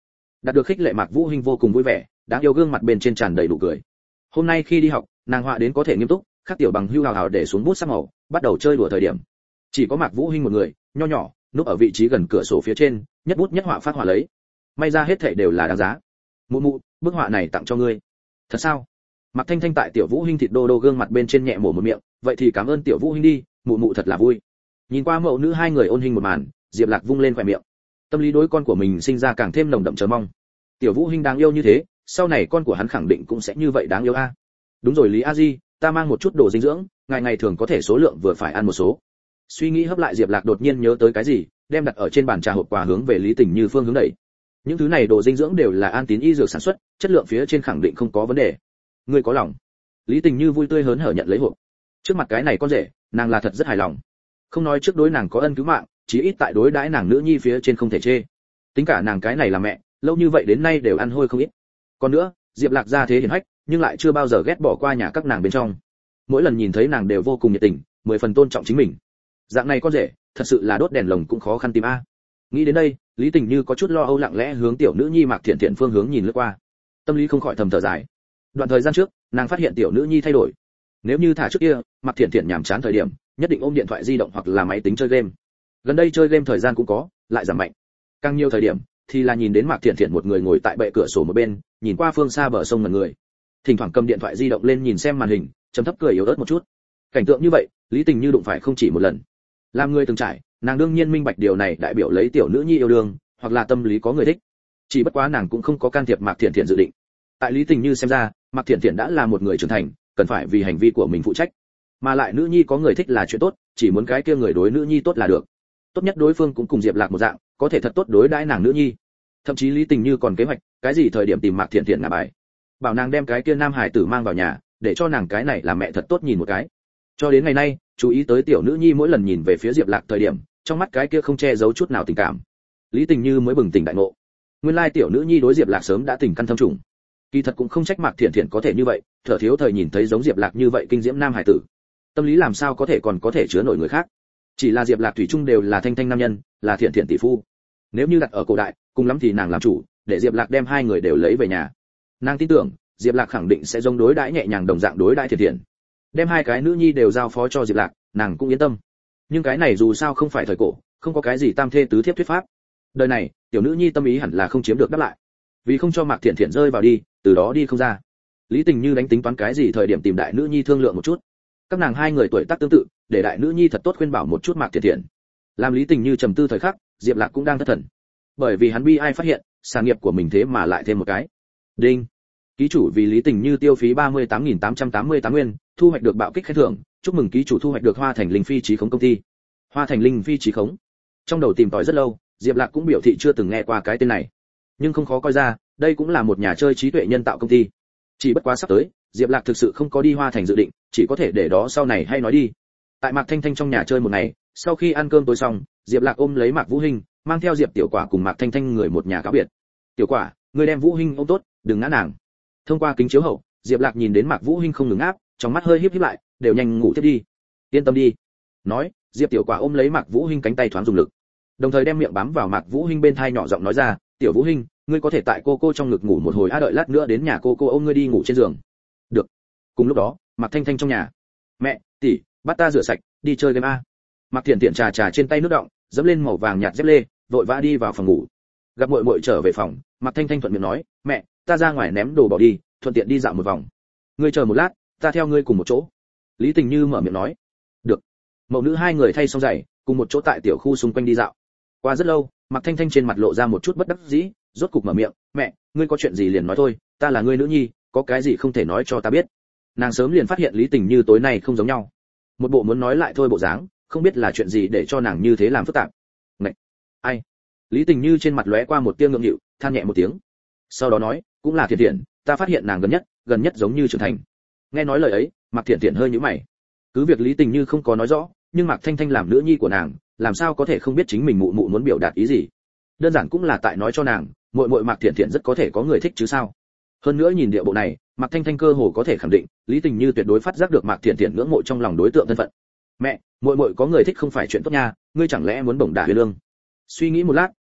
Đạt được khích lệ Mạc Vũ Hinh vô cùng vui vẻ, đáng yêu gương mặt bên trên tràn đầy nụ cười. Hôm nay khi đi học, nàng họa đến có thể nghiêm túc, các tiểu bằng hưu hào hào để xuống bút sắc màu, bắt đầu chơi đùa thời điểm. Chỉ có Mạc Vũ Hinh một người, nho nhỏ, núp ở vị trí gần cửa sổ phía trên, nhất bút nhất họa phát họa lấy. May ra hết thảy đều là đáng giá. Mụ mụ, bức họa này tặng cho ngươi. Thật sao? Mạc Thanh Thanh tại tiểu Vũ Hinh thịt đô đô gương mặt bên trên nhẹ mổ một miệng, vậy thì cảm ơn tiểu Vũ Hinh đi, mụ mụ thật là vui. Nhìn qua mẫu nữ hai người ôn hình một màn, Diệp Lạc vung lên khóe miệng. Tâm lý đối con của mình sinh ra càng thêm nồng đậm chờ mong. Tiểu Vũ Hinh đáng yêu như thế, sau này con của hắn khẳng định cũng sẽ như vậy đáng yêu a. Đúng rồi Lý A Di, ta mang một chút đồ dinh dưỡng, ngày ngày thường có thể số lượng vừa phải ăn một số. Suy nghĩ hấp lại Diệp Lạc đột nhiên nhớ tới cái gì, đem đặt ở trên bàn trà hộp quà hướng về Lý Tình Như phương hướng đẩy. Những thứ này đồ dinh dưỡng đều là An Tín y dược sản xuất, chất lượng phía trên khẳng định không có vấn đề. Ngươi có lòng. Lý Tình Như vui tươi hớn hở nhận lấy hộp. Trước mặt cái này con rể, nàng là thật rất hài lòng. Không nói trước đối nàng có ân cứu mạng, chí ít tại đối đãi nàng nữ nhi phía trên không thể chê. Tính cả nàng cái này là mẹ, lâu như vậy đến nay đều ăn hôi không ít. Còn nữa, Diệp Lạc gia thế hiển hách, nhưng lại chưa bao giờ ghét bỏ qua nhà các nàng bên trong. Mỗi lần nhìn thấy nàng đều vô cùng nhiệt tình, 10 phần tôn trọng chính mình. Dạng này con rể, thật sự là đốt đèn lồng cũng khó khăn tìm a. Nghĩ đến đây, Lý Tình Như có chút lo âu lặng lẽ hướng tiểu nữ nhi Mạc Thiện Thiện phương hướng nhìn lướt qua. Tâm lý không khỏi thầm thở dài. Đoạn thời gian trước, nàng phát hiện tiểu nữ nhi thay đổi. Nếu như thả trước kia, Mạc Thiện Thiện nhàm chán thời điểm, nhất định ôm điện thoại di động hoặc là máy tính chơi game. Gần đây chơi game thời gian cũng có, lại giảm mạnh. Càng nhiều thời điểm thì là nhìn đến Mạc Thiện Thiện một người ngồi tại bệ cửa sổ một bên, nhìn qua phương xa bờ sông ngẩn người. Thỉnh thoảng cầm điện thoại di động lên nhìn xem màn hình, trầm thấp cười yếu ớt một chút. Cảnh tượng như vậy, Lý Tình Như đụng phải không chỉ một lần. Làm người từng trải, nàng đương nhiên minh bạch điều này đại biểu lấy tiểu nữ nhi yêu đương, hoặc là tâm lý có người thích. Chỉ bất quá nàng cũng không có can thiệp Mạc Thiện Thiện dự định. Tại Lý Tình Như xem ra, Mạc Thiện Thiện đã là một người trưởng thành, cần phải vì hành vi của mình phụ trách. Mà lại nữ nhi có người thích là chuyện tốt, chỉ muốn cái kia người đối nữ nhi tốt là được. Tốt nhất đối phương cũng cùng Diệp Lạc một dạng, có thể thật tốt đối đãi nàng nữ nhi. Thậm chí Lý Tình Như còn kế hoạch, cái gì thời điểm tìm Mạc Thiện Thiện ngả bài, bảo nàng đem cái kia nam hải tử mang vào nhà, để cho nàng cái này làm mẹ thật tốt nhìn một cái. Cho đến ngày nay, chú ý tới tiểu nữ nhi mỗi lần nhìn về phía Diệp Lạc thời điểm, trong mắt cái kia không che giấu chút nào tình cảm. Lý Tình Như mới bừng tỉnh đại ngộ. Nguyên lai tiểu nữ nhi đối Diệp Lạc sớm đã tình căn thâm trùng. Kỳ thật cũng không trách Mạc Thiện Thiện có thể như vậy, thở thiếu thời nhìn thấy giống Diệp Lạc như vậy kinh diễm nam hải tử. Tâm lý làm sao có thể còn có thể chứa nổi người khác. Chỉ là Diệp Lạc thủy chung đều là thanh thanh nam nhân, là Thiện Thiện tỷ phu. Nếu như đặt ở cổ đại, cùng lắm thì nàng làm chủ, để Diệp Lạc đem hai người đều lấy về nhà. Nàng tin tưởng, Diệp Lạc khẳng định sẽ giống đối đãi nhẹ nhàng đồng dạng đối đãi Thiện Thiện. Đem hai cái nữ nhi đều giao phó cho Diệp Lạc, nàng cũng yên tâm. Nhưng cái này dù sao không phải thời cổ, không có cái gì tam thê tứ thiếp thuyết pháp. Đời này, tiểu nữ nhi tâm ý hẳn là không chiếm được đáp lại. Vì không cho Mạc Thiện Thiện rơi vào đi, từ đó đi không ra. Lý Tình Như đánh tính toán cái gì thời điểm tìm đại nữ nhi thương lượng một chút. Các nàng hai người tuổi tác tương tự, để đại nữ nhi thật tốt khuyên bảo một chút Mạc Thiện Thiện. Làm Lý Tình Như trầm tư thời khắc, Diệp Lạc cũng đang thất thần. Bởi vì hắn bi ai phát hiện, sản nghiệp của mình thế mà lại thêm một cái. Đinh. Ký chủ vì Lý Tình Như tiêu phí 38.888 nguyên, thu hoạch được bạo kích khen thưởng, chúc mừng ký chủ thu hoạch được Hoa Thành Linh Phi Chí Khống công ty. Hoa Thành Linh Phi Chí Khống. Trong đầu tìm tòi rất lâu, Diệp Lạc cũng biểu thị chưa từng nghe qua cái tên này. Nhưng không khó coi ra, đây cũng là một nhà chơi trí tuệ nhân tạo công ty. Chỉ bất quá sắp tới, Diệp Lạc thực sự không có đi Hoa Thành dự định, chỉ có thể để đó sau này hay nói đi. Tại Mạc Thanh Thanh trong nhà chơi một ngày, sau khi ăn cơm tối xong, Diệp Lạc ôm lấy Mạc Vũ Hinh, mang theo Diệp Tiểu Quả cùng Mạc Thanh Thanh người một nhà cáo biệt. Tiểu Quả, ngươi đem Vũ Hinh ôm tốt, đừng ngã nàng. Thông qua kính chiếu hậu, Diệp Lạc nhìn đến Mạc Vũ Hinh không ngừng áp, trong mắt hơi híp híp lại, đều nhanh ngủ tiếp đi. Yên tâm đi. Nói, Diệp Tiểu Quả ôm lấy Mạc Vũ Hinh cánh tay thoáng dùng lực, đồng thời đem miệng bám vào Mạc Vũ Hinh bên tai nhỏ giọng nói ra, "Tiểu Vũ Hinh, ngươi có thể tại cô cô trong ngực ngủ một hồi, đợi lát nữa đến nhà cô cô ôm ngươi đi ngủ trên giường." Được. Cùng lúc đó, Mạc Thanh Thanh trong nhà. "Mẹ, tỷ, bắt ta rửa sạch, đi chơi game a." Mạc Thiện Thiện trà trên tay nước đọng, dẫm lên màu vàng nhạt dép lê, vội vã đi vào phòng ngủ. Gặp muội muội trở về phòng, Mạc Thanh Thanh thuận miệng nói, "Mẹ, ta ra ngoài ném đồ bỏ đi, thuận tiện đi dạo một vòng. Ngươi chờ một lát, ta theo ngươi cùng một chỗ." Lý Tình Như mở miệng nói. "Được." Mẫu nữ hai người thay xong giày, cùng một chỗ tại tiểu khu xung quanh đi dạo. Qua rất lâu, Mạc Thanh Thanh trên mặt lộ ra một chút bất đắc dĩ, rốt cục mở miệng, "Mẹ, ngươi có chuyện gì liền nói thôi, ta là ngươi nữ nhi, có cái gì không thể nói cho ta biết." Nàng sớm liền phát hiện Lý Tình Như tối nay không giống nhau. Một bộ muốn nói lại thôi bộ dáng, không biết là chuyện gì để cho nàng như thế làm phức tạp. "Ngậy, ai?" Lý Tình Như trên mặt lóe qua một tia ngượng nghịu, than nhẹ một tiếng. Sau đó nói, "Cũng là Thiện Thiện, ta phát hiện nàng gần nhất giống như trưởng thành." Nghe nói lời ấy, Mạc Thiện Thiện hơi nhíu mày. Cứ việc Lý Tình Như không có nói rõ, nhưng Mạc Thanh Thanh làm nữ nhi của nàng, làm sao có thể không biết chính mình mụ mụ muốn biểu đạt ý gì? Đơn giản cũng là tại nói cho nàng, muội muội Mạc Thiện Thiện rất có thể có người thích chứ sao? Hơn nữa nhìn địa bộ này, Mạc Thanh Thanh cơ hồ có thể khẳng định, Lý Tình Như tuyệt đối phát giác được Mạc Thiện Thiện ngưỡng mộ trong lòng đối tượng thân phận. "Mẹ, muội muội có người thích không phải chuyện tốt nha, ngươi chẳng lẽ muốn bổng đả Huyền Lương?" Suy nghĩ một lát,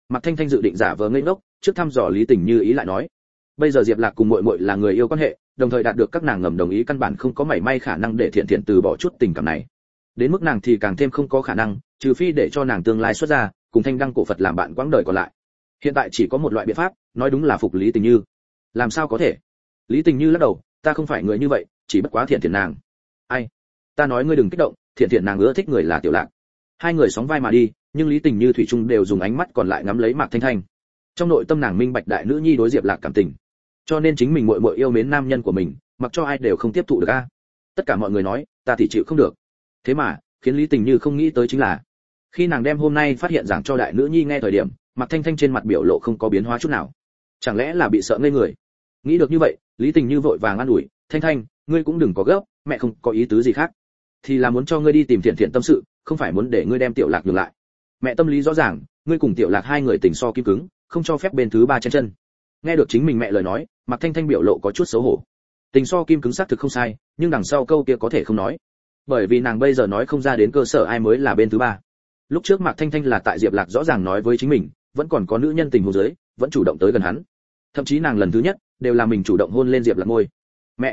Mạc Thanh Thanh dự định giả vờ ngây ngốc, trước thăm dò Lý Tình Như ý lại nói, bây giờ Diệp Lạc cùng muội muội là người yêu quan hệ, đồng thời đạt được các nàng ngầm đồng ý, căn bản không có mảy may khả năng để Thiện Thiện từ bỏ chút tình cảm này. Đến mức nàng thì càng thêm không có khả năng, trừ phi để cho nàng tương lai xuất ra, cùng Thanh Đăng cổ Phật làm bạn quãng đời còn lại. Hiện tại chỉ có một loại biện pháp, nói đúng là phục Lý Tình Như. Làm sao có thể? Lý Tình Như lắc đầu, ta không phải người như vậy, chỉ bất quá Thiện Thiện nàng. Ai? Ta nói ngươi đừng kích động, Thiện Thiện nàng ưa thích người là Tiểu Lạc. Hai người sóng vai mà đi, nhưng Lý Tình Như thủy chung đều dùng ánh mắt còn lại ngắm lấy Mạc Thanh Thanh. Trong nội tâm nàng minh bạch đại nữ nhi đối Diệp Lạc cảm tình, cho nên chính mình muội muội yêu mến nam nhân của mình, mặc cho ai đều không tiếp thụ được a. Tất cả mọi người nói, ta thì chịu không được. Thế mà, khiến Lý Tình Như không nghĩ tới chính là, khi nàng đem hôm nay phát hiện giảng cho đại nữ nhi nghe thời điểm, Mạc Thanh Thanh trên mặt biểu lộ không có biến hóa chút nào. Chẳng lẽ là bị sợ ngây người? Nghĩ được như vậy, Lý Tình Như vội vàng an ủi, Thanh Thanh, ngươi cũng đừng có gấp, mẹ không có ý tứ gì khác, thì là muốn cho ngươi đi tìm Thiện Thiện tâm sự, không phải muốn để ngươi đem Tiểu Lạc nhường lại. Mẹ tâm lý rõ ràng, ngươi cùng Tiểu Lạc hai người tình so kim cứng, không cho phép bên thứ ba chen chân. Nghe được chính mình mẹ lời nói, Mạc Thanh Thanh biểu lộ có chút xấu hổ. Tình so kim cứng xác thực không sai, nhưng đằng sau câu kia có thể không nói, bởi vì nàng bây giờ nói không ra đến cơ sở ai mới là bên thứ ba. Lúc trước Mạc Thanh Thanh là tại Diệp Lạc rõ ràng nói với chính mình, vẫn còn có nữ nhân tình huống dưới, vẫn chủ động tới gần hắn. Thậm chí nàng lần thứ nhất đều là mình chủ động hôn lên Diệp Lạc môi. Mẹ.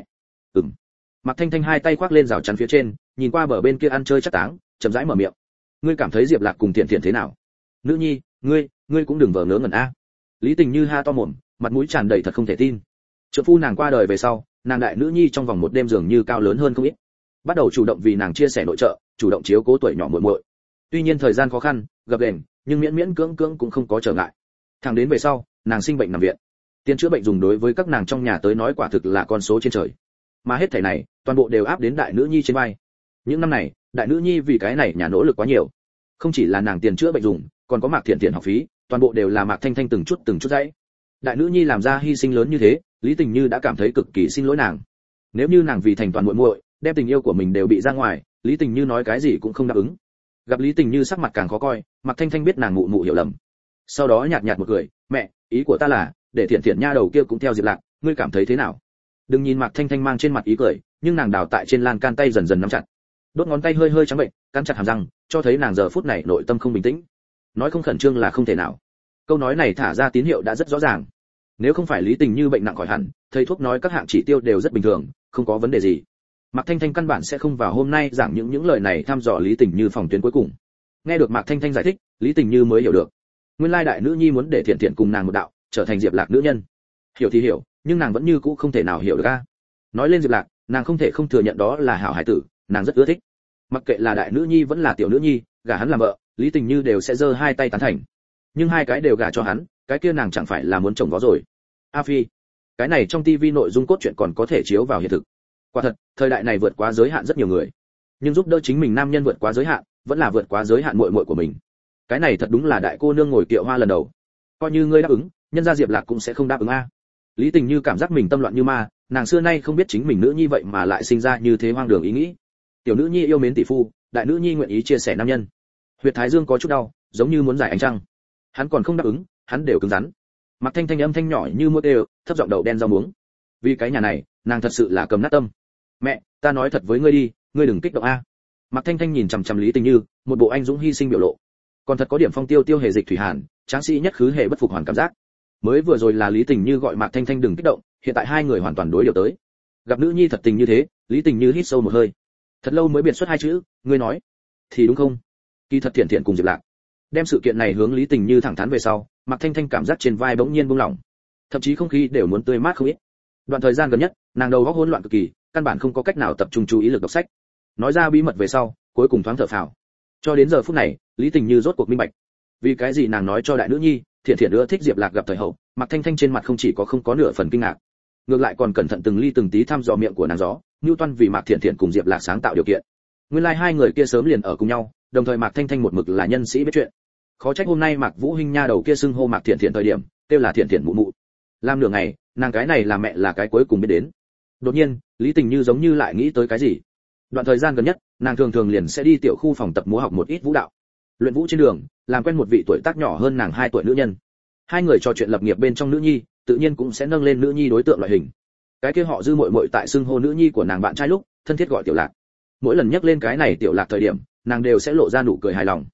Mạc Thanh Thanh hai tay khoác lên rào chắn phía trên, nhìn qua bờ bên kia ăn chơi chắc táng, chậm rãi mở miệng. Ngươi cảm thấy Diệp Lạc cùng Thiện Thiện thế nào? Nữ nhi, ngươi cũng đừng vờ ngớ ngẩn a. Lý Tình Như ha to mồm, mặt mũi tràn đầy thật không thể tin. Trượng phu nàng qua đời về sau, nàng đại nữ nhi trong vòng một đêm dường như cao lớn hơn không ít. Bắt đầu chủ động vì nàng chia sẻ nội trợ, chủ động chiếu cố tuổi nhỏ muội muội. Tuy nhiên thời gian khó khăn, gập ghềnh, nhưng miễn miễn cưỡng cưỡng cũng không có trở ngại. Thẳng đến về sau, nàng sinh bệnh nằm viện. Tiền chữa bệnh dùng đối với các nàng trong nhà tới nói quả thực là con số trên trời. Mà hết thảy này, toàn bộ đều áp đến đại nữ nhi trên vai. Những năm này, đại nữ nhi vì cái này nhà nỗ lực quá nhiều. Không chỉ là nàng tiền chữa bệnh dùng, còn có Mạc Thiện Thiện học phí, toàn bộ đều là Mạc Thanh Thanh từng chút dãy. Đại nữ nhi làm ra hy sinh lớn như thế, Lý Tình Như đã cảm thấy cực kỳ xin lỗi nàng. Nếu như nàng vì thành toàn muội muội, đem tình yêu của mình đều bị ra ngoài, Lý Tình Như nói cái gì cũng không đáp ứng. Gặp Lý Tình Như sắc mặt càng khó coi, Mạc Thanh Thanh biết nàng mụ hiểu lầm. Sau đó nhạt nhạt một cười, "Mẹ, ý của ta là, để Thiện Thiện nha đầu kia cũng theo Diệp Lạc, ngươi cảm thấy thế nào?" Đừng nhìn Mạc Thanh Thanh mang trên mặt ý cười, nhưng nàng đào tại trên lan can tay dần dần nắm chặt. Đốt ngón tay hơi trắng bệnh, cắn chặt hàm răng, cho thấy nàng giờ phút này nội tâm không bình tĩnh. Nói không khẩn trương là không thể nào. Câu nói này thả ra tín hiệu đã rất rõ ràng. Nếu không phải Lý Tình Như bệnh nặng khỏi hẳn, thầy thuốc nói các hạng chỉ tiêu đều rất bình thường, không có vấn đề gì. Mạc Thanh Thanh căn bản sẽ không vào hôm nay giảng những lời này thăm dò Lý Tình Như phòng tuyến cuối cùng. Nghe được Mạc Thanh Thanh giải thích, Lý Tình Như mới hiểu được. Nguyên lai đại nữ nhi muốn để Thiện Thiện cùng nàng một đạo, trở thành Diệp Lạc nữ nhân. Hiểu thì hiểu, nhưng nàng vẫn như cũ không thể nào hiểu được a. Nói lên Diệp Lạc, nàng không thể không thừa nhận đó là hảo hải tử, nàng rất ưa thích. Mặc kệ là đại nữ nhi vẫn là tiểu nữ nhi, gả hắn làm vợ, Lý Tình Như đều sẽ giơ hai tay tán thành. Nhưng hai cái đều gả cho hắn, cái kia nàng chẳng phải là muốn chồng vó rồi. A Phi, cái này trong tivi nội dung cốt truyện còn có thể chiếu vào hiện thực. Quả thật, thời đại này vượt quá giới hạn rất nhiều người. Nhưng giúp đỡ chính mình nam nhân vượt quá giới hạn, vẫn là vượt quá giới hạn muội muội của mình. Cái này thật đúng là đại cô nương ngồi kiệu hoa lần đầu. Coi như ngươi đáp ứng, nhân gia Diệp Lạc cũng sẽ không đáp ứng a. Lý Tình Như cảm giác mình tâm loạn như ma, nàng xưa nay không biết chính mình nữ nhi vậy mà lại sinh ra như thế hoang đường ý nghĩ. Tiểu nữ nhi yêu mến tỷ phu, đại nữ nhi nguyện ý chia sẻ nam nhân. Huyệt thái dương có chút đau, giống như muốn giải ánh trăng. Hắn còn không đáp ứng, hắn đều cứng rắn. Mạc Thanh Thanh âm thanh nhỏ như muỗi đều, thấp giọng đậu đen rau muống. Vì cái nhà này, nàng thật sự là cầm nát tâm. Mẹ, ta nói thật với ngươi đi, ngươi đừng kích động a. Mạc Thanh Thanh nhìn chằm chằm Lý Tình Như, một bộ anh dũng hy sinh biểu lộ. Còn thật có điểm phong tiêu hề dịch thủy hàn, tráng sĩ nhất khứ hề bất phục hoàn cảm giác. Mới vừa rồi là Lý Tình Như gọi Mạc Thanh Thanh đừng kích động, hiện tại hai người hoàn toàn đối điều tới. Gặp nữ nhi thật tình như thế, Lý Tình Như hít sâu một hơi. Thật lâu mới biệt xuất hai chữ, ngươi nói thì đúng không? Kỳ thật Thiện Thiện cùng Diệp Lạc. Đem sự kiện này hướng Lý Tình Như thẳng thắn về sau, Mạc Thanh Thanh cảm giác trên vai bỗng nhiên buông lỏng, thậm chí không khí đều muốn tươi mát không ít. Đoạn thời gian gần nhất, nàng đầu óc hỗn loạn cực kỳ, căn bản không có cách nào tập trung chú ý lực đọc sách. Nói ra bí mật về sau, cuối cùng thoáng thở phào. Cho đến giờ phút này, Lý Tình Như rốt cuộc minh bạch, vì cái gì nàng nói cho đại nữ nhi, Thiện Thiện ưa thích Diệp Lạc gặp thời hậu. Mạc Thanh Thanh trên mặt không chỉ có không có nửa phần kinh ngạc, ngược lại còn cẩn thận từng ly từng tí thăm dò miệng của nàng gió, Newton vì Mạc Thiện Thiện cùng Diệp Lạc sáng tạo điều kiện. Nguyên lai hai người kia sớm liền ở cùng nhau, đồng thời Mạc Thanh Thanh một mực là nhân sĩ biết chuyện. Khó trách hôm nay Mạc Vũ Hinh nha đầu kia xưng hô Mạc Thiện Thiện thời điểm, kêu là Thiện Thiện mụ mụ. Làm nửa ngày, nàng cái này là mẹ là cái cuối cùng biết đến. Đột nhiên, Lý Tình Như giống như lại nghĩ tới cái gì. Đoạn thời gian gần nhất, nàng thường liền sẽ đi tiểu khu phòng tập múa học một ít vũ đạo. Luyện vũ trên đường, làm quen một vị tuổi tác nhỏ hơn nàng 2 tuổi nữ nhân. Hai người trò chuyện lập nghiệp bên trong nữ nhi, tự nhiên cũng sẽ nâng lên nữ nhi đối tượng loại hình. Cái kia họ Dư muội muội tại xưng hô nữ nhi của nàng bạn trai lúc, thân thiết gọi Tiểu Lạc. Mỗi lần nhắc lên cái này Tiểu Lạc thời điểm, nàng đều sẽ lộ ra nụ cười hài lòng.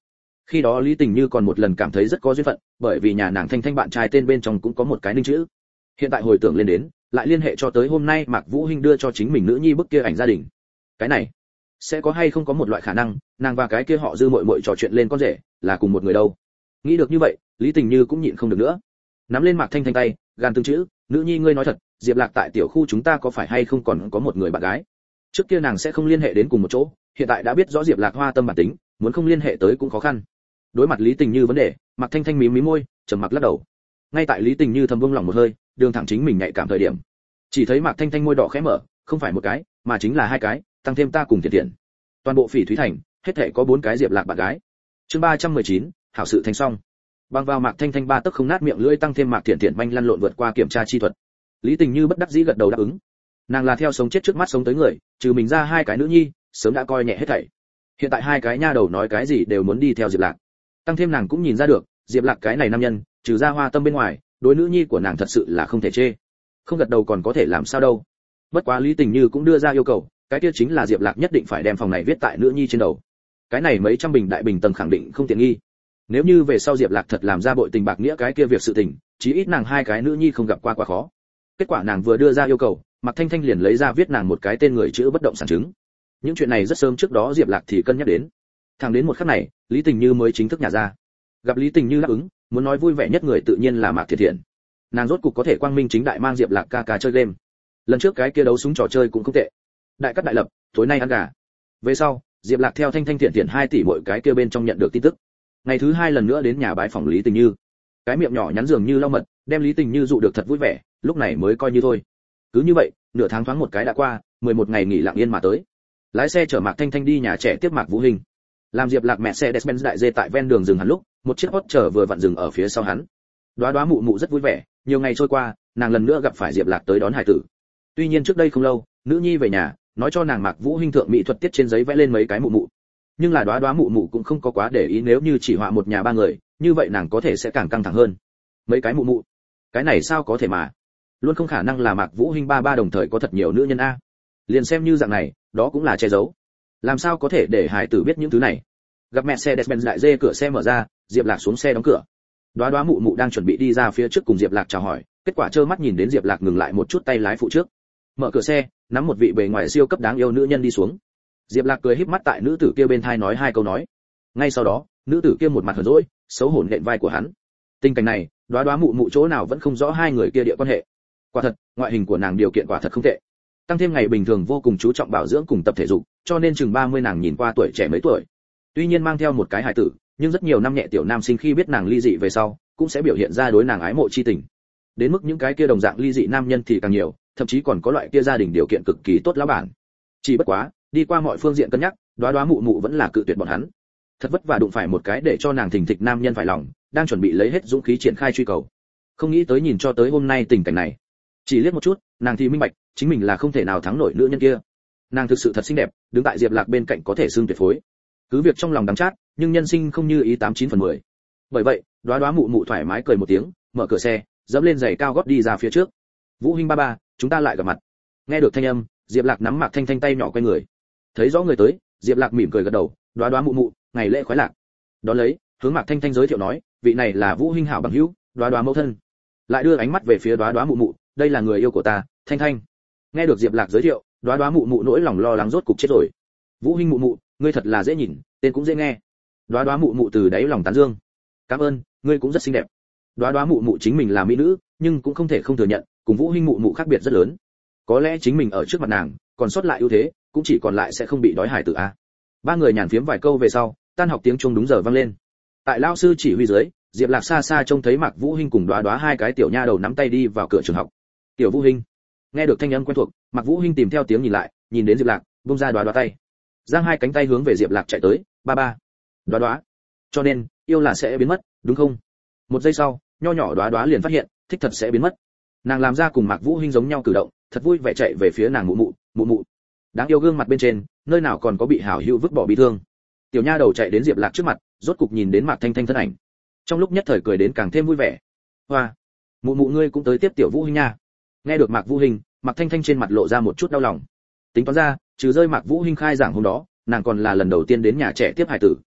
Khi đó Lý Tình Như còn một lần cảm thấy rất có duyên phận, bởi vì nhà nàng Thanh Thanh bạn trai tên bên trong cũng có một cái Ninh chữ. Hiện tại hồi tưởng lên đến, lại liên hệ cho tới hôm nay Mạc Vũ Hinh đưa cho chính mình nữ nhi bức kia ảnh gia đình. Cái này, sẽ có hay không có một loại khả năng, nàng và cái kia họ Dư muội muội trò chuyện lên con rể, là cùng một người đâu. Nghĩ được như vậy, Lý Tình Như cũng nhịn không được nữa. Nắm lên Mạc Thanh Thanh tay, gan từng chữ, nữ nhi ngươi nói thật, Diệp Lạc tại tiểu khu chúng ta có phải hay không còn có một người bạn gái? Trước kia nàng sẽ không liên hệ đến cùng một chỗ, hiện tại đã biết rõ Diệp Lạc hoa tâm bản tính, muốn không liên hệ tới cũng khó khăn. Đối mặt Lý Tình Như vấn đề, Mạc Thanh Thanh mím mím môi, trầm mặc lắc đầu. Ngay tại Lý Tình Như thầm buông lòng một hơi, đường thẳng chính mình nhạy cảm thời điểm, chỉ thấy Mạc Thanh Thanh môi đỏ khẽ mở, không phải một cái, mà chính là hai cái, tăng thêm ta cùng Thiện Thiện. Toàn bộ Phỉ Thúy Thành, hết thảy có 4 cái Diệp Lạc bạn gái. Chương 319, hảo sự thành xong. Băng vào Mạc Thanh Thanh ba tấc không nát miệng lưỡi tăng thêm Mạc Thiện Thiện manh lăn lộn vượt qua kiểm tra chi thuật. Lý Tình Như bất đắc dĩ gật đầu đáp ứng. Nàng là theo sống chết trước mắt sống tới người, trừ mình ra hai cái nữ nhi, sớm đã coi nhẹ hết thảy. Hiện tại hai cái nha đầu nói cái gì đều muốn đi theo Diệp Lạc. Tăng thêm nàng cũng nhìn ra được, Diệp Lạc cái này nam nhân, trừ ra hoa tâm bên ngoài, đối nữ nhi của nàng thật sự là không thể chê. Không gật đầu còn có thể làm sao đâu. Bất quá Lý Tình Như cũng đưa ra yêu cầu, cái kia chính là Diệp Lạc nhất định phải đem phòng này viết tại nữ nhi trên đầu. Cái này mấy trăm bình đại bình tầng khẳng định không tiện nghi. Nếu như về sau Diệp Lạc thật làm ra bội tình bạc nghĩa cái kia việc sự tình, chí ít nàng hai cái nữ nhi không gặp qua quá khó. Kết quả nàng vừa đưa ra yêu cầu, Mạc Thanh Thanh liền lấy ra viết nàng một cái tên người chữ bất động sản chứng. Những chuyện này rất sớm trước đó Diệp Lạc thì cân nhắc đến. Thẳng đến một khắc này, Lý Tình Như mới chính thức nhả ra. Gặp Lý Tình Như đáp ứng, muốn nói vui vẻ nhất người tự nhiên là Mạc Thiện Thiện. Nàng rốt cục có thể quang minh chính đại mang Diệp Lạc ca ca chơi game. Lần trước cái kia đấu súng trò chơi cũng không tệ. Đại cắt đại lập, tối nay ăn gà. Về sau, Diệp Lạc theo Thanh Thanh Thiện Thiện 2 tỷ mỗi cái kia bên trong nhận được tin tức. Ngày thứ 2 lần nữa đến nhà bái phòng Lý Tình Như. Cái miệng nhỏ nhắn dường như lau mật, đem Lý Tình Như dụ được thật vui vẻ, lúc này mới coi như thôi. Cứ như vậy, nửa tháng thoáng một cái đã qua, 11 ngày nghỉ lặng yên mà tới. Lái xe chở Mạc Thanh Thanh đi nhà trẻ tiếp Mạc Vũ Hinh. Làm Diệp Lạc mẹ xe Mercedes-Benz đại dê tại ven đường dừng hẳn lúc, một chiếc Hot chở vừa vặn dừng ở phía sau hắn. Đóa Đóa mụ mụ rất vui vẻ, nhiều ngày trôi qua, nàng lần nữa gặp phải Diệp Lạc tới đón hải tử. Tuy nhiên trước đây không lâu, nữ nhi về nhà, nói cho nàng Mạc Vũ Hinh thượng mỹ thuật tiết trên giấy vẽ lên mấy cái mụ mụ. Nhưng là Đóa Đóa mụ mụ cũng không có quá để ý, nếu như chỉ họa một nhà ba người, như vậy nàng có thể sẽ càng căng thẳng hơn. Mấy cái mụ mụ, cái này sao có thể mà? Luôn không khả năng là Mạc Vũ Hinh ba đồng thời có thật nhiều nữ nhân a. Liền xem như dạng này, đó cũng là che giấu. Làm sao có thể để hải tử biết những thứ này? Gặp mẹ xe Mercedes-Benz đại dê cửa xe mở ra, Diệp Lạc xuống xe đóng cửa. Đóa Đóa mụ mụ đang chuẩn bị đi ra phía trước cùng Diệp Lạc chào hỏi, kết quả trơ mắt nhìn đến Diệp Lạc ngừng lại một chút tay lái phụ trước. Mở cửa xe, nắm một vị bề ngoài siêu cấp đáng yêu nữ nhân đi xuống. Diệp Lạc cười híp mắt tại nữ tử kia bên tai nói hai câu nói. Ngay sau đó, nữ tử kia một mặt hờn dỗi, xấu hổ nện vai của hắn. Tình cảnh này, Đóa Đóa mụ mụ chỗ nào vẫn không rõ hai người kia địa quan hệ. Quả thật, ngoại hình của nàng điều kiện quả thật không tệ. Tăng thêm ngày bình thường vô cùng chú trọng bảo dưỡng cùng tập thể dục, cho nên chừng 30 nàng nhìn qua tuổi trẻ mấy tuổi. Tuy nhiên mang theo một cái hài tử, nhưng rất nhiều năm nhẹ tiểu nam sinh khi biết nàng ly dị về sau, cũng sẽ biểu hiện ra đối nàng ái mộ chi tình. Đến mức những cái kia đồng dạng ly dị nam nhân thì càng nhiều, thậm chí còn có loại kia gia đình điều kiện cực kỳ tốt lão bản. Chỉ bất quá, đi qua mọi phương diện cân nhắc, Đóa Đóa mụ mụ vẫn là cự tuyệt bọn hắn. Thật vất vả đụng phải một cái để cho nàng thình thịch nam nhân phải lòng, đang chuẩn bị lấy hết dũng khí triển khai truy cầu. Không nghĩ tới nhìn cho tới hôm nay tình cảnh này. Chỉ liếc một chút, nàng thì minh bạch, chính mình là không thể nào thắng nổi nữ nhân kia. Nàng thực sự thật xinh đẹp, đứng tại Diệp Lạc bên cạnh có thể xưng tuyệt phối. Cứ việc trong lòng đắng chát, nhưng nhân sinh không như ý 89/10. Bởi vậy, Đóa Đóa mụ mụ thoải mái cười một tiếng, mở cửa xe, dẫm lên giày cao gót đi ra phía trước. Vũ Hinh ba, chúng ta lại gặp mặt. Nghe được thanh âm, Diệp Lạc nắm Mạc Thanh Thanh tay nhỏ quay người. Thấy rõ người tới, Diệp Lạc mỉm cười gật đầu, Đóa Đóa mụ mụ, ngày lễ khoái lạc. Đón lấy, hướng Mạc Thanh Thanh giới thiệu nói, vị này là Vũ Hinh hảo bằng hữu, Đóa Đóa mẫu thân. Lại đưa ánh mắt về phía Đóa Đóa mụ mụ, đây là người yêu của ta, Thanh Thanh. Nghe được Diệp Lạc giới thiệu, Đóa Đóa mụ mụ nỗi lòng lo lắng rốt cục chết rồi. Vũ Hinh mụ mụ, ngươi thật là dễ nhìn, tên cũng dễ nghe. Đóa Đóa mụ mụ từ đáy lòng tán dương. Cảm ơn, ngươi cũng rất xinh đẹp. Đóa Đóa mụ mụ chính mình là mỹ nữ, nhưng cũng không thể không thừa nhận, cùng Vũ Hinh mụ mụ khác biệt rất lớn. Có lẽ chính mình ở trước mặt nàng, còn sót lại ưu thế, cũng chỉ còn lại sẽ không bị đói hải tử a. Ba người nhàn phiếm vài câu về sau, tan học tiếng chuông đúng giờ vang lên. Tại lão sư chỉ huy dưới, Diệp Lạc xa xa trông thấy Mạc Vũ Hinh cùng Đóa Đóa hai cái tiểu nha đầu nắm tay đi vào cửa trường học. Tiểu Vũ Hinh. Nghe được thanh âm quen thuộc, Mạc Vũ Hinh tìm theo tiếng nhìn lại, nhìn đến Diệp Lạc, buông ra Đóa Đóa tay. Giang hai cánh tay hướng về Diệp Lạc chạy tới, ba. Đóa Đóa. Cho nên, yêu là sẽ biến mất, đúng không? Một giây sau, nho nhỏ Đóa Đóa liền phát hiện, thích thật sẽ biến mất. Nàng làm ra cùng Mạc Vũ Hinh giống nhau cử động, thật vui vẻ chạy về phía nàng mụ mụ. Đáng yêu gương mặt bên trên, nơi nào còn có bị hảo hữu vứt bỏ bi thương. Tiểu nha đầu chạy đến Diệp Lạc trước mặt, rốt cục nhìn đến Mạc Thanh Thanh thân ảnh. Trong lúc nhất thời cười đến càng thêm vui vẻ. Hoa, mụ ngươi cũng tới tiếp tiểu Vũ Hinh nha. Nghe được Mạc Vũ Hinh, Mạc Thanh Thanh trên mặt lộ ra một chút đau lòng. Tính toán ra, trừ rơi Mạc Vũ Hinh khai giảng hôm đó, nàng còn là lần đầu tiên đến nhà trẻ tiếp hải tử.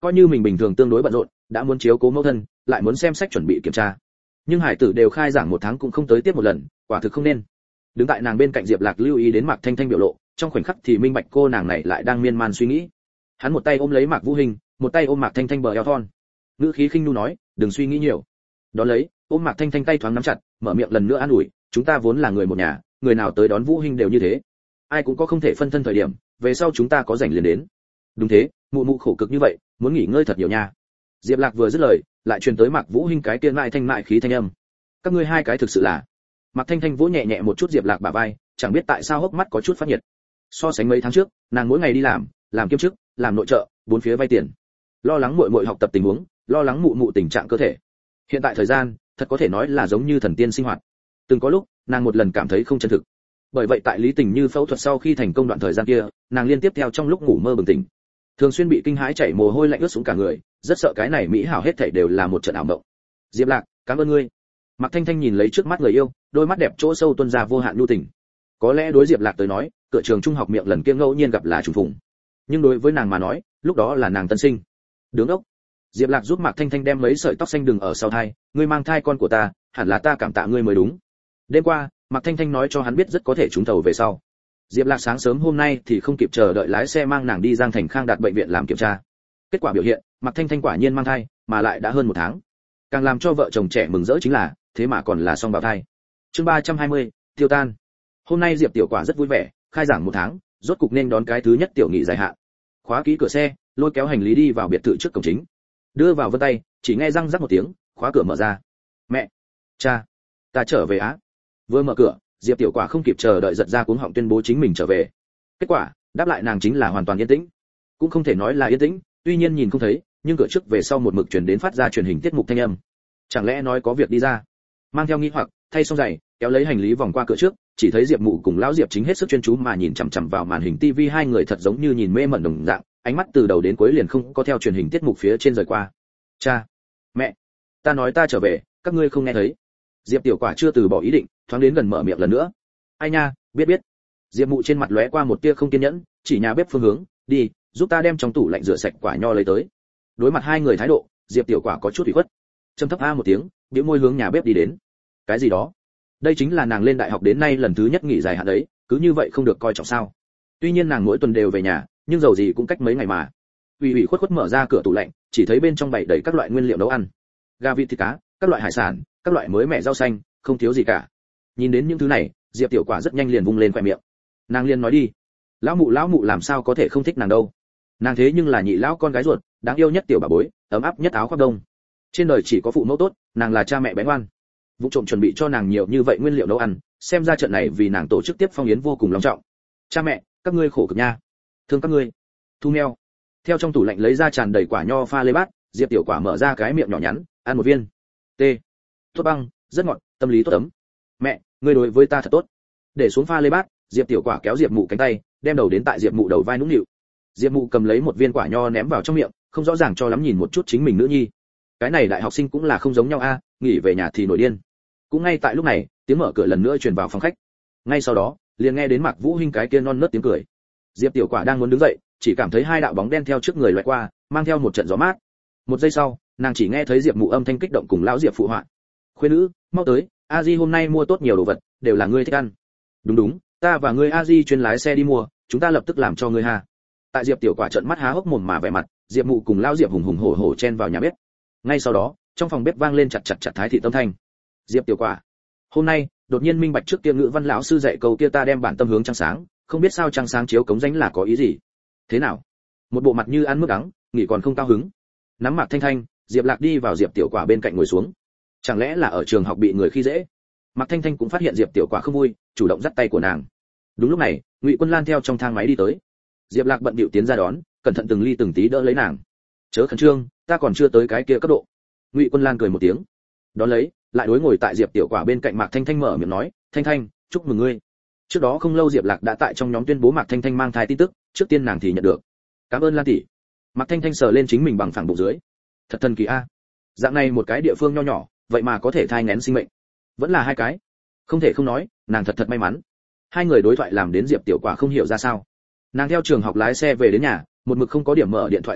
coi như mình bình thường tương đối bận rộn, đã muốn chiếu cố mẫu thân, lại muốn xem sách chuẩn bị kiểm tra. Nhưng hải tử đều khai giảng một tháng cũng không tới tiếp một lần, quả thực không nên. Đứng tại nàng bên cạnh Diệp Lạc lưu ý đến Mạc Thanh Thanh biểu lộ, trong khoảnh khắc thì minh bạch cô nàng này lại đang miên man suy nghĩ. Hắn một tay ôm lấy Mạc Vũ Hình, một tay ôm Mạc Thanh Thanh bờ eo thon. Ngữ khí khinh nu nói, đừng suy nghĩ nhiều. Đó lấy, ôm Mạc Thanh Thanh tay thoáng nắm chặt, mở miệng lần nữa an ủi, chúng ta vốn là người một nhà, người nào tới đón Vũ Hình đều như thế. Ai cũng có không thể phân thân thời điểm, về sau chúng ta có rảnh liền đến. Đúng thế, mụ mụ khổ cực như vậy, muốn nghỉ ngơi thật nhiều nha. Diệp Lạc vừa dứt lời, lại truyền tới Mạc Vũ Hình cái tiên mại thanh mại khí thanh âm. Các ngươi hai cái thực sự là. Mạc Thanh Thanh vỗ nhẹ nhẹ một chút Diệp Lạc bả vai, chẳng biết tại sao hốc mắt có chút phát nhiệt. So sánh mấy tháng trước, nàng mỗi ngày đi làm kiêm chức, làm nội trợ, bốn phía vay tiền. Lo lắng muội muội học tập tình huống, lo lắng mụ mụ tình trạng cơ thể. Hiện tại thời gian, thật có thể nói là giống như thần tiên sinh hoạt. Từng có lúc, nàng một lần cảm thấy không chân thực. Bởi vậy tại Lý Tình Như phẫu thuật sau khi thành công đoạn thời gian kia, nàng liên tiếp theo trong lúc ngủ mơ bừng tỉnh. Thường xuyên bị kinh hãi chảy mồ hôi lạnh ướt xuống cả người, rất sợ cái này mỹ hảo hết thảy đều là một trận ảo mộng. Diệp Lạc, cảm ơn ngươi. Mạc Thanh Thanh nhìn lấy trước mắt người yêu, đôi mắt đẹp chỗ sâu tuôn ra vô hạn nhu tình. Có lẽ đối Diệp Lạc tới nói, cửa trường trung học miệng lần kia ngẫu nhiên gặp là trùng phùng. Nhưng đối với nàng mà nói, lúc đó là nàng tân sinh. Đứng ốc. Diệp Lạc giúp Mạc Thanh Thanh đem mấy sợi tóc xanh đừng ở sau thai, ngươi mang thai con của ta, hẳn là ta cảm tạ ngươi mới đúng. Đêm qua, Mạc Thanh Thanh nói cho hắn biết rất có thể trúng thầu về sau. Diệp Lạc sáng sớm hôm nay thì không kịp chờ đợi lái xe mang nàng đi Giang Thành Khang Đạt bệnh viện làm kiểm tra. Kết quả biểu hiện, Mạc Thanh Thanh quả nhiên mang thai, mà lại đã hơn một tháng. Càng làm cho vợ chồng trẻ mừng rỡ chính là, thế mà còn là song bào thai. Chương 320, tiêu tan. Hôm nay Diệp Tiểu Quả rất vui vẻ, khai giảng một tháng, rốt cục nên đón cái thứ nhất tiểu nghị dài hạn. Khóa kỹ cửa xe, lôi kéo hành lý đi vào biệt thự trước cổng chính. Đưa vào vân tay, chỉ nghe răng rắc một tiếng, khóa cửa mở ra. Mẹ, cha, ta trở về á. Vừa mở cửa, Diệp Tiểu Quả không kịp chờ đợi giật ra cuống họng tuyên bố chính mình trở về. Kết quả, đáp lại nàng chính là hoàn toàn yên tĩnh. Cũng không thể nói là yên tĩnh, tuy nhiên nhìn không thấy, nhưng cửa trước về sau một mực truyền đến phát ra truyền hình tiết mục thanh âm. Chẳng lẽ nói có việc đi ra? Mang theo nghi hoặc, thay xong giày, kéo lấy hành lý vòng qua cửa trước, chỉ thấy Diệp Mụ cùng lão Diệp chính hết sức chuyên chú mà nhìn chằm chằm vào màn hình TV, hai người thật giống như nhìn mê mẩn đồng dạng, ánh mắt từ đầu đến cuối liền không có theo truyền hình tiết mục phía trên rời qua. Cha, mẹ, ta nói ta trở về, các ngươi không nghe thấy? Diệp Tiểu Quả chưa từ bỏ ý định, thoáng đến gần mở miệng lần nữa. Ai nha, biết. Diệp Mụ trên mặt lóe qua một tia không kiên nhẫn, chỉ nhà bếp phương hướng, đi, giúp ta đem trong tủ lạnh rửa sạch quả nho lấy tới. Đối mặt hai người thái độ, Diệp Tiểu Quả có chút ủy khuất, trầm thấp a một tiếng, bĩu môi hướng nhà bếp đi đến. Cái gì đó? Đây chính là nàng lên đại học đến nay lần thứ nhất nghỉ dài hạn đấy, cứ như vậy không được coi trọng sao? Tuy nhiên nàng mỗi tuần đều về nhà, nhưng dầu gì cũng cách mấy ngày mà. Ủy khuất mở ra cửa tủ lạnh, chỉ thấy bên trong bày đầy các loại nguyên liệu nấu ăn, gà vịt thịt cá, các loại hải sản, các loại mới mẻ rau xanh, không thiếu gì cả. Nhìn đến những thứ này, Diệp Tiểu Quả rất nhanh liền vung lên khóe miệng. Nàng liền nói đi, lão mụ làm sao có thể không thích nàng đâu? Nàng thế nhưng là nhị lão con gái ruột, đáng yêu nhất tiểu bà bối, ấm áp nhất áo khoác đông. Trên đời chỉ có phụ mẫu tốt, nàng là cha mẹ bé ngoan. Vụ trộm chuẩn bị cho nàng nhiều như vậy nguyên liệu nấu ăn, xem ra trận này vì nàng tổ chức tiếp phong yến vô cùng long trọng. Cha mẹ, các ngươi khổ cực nha, thương các ngươi. Thu meo. Theo trong tủ lạnh lấy ra tràn đầy quả nho pha lê bát, Diệp Tiểu Quả mở ra cái miệng nhỏ nhắn, ăn một viên. T. Tốt băng, rất ngọt, tâm lý tốt ấm. Mẹ, ngươi đối với ta thật tốt. Để xuống pha lê bát, Diệp Tiểu Quả kéo Diệp Mụ cánh tay, đem đầu đến tại Diệp Mụ đầu vai nũng nịu. Diệp Mụ cầm lấy một viên quả nho ném vào trong miệng, không rõ ràng cho lắm nhìn một chút chính mình nữ nhi. Cái này đại học sinh cũng là không giống nhau a, nghỉ về nhà thì nổi điên. Cũng ngay tại lúc này, tiếng mở cửa lần nữa truyền vào phòng khách. Ngay sau đó, liền nghe đến Mạc Vũ Hinh cái kia non nớt tiếng cười. Diệp Tiểu Quả đang muốn đứng dậy, chỉ cảm thấy hai đạo bóng đen theo trước người lướt qua, mang theo một trận gió mát. Một giây sau, nàng chỉ nghe thấy Diệp Mụ âm thanh kích động cùng lão Diệp phụ họa. "Khuê nữ, mau tới, a di hôm nay mua tốt nhiều đồ vật, đều là ngươi thích ăn." "Đúng, ta và ngươi a di chuyên lái xe đi mua, chúng ta lập tức làm cho ngươi ha." Tại Diệp Tiểu Quả trợn mắt há hốc mồm mà vẻ mặt, Diệp Mụ cùng lão Diệp hùng hùng hổ hổ chen vào nhà bếp. Ngay sau đó, trong phòng bếp vang lên chặt thái thị tâm thanh. Diệp Tiểu Quả, hôm nay đột nhiên minh bạch trước kia ngữ văn lão sư dạy câu kia ta đem bản tâm hướng trăng sáng, không biết sao trăng sáng chiếu cống rãnh là có ý gì. Thế nào? Một bộ mặt như ăn mướp đắng, nghỉ còn không cao hứng. Nắm Mạc Thanh Thanh, Diệp Lạc đi vào Diệp Tiểu Quả bên cạnh ngồi xuống. Chẳng lẽ là ở trường học bị người khi dễ? Mạc Thanh Thanh cũng phát hiện Diệp Tiểu Quả không vui, chủ động dắt tay của nàng. Đúng lúc này, Ngụy Quân Lan theo trong thang máy đi tới. Diệp Lạc bận bịu tiến ra đón, cẩn thận từng ly từng tí đỡ lấy nàng. Chớ khẩn trương, ta còn chưa tới cái kia cấp độ. Ngụy Quân Lan cười một tiếng. Đón lấy, lại đối ngồi tại Diệp Tiểu Quả bên cạnh Mạc Thanh Thanh mở miệng nói, "Thanh Thanh, chúc mừng ngươi." Trước đó không lâu Diệp Lạc đã tại trong nhóm tuyên bố Mạc Thanh Thanh mang thai tin tức, trước tiên nàng thì nhận được. "Cảm ơn Lan tỷ." Mạc Thanh Thanh sờ lên chính mình bằng phẳng bụng dưới. Thật thần kỳ a. Dạng này một cái địa phương nho nhỏ, vậy mà có thể thai nghén sinh mệnh. Vẫn là hai cái. Không thể không nói, nàng thật may mắn. Hai người đối thoại làm đến Diệp Tiểu Quả không hiểu ra sao. Nàng theo trường học lái xe về đến nhà, một mực không có điểm mở điện thoại di động,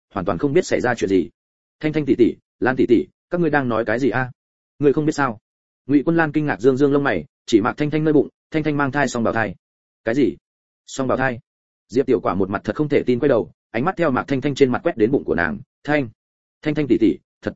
hoàn toàn không biết xảy ra chuyện gì. Thanh Thanh tỷ tỷ, Lan tỷ tỷ, các ngươi đang nói cái gì a? Ngươi không biết sao? Ngụy Quân Lan kinh ngạc dương dương lông mày, chỉ Mạc Thanh Thanh nơi bụng, Thanh Thanh mang thai song bào thai. Cái gì? Song bào thai? Diệp Tiểu Quả một mặt thật không thể tin quay đầu, ánh mắt theo Mạc Thanh Thanh trên mặt quét đến bụng của nàng. Thanh Thanh tỷ tỷ, thật.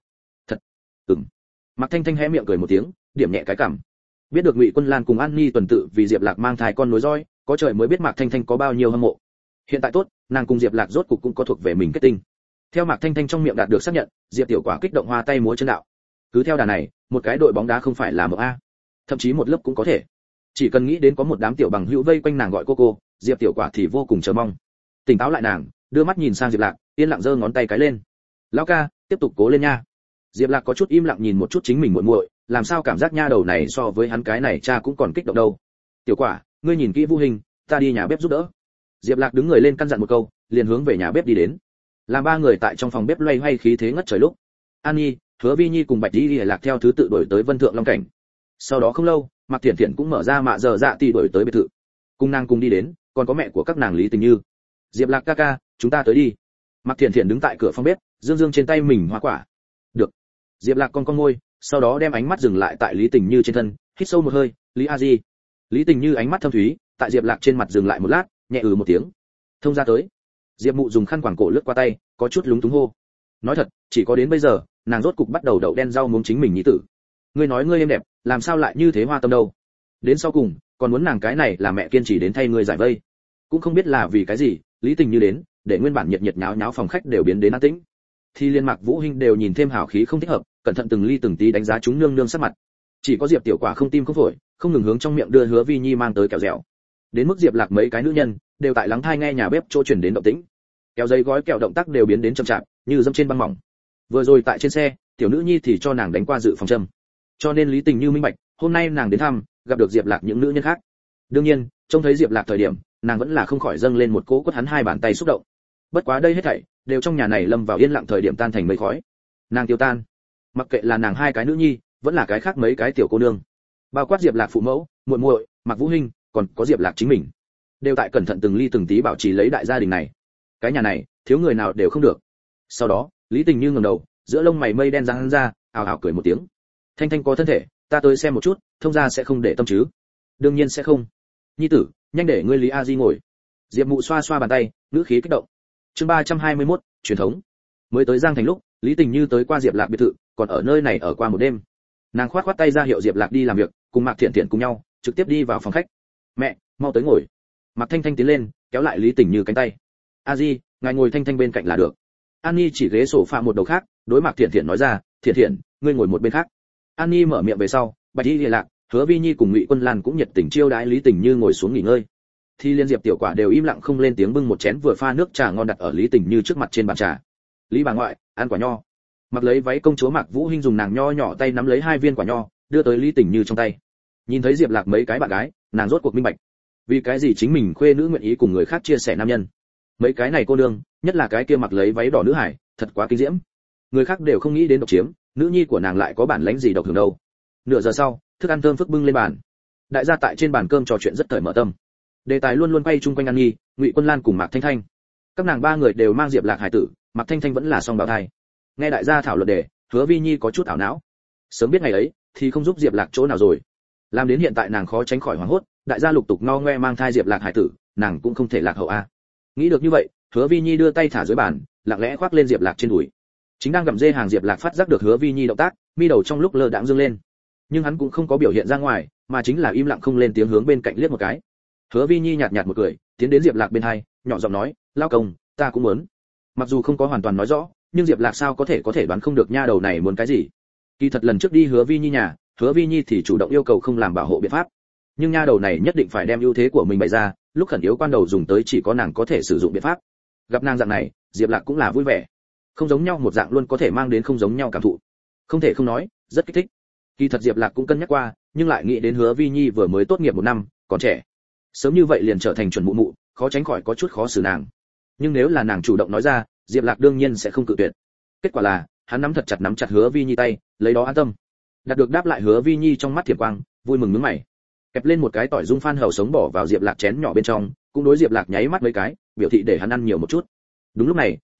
Mạc Thanh Thanh hé miệng cười một tiếng, điểm nhẹ cái cằm. Biết được Ngụy Quân Lan cùng An Nhi tuần tự vì Diệp Lạc mang thai con nối roi, có trời mới biết Mạc Thanh Thanh có bao nhiêu hâm mộ. Hiện tại tốt, nàng cùng Diệp Lạc rốt cục cũng có thuộc về mình kết tinh. Theo Mạc Thanh Thanh trong miệng đạt được xác nhận, Diệp Tiểu Quả kích động hoa tay múa chân đạo. Cứ theo đà này, một cái đội bóng đá không phải là một a, thậm chí một lớp cũng có thể. Chỉ cần nghĩ đến có một đám tiểu bằng hữu vây quanh nàng gọi cô, Diệp Tiểu Quả thì vô cùng chờ mong. Tỉnh táo lại nàng, đưa mắt nhìn sang Diệp Lạc, yên lặng giơ ngón tay cái lên. "Lão ca, tiếp tục cố lên nha." Diệp Lạc có chút im lặng nhìn một chút chính mình muội muội, làm sao cảm giác nha đầu này so với hắn cái này cha cũng còn kích động đâu. "Tiểu Quả, ngươi nhìn kỹ Vũ Hình, ta đi nhà bếp giúp đỡ." Diệp Lạc đứng người lên căn dặn một câu, liền hướng về nhà bếp đi đến. Làm ba người tại trong phòng bếp loay hoay khí thế ngất trời lúc, An Nhi, Hứa Vi Nhi cùng Bạch Di Lạc theo thứ tự đuổi tới Vân Thượng Long Cảnh. Sau đó không lâu, Mạc Thiển Thiển cũng mở ra mạ giờ dạ tỷ đuổi tới biệt thự. Cùng nàng cùng đi đến, còn có mẹ của các nàng Lý Tình Như. "Diệp Lạc ca ca, chúng ta tới đi." Mạc Thiển Thiển đứng tại cửa phòng bếp, dương dương trên tay mình hoa quả. "Được." Diệp Lạc con môi, sau đó đem ánh mắt dừng lại tại Lý Tình Như trên thân, hít sâu một hơi, "Lý A Di." Lý Tình Như ánh mắt thâm thúy, tại Diệp Lạc trên mặt dừng lại một lát, nhẹ một tiếng. "Thông ra tới." Diệp Mụ dùng khăn quàng cổ lướt qua tay, có chút lúng túng hô. Nói thật, chỉ có đến bây giờ, nàng rốt cục bắt đầu đậu đen rau muống chính mình nhi tử. "Ngươi nói ngươi em đẹp, làm sao lại như thế hoa tâm đâu?" Đến sau cùng, còn muốn nàng cái này là mẹ kiên trì đến thay ngươi giải vây. Cũng không biết là vì cái gì, Lý Tình Như đến, để nguyên bản nhiệt nhiệt nháo nháo phòng khách đều biến đến an tĩnh. Thì liên Mạc Vũ Hinh đều nhìn thêm hào khí không thích hợp, cẩn thận từng ly từng tí đánh giá chúng nương nương sắc mặt. Chỉ có Diệp Tiểu Quả không tim không phổi, không ngừng hướng trong miệng đưa Hứa Vi Nhi mang tới kẹo dẻo. Đến mức Diệp Lạc mấy cái nữ nhân đều tại lắng tai nghe nhà bếp chỗ truyền đến động tĩnh. Kéo giấy gói kẹo động tác đều biến đến chậm chạp, như dẫm trên băng mỏng. Vừa rồi tại trên xe, tiểu nữ nhi thì cho nàng đánh qua dự phòng châm. Cho nên Lý Tình Như minh bạch, hôm nay nàng đến thăm, gặp được Diệp Lạc những nữ nhân khác. Đương nhiên, trông thấy Diệp Lạc thời điểm, nàng vẫn là không khỏi dâng lên một cỗ quất hắn hai bàn tay xúc động. Bất quá đây hết thảy đều trong nhà này lâm vào yên lặng thời điểm tan thành mây khói. Nàng tiêu tan, mặc kệ là nàng hai cái nữ nhi, vẫn là cái khác mấy cái tiểu cô nương, bao quát Diệp Lạc phụ mẫu, muội muội, Mạc Vũ Hinh, còn có Diệp Lạc chính mình, đều tại cẩn thận từng ly từng tí bảo trì lấy đại gia đình này. Cái nhà này, thiếu người nào đều không được. Sau đó, Lý Tình Như ngẩng đầu, giữa lông mày mây đen giăng ra, ảo ảo cười một tiếng. "Thanh Thanh có thân thể, ta tới xem một chút, thông gia sẽ không để tâm chứ?" "Đương nhiên sẽ không. Nhi tử, nhanh để ngươi Lý A Di ngồi." Diệp Mụ xoa xoa bàn tay, ngữ khí kích động. Chương 321, truyền thống. Mới tới Giang Thành lúc, Lý Tình Như tới qua Diệp Lạc biệt thự, còn ở nơi này ở qua một đêm. Nàng khoát khoát tay ra hiệu Diệp Lạc đi làm việc, cùng Mạc Thiển Thiển cùng nhau, trực tiếp đi vào phòng khách. "Mẹ, mau tới ngồi." Mạc Thanh Thanh tiến lên, kéo lại Lý Tình Như cánh tay. "A Di, ngài ngồi Thanh Thanh bên cạnh là được." An Nhi chỉ ghế sofa một đầu khác, đối Mạc Thiển Thiển nói ra, "Thiển Thiển, ngươi ngồi một bên khác." An Nhi mở miệng về sau, Bạch Y Lạc, Hứa Vi Nhi cùng Ngụy Quân Lan cũng nhiệt tình chiêu đãi Lý Tình Như ngồi xuống nghỉ ngơi. Thì liên Diệp Tiểu Quả đều im lặng không lên tiếng bưng một chén vừa pha nước trà ngon đặt ở Lý Tình Như trước mặt trên bàn trà. "Lý bà ngoại, ăn quả nho." Mặc lấy váy công chúa Mạc Vũ Hinh dùng nàng nho nhỏ tay nắm lấy hai viên quả nho, đưa tới Lý Tình Như trong tay. Nhìn thấy Diệp Lạc mấy cái bạn gái, nàng rốt cuộc minh bạch, vì cái gì chính mình khuê nữ nguyện ý cùng người khác chia sẻ nam nhân. Mấy cái này cô nương, nhất là cái kia mặc lấy váy đỏ nữ hải, thật quá kinh diễm. Người khác đều không nghĩ đến độc chiếm, nữ nhi của nàng lại có bản lĩnh gì độc hưởng đâu. Nửa giờ sau, thức ăn thơm phức bưng lên bàn. Đại gia tại trên bàn cơm trò chuyện rất cởi mở tâm. Đề tài luôn luôn quay chung quanh An Nhi, Ngụy Quân Lan cùng Mạc Thanh Thanh. Các nàng ba người đều mang Diệp Lạc hải tử, Mạc Thanh Thanh vẫn là song bào thai. Nghe đại gia thảo luận đề, Hứa Vi Nhi có chút ảo não. Sớm biết ngày ấy, thì không giúp Diệp Lạc chỗ nào rồi. Làm đến hiện tại nàng khó tránh khỏi hoảng hốt, đại gia lục tục no ngoe mang thai Diệp Lạc hải tử, nàng cũng không thể lạc hậu a. Nghĩ được như vậy, Hứa Vi Nhi đưa tay thả dưới bàn, lặng lẽ khoác lên Diệp Lạc trên đùi. Chính đang gặm dê hàng Diệp Lạc phát giác được Hứa Vi Nhi động tác, mi đầu trong lúc lơ đãng dương lên. Nhưng hắn cũng không có biểu hiện ra ngoài, mà chính là im lặng không lên tiếng hướng bên cạnh liếc một cái. Hứa Vi Nhi nhạt nhạt một cười, tiến đến Diệp Lạc bên hai, nhỏ giọng nói, "Lao công, ta cũng muốn." Mặc dù không có hoàn toàn nói rõ, nhưng Diệp Lạc sao có thể đoán không được nha đầu này muốn cái gì. Kỳ thật lần trước đi Hứa Vi Nhi nhà, Hứa Vi Nhi thì chủ động yêu cầu không làm bảo hộ biện pháp. Nhưng nha đầu này nhất định phải đem ưu thế của mình bày ra, lúc khẩn yếu quan đầu dùng tới chỉ có nàng có thể sử dụng biện pháp. Gặp nàng dạng này, Diệp Lạc cũng là vui vẻ. Không giống nhau một dạng luôn có thể mang đến không giống nhau cảm thụ. Không thể không nói, rất kích thích. Kỳ thật Diệp Lạc cũng cân nhắc qua, nhưng lại nghĩ đến Hứa Vi Nhi vừa mới tốt nghiệp một năm, còn trẻ. Sớm như vậy liền trở thành chuẩn mụ mụ, khó tránh khỏi có chút khó xử nàng. Nhưng nếu là nàng chủ động nói ra, Diệp Lạc đương nhiên sẽ không cự tuyệt. Kết quả là, hắn nắm chặt Hứa Vi Nhi tay, lấy đó an tâm. Đạt được đáp lại Hứa Vi Nhi trong mắt thiểm quang, vui mừng nhướng mày. Kẹp lên một cái tỏi dung phan hầu sống bỏ vào Diệp Lạc chén nhỏ bên trong, cũng đối Diệp Lạc nháy mắt mấy cái, biểu thị để hắn ăn nhiều một chút. Đúng lúc này,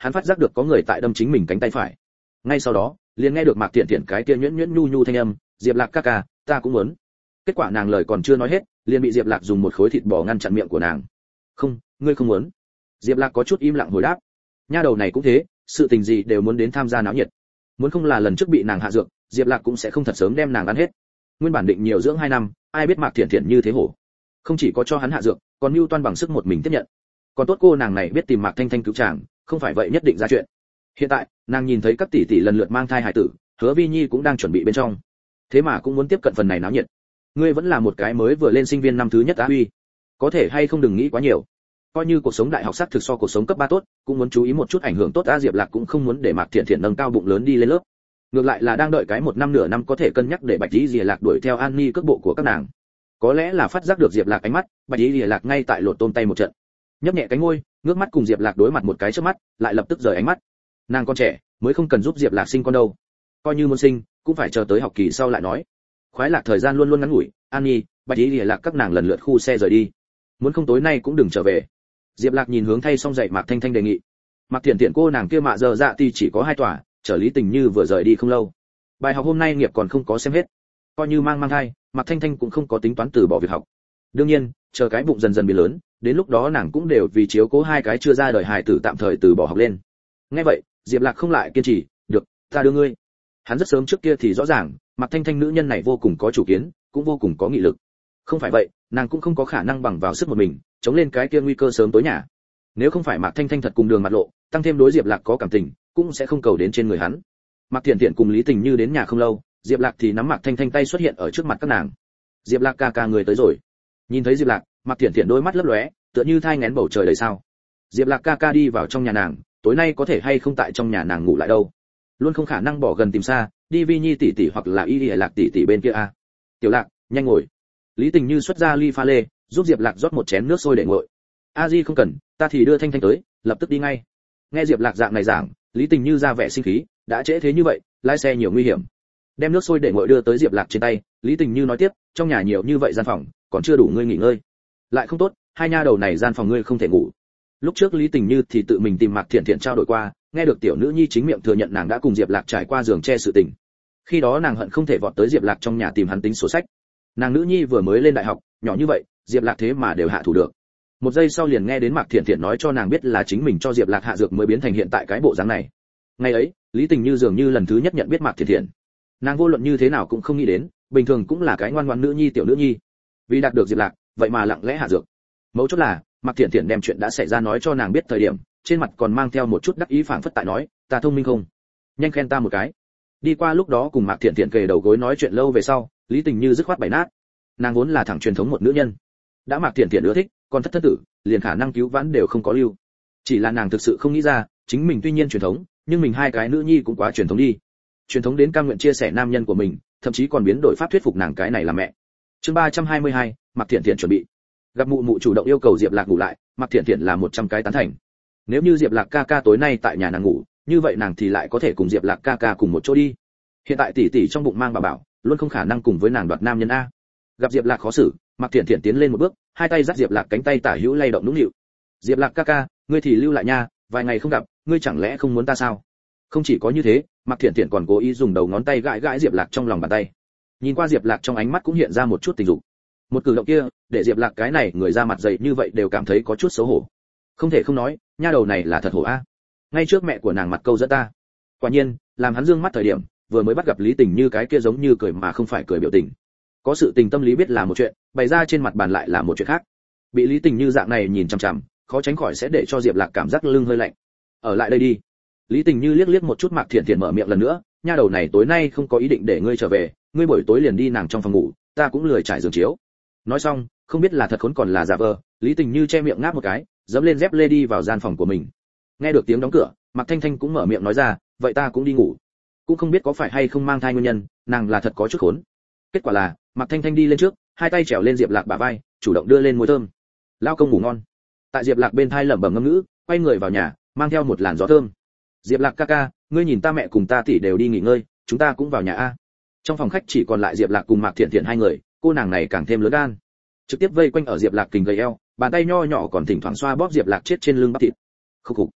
hắn phát giác được có người tại đâm chính mình cánh tay phải. Ngay sau đó, liền nghe được Mạc Thiện Thiện cái kia nhuyễn nhuyễn nhu nhu thanh âm, "Diệp Lạc ca ca, ta cũng muốn." Kết quả nàng lời còn chưa nói hết, liền bị Diệp Lạc dùng một khối thịt bò ngăn chặn miệng của nàng. "Không, ngươi không muốn." Diệp Lạc có chút im lặng hồi đáp. Nha đầu này cũng thế, sự tình gì đều muốn đến tham gia náo nhiệt. Muốn không là lần trước bị nàng hạ dược, Diệp Lạc cũng sẽ không thật sớm đem nàng ăn hết. Nguyên bản định nhiều dưỡng 2 năm, ai biết Mạc Thiện Thiện như thế hổ. Không chỉ có cho hắn hạ dược, còn mưu toan bằng sức một mình tiếp nhận. Còn tốt cô nàng này biết tìm Mạc Thanh Thanh cứu chàng, không phải vậy nhất định ra chuyện. Hiện tại, nàng nhìn thấy các tỷ tỷ lần lượt mang thai hài tử, Hứa Vi Nhi cũng đang chuẩn bị bên trong. Thế mà cũng muốn tiếp cận phần này náo nhiệt. Ngươi vẫn là một cái mới vừa lên sinh viên năm thứ nhất á Huy. Có thể hay không đừng nghĩ quá nhiều. Coi như cuộc sống đại học sắc thực so cuộc sống cấp 3 tốt, cũng muốn chú ý một chút ảnh hưởng tốt. Diệp Lạc cũng không muốn để Mạc Thiện Thiện nâng cao bụng lớn đi lên lớp. Ngược lại là đang đợi cái 1 năm nửa năm có thể cân nhắc để Bạch Tỷ Diệp Lạc đuổi theo An Ni cước bộ của các nàng. Có lẽ là phát giác được Diệp Lạc ánh mắt, Bạch Tỷ Diệp Lạc ngay tại lột tôm tay một trận. Nhấp nhẹ cánh môi, ngước mắt cùng Diệp Lạc đối mặt một cái chớp mắt, lại lập tức rời ánh mắt. Nàng con trẻ, mới không cần giúp Diệp Lạc sinh con đâu. Coi như muốn sinh, cũng phải chờ tới học kỳ sau lại nói. Khoái lạc thời gian luôn luôn ngắn ngủi, An Nhi, Bạch Tỷ Diệp Lạc các nàng lần lượt khu xe rời đi. Muốn không tối nay cũng đừng trở về. Diệp Lạc nhìn hướng thay xong dậy Mạc Thanh Thanh đề nghị. Mạc Thiện Thiện cô nàng kia mạ giờ dạ thì chỉ có 2 tòa, trở Lý Tình Như vừa rời đi không lâu. Bài học hôm nay nghiệp còn không có xem hết. Coi như mang thai, Mạc Thanh Thanh cũng không có tính toán từ bỏ việc học. Đương nhiên, chờ cái bụng dần dần biến lớn, đến lúc đó nàng cũng đều vì chiếu cố 2 cái chưa ra đời hài tử tạm thời từ bỏ học lên. Nghe vậy, Diệp Lạc không lại kiên trì, "Được, ta đưa ngươi." Hắn rất sớm trước kia thì rõ ràng, Mạc Thanh Thanh nữ nhân này vô cùng có chủ kiến, cũng vô cùng có nghị lực. Không phải vậy, nàng cũng không có khả năng bằng vào sức một mình, chống lên cái kia nguy cơ sớm tối nhà. Nếu không phải Mạc Thanh Thanh thật cùng đường mặt lộ, tăng thêm đối Diệp Lạc có cảm tình, cũng sẽ không cầu đến trên người hắn. Mạc Thiện Thiện cùng Lý Tình Như đến nhà không lâu, Diệp Lạc thì nắm Mạc Thanh Thanh tay xuất hiện ở trước mặt các nàng. "Diệp Lạc ca ca người tới rồi." Nhìn thấy Diệp Lạc, Mạc Thiện Thiện đôi mắt lấp lóe, tựa như thai nghén bầu trời đầy sao. Diệp Lạc ca ca đi vào trong nhà nàng, tối nay có thể hay không tại trong nhà nàng ngủ lại đâu? Luôn không khả năng bỏ gần tìm xa, đi Vi Nhi tỷ tỷ hoặc là Y Lạc tỷ tỷ bên kia à? Tiểu Lạc, nhanh ngồi. Lý Tình Như xuất ra ly pha lê, giúp Diệp Lạc rót một chén nước sôi để nguội. "A Di không cần, ta thì đưa Thanh Thanh tới, lập tức đi ngay." Nghe Diệp Lạc dạng này giảng, Lý Tình Như ra vẻ sinh khí, đã trễ thế như vậy, lái xe nhiều nguy hiểm. Đem nước sôi để nguội đưa tới Diệp Lạc trên tay, Lý Tình Như nói tiếp, "Trong nhà nhiều như vậy gian phòng, còn chưa đủ ngươi nghỉ ngơi. Lại không tốt, 2 nha đầu này gian phòng ngươi không thể ngủ." Lúc trước Lý Tình Như thì tự mình tìm Mạc Thiện Thiện trao đổi qua, nghe được tiểu nữ nhi chính miệng thừa nhận nàng đã cùng Diệp Lạc trải qua giường che sự tình. Khi đó nàng hận không thể vọt tới Diệp Lạc trong nhà tìm hắn tính sổ sách. Nàng nữ nhi vừa mới lên đại học, nhỏ như vậy, Diệp Lạc thế mà đều hạ thủ được. Một giây sau liền nghe đến Mạc Thiện Thiện nói cho nàng biết là chính mình cho Diệp Lạc hạ dược mới biến thành hiện tại cái bộ dáng này. Ngày ấy, Lý Tình Như dường như lần thứ nhất nhận biết Mạc Thiện Thiện. Nàng vô luận như thế nào cũng không nghĩ đến, bình thường cũng là cái ngoan ngoãn nữ nhi tiểu nữ nhi, vì đạt được Diệp Lạc, vậy mà lặng lẽ hạ dược. Mấu chốt là, Mạc Thiện Thiện đem chuyện đã xảy ra nói cho nàng biết thời điểm, trên mặt còn mang theo một chút đắc ý phảng phất tại nói, "Ta thông minh không? Nhanh khen ta một cái." Đi qua lúc đó cùng Mạc Thiện Thiện kề đầu gối nói chuyện lâu về sau, Lý Tình Như dứt khoát bày nát. Nàng vốn là thẳng truyền thống một nữ nhân, đã Mạc Thiện Thiện ưa thích, còn thất tử, liền khả năng cứu vãn đều không có lưu. Chỉ là nàng thực sự không nghĩ ra, chính mình tuy nhiên truyền thống, nhưng mình 2 cái nữ nhi cũng quá truyền thống đi. Truyền thống đến cam nguyện chia sẻ nam nhân của mình, thậm chí còn biến đổi pháp thuyết phục nàng cái này là mẹ. Chương 322, Mạc Thiện Thiện chuẩn bị. Gặp mụ mụ chủ động yêu cầu Diệp Lạc ngủ lại, Mạc Thiện Thiện là 100 cái tán thành. Nếu như Diệp Lạc ca ca tối nay tại nhà nàng ngủ, như vậy nàng thì lại có thể cùng Diệp Lạc ca ca cùng một chỗ đi. Hiện tại tỷ tỷ trong bụng mang bà bảo, luôn không khả năng cùng với nàng đoạt nam nhân a. Gặp Diệp Lạc khó xử, Mạc Thiện Thiện tiến lên một bước, 2 tay dắt Diệp Lạc cánh tay tả hữu lay động nũng nịu. "Diệp Lạc ca ca, ngươi thì lưu lại nha, vài ngày không gặp, ngươi chẳng lẽ không muốn ta sao?" Không chỉ có như thế, Mạc Thiện Thiện còn cố ý dùng đầu ngón tay gãi gãi Diệp Lạc trong lòng bàn tay. Nhìn qua Diệp Lạc trong ánh mắt cũng hiện ra một chút tình dục. Một cử động kia, để Diệp Lạc cái này người ra mặt dày như vậy đều cảm thấy có chút xấu hổ. Không thể không nói, nha đầu này là thật hổ a. Ngay trước mẹ của nàng mặt câu dẫn ta. Quả nhiên, làm hắn dương mắt thời điểm, vừa mới bắt gặp Lý Tình Như cái kia giống như cười mà không phải cười biểu tình. Có sự tình tâm lý biết là một chuyện, bày ra trên mặt bàn lại là một chuyện khác. Bị Lý Tình Như dạng này nhìn chằm chằm, khó tránh khỏi sẽ để cho Diệp Lạc cảm giác lưng hơi lạnh. "Ở lại đây đi." Lý Tình Như liếc liếc một chút Mạc Thiện Thiện mở miệng lần nữa, "Nha đầu này tối nay không có ý định để ngươi trở về, ngươi buổi tối liền đi nàng trong phòng ngủ, ta cũng lười trải giường chiếu." Nói xong, không biết là thật khốn còn là giả vờ, Lý Tình Như che miệng ngáp một cái, dẫm lên dép lê đi vào gian phòng của mình. Nghe được tiếng đóng cửa, Mạc Thanh Thanh cũng mở miệng nói ra, "Vậy ta cũng đi ngủ." Cũng không biết có phải hay không mang thai nguyên nhân, nàng là thật có chút khốn. Kết quả là, Mạc Thanh Thanh đi lên trước, 2 tay trèo lên Diệp Lạc bả vai, chủ động đưa lên môi thơm. "Lao công ngủ ngon." Tại Diệp Lạc bên thai lẩm bẩm ngâm ngữ, quay người vào nhà, mang theo một làn gió thơm. "Diệp Lạc ca ca, ngươi nhìn ta mẹ cùng ta tỷ đều đi nghỉ ngơi, chúng ta cũng vào nhà a." Trong phòng khách chỉ còn lại Diệp Lạc cùng Mạc Thiện Thiện 2 người, cô nàng này càng thêm lớn gan, trực tiếp vây quanh ở Diệp Lạc kình gầy eo, bàn tay nho nhỏ còn thỉnh thoảng xoa bóp Diệp Lạc chết trên lưng bắp thịt. Khục khục.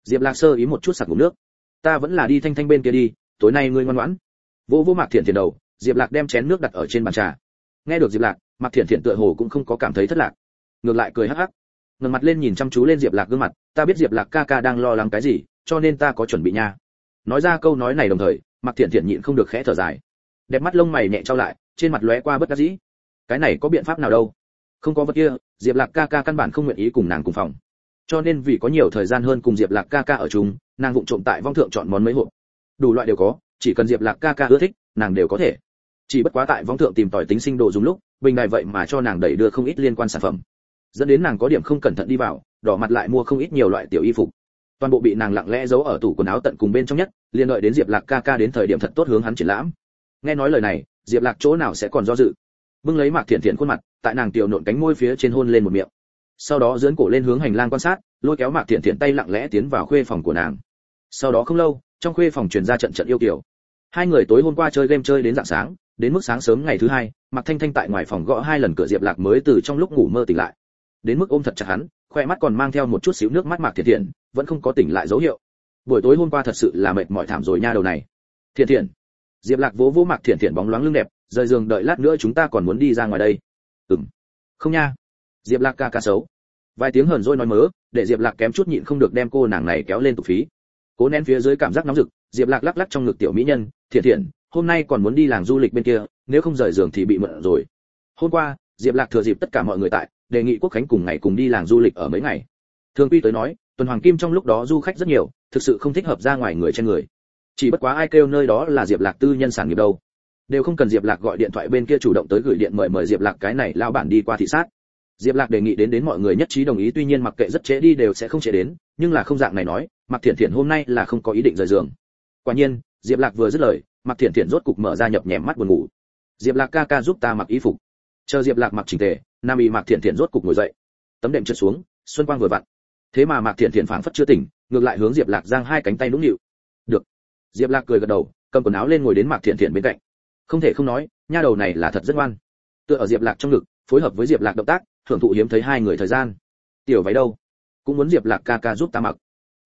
Diệp Lạc sơ ý một chút sặc ngụm nước. Ta vẫn là đi Thanh Thanh bên kia đi, tối nay ngươi ngoan ngoãn. Vô vô Mạc Thiển Thiển đầu, Diệp Lạc đem chén nước đặt ở trên bàn trà. Nghe được Diệp Lạc, Mạc Thiển Thiển tựa hồ cũng không có cảm thấy thất lạc, ngược lại cười hắc hắc, ngẩng mặt lên nhìn chăm chú lên Diệp Lạc gương mặt, ta biết Diệp Lạc ca ca đang lo lắng cái gì, cho nên ta có chuẩn bị nha. Nói ra câu nói này đồng thời, Mạc Thiển Thiển nhịn không được khẽ thở dài, đẹp mắt lông mày nhẹ trao lại, trên mặt lóe qua bất đắc dĩ. Cái này có biện pháp nào đâu? Không có vật kia, Diệp Lạc ca ca căn bản không nguyện ý cùng nàng cùng phòng. Cho nên vì có nhiều thời gian hơn cùng Diệp Lạc ca ca ở chung, nàng vụng trộm tại vong thượng chọn món mấy hộp. Đủ loại đều có, chỉ cần Diệp Lạc ca ca ưa thích, nàng đều có thể. Chỉ bất quá tại vong thượng tìm tòi tính sinh đồ dùng lúc, bình đài vậy mà cho nàng đẩy đưa không ít liên quan sản phẩm, dẫn đến nàng có điểm không cẩn thận đi vào, đỏ mặt lại mua không ít nhiều loại tiểu y phục. Toàn bộ bị nàng lặng lẽ giấu ở tủ quần áo tận cùng bên trong nhất, liền đợi đến Diệp Lạc ca ca đến thời điểm thật tốt hướng hắn triển lãm. Nghe nói lời này, Diệp Lạc chỗ nào sẽ còn do dự, bưng lấy Mạc Thiển Thiển khuôn mặt, tại nàng tiểu nộn cánh môi phía trên hôn lên một miệng. Sau đó giương cổ lên hướng hành lang quan sát, lôi kéo Mạc Thiển Thiển tay lặng lẽ tiến vào khuê phòng của nàng. Sau đó không lâu, trong khuê phòng truyền ra trận trận yêu kiều. Hai người tối hôm qua chơi game chơi đến rạng sáng, đến mức sáng sớm ngày thứ hai, Mạc Thanh Thanh tại ngoài phòng gõ 2 lần cửa, Diệp Lạc mới từ trong lúc ngủ mơ tỉnh lại. Đến mức ôm thật chặt hắn, khoe mắt còn mang theo một chút xíu nước mắt. Mạc Thiển Thiển vẫn không có tỉnh lại dấu hiệu. Buổi tối hôm qua thật sự là mệt mỏi thảm rồi nha đầu này. Thiển Thiển. Diệp Lạc vỗ vỗ Mạc Thiển Thiển bóng loáng lưng đẹp, rời giường đợi lát nữa chúng ta còn muốn đi ra ngoài đây. Không nha. Diệp Lạc ca ca xấu. Vài tiếng hờn dỗi nói mớ, để Diệp Lạc kém chút nhịn không được đem cô nàng này kéo lên tục phí. Cố nén phía dưới cảm giác nóng rực, Diệp Lạc lắc lắc trong ngực tiểu mỹ nhân, Thiển Thiển, hôm nay còn muốn đi làng du lịch bên kia, nếu không rời giường thì bị mượn rồi. Hôm qua, Diệp Lạc thừa dịp tất cả mọi người tại, đề nghị Quốc Khánh cùng ngày cùng đi làng du lịch ở mấy ngày. Thường Quy tới nói, tuần hoàng kim trong lúc đó du khách rất nhiều, thực sự không thích hợp ra ngoài người trên người. Chỉ bất quá ai kêu nơi đó là Diệp Lạc tư nhân sản nghiệp đâu. Đều không cần Diệp Lạc gọi điện thoại bên kia chủ động tới gửi điện mời Diệp Lạc cái này lao bản đi qua thị sát. Diệp Lạc đề nghị đến mọi người nhất trí đồng ý, tuy nhiên mặc kệ rất trễ đi đều sẽ không trễ đến, nhưng là không dạng này nói, Mạc Thiển Thiển hôm nay là không có ý định rời giường. Quả nhiên, Diệp Lạc vừa dứt lời, Mạc Thiển Thiển rốt cục mở ra nhập nhèm mắt buồn ngủ. Diệp Lạc ca ca giúp ta mặc y phục. Chờ Diệp Lạc mặc chỉnh tề, nam y Mạc Thiển Thiển rốt cục ngồi dậy. Tấm đệm trượt xuống, xuân quang vừa vặn. Thế mà Mạc Thiển Thiển phảng phất chưa tỉnh, ngược lại hướng Diệp Lạc giang hai cánh tay nũng nịu. Được. Diệp Lạc cười gật đầu, cầm quần áo lên ngồi đến Mạc Thiển Thiển bên cạnh. Không thể không nói, nha đầu này là thật rất ngoan. Tựa ở Diệp Lạc trong ngực, phối hợp với Diệp Lạc động tác, thưởng thụ hiếm thấy hai người thời gian. Tiểu váy đâu? Cũng muốn Diệp Lạc ca ca giúp ta mặc.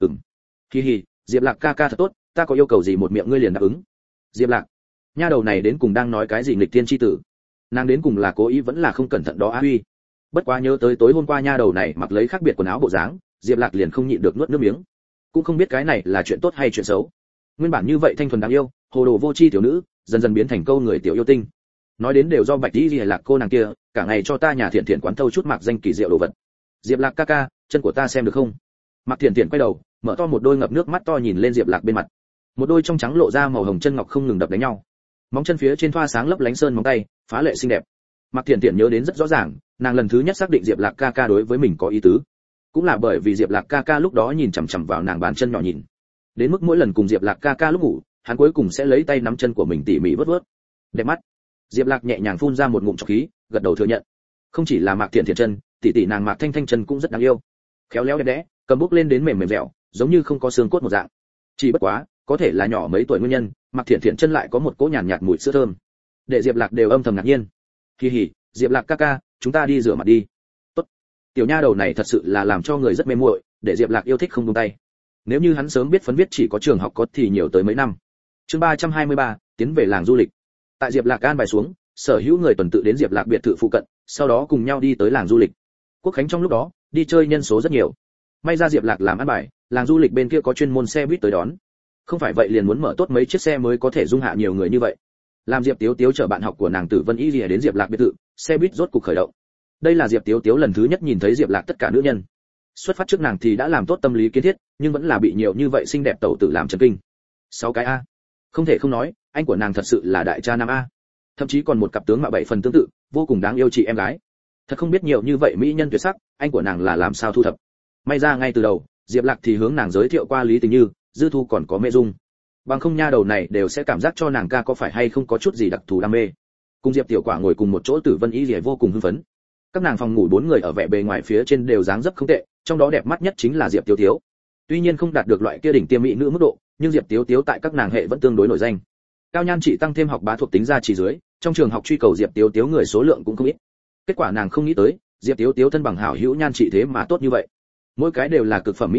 Hi hi, Diệp Lạc ca ca thật tốt, ta có yêu cầu gì một miệng ngươi liền đáp ứng. Diệp Lạc, nha đầu này đến cùng đang nói cái gì nghịch tiên chi tử? Nàng đến cùng là cố ý vẫn là không cẩn thận đó á huy. Bất quá nhớ tới tối hôm qua nha đầu này mặc lấy khác biệt quần áo bộ dáng, Diệp Lạc liền không nhịn được nuốt nước miếng. Cũng không biết cái này là chuyện tốt hay chuyện xấu. Nguyên bản như vậy thanh thuần đáng yêu, hồ đồ vô tri tiểu nữ, dần dần biến thành câu người tiểu yêu tinh. Nói đến đều do Bạch Tỷ Lìa Lạc cô nàng kia, cả ngày cho ta nhà Thiển Thiển quán thâu chút mạc danh kỳ diệu đồ vật. Diệp Lạc ca ca, chân của ta xem được không? Mạc Thiển Thiển quay đầu, mở to một đôi ngập nước mắt to nhìn lên Diệp Lạc bên mặt. Một đôi trong trắng lộ ra màu hồng chân ngọc không ngừng đập đánh nhau. Móng chân phía trên thoa sáng lấp lánh sơn móng tay, phá lệ xinh đẹp. Mạc Thiển Thiển nhớ đến rất rõ ràng, nàng lần thứ nhất xác định Diệp Lạc ca ca đối với mình có ý tứ. Cũng là bởi vì Diệp Lạc ca ca lúc đó nhìn chằm chằm vào nàng bàn chân nhỏ nhìn. Đến mức mỗi lần cùng Diệp Lạc ca ca lúc ngủ, hắn cuối cùng sẽ lấy tay nắm chân của mình tỉ mỉ vớt vớt. Đẹp mắt. Diệp Lạc nhẹ nhàng phun ra một ngụm trọc khí, gật đầu thừa nhận. Không chỉ là Mạc Thiển Thiển chân, tỷ nàng Mạc Thanh Thanh chân cũng rất đáng yêu. Khéo léo đẹp đẽ, cầm bút lên đến mềm mềm dẻo, giống như không có xương cốt một dạng. Chỉ bất quá, có thể là nhỏ mấy tuổi nguyên nhân, Mạc Thiển Thiển chân lại có một cỗ nhàn nhạt mùi sữa thơm. Để Diệp Lạc đều âm thầm ngạc nhiên. Hi hi, Diệp Lạc ca ca, chúng ta đi rửa mặt đi. Tốt. Tiểu nha đầu này thật sự là làm cho người rất mê muội, để Diệp Lạc yêu thích không buông tay. Nếu như hắn sớm biết phấn viết chỉ có trường học có thì nhiều tới mấy năm. Chương 323, tiến về làng du lịch. Tại Diệp Lạc an bài xuống, sở hữu người tuần tự đến Diệp Lạc biệt thự phụ cận, sau đó cùng nhau đi tới làng du lịch. Quốc khánh trong lúc đó, đi chơi nhân số rất nhiều. May ra Diệp Lạc làm an bài, làng du lịch bên kia có chuyên môn xe buýt tới đón. Không phải vậy liền muốn mở tốt mấy chiếc xe mới có thể dung hạ nhiều người như vậy. Làm Diệp Tiếu Tiếu chở bạn học của nàng Tử Vân Y Lìa đến Diệp Lạc biệt thự, xe buýt rốt cục khởi động. Đây là Diệp Tiếu Tiếu lần thứ nhất nhìn thấy Diệp Lạc tất cả nữ nhân. Xuất phát trước nàng thì đã làm tốt tâm lý kiến thiết, nhưng vẫn là bị nhiều như vậy xinh đẹp tẩu tử làm chấn kinh. 6 cái a. Không thể không nói, anh của nàng thật sự là đại cha nam a. Thậm chí còn một cặp tướng mạo 7 phần tương tự, vô cùng đáng yêu chị em gái. Thật không biết nhiều như vậy mỹ nhân tuyệt sắc, anh của nàng là làm sao thu thập. May ra ngay từ đầu, Diệp Lạc thì hướng nàng giới thiệu qua Lý Tình Như, Dư Thu còn có Mẹ Dung. Bằng không nha đầu này đều sẽ cảm giác cho nàng ca có phải hay không có chút gì đặc thù đam mê. Cùng Diệp Tiểu Quả ngồi cùng một chỗ, Tử Vân Y Lìa vô cùng hưng phấn. Các nàng phòng ngủ 4 người ở vẻ bề ngoài phía trên đều dáng dấp không tệ, trong đó đẹp mắt nhất chính là Diệp Tiếu Tiếu. Tuy nhiên không đạt được loại kia đỉnh tiêm mỹ nữ mức độ, nhưng Diệp Tiếu Tiếu tại các nàng hệ vẫn tương đối nổi danh. Cao nhan trị tăng thêm học bá thuộc tính ra chỉ dưới, trong trường học truy cầu Diệp Tiếu Tiếu người số lượng cũng không ít. Kết quả nàng không nghĩ tới, Diệp Tiếu Tiếu thân bằng hảo hữu nhan trị thế mà tốt như vậy. Mỗi cái đều là cực phẩm mỹ nhân,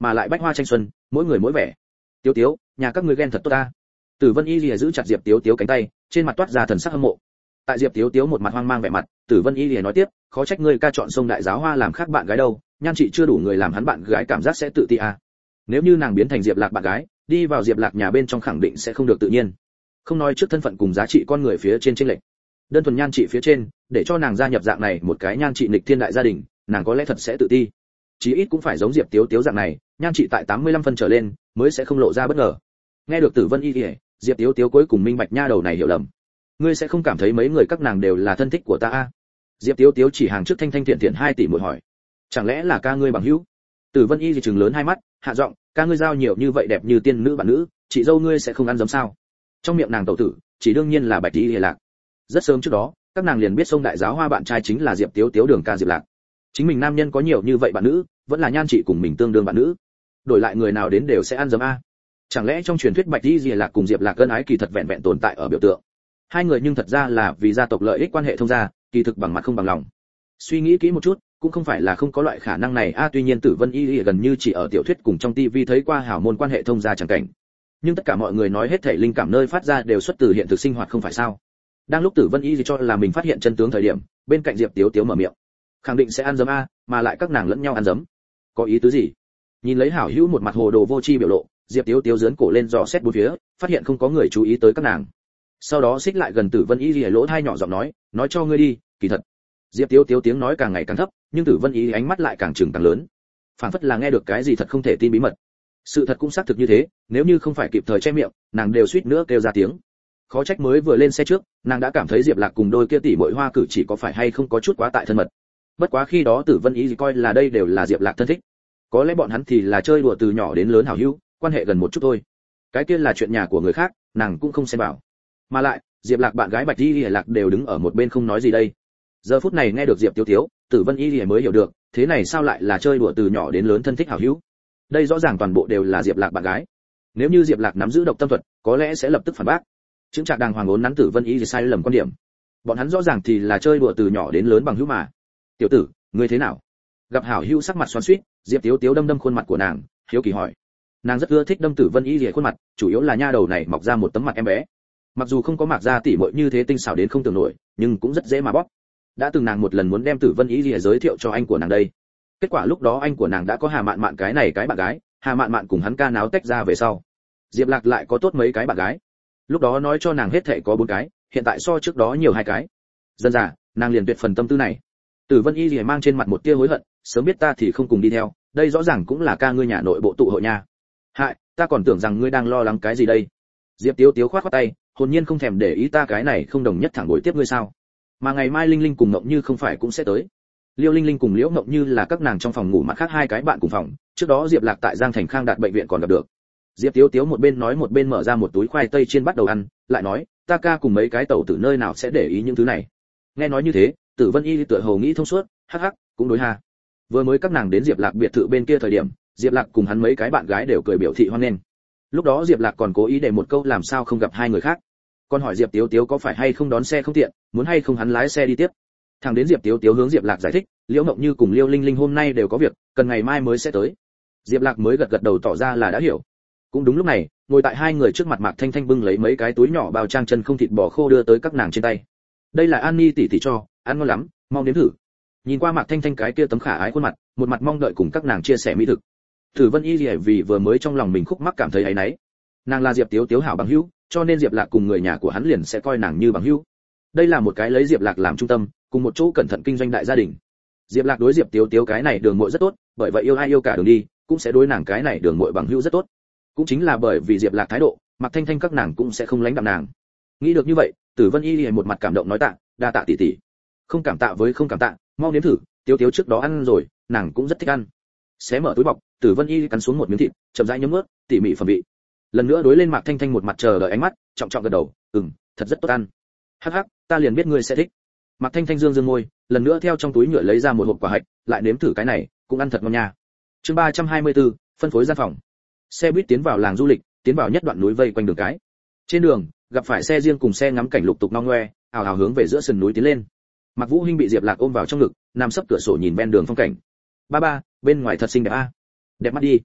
mà lại bách hoa tranh xuân, mỗi người mỗi vẻ. Tiếu Tiếu, nhà các ngươi ghen thật tốt ta. Tử Vân Y Lìa giữ chặt Diệp Tiếu Tiếu cánh tay, trên mặt toát ra thần sắc hâm mộ. Tại Diệp Tiếu Tiếu một mặt hoang mang vẻ mặt, Tử Vân Y Lìa nói tiếp, khó trách ngươi ca chọn sông đại giáo hoa làm khác bạn gái đâu, nhan chị chưa đủ người làm hắn bạn gái cảm giác sẽ tự ti à. Nếu như nàng biến thành Diệp Lạc bạn gái, đi vào Diệp Lạc nhà bên trong khẳng định sẽ không được tự nhiên. Không nói trước thân phận cùng giá trị con người phía trên chênh lệch, đơn thuần nhan trị phía trên, để cho nàng gia nhập dạng này một cái nhan trị nghịch thiên đại gia đình, nàng có lẽ thật sẽ tự ti. Chí ít cũng phải giống Diệp Tiếu Tiếu dạng này, nhan trị tại 85 phân trở lên, mới sẽ không lộ ra bất ngờ. Nghe được Tử Vân Y Lìa, Diệp Tiếu Tiếu cuối cùng minh bạch nha đầu này hiểu lầm. Ngươi sẽ không cảm thấy mấy người các nàng đều là thân thích của ta à? Diệp Tiếu Tiếu chỉ hàng trước Thanh Thanh Thiện Thiện 2 tỷ muội hỏi. Chẳng lẽ là ca ngươi bằng hữu? Tử Vân Y thì trừng lớn hai mắt, hạ giọng, ca ngươi giao nhiều như vậy đẹp như tiên nữ bạn nữ, chị dâu ngươi sẽ không ăn giấm sao? Trong miệng nàng tẩu tử, chỉ đương nhiên là Bạch Y Lìa Lạc. Rất sớm trước đó, các nàng liền biết sông đại giáo hoa bạn trai chính là Diệp Tiếu Tiếu đường ca Diệp Lạc. Chính mình nam nhân có nhiều như vậy bạn nữ, vẫn là nhan chị cùng mình tương đương bạn nữ. Đổi lại người nào đến đều sẽ ăn giấm a. Chẳng lẽ trong truyền thuyết Bạch Y Lìa Lạc cùng Diệp Lạc ân ái kỳ thật vẹn vẹn tồn tại ở biểu tượng? Hai người nhưng thật ra là vì gia tộc lợi ích quan hệ thông gia, kỳ thực bằng mặt không bằng lòng. Suy nghĩ kỹ một chút, cũng không phải là không có loại khả năng này a. Tuy nhiên Tử Vân Y gần như chỉ ở tiểu thuyết cùng trong TV thấy qua hảo môn quan hệ thông gia chẳng cảnh, nhưng tất cả mọi người nói hết thảy linh cảm nơi phát ra đều xuất từ hiện thực sinh hoạt không phải sao? Đang lúc Tử Vân Y cho là mình phát hiện chân tướng thời điểm, bên cạnh Diệp Tiếu Tiếu mở miệng, khẳng định sẽ ăn giấm a, mà lại các nàng lẫn nhau ăn giấm. Có ý tứ gì? Nhìn lấy hảo hữu một mặt hồ đồ vô tri biểu lộ, Diệp Tiếu Tiếu giớn cổ lên dò xét bốn phía, phát hiện không có người chú ý tới các nàng. Sau đó xích lại gần Tử Vân Y lỗ tai nhỏ giọng nói cho ngươi đi, kỳ thật. Diệp Tiếu Tiếu tiếng nói càng ngày càng thấp, nhưng Tử Vân Y ánh mắt lại càng trừng càng lớn, phảng phất là nghe được cái gì thật không thể tin bí mật. Sự thật cũng xác thực như thế, nếu như không phải kịp thời che miệng, nàng đều suýt nữa kêu ra tiếng. Khó trách mới vừa lên xe trước, nàng đã cảm thấy Diệp Lạc cùng đôi kia tỷ muội hoa cử chỉ có phải hay không có chút quá tại thân mật. Bất quá khi đó Tử Vân Y coi là đây đều là Diệp Lạc thân thích, có lẽ bọn hắn thì là chơi đùa từ nhỏ đến lớn hảo hữu, quan hệ gần một chút thôi. Cái kia là chuyện nhà của người khác, nàng cũng không xen vào. Mà lại, Diệp Lạc bạn gái Bạch Y Lạc đều đứng ở một bên không nói gì đây. Giờ phút này nghe được Diệp Tiếu Tiếu, Tử Vân Y mới hiểu được, thế này sao lại là chơi đùa từ nhỏ đến lớn thân thích hảo hữu. Đây rõ ràng toàn bộ đều là Diệp Lạc bạn gái. Nếu như Diệp Lạc nắm giữ độc tâm thuật, có lẽ sẽ lập tức phản bác. Chứng trạc đàng hoàng ốn nắn Tử Vân Y sai lầm quan điểm. Bọn hắn rõ ràng thì là chơi đùa từ nhỏ đến lớn bằng hữu mà. Tiểu tử, ngươi thế nào? Gặp hảo hữu sắc mặt xoắn xuýt, Diệp Tiếu Tiếu đâm khuôn mặt của nàng, hiếu kỳ hỏi. Nàng rất ưa thích đâm Tử Vân Y khuôn mặt, chủ yếu là nha đầu này mọc ra một tấm mặt em bé. Mặc dù không có mạc ra tỉ muội như thế tinh xảo đến không tưởng nổi, nhưng cũng rất dễ mà bóp. Đã từng nàng một lần muốn đem Tử Vân Y giới thiệu cho anh của nàng đây. Kết quả lúc đó anh của nàng đã có Hà Mạn Mạn cái này cái bạn gái, Hà Mạn Mạn cùng hắn ca náo tách ra về sau. Diệp Lạc lại có tốt mấy cái bạn gái. Lúc đó nói cho nàng hết thảy có 4 cái, hiện tại so trước đó nhiều 2 cái. Dần dà, nàng liền tuyệt phần tâm tư này. Tử Vân Y liền mang trên mặt một tia hối hận, sớm biết ta thì không cùng đi theo, đây rõ ràng cũng là ca ngươi nhà nội bộ tụ hội nha. Hại, ta còn tưởng rằng ngươi đang lo lắng cái gì đây. Diệp Tiếu Tiếu khoát khoát tay, hồn nhiên không thèm để ý ta cái này không đồng nhất thẳng bồi tiếp ngươi sao? Mà ngày mai Linh Linh cùng Ngộng Như không phải cũng sẽ tới. Liêu Linh Linh cùng Liễu Ngộng Như là các nàng trong phòng ngủ mặt khác 2 cái bạn cùng phòng, trước đó Diệp Lạc tại Giang Thành Khang Đạt bệnh viện còn gặp được. Diệp Tiếu Tiếu một bên nói một bên mở ra một túi khoai tây chiên bắt đầu ăn, lại nói, ta ca cùng mấy cái tẩu tử nơi nào sẽ để ý những thứ này. Nghe nói như thế, Tử Vân Y tựa hồ nghĩ thông suốt, hắc hắc, cũng đối ha. Vừa mới các nàng đến Diệp Lạc biệt thự bên kia thời điểm, Diệp Lạc cùng hắn mấy cái bạn gái đều cười biểu thị hoan nghênh. Lúc đó Diệp Lạc còn cố ý để một câu làm sao không gặp 2 người khác. Còn hỏi Diệp Tiếu Tiếu có phải hay không đón xe không tiện, muốn hay không hắn lái xe đi tiếp. Thằng đến Diệp Tiếu Tiếu hướng Diệp Lạc giải thích, Liễu Ngộng Như cùng Liêu Linh Linh hôm nay đều có việc, cần ngày mai mới sẽ tới. Diệp Lạc mới gật gật đầu tỏ ra là đã hiểu. Cũng đúng lúc này, ngồi tại 2 người trước mặt Mạc Thanh Thanh bưng lấy mấy cái túi nhỏ bao trang chân không thịt bò khô đưa tới các nàng trên tay. Đây là An Ni tỷ tỷ cho, ăn ngon lắm, mau nếm thử. Nhìn qua Mạc Thanh Thanh cái kia tấm khả ái khuôn mặt, một mặt mong đợi cùng các nàng chia sẻ mỹ thực. Tử Vân Y vì vừa mới trong lòng mình khúc mắc cảm thấy áy náy. Nàng là Diệp Tiếu Tiếu hảo bằng hữu, cho nên Diệp Lạc cùng người nhà của hắn liền sẽ coi nàng như bằng hữu. Đây là một cái lấy Diệp Lạc làm trung tâm, cùng một chỗ cẩn thận kinh doanh đại gia đình. Diệp Lạc đối Diệp Tiếu Tiếu cái này đường muội rất tốt, bởi vậy yêu ai yêu cả đường đi, cũng sẽ đối nàng cái này đường muội bằng hữu rất tốt. Cũng chính là bởi vì Diệp Lạc thái độ, Mạc Thanh Thanh các nàng cũng sẽ không lánh đạm nàng. Nghĩ được như vậy, Tử Vân Y một mặt cảm động nói tạ, đa tạ tỷ tỷ. Không cảm tạ với không cảm tạ, mau nếm thử, Tiếu Tiếu trước đó ăn rồi, nàng cũng rất thích ăn. Xé mở túi bọc, Tử Vân Y cắn xuống một miếng thịt, chậm rãi nhấm nuốt, tỉ mỉ phẩm vị. Lần nữa đối lên Mạc Thanh Thanh một mặt chờ đợi ánh mắt, trọng trọng gật đầu, thật rất tốt ăn. Hắc hắc, ta liền biết ngươi sẽ thích. Mạc Thanh Thanh dương dương môi, lần nữa theo trong túi nhựa lấy ra một hộp quả hạch, lại nếm thử cái này, cũng ăn thật ngon nha. Chương 324, phân phối gian phòng. Xe buýt tiến vào làng du lịch, tiến vào nhất đoạn núi vây quanh đường cái. Trên đường, gặp phải xe riêng cùng xe ngắm cảnh lục tục nong ngoe, ào ào hướng về giữa sườn núi tiến lên. Mạc Vũ Hinh bị Diệp Lạc ôm vào trong ngực, nằm sấp cửa sổ nhìn ven đường phong cảnh. Ba ba, bên ngoài thật xinh đẹp a. Đẹp mắt đi.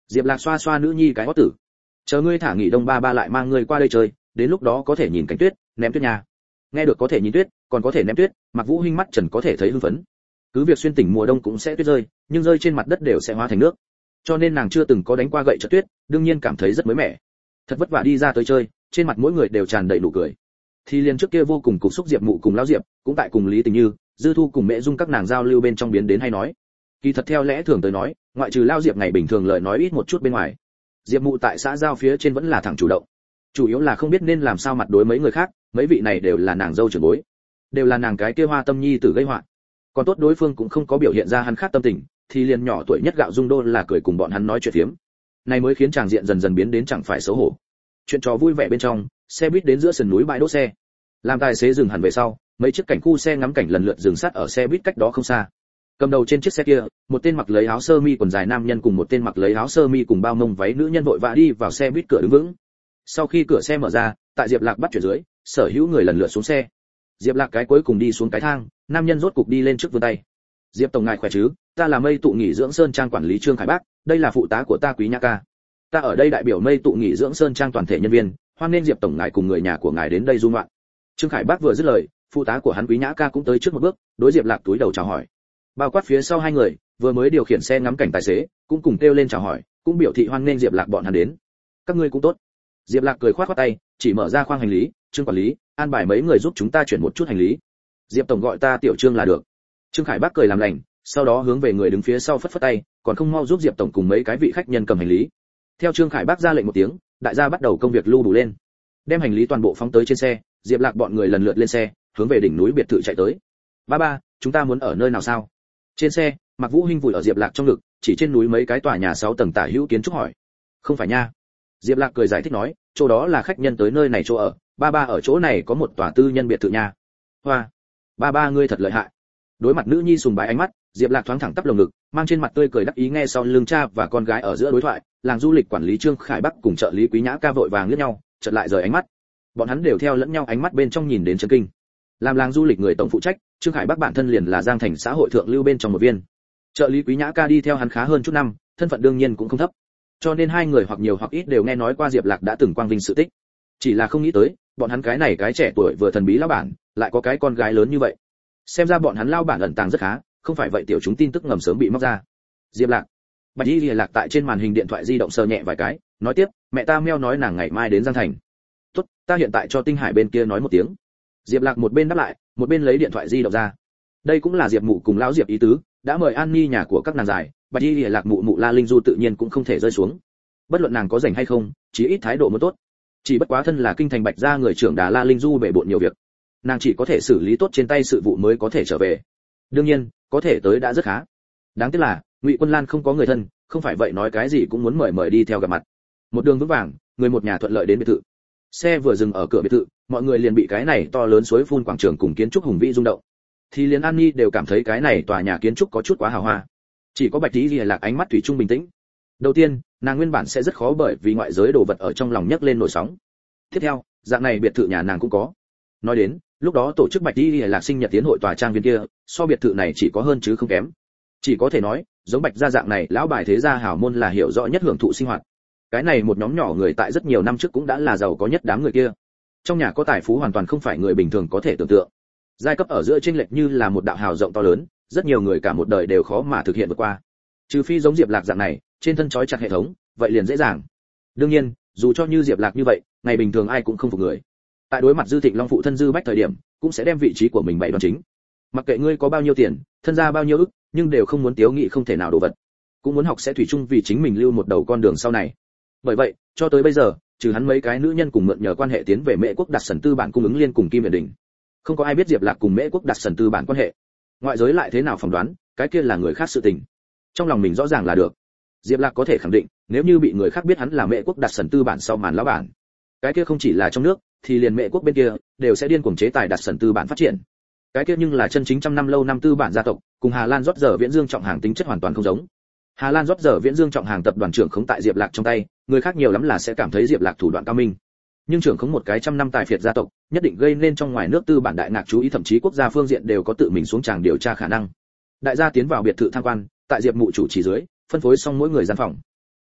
Diệp Lạc xoa xoa nữ nhi cái hót tử. Chờ ngươi thả nghỉ đông ba ba lại mang ngươi qua đây chơi, đến lúc đó có thể nhìn cánh tuyết, ném tuyết nhà. Nghe được có thể nhìn tuyết, còn có thể ném tuyết, Mạc Vũ Hinh mắt trần có thể thấy hưng phấn. Cứ việc xuyên tỉnh mùa đông cũng sẽ tuyết rơi, nhưng rơi trên mặt đất đều sẽ hóa thành nước. Cho nên nàng chưa từng có đánh qua gậy trượt tuyết, đương nhiên cảm thấy rất mới mẻ. Thật vất vả đi ra tới chơi, trên mặt mỗi người đều tràn đầy nụ cười. Thì liền trước kia vô cùng cục xúc Diệp Mụ cùng lão Diệp, cũng tại cùng Lý Tình Như, Dư Thu cùng Mẹ Dung các nàng giao lưu bên trong biến đến hay nói. Kỳ thật theo lẽ thường tới nói, ngoại trừ lão Diệp ngày bình thường lời nói ít một chút bên ngoài, Diệp Mụ tại xã giao phía trên vẫn là thẳng chủ động. Chủ yếu là không biết nên làm sao mặt đối mấy người khác, mấy vị này đều là nàng dâu trưởng bối, đều là nàng cái kia hoa tâm nhi tử gây họa. Còn tốt đối phương cũng không có biểu hiện ra hắn khác tâm tình, thì liền nhỏ tuổi nhất Gạo Dung Đô là cười cùng bọn hắn nói chuyện phiếm. Này mới khiến tràng diện dần dần biến đến chẳng phải xấu hổ. Chuyện trò vui vẻ bên trong, xe buýt đến giữa sườn núi bãi đỗ xe. Làm tài xế dừng hẳn về sau, mấy chiếc cảnh khu xe ngắm cảnh lần lượt dừng sát ở xe buýt cách đó không xa. Cầm đầu trên chiếc xe kia, một tên mặc lấy áo sơ mi quần dài nam nhân cùng một tên mặc lấy áo sơ mi cùng bao mông váy nữ nhân vội vã đi vào xe buýt cửa đứng vững. Sau khi cửa xe mở ra, tại Diệp Lạc bắt chuyển dưới, sở hữu người lần lượt xuống xe. Diệp Lạc cái cuối cùng đi xuống cái thang, nam nhân rốt cục đi lên trước vươn tay. Diệp tổng ngài khỏe chứ? Ta là Mây tụ nghỉ dưỡng Sơn Trang quản lý Trương Khải Bác, đây là phụ tá của ta Quý Nhã Ca. Ta ở đây đại biểu Mây tụ nghỉ dưỡng Sơn Trang toàn thể nhân viên, hoan nghênh Diệp tổng ngài cùng người nhà của ngài đến đây du ngoạn. Trương Khải Bác vừa dứt lời, phụ tá của hắn Quý Nhã Ca cũng tới trước một bước, đối Diệp Lạc túi đầu chào hỏi. Bao quát phía sau hai người, vừa mới điều khiển xe ngắm cảnh tài xế, cũng cùng kêu lên chào hỏi, cũng biểu thị hoan nghênh Diệp Lạc bọn hắn đến. Các ngươi cũng tốt. Diệp Lạc cười khoát khoát tay, chỉ mở ra khoang hành lý, Trương quản lý, an bài mấy người giúp chúng ta chuyển một chút hành lý. Diệp tổng gọi ta tiểu Trương là được. Trương Khải Bác cười làm lành, sau đó hướng về người đứng phía sau phất phất tay, còn không mau giúp Diệp tổng cùng mấy cái vị khách nhân cầm hành lý. Theo Trương Khải Bác ra lệnh một tiếng, đại gia bắt đầu công việc lưu đủ lên. Đem hành lý toàn bộ phóng tới trên xe, Diệp Lạc bọn người lần lượt lên xe, hướng về đỉnh núi biệt thự chạy tới. Ba ba, chúng ta muốn ở nơi nào sao? Trên xe, Mạc Vũ Hinh vùi ở Diệp Lạc trong ngực, chỉ trên núi mấy cái tòa nhà 6 tầng tả hữu kiến trúc hỏi. Không phải nha. Diệp Lạc cười giải thích nói, chỗ đó là khách nhân tới nơi này chỗ ở, ba ba ở chỗ này có một tòa tư nhân biệt thự nha. Hoa, ba ba ngươi thật lợi hại. Đối mặt nữ nhi sùng bái ánh mắt, Diệp Lạc thoáng thẳng tắp lồng ngực, mang trên mặt tươi cười đắc ý nghe sau lưng cha và con gái ở giữa đối thoại, làng du lịch quản lý Trương Khải Bắc cùng trợ lý Quý Nhã Ca vội vàng liếc nhau, chợt lại rời ánh mắt. Bọn hắn đều theo lẫn nhau ánh mắt bên trong nhìn đến chấn kinh. Làm làng du lịch người tổng phụ trách, Trương Khải Bắc bản thân liền là Giang Thành xã hội thượng lưu bên trong một viên. Trợ lý Quý Nhã Ca đi theo hắn khá hơn chút năm, thân phận đương nhiên cũng không thấp. Cho nên hai người hoặc nhiều hoặc ít đều nghe nói qua Diệp Lạc đã từng quang vinh sự tích. Chỉ là không nghĩ tới, bọn hắn cái này cái trẻ tuổi vừa thần bí lão bản, lại có cái con gái lớn như vậy. Xem ra bọn hắn lão bản ẩn tàng rất khá, không phải vậy tiểu chúng tin tức ngầm sớm bị móc ra. Diệp Lạc. Bạch Y Lìa Lạc tại trên màn hình điện thoại di động sờ nhẹ vài cái, nói tiếp, mẹ ta meo nói nàng ngày mai đến Giang Thành. Tốt, ta hiện tại cho Tinh Hải bên kia nói một tiếng. Diệp Lạc một bên đáp lại, một bên lấy điện thoại di động ra. Đây cũng là Diệp Mụ cùng lão Diệp ý tứ, đã mời An Nhi nhà của các nàng giải, Bạch Y Lìa Lạc mụ mụ La Linh Du tự nhiên cũng không thể rơi xuống. Bất luận nàng có rảnh hay không, chỉ ít thái độ mới tốt. Chỉ bất quá thân là kinh thành Bạch gia người trưởng Đà La Linh Du bể bộn nhiều việc, nàng chỉ có thể xử lý tốt trên tay sự vụ mới có thể trở về. Đương nhiên, có thể tới đã rất khá. Đáng tiếc là Ngụy Quân Lan không có người thân, không phải vậy nói cái gì cũng muốn mời đi theo gặp mặt. Một đường vững vàng, người một nhà thuận lợi đến biệt thự. Xe vừa dừng ở cửa biệt thự, mọi người liền bị cái này to lớn suối phun quảng trường cùng kiến trúc hùng vĩ rung động. Thì liền An Nhi đều cảm thấy cái này tòa nhà kiến trúc có chút quá hào hoa. Chỉ có Bạch Y Lìa Lạc ánh mắt thủy chung bình tĩnh. Đầu tiên, nàng nguyên bản sẽ rất khó bởi vì ngoại giới đồ vật ở trong lòng nhấc lên nổi sóng. Tiếp theo, dạng này biệt thự nhà nàng cũng có. Nói đến, lúc đó tổ chức Bạch Y Lìa Lạc sinh nhật tiến hội tòa trang viên kia, so biệt thự này chỉ có hơn chứ không kém. Chỉ có thể nói, giống Bạch gia dạng này, lão bài thế gia hảo môn là hiểu rõ nhất hưởng thụ sinh hoạt. Cái này một nhóm nhỏ người tại rất nhiều năm trước cũng đã là giàu có nhất đám người kia. Trong nhà có tài phú hoàn toàn không phải người bình thường có thể tưởng tượng. Giai cấp ở giữa chênh lệch như là một đạo hào rộng to lớn, rất nhiều người cả một đời đều khó mà thực hiện vượt qua. Trừ phi giống Diệp Lạc dạng này, trên thân trói chặt hệ thống, vậy liền dễ dàng. Đương nhiên, dù cho như Diệp Lạc như vậy, ngày bình thường ai cũng không phục người. Tại đối mặt Dư Thịnh Long phụ thân Dư Bách thời điểm, cũng sẽ đem vị trí của mình bày đoan chính. Mặc kệ ngươi có bao nhiêu tiền, thân gia bao nhiêu ức, nhưng đều không muốn tiếu nghị không thể nào đồ vật. Cũng muốn học sẽ thủy chung vì chính mình lưu một đầu con đường sau này. Bởi vậy, cho tới bây giờ, trừ hắn mấy cái nữ nhân cùng mượn nhờ quan hệ tiến về Mễ quốc đặt sần tư bản cung ứng liên cùng Kim Viện Đình, không có ai biết Diệp Lạc cùng Mễ quốc đặt sần tư bản quan hệ. Ngoại giới lại thế nào phỏng đoán, cái kia là người khác sự tình. Trong lòng mình rõ ràng là được. Diệp Lạc có thể khẳng định, nếu như bị người khác biết hắn là Mễ quốc đặt sần tư bản sau màn lão bản, cái kia không chỉ là trong nước, thì liền Mễ quốc bên kia đều sẽ điên cuồng chế tài đặt sần tư bản phát triển. Cái kia nhưng là chân chính trăm năm lâu năm tư bản gia tộc, cùng Hà Lan rót giờ Viễn Dương trọng hàng tính chất hoàn toàn không giống. Hà Lan rót giờ Viễn Dương trọng hàng tập đoàn trưởng khống tại Diệp Lạc trong tay, người khác nhiều lắm là sẽ cảm thấy Diệp Lạc thủ đoạn cao minh. Nhưng trưởng khống một cái trăm năm tài phiệt gia tộc, nhất định gây nên trong ngoài nước tư bản đại ngạc chú ý, thậm chí quốc gia phương diện đều có tự mình xuống tràng điều tra khả năng. Đại gia tiến vào biệt thự tham quan, tại Diệp Mụ chủ trì dưới, phân phối xong mỗi người gian phòng. Mẹ,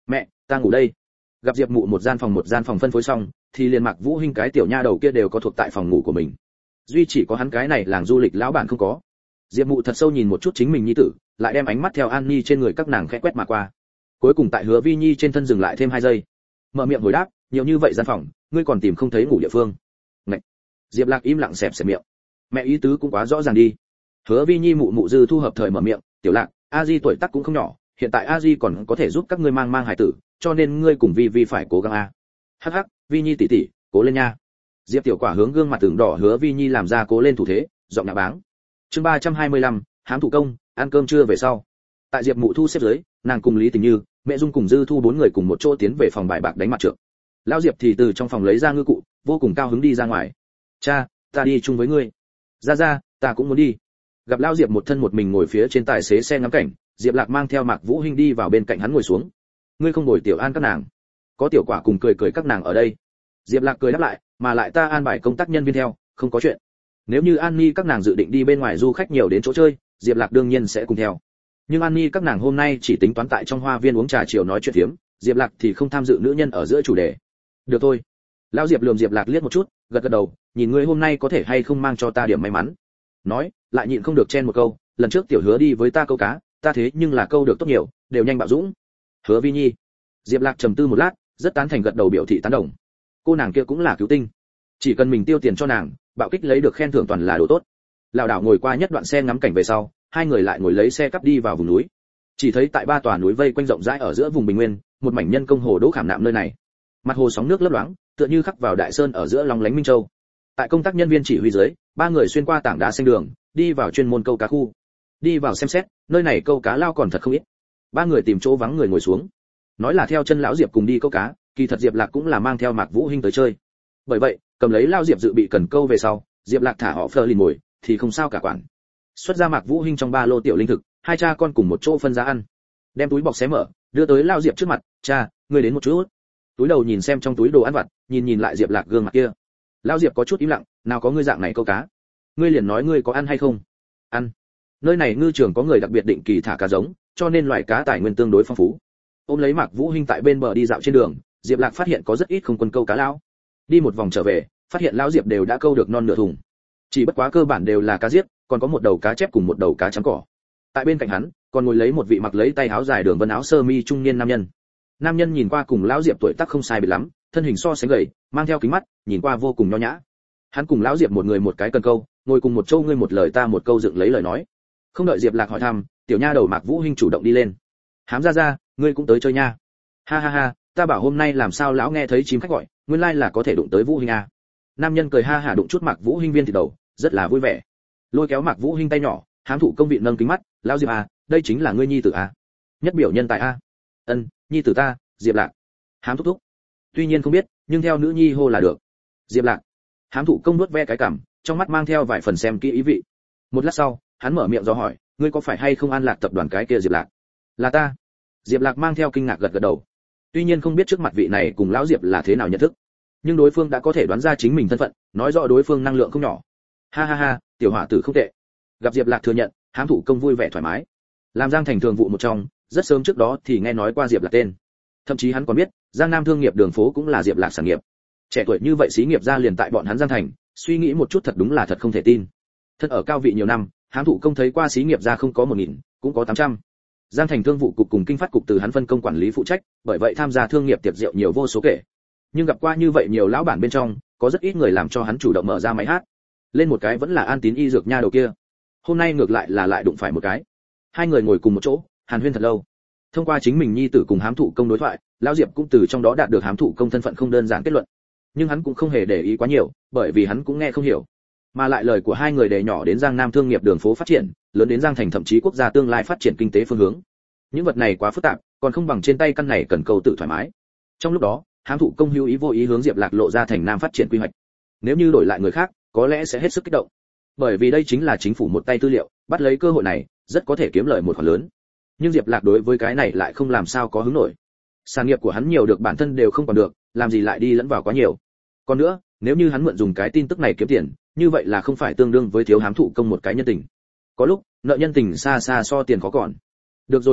Ta ngủ đây. Gặp Diệp Mụ một gian phòng phân phối xong, thì liền Mạc Vũ Hinh cái tiểu nha đầu kia đều có thuộc tại phòng ngủ của mình. Duy chỉ có hắn cái này làng du lịch lão bản không có. Diệp Mụ thật sâu nhìn một chút chính mình nhi tử, lại đem ánh mắt theo An Nhi trên người các nàng khẽ quét mà qua. Cuối cùng tại Hứa Vi Nhi trên thân dừng lại thêm 2 giây. Mở miệng hồi đáp, nhiều như vậy gian phòng, ngươi còn tìm không thấy ngủ địa phương. Ngậy. Diệp Lạc im lặng xẹp miệng. Mẹ ý tứ cũng quá rõ ràng đi. Hứa Vi Nhi mụ dư thu hợp thời mở miệng, tiểu Lạc, A Di tuổi tác cũng không nhỏ, hiện tại A Di còn có thể giúp các ngươi mang hài tử, cho nên ngươi cùng Vi phải cố gắng a. Hắc hắc, Vi Nhi tỷ tỷ, cố lên nha. Diệp Tiểu Quả hướng gương mặt tưởng đỏ Hứa Vi Nhi làm ra cố lên thủ thế, giọng nhã báng. Chương 325, hám thủ công, ăn cơm trưa về sau. Tại Diệp Mụ thu xếp dưới, nàng cùng Lý Tình Như, Mẹ Dung cùng Dư Thu 4 người cùng một chỗ tiến về phòng bài bạc đánh mặt trược. Lão Diệp thì từ trong phòng lấy ra ngư cụ, vô cùng cao hứng đi ra ngoài. Cha, ta đi chung với ngươi. Ra, ta cũng muốn đi. Gặp Lão Diệp một thân một mình ngồi phía trên tài xế xe ngắm cảnh, Diệp Lạc mang theo Mạc Vũ Hinh đi vào bên cạnh hắn ngồi xuống. Ngươi không bồi Tiểu An các nàng? Có Tiểu Quả cùng cười các nàng ở đây. Diệp Lạc cười đáp lại, mà lại ta an bài công tác nhân viên theo, không có chuyện. Nếu như An Nhi các nàng dự định đi bên ngoài du khách nhiều đến chỗ chơi, Diệp Lạc đương nhiên sẽ cùng theo. Nhưng An Nhi các nàng hôm nay chỉ tính toán tại trong hoa viên uống trà chiều nói chuyện phiếm, Diệp Lạc thì không tham dự nữ nhân ở giữa chủ đề. Được thôi. Lão Diệp lườm Diệp Lạc liếc một chút, gật đầu, nhìn ngươi hôm nay có thể hay không mang cho ta điểm may mắn. Nói, lại nhịn không được chen một câu, lần trước Tiểu Hứa đi với ta câu cá, ta thế nhưng là câu được tốt nhiều, đều nhanh bạo dũng. Hứa Vi Nhi. Diệp Lạc trầm tư một lát, rất tán thành gật đầu biểu thị tán đồng. Cô nàng kia cũng là cứu tinh, chỉ cần mình tiêu tiền cho nàng, bạo kích lấy được khen thưởng toàn là đồ tốt. Lão đảo ngồi qua nhất đoạn xe ngắm cảnh về sau, hai người lại ngồi lấy xe cắp đi vào vùng núi. Chỉ thấy tại 3 tòa núi vây quanh rộng rãi ở giữa vùng bình nguyên, một mảnh nhân công hồ đỗ khảm nạm nơi này. Mặt hồ sóng nước lấp loáng, tựa như khắc vào đại sơn ở giữa long lánh minh châu. Tại công tác nhân viên chỉ huy dưới, 3 người xuyên qua tảng đá xanh đường, đi vào chuyên môn câu cá khu. Đi vào xem xét, nơi này câu cá lao còn thật không ít. 3 người tìm chỗ vắng người ngồi xuống. Nói là theo chân lão Diệp cùng đi câu cá, kỳ thật Diệp Lạc cũng là mang theo Mạc Vũ Hinh tới chơi. Bởi vậy, cầm lấy lao Diệp dự bị cần câu về sau, Diệp Lạc thả họ phơ lìn ngồi, thì không sao cả quản. Xuất ra Mạc Vũ Hinh trong ba lô tiểu linh thực, hai cha con cùng một chỗ phân ra ăn. Đem túi bọc xé mở, đưa tới lao Diệp trước mặt, "Cha, ngươi đến một chút." Túi đầu nhìn xem trong túi đồ ăn vặt, nhìn lại Diệp Lạc gương mặt kia. Lao Diệp có chút im lặng, "Nào có ngươi dạng này câu cá, ngươi liền nói ngươi có ăn hay không?" "Ăn. Nơi này ngư trường có người đặc biệt định kỳ thả cá giống, cho nên loại cá tài nguyên tương đối phong phú." Ôm lấy Mạc Vũ Hinh tại bên bờ đi dạo trên đường, Diệp Lạc phát hiện có rất ít không quân câu cá lão. Đi một vòng trở về, phát hiện lão Diệp đều đã câu được non nửa thùng. Chỉ bất quá cơ bản đều là cá giết, còn có một đầu cá chép cùng một đầu cá trắng cỏ. Tại bên cạnh hắn, còn ngồi lấy một vị mặc lấy tay áo dài đường vân áo sơ mi trung niên nam nhân. Nam nhân nhìn qua cùng lão Diệp tuổi tác không sai biệt lắm, thân hình so sánh gầy, mang theo kính mắt, nhìn qua vô cùng nho nhã. Hắn cùng lão Diệp một người một cái cần câu, ngồi cùng một chỗ ngươi một lời ta một câu dựng lấy lời nói. Không đợi Diệp Lạc hỏi thăm, tiểu nha đầu Mạc Vũ Hinh chủ động đi lên. "Hám ra, ngươi cũng tới chơi nha." Ha ha, ta bảo hôm nay làm sao lão nghe thấy chim khách gọi, nguyên lai là có thể đụng tới Vũ Hinh à. Nam nhân cười ha hả đụng chút Mạc Vũ Hinh viên thịt đầu, rất là vui vẻ. Lôi kéo Mạc Vũ Hinh tay nhỏ, hám thụ công vị nâng kính mắt, "Lão Diệp à, đây chính là ngươi nhi tử à? Nhất biểu nhân tài a." "Ân, nhi tử ta, Diệp Lạc." Hám thúc thúc. Tuy nhiên không biết, nhưng theo nữ nhi hô là được. "Diệp Lạc." Hám thụ công nuốt ve cái cằm, trong mắt mang theo vài phần xem kỹ ý vị. Một lát sau, hắn mở miệng do hỏi, "Ngươi có phải hay không An Lạc tập đoàn cái kia Diệp Lạc?" "Là ta." Diệp Lạc mang theo kinh ngạc gật đầu. Tuy nhiên không biết trước mặt vị này cùng lão Diệp là thế nào nhận thức, nhưng đối phương đã có thể đoán ra chính mình thân phận, nói rõ đối phương năng lượng không nhỏ. Ha ha, tiểu hỏa tử không tệ. Gặp Diệp Lạc thừa nhận, hám thủ công vui vẻ thoải mái. Làm Giang Thành thường vụ một trong, rất sớm trước đó thì nghe nói qua Diệp Lạc tên. Thậm chí hắn còn biết, Giang Nam thương nghiệp đường phố cũng là Diệp Lạc sản nghiệp. Trẻ tuổi như vậy xí nghiệp ra liền tại bọn hắn Giang Thành, suy nghĩ một chút thật đúng là thật không thể tin. Thật ở cao vị nhiều năm, hám thủ công thấy qua xí nghiệp ra không có 1000, cũng có 800. Giang Thành thương vụ cục cùng kinh phát cục từ hắn phân công quản lý phụ trách, bởi vậy tham gia thương nghiệp tiệc rượu nhiều vô số kể. Nhưng gặp qua như vậy nhiều lão bản bên trong, có rất ít người làm cho hắn chủ động mở ra máy hát. Lên một cái vẫn là An Tín y dược nha đầu kia. Hôm nay ngược lại là lại đụng phải một cái. Hai người ngồi cùng một chỗ, hàn huyên thật lâu. Thông qua chính mình nhi tử cùng hám thụ công đối thoại, lão Diệp cũng từ trong đó đạt được hám thụ công thân phận không đơn giản kết luận. Nhưng hắn cũng không hề để ý quá nhiều, bởi vì hắn cũng nghe không hiểu. Mà lại lời của hai người đề nhỏ đến Giang Nam thương nghiệp đường phố phát triển, lớn đến Giang Thành thậm chí quốc gia tương lai phát triển kinh tế phương hướng. Những vật này quá phức tạp, còn không bằng trên tay căn này cần cầu tự thoải mái. Trong lúc đó, hám thụ công hữu ý vô ý hướng Diệp Lạc lộ ra thành Nam phát triển quy hoạch. Nếu như đổi lại người khác, có lẽ sẽ hết sức kích động. Bởi vì đây chính là chính phủ một tay tư liệu, bắt lấy cơ hội này, rất có thể kiếm lợi một khoản lớn. Nhưng Diệp Lạc đối với cái này lại không làm sao có hứng nổi. Sản nghiệp của hắn nhiều được bản thân đều không còn được, làm gì lại đi lẫn vào quá nhiều. Còn nữa, nếu như hắn mượn dùng cái tin tức này kiếm tiền, như vậy là không phải tương đương với thiếu hám thụ công một cái nhân tình. Có lúc, nợ nhân tình xa xa so tiền khó còn. Được rồi hám thúc,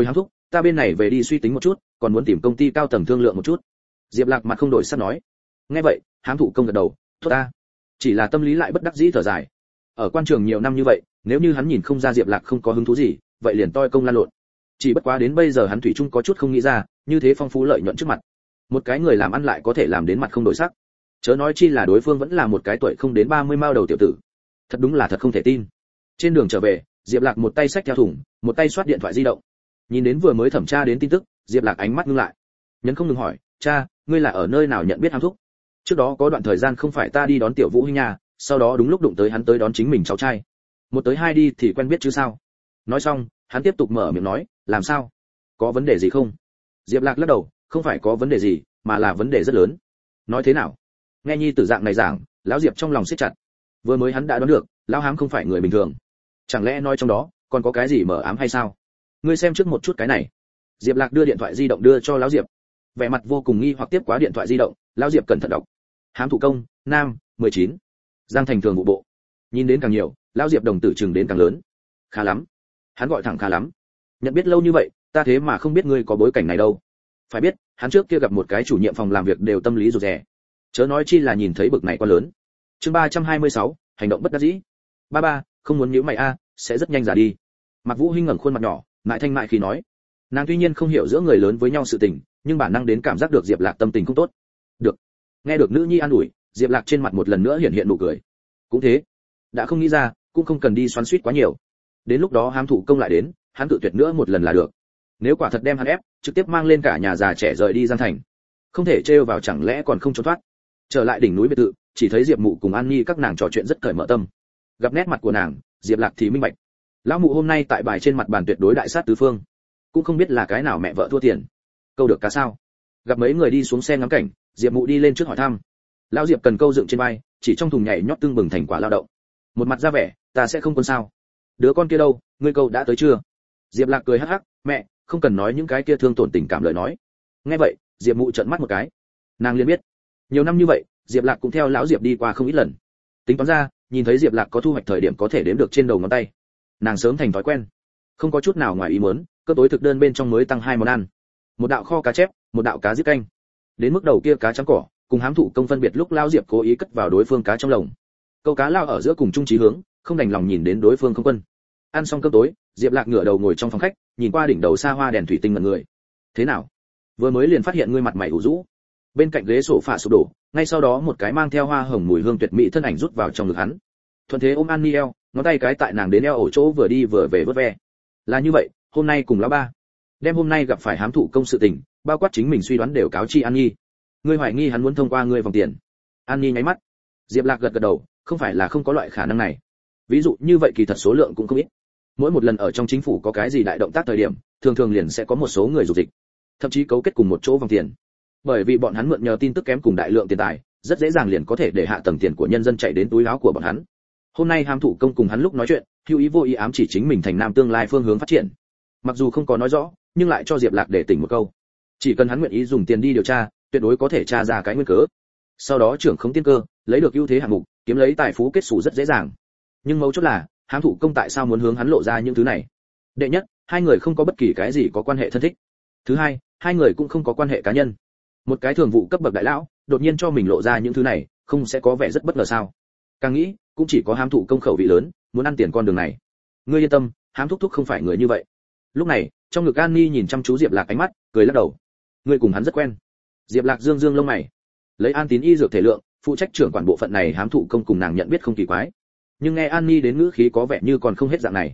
ta bên này về đi suy tính một chút, còn muốn tìm công ty cao tầng thương lượng một chút. Diệp Lạc mặt không đổi sắc nói. Nghe vậy, Hám Thụ Công gật đầu, tốt ta. Chỉ là tâm lý lại bất đắc dĩ thở dài. Ở quan trường nhiều năm như vậy, nếu như hắn nhìn không ra Diệp Lạc không có hứng thú gì, vậy liền toi công lan lộn. Chỉ bất quá đến bây giờ hắn thủy chung có chút không nghĩ ra, như thế phong phú lợi nhuận trước mặt, một cái người làm ăn lại có thể làm đến mặt không đổi sắc. Chớ nói chi là đối phương vẫn là một cái tuổi không đến 30 mao đầu tiểu tử. Thật đúng là thật không thể tin. Trên đường trở về, Diệp Lạc một tay xách theo thùng, một tay soát điện thoại di động. Nhìn đến vừa mới thẩm tra đến tin tức, Diệp Lạc ánh mắt ngưng lại. Nhấn không ngừng hỏi, "Cha, ngươi là ở nơi nào nhận biết Hám thúc?" Trước đó có đoạn thời gian không phải ta đi đón Tiểu Vũ huynh nhà, sau đó đúng lúc đụng tới hắn tới đón chính mình cháu trai. Một tới hai đi thì quen biết chứ sao. Nói xong, hắn tiếp tục mở miệng nói, "Làm sao? Có vấn đề gì không?" Diệp Lạc lắc đầu, "Không phải có vấn đề gì, mà là vấn đề rất lớn." "Nói thế nào?" Nghe nhi tử dạng này giảng, lão Diệp trong lòng siết chặt. Vừa mới hắn đã đoán được, lão Hám không phải người bình thường. Chẳng lẽ nói trong đó còn có cái gì mờ ám hay sao? Ngươi xem trước một chút cái này. Diệp Lạc đưa điện thoại di động đưa cho lão Diệp. Vẻ mặt vô cùng nghi hoặc tiếp quá điện thoại di động, lão Diệp cẩn thận đọc. Hám Thụ Công, nam, 19. Giang Thành thường vụ bộ. Nhìn đến càng nhiều, lão Diệp đồng tử chừng đến càng lớn. Khá lắm. Hắn gọi thẳng khá lắm. Nhận biết lâu như vậy, ta thế mà không biết ngươi có bối cảnh này đâu. Phải biết, hắn trước kia gặp một cái chủ nhiệm phòng làm việc đều tâm lý rụt rè. Chớ nói chi là nhìn thấy bực này quá lớn. Chương 326, hành động bất đắc dĩ. Ba, không muốn nhíu mày a, sẽ rất nhanh già đi. Mạc Vũ Hinh ngẩng khuôn mặt nhỏ, mại thanh mại khí nói. Nàng tuy nhiên không hiểu giữa người lớn với nhau sự tình, nhưng bản năng đến cảm giác được Diệp Lạc tâm tình không tốt. Được. Nghe được nữ nhi an ủi, Diệp Lạc trên mặt một lần nữa hiện nụ cười. Cũng thế, đã không nghĩ ra, cũng không cần đi xoắn xuýt quá nhiều. Đến lúc đó Hám Thụ Công lại đến, hắn cự tuyệt nữa một lần là được. Nếu quả thật đem hắn ép, trực tiếp mang lên cả nhà già trẻ rời đi Giang Thành. Không thể trêu vào chẳng lẽ còn không trốn thoát. Trở lại đỉnh núi biệt thự, chỉ thấy Diệp Mụ cùng An Nhi các nàng trò chuyện rất cởi mở tâm. Gặp nét mặt của nàng, Diệp Lạc thì minh bạch. Lão Mụ hôm nay tại bài trên mặt bàn tuyệt đối đại sát tứ phương, cũng không biết là cái nào mẹ vợ thua tiền. Câu được cá sao? Gặp mấy người đi xuống xe ngắm cảnh, Diệp Mụ đi lên trước hỏi thăm. Lão Diệp cần câu dựng trên vai, chỉ trong thùng nhảy nhót tương bừng thành quả lao động. Một mặt ra vẻ, ta sẽ không quân sao? Đứa con kia đâu, ngươi câu đã tới chưa? Diệp Lạc cười hắc hắc, mẹ, không cần nói những cái kia thương tổn tình cảm lời nói. Nghe vậy, Diệp Mụ trợn mắt một cái. Nàng liền biết, nhiều năm như vậy, Diệp Lạc cũng theo lão Diệp đi qua không ít lần. Tính toán ra, nhìn thấy Diệp Lạc có thu hoạch thời điểm có thể đếm được trên đầu ngón tay. Nàng sớm thành thói quen, không có chút nào ngoài ý muốn, cơm tối thực đơn bên trong mới tăng 2 món ăn. Một đạo kho cá chép, một đạo cá giết canh. Đến mức đầu kia cá trắng cỏ, cùng Hám Thụ Công phân biệt lúc lão Diệp cố ý cất vào đối phương cá trong lồng. Câu cá lao ở giữa cùng chung chí hướng, không đành lòng nhìn đến đối phương không quân. Ăn xong cơm tối, Diệp Lạc ngửa đầu ngồi trong phòng khách, nhìn qua đỉnh đầu xa hoa đèn thủy tinh mật người. Thế nào? Vừa mới liền phát hiện ngươi mặt mày ủ rũ. Bên cạnh ghế sofa sụp đổ, ngay sau đó một cái mang theo hoa hồng mùi hương tuyệt mỹ thân ảnh rút vào trong ngực hắn. Thuận thế ôm An Niel, ngón tay cái tại nàng đến eo ổ chỗ vừa đi vừa về vớt ve. Là như vậy, hôm nay cùng lão ba, đem hôm nay gặp phải Hám Thụ Công sự tình, bao quát chính mình suy đoán đều cáo chi An Nhi. Ngươi hoài nghi hắn muốn thông qua ngươi vòng tiền. An Nhi nháy mắt. Diệp Lạc gật gật đầu, không phải là không có loại khả năng này. Ví dụ như vậy kỳ thật số lượng cũng không ít. Mỗi một lần ở trong chính phủ có cái gì đại động tác thời điểm, thường thường liền sẽ có một số người dục dịch, thậm chí cấu kết cùng một chỗ vòng tiền. Bởi vì bọn hắn mượn nhờ tin tức kém cùng đại lượng tiền tài, rất dễ dàng liền có thể để hạ tầng tiền của nhân dân chạy đến túi áo của bọn hắn. Hôm nay Hám Thụ Công cùng hắn lúc nói chuyện, hữu ý vô ý ám chỉ chính mình thành nam tương lai phương hướng phát triển. Mặc dù không có nói rõ, nhưng lại cho Diệp Lạc để tỉnh một câu. Chỉ cần hắn nguyện ý dùng tiền đi điều tra, tuyệt đối có thể tra ra cái nguyên cớ. Sau đó trưởng khống tiên cơ, lấy được ưu thế hạng mục, kiếm lấy tài phú kết sủ rất dễ dàng. Nhưng mấu chốt là, Hám Thụ Công tại sao muốn hướng hắn lộ ra những thứ này? Đệ nhất, hai người không có bất kỳ cái gì có quan hệ thân thích. Thứ hai, hai người cũng không có quan hệ cá nhân. Một cái thường vụ cấp bậc đại lão, đột nhiên cho mình lộ ra những thứ này, không sẽ có vẻ rất bất ngờ sao? Càng nghĩ, cũng chỉ có Hám Thụ Công khẩu vị lớn, muốn ăn tiền con đường này. Ngươi yên tâm, Hám thúc thúc không phải người như vậy. Lúc này, trong ngực An Ni nhìn chăm chú Diệp Lạc ánh mắt, cười lắc đầu. Ngươi cùng hắn rất quen. Diệp Lạc dương dương lông mày. Lấy An Tín y dược thể lượng, phụ trách trưởng quản bộ phận này Hám Thụ Công cùng nàng nhận biết không kỳ quái. Nhưng nghe An Ni đến ngữ khí có vẻ như còn không hết dạng này.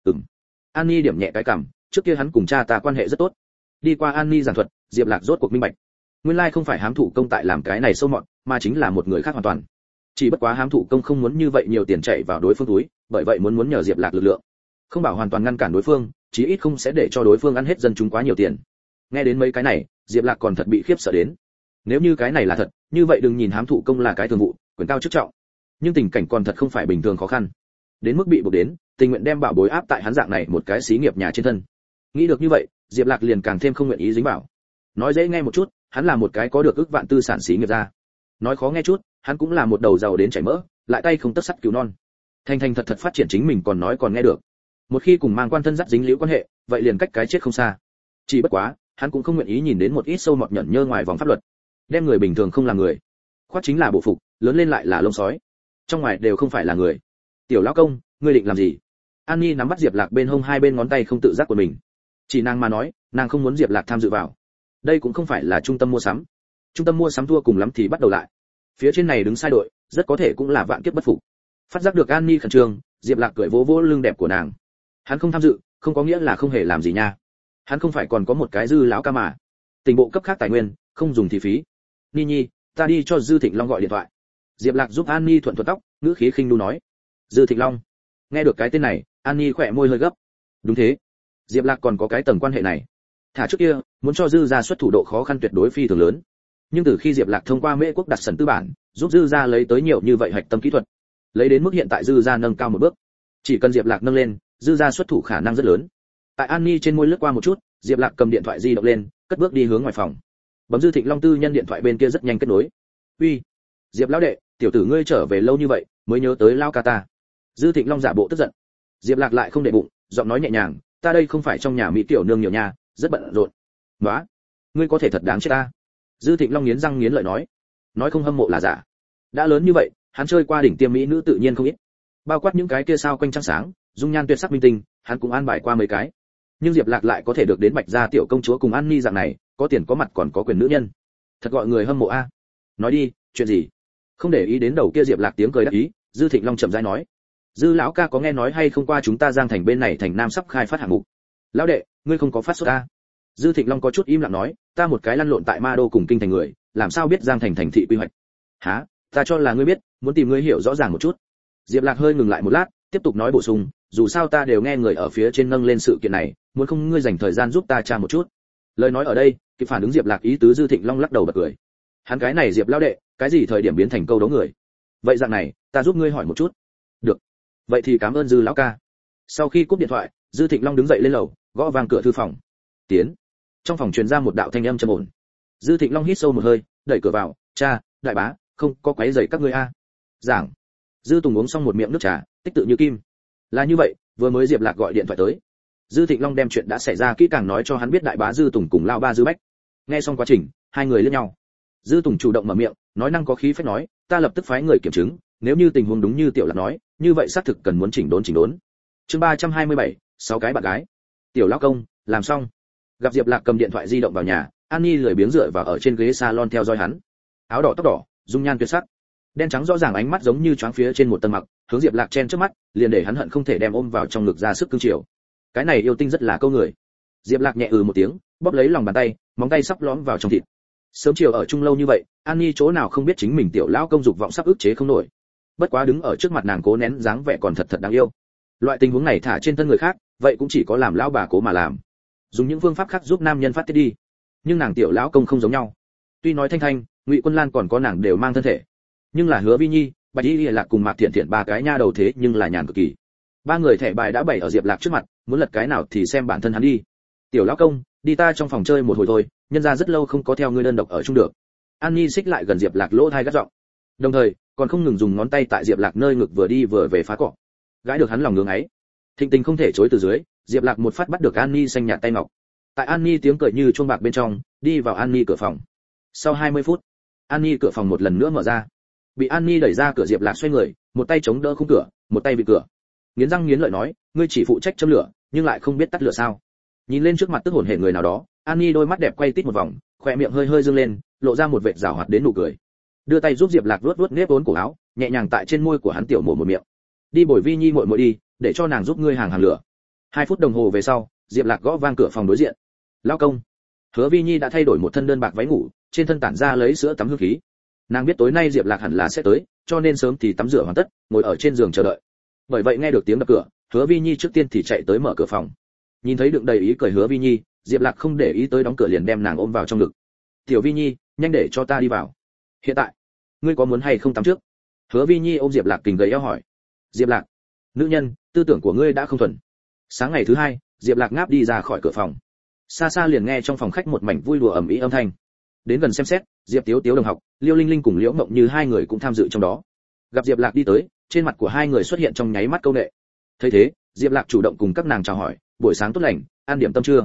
An Ni điểm nhẹ cái cằm, trước kia hắn cùng cha ta quan hệ rất tốt. Đi qua An Ni giảng thuật, Diệp Lạc rốt cuộc minh bạch. Nguyên lai không phải Hám Thụ Công tại làm cái này sâu mọt, mà chính là một người khác hoàn toàn. Chỉ bất quá Hám Thụ Công không muốn như vậy nhiều tiền chạy vào đối phương túi, bởi vậy muốn nhờ Diệp Lạc lực lượng. Không bảo hoàn toàn ngăn cản đối phương, chí ít không sẽ để cho đối phương ăn hết dân chúng quá nhiều tiền. Nghe đến mấy cái này, Diệp Lạc còn thật bị khiếp sợ đến. Nếu như cái này là thật, như vậy đừng nhìn Hám Thụ Công là cái thường vụ, quyền cao chức trọng, nhưng tình cảnh còn thật không phải bình thường khó khăn. Đến mức bị buộc đến, tình nguyện đem bảo bối áp tại hắn dạng này một cái xí nghiệp nhà trên thân. Nghĩ được như vậy, Diệp Lạc liền càng thêm không nguyện ý dính vào. Nói dễ nghe một chút, hắn là một cái có được ức vạn tư sản xí nghiệp gia. Nói khó nghe chút, hắn cũng là một đầu giàu đến chảy mỡ, lại tay không tất sắt cứu non. Thành thành thật thật phát triển chính mình còn nói còn nghe được. Một khi cùng mang quan thân dắt dính liễu quan hệ, vậy liền cách cái chết không xa. Chỉ bất quá, hắn cũng không nguyện ý nhìn đến một ít sâu mọt nhẫn nhơ ngoài vòng pháp luật, đem người bình thường không làm người, khoác chính là bộ phục, lớn lên lại là lông sói, trong ngoài đều không phải là người. Tiểu lão công, ngươi định làm gì? An Nhi nắm bắt Diệp Lạc bên hông hai bên ngón tay không tự giác của mình. Chỉ nàng mà nói, nàng không muốn Diệp Lạc tham dự vào. Đây cũng không phải là trung tâm mua sắm. Trung tâm mua sắm thua cùng lắm thì bắt đầu lại. Phía trên này đứng sai đội, rất có thể cũng là vạn kiếp bất phục. Phát giác được An Nhi khẩn trương, Diệp Lạc cười vỗ vỗ lưng đẹp của nàng. Hắn không tham dự, không có nghĩa là không hề làm gì nha. Hắn không phải còn có một cái Dư lão ca mà. Tình bộ cấp khác tài nguyên, không dùng thì phí. Ni Nhi, ta đi cho Dư Thịnh Long gọi điện thoại. Diệp Lạc giúp An Nhi thuận thuận tóc, ngữ khí khinh nu nói. Dư Thịnh Long. Nghe được cái tên này, An Nhi khỏe môi hơi gấp. Đúng thế, Diệp Lạc còn có cái tầng quan hệ này. Thả trước kia, muốn cho Dư gia xuất thủ độ khó khăn tuyệt đối phi thường lớn. Nhưng từ khi Diệp Lạc thông qua Mễ quốc đặt sần tư bản, giúp Dư gia lấy tới nhiều như vậy hạch tâm kỹ thuật, lấy đến mức hiện tại Dư gia nâng cao một bước. Chỉ cần Diệp Lạc nâng lên, Dư gia xuất thủ khả năng rất lớn. Tại An Nhi trên môi lướt qua một chút, Diệp Lạc cầm điện thoại di động lên, cất bước đi hướng ngoài phòng. Bấm Dư Thịnh Long tư nhân điện thoại bên kia rất nhanh kết nối. "Uy, Diệp lão đệ, tiểu tử ngươi trở về lâu như vậy, mới nhớ tới lao ca ta." Dư Thịnh Long giả bộ tức giận. Diệp Lạc lại không để bụng, giọng nói nhẹ nhàng, "Ta đây không phải trong nhà mỹ tiểu nương nhiều nhà, rất bận rộn." "Nóa, ngươi có thể thật đáng chết ta." Dư Thịnh Long nghiến răng nghiến lợi nói không hâm mộ là giả. Đã lớn như vậy, hắn chơi qua đỉnh tiêm mỹ nữ tự nhiên không ít. Bao quát những cái kia sao quanh trăng sáng, dung nhan tuyệt sắc minh tinh, hắn cũng an bài qua mấy cái. Nhưng Diệp Lạc lại có thể được đến Bạch gia tiểu công chúa cùng An Ni dạng này, có tiền có mặt còn có quyền nữ nhân. Thật gọi người hâm mộ a. Nói đi, chuyện gì? Không để ý đến đầu kia Diệp Lạc tiếng cười đắc ý, Dư Thịnh Long chậm rãi nói. Dư lão ca có nghe nói hay không qua chúng ta Giang Thành bên này thành Nam sắp khai phát hạng mục. Lão đệ, ngươi không có phát sốt a? Dư Thịnh Long có chút im lặng nói, ta một cái lăn lộn tại Ma Đô cùng kinh thành người, làm sao biết Giang Thành thành thị quy hoạch? Hả? Ta cho là ngươi biết, muốn tìm ngươi hiểu rõ ràng một chút. Diệp Lạc hơi ngừng lại một lát, tiếp tục nói bổ sung, dù sao ta đều nghe người ở phía trên nâng lên sự kiện này, muốn không ngươi dành thời gian giúp ta tra một chút. Lời nói ở đây, kịp phản ứng Diệp Lạc ý tứ Dư Thịnh Long lắc đầu bật cười. Hắn cái này Diệp lão đệ, cái gì thời điểm biến thành câu đấu người? Vậy dạng này, ta giúp ngươi hỏi một chút. Được. Vậy thì cảm ơn Dư lão ca. Sau khi cúp điện thoại, Dư Thịnh Long đứng dậy lên lầu, gõ vang cửa thư phòng. Tiến. Trong phòng truyền ra một đạo thanh âm trầm ổn. Dư Thịnh Long hít sâu một hơi, đẩy cửa vào, "Cha, đại bá, không có quấy rầy các ngươi a." Giảng. Dư Tùng uống xong một miệng nước trà, tích tự như kim. Là như vậy, vừa mới Diệp Lạc gọi điện thoại tới. Dư Thịnh Long đem chuyện đã xảy ra kỹ càng nói cho hắn biết đại bá Dư Tùng cùng lao ba Dư Bách. Nghe xong quá trình, hai người liếc nhau. Dư Tùng chủ động mở miệng, nói năng có khí phách nói, "Ta lập tức phái người kiểm chứng, nếu như tình huống đúng như Tiểu Lạc nói, như vậy xác thực cần muốn chỉnh đốn." Chương 327, 6 cái bạn gái. Tiểu lão công, làm xong. Gặp Diệp Lạc cầm điện thoại di động vào nhà, An Nhi lười biếng dựa vào ở trên ghế salon theo dõi hắn. Áo đỏ tóc đỏ, dung nhan tuyệt sắc. Đen trắng rõ ràng ánh mắt giống như choáng phía trên một tầng mặc, hướng Diệp Lạc chen trước mắt, liền để hắn hận không thể đem ôm vào trong ngực ra sức cương chiều. Cái này yêu tinh rất là câu người. Diệp Lạc nhẹ một tiếng, bóp lấy lòng bàn tay, móng tay sắp lõm vào trong thịt. Sớm chiều ở chung lâu như vậy, An Nhi chỗ nào không biết chính mình tiểu lão công dục vọng sắp ức chế không nổi. Bất quá đứng ở trước mặt nàng cố nén dáng vẻ còn thật đáng yêu. Loại tình huống này thả trên thân người khác, vậy cũng chỉ có làm lão bà cố mà làm. Dùng những phương pháp khác giúp nam nhân phát tiết đi. Nhưng nàng tiểu lão công không giống nhau. Tuy nói Thanh Thanh, Ngụy Quân Lan còn có nàng đều mang thân thể, nhưng là Hứa Vi Nhi, Bạch Y Lạc cùng Mạc Thiện Thiện ba cái nha đầu thế nhưng là nhàn cực kỳ. Ba người thẻ bài đã bày ở Diệp Lạc trước mặt, muốn lật cái nào thì xem bản thân hắn đi. Tiểu lão công, đi ta trong phòng chơi một hồi thôi, nhân ra rất lâu không có theo ngươi đơn độc ở chung được. An Nhi xích lại gần Diệp Lạc lỗ tai gắt giọng, đồng thời còn không ngừng dùng ngón tay tại Diệp Lạc nơi ngực vừa đi vừa về phá cọ, gãi được hắn lòng ngưỡng ấy. Thịnh tình không thể chối từ dưới, Diệp Lạc một phát bắt được An Nhi xanh nhạt tay ngọc. Tại An Nhi tiếng cười như chuông bạc bên trong, đi vào An Nhi cửa phòng. Sau 20 phút, An Nhi cửa phòng một lần nữa mở ra. Bị An Nhi đẩy ra cửa, Diệp Lạc xoay người, một tay chống đỡ khung cửa, một tay vịn cửa. Nghiến răng nghiến lợi nói, ngươi chỉ phụ trách châm lửa, nhưng lại không biết tắt lửa sao? Nhìn lên trước mặt tức hồn hển người nào đó, An Nhi đôi mắt đẹp quay tít một vòng, khóe miệng hơi hơi dương lên, lộ ra một vệt giảo hoạt đến nụ cười. Đưa tay giúp Diệp Lạc vuốt nếp vốn cổ áo, nhẹ nhàng tại trên môi của hắn tiểu mổ một miệng. Đi bồi Vi Nhi muội muội đi, để cho nàng giúp ngươi hàng lửa. 2 phút đồng hồ về sau, Diệp Lạc gõ vang cửa phòng đối diện. Lão công. Hứa Vi Nhi đã thay đổi một thân đơn bạc váy ngủ, trên thân tản ra lấy sữa tắm hương khí. Nàng biết tối nay Diệp Lạc hẳn là sẽ tới, cho nên sớm thì tắm rửa hoàn tất, ngồi ở trên giường chờ đợi. Bởi vậy nghe được tiếng đập cửa, Hứa Vi Nhi trước tiên thì chạy tới mở cửa phòng. Nhìn thấy đựng đầy ý cười Hứa Vi Nhi, Diệp Lạc không để ý tới đóng cửa liền đem nàng ôm vào trong ngực. "Tiểu Vi Nhi, nhanh để cho ta đi vào." "Hiện tại, ngươi có muốn hay không tắm trước?" Hứa Vi Nhi ôm Diệp Lạc kình gầy eo hỏi. "Diệp Lạc, nữ nhân, tư tưởng của ngươi đã không thuần." Sáng ngày thứ 2, Diệp Lạc ngáp đi ra khỏi cửa phòng. Xa xa liền nghe trong phòng khách một mảnh vui đùa ầm ĩ âm thanh. Đến gần xem xét, Diệp Tiếu Tiếu đồng học, Liêu Linh Linh cùng Liễu Mộng Như hai người cũng tham dự trong đó. Gặp Diệp Lạc đi tới, trên mặt của hai người xuất hiện trong nháy mắt câu nệ. Thấy thế, Diệp Lạc chủ động cùng các nàng chào hỏi, "Buổi sáng tốt lành, ăn điểm tâm chưa?"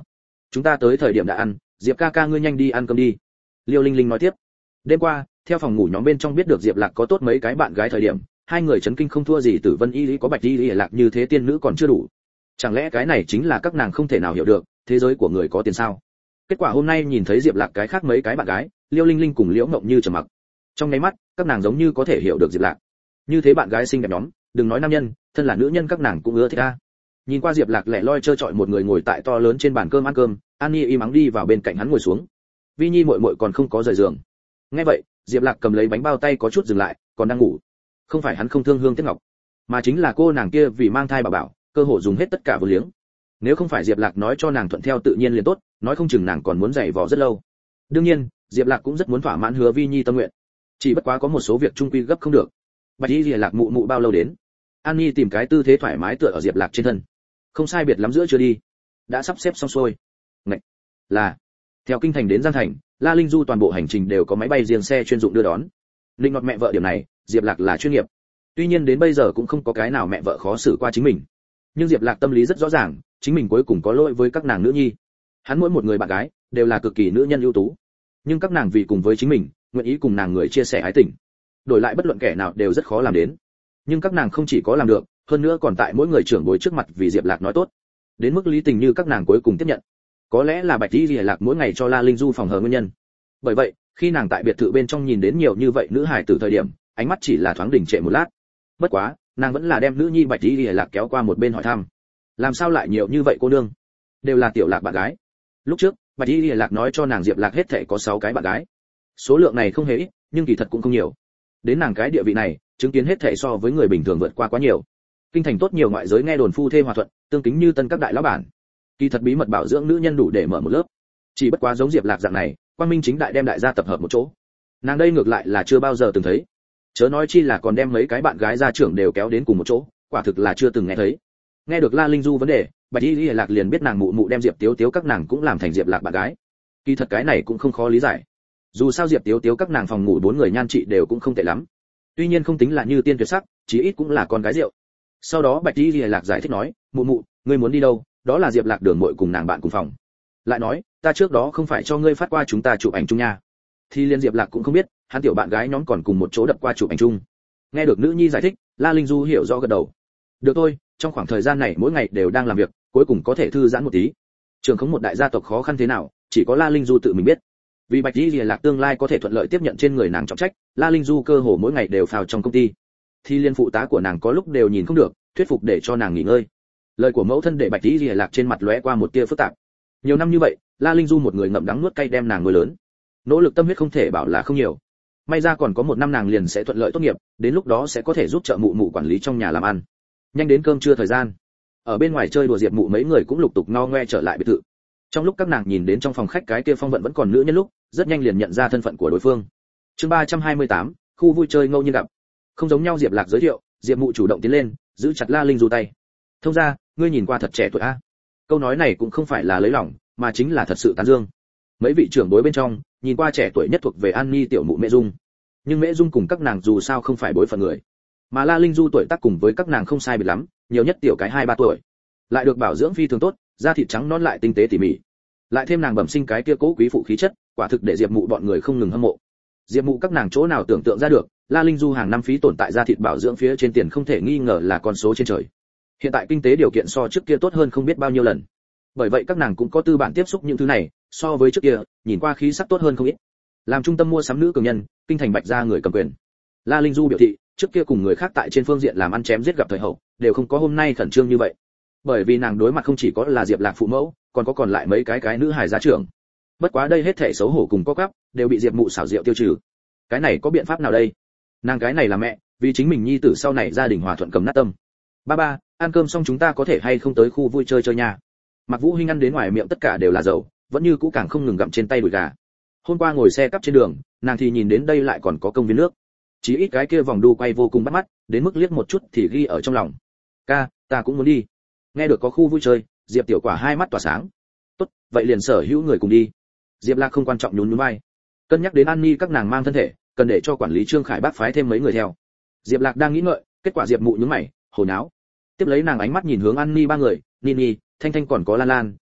chúng ta tới thời điểm đã ăn, Diệp ca ca ngươi nhanh đi ăn cơm đi. Liêu Linh Linh nói tiếp. Đêm qua, theo phòng ngủ nhóm bên trong biết được Diệp Lạc có tốt mấy cái bạn gái thời điểm, hai người chấn kinh không thua gì Tử Vân Y Lý có Bạch Y Lý Lạc như thế tiên nữ còn chưa đủ. Chẳng lẽ cái này chính là các nàng không thể nào hiểu được, thế giới của người có tiền sao? Kết quả hôm nay nhìn thấy Diệp Lạc cái khác mấy cái bạn gái, Liêu Linh Linh cùng Liễu Ngộng Như trầm mặc. Trong nháy mắt, các nàng giống như có thể hiểu được Diệp Lạc. Như thế bạn gái xinh đẹp nhóm, đừng nói nam nhân, thân là nữ nhân các nàng cũng ưa thích a. Nhìn qua Diệp Lạc lẻ loi chơi chọi một người ngồi tại to lớn trên bàn cơm ăn cơm, An Nhi im ắng đi vào bên cạnh hắn ngồi xuống. Vi Nhi muội muội còn không có rời giường. Nghe vậy, Diệp Lạc cầm lấy bánh bao tay có chút dừng lại, còn đang ngủ. Không phải hắn không thương Hương Tiết Ngọc, mà chính là cô nàng kia vì mang thai bảo bảo, cơ hội dùng hết tất cả vô liếng. Nếu không phải Diệp Lạc nói cho nàng thuận theo tự nhiên liền tốt, nói không chừng nàng còn muốn dày vò rất lâu. Đương nhiên, Diệp Lạc cũng rất muốn thỏa mãn Hứa Vi Nhi tâm nguyện. Chỉ bất quá có một số việc trung quy gấp không được. Bạch Y Lạc mụ mụ bao lâu đến? An Nhi tìm cái tư thế thoải mái tựa ở Diệp Lạc trên thân. Không sai biệt lắm giữa chưa đi. Đã sắp xếp xong xuôi. Ngậy. Là. Theo kinh thành đến Giang thành, La Linh Du toàn bộ hành trình đều có máy bay riêng xe chuyên dụng đưa đón. Linh ngọt mẹ vợ điểm này, Diệp Lạc là chuyên nghiệp. Tuy nhiên đến bây giờ cũng không có cái nào mẹ vợ khó xử qua chính mình. Nhưng Diệp Lạc tâm lý rất rõ ràng, chính mình cuối cùng có lỗi với các nàng nữ nhi. Hắn mỗi một người bạn gái đều là cực kỳ nữ nhân ưu tú, nhưng các nàng vì cùng với chính mình, nguyện ý cùng nàng người chia sẻ ái tình. Đổi lại bất luận kẻ nào đều rất khó làm đến. Nhưng các nàng không chỉ có làm được, hơn nữa còn tại mỗi người trưởng bối trước mặt vì Diệp Lạc nói tốt. Đến mức lý tình như các nàng cuối cùng tiếp nhận. Có lẽ là Bạch Y Lạc mỗi ngày cho La Linh Du phòng hờ nguyên nhân. Bởi vậy, khi nàng tại biệt thự bên trong nhìn đến nhiều như vậy nữ hài tử thời điểm, ánh mắt chỉ là thoáng đình trệ một lát. Bất quá, nàng vẫn là đem nữ nhi Bạch Y Lạc kéo qua một bên hỏi thăm. Làm sao lại nhiều như vậy cô nương? Đều là Tiểu Lạc bạn gái. Lúc trước, Bạch Y Lạc nói cho nàng Diệp Lạc hết thảy có 6 cái bạn gái. Số lượng này không hề ít, nhưng kỳ thật cũng không nhiều. Đến nàng cái địa vị này, chứng kiến hết thảy so với người bình thường vượt qua quá nhiều. Kinh thành tốt nhiều ngoại giới nghe đồn phu thê hòa thuận, tương kính như tân các đại lão bản. Kỳ thật bí mật bảo dưỡng nữ nhân đủ để mở một lớp. Chỉ bất quá giống Diệp Lạc dạng này, quang minh chính đại đem đại gia tập hợp một chỗ. Nàng đây ngược lại là chưa bao giờ từng thấy. Chớ nói chi là còn đem mấy cái bạn gái gia trưởng đều kéo đến cùng một chỗ, quả thực là chưa từng nghe thấy. Nghe được La Linh Du vấn đề, Bạch Y Lạc liền biết nàng mụ mụ đem Diệp Tiếu Tiếu các nàng cũng làm thành Diệp Lạc bạn gái. Kỳ thật cái này cũng không khó lý giải. Dù sao Diệp Tiếu Tiếu các nàng phòng ngủ 4 người nhan trị đều cũng không tệ lắm. Tuy nhiên không tính là như tiên tuyệt sắc, chí ít cũng là con gái rượu. Sau đó Bạch Y Lạc giải thích nói, mụ mụ, ngươi muốn đi đâu? Đó là Diệp Lạc Đường muội cùng nàng bạn cùng phòng. Lại nói, ta trước đó không phải cho ngươi phát qua chúng ta chụp ảnh chung nha. Thì liên Diệp Lạc cũng không biết, hắn tiểu bạn gái nhóm còn cùng một chỗ đập qua chụp ảnh chung. Nghe được nữ nhi giải thích, La Linh Du hiểu rõ gật đầu. Được thôi, trong khoảng thời gian này mỗi ngày đều đang làm việc, cuối cùng có thể thư giãn một tí. Trường không một đại gia tộc khó khăn thế nào, chỉ có La Linh Du tự mình biết. Vì Bạch Y Lạc tương lai có thể thuận lợi tiếp nhận trên người nàng trọng trách, La Linh Du cơ hồ mỗi ngày đều phào trong công ty. Thì liên phụ tá của nàng có lúc đều nhìn không được, thuyết phục để cho nàng nghỉ ngơi. Lời của mẫu thân để Bạch Y Lạc trên mặt lóe qua một tia phức tạp. Nhiều năm như vậy, La Linh Du một người ngậm đắng nuốt cay đem nàng nuôi lớn. Nỗ lực tâm huyết không thể bảo là không nhiều. May ra còn có một năm nàng liền sẽ thuận lợi tốt nghiệp, đến lúc đó sẽ có thể giúp trợ mụ mụ quản lý trong nhà làm ăn. Nhanh đến cơm trưa thời gian. Ở bên ngoài chơi đùa Diệp mụ mấy người cũng lục tục no ngoe trở lại biệt thự. Trong lúc các nàng nhìn đến trong phòng khách cái kia phong vận vẫn còn nữ nhân lúc, rất nhanh liền nhận ra thân phận của đối phương. Chương 328, khu vui chơi ngẫu nhiên gặp. Không giống nhau Diệp Lạc giới thiệu, Diệp mụ chủ động tiến lên, giữ chặt La Linh Du tay. Thông ra, ngươi nhìn qua thật trẻ tuổi a. Câu nói này cũng không phải là lấy lòng, mà chính là thật sự tán dương. Mấy vị trưởng bối bên trong, nhìn qua trẻ tuổi nhất thuộc về An Nhi tiểu mụ Mễ Dung. Nhưng Mễ Dung cùng các nàng dù sao không phải bối phận người, mà La Linh Du tuổi tác cùng với các nàng không sai biệt lắm, nhiều nhất tiểu cái 2-3 tuổi. Lại được bảo dưỡng phi thường tốt, da thịt trắng non lại tinh tế tỉ mỉ. Lại thêm nàng bẩm sinh cái kia cố quý phụ khí chất, quả thực để Diệp mụ bọn người không ngừng hâm mộ. Diệp mụ các nàng chỗ nào tưởng tượng ra được, La Linh Du hàng năm phí tổn tại da thịt bảo dưỡng phía trên tiền không thể nghi ngờ là con số trên trời. Hiện tại kinh tế điều kiện so trước kia tốt hơn không biết bao nhiêu lần. Bởi vậy các nàng cũng có tư bản tiếp xúc những thứ này, so với trước kia, nhìn qua khí sắc tốt hơn không ít. Làm trung tâm mua sắm nữ cường nhân, kinh thành Bạch gia người cầm quyền. La Linh Du biểu thị, trước kia cùng người khác tại trên phương diện làm ăn chém giết gặp thời hậu, đều không có hôm nay khẩn trương như vậy. Bởi vì nàng đối mặt không chỉ có là Diệp Lạc phụ mẫu, còn có còn lại mấy cái nữ hài gia trưởng. Bất quá đây hết thảy xấu hổ cùng có quắp, đều bị Diệp mụ xảo diệu tiêu trừ. Cái này có biện pháp nào đây? Nàng cái này là mẹ, vì chính mình nhi tử sau này gia đình hòa thuận cầm nát tâm. Ba, ăn cơm xong chúng ta có thể hay không tới khu vui chơi chơi nha. Mặc Vũ Hinh ăn đến ngoài miệng tất cả đều là dầu, vẫn như cũ càng không ngừng gặm trên tay đùi gà. Hôm qua ngồi xe cắp trên đường, nàng thì nhìn đến đây lại còn có công viên nước. Chỉ ít cái kia vòng đu quay vô cùng bắt mắt, đến mức liếc một chút thì ghi ở trong lòng. Ca, ta cũng muốn đi. Nghe được có khu vui chơi, Diệp Tiểu Quả hai mắt tỏa sáng. Tốt, vậy liền sở hữu người cùng đi. Diệp Lạc không quan trọng nhún nhún vai. Cân nhắc đến An Nhi các nàng mang thân thể, cần để cho quản lý Trương Khải Bác phái thêm mấy người theo. Diệp Lạc đang nghĩ ngợi, kết quả Diệp Mụ nhướng mày, hồ nháo. Tiếp lấy nàng ánh mắt nhìn hướng An Nhi ba người, Nini, Thanh Thanh còn có Lan Lan,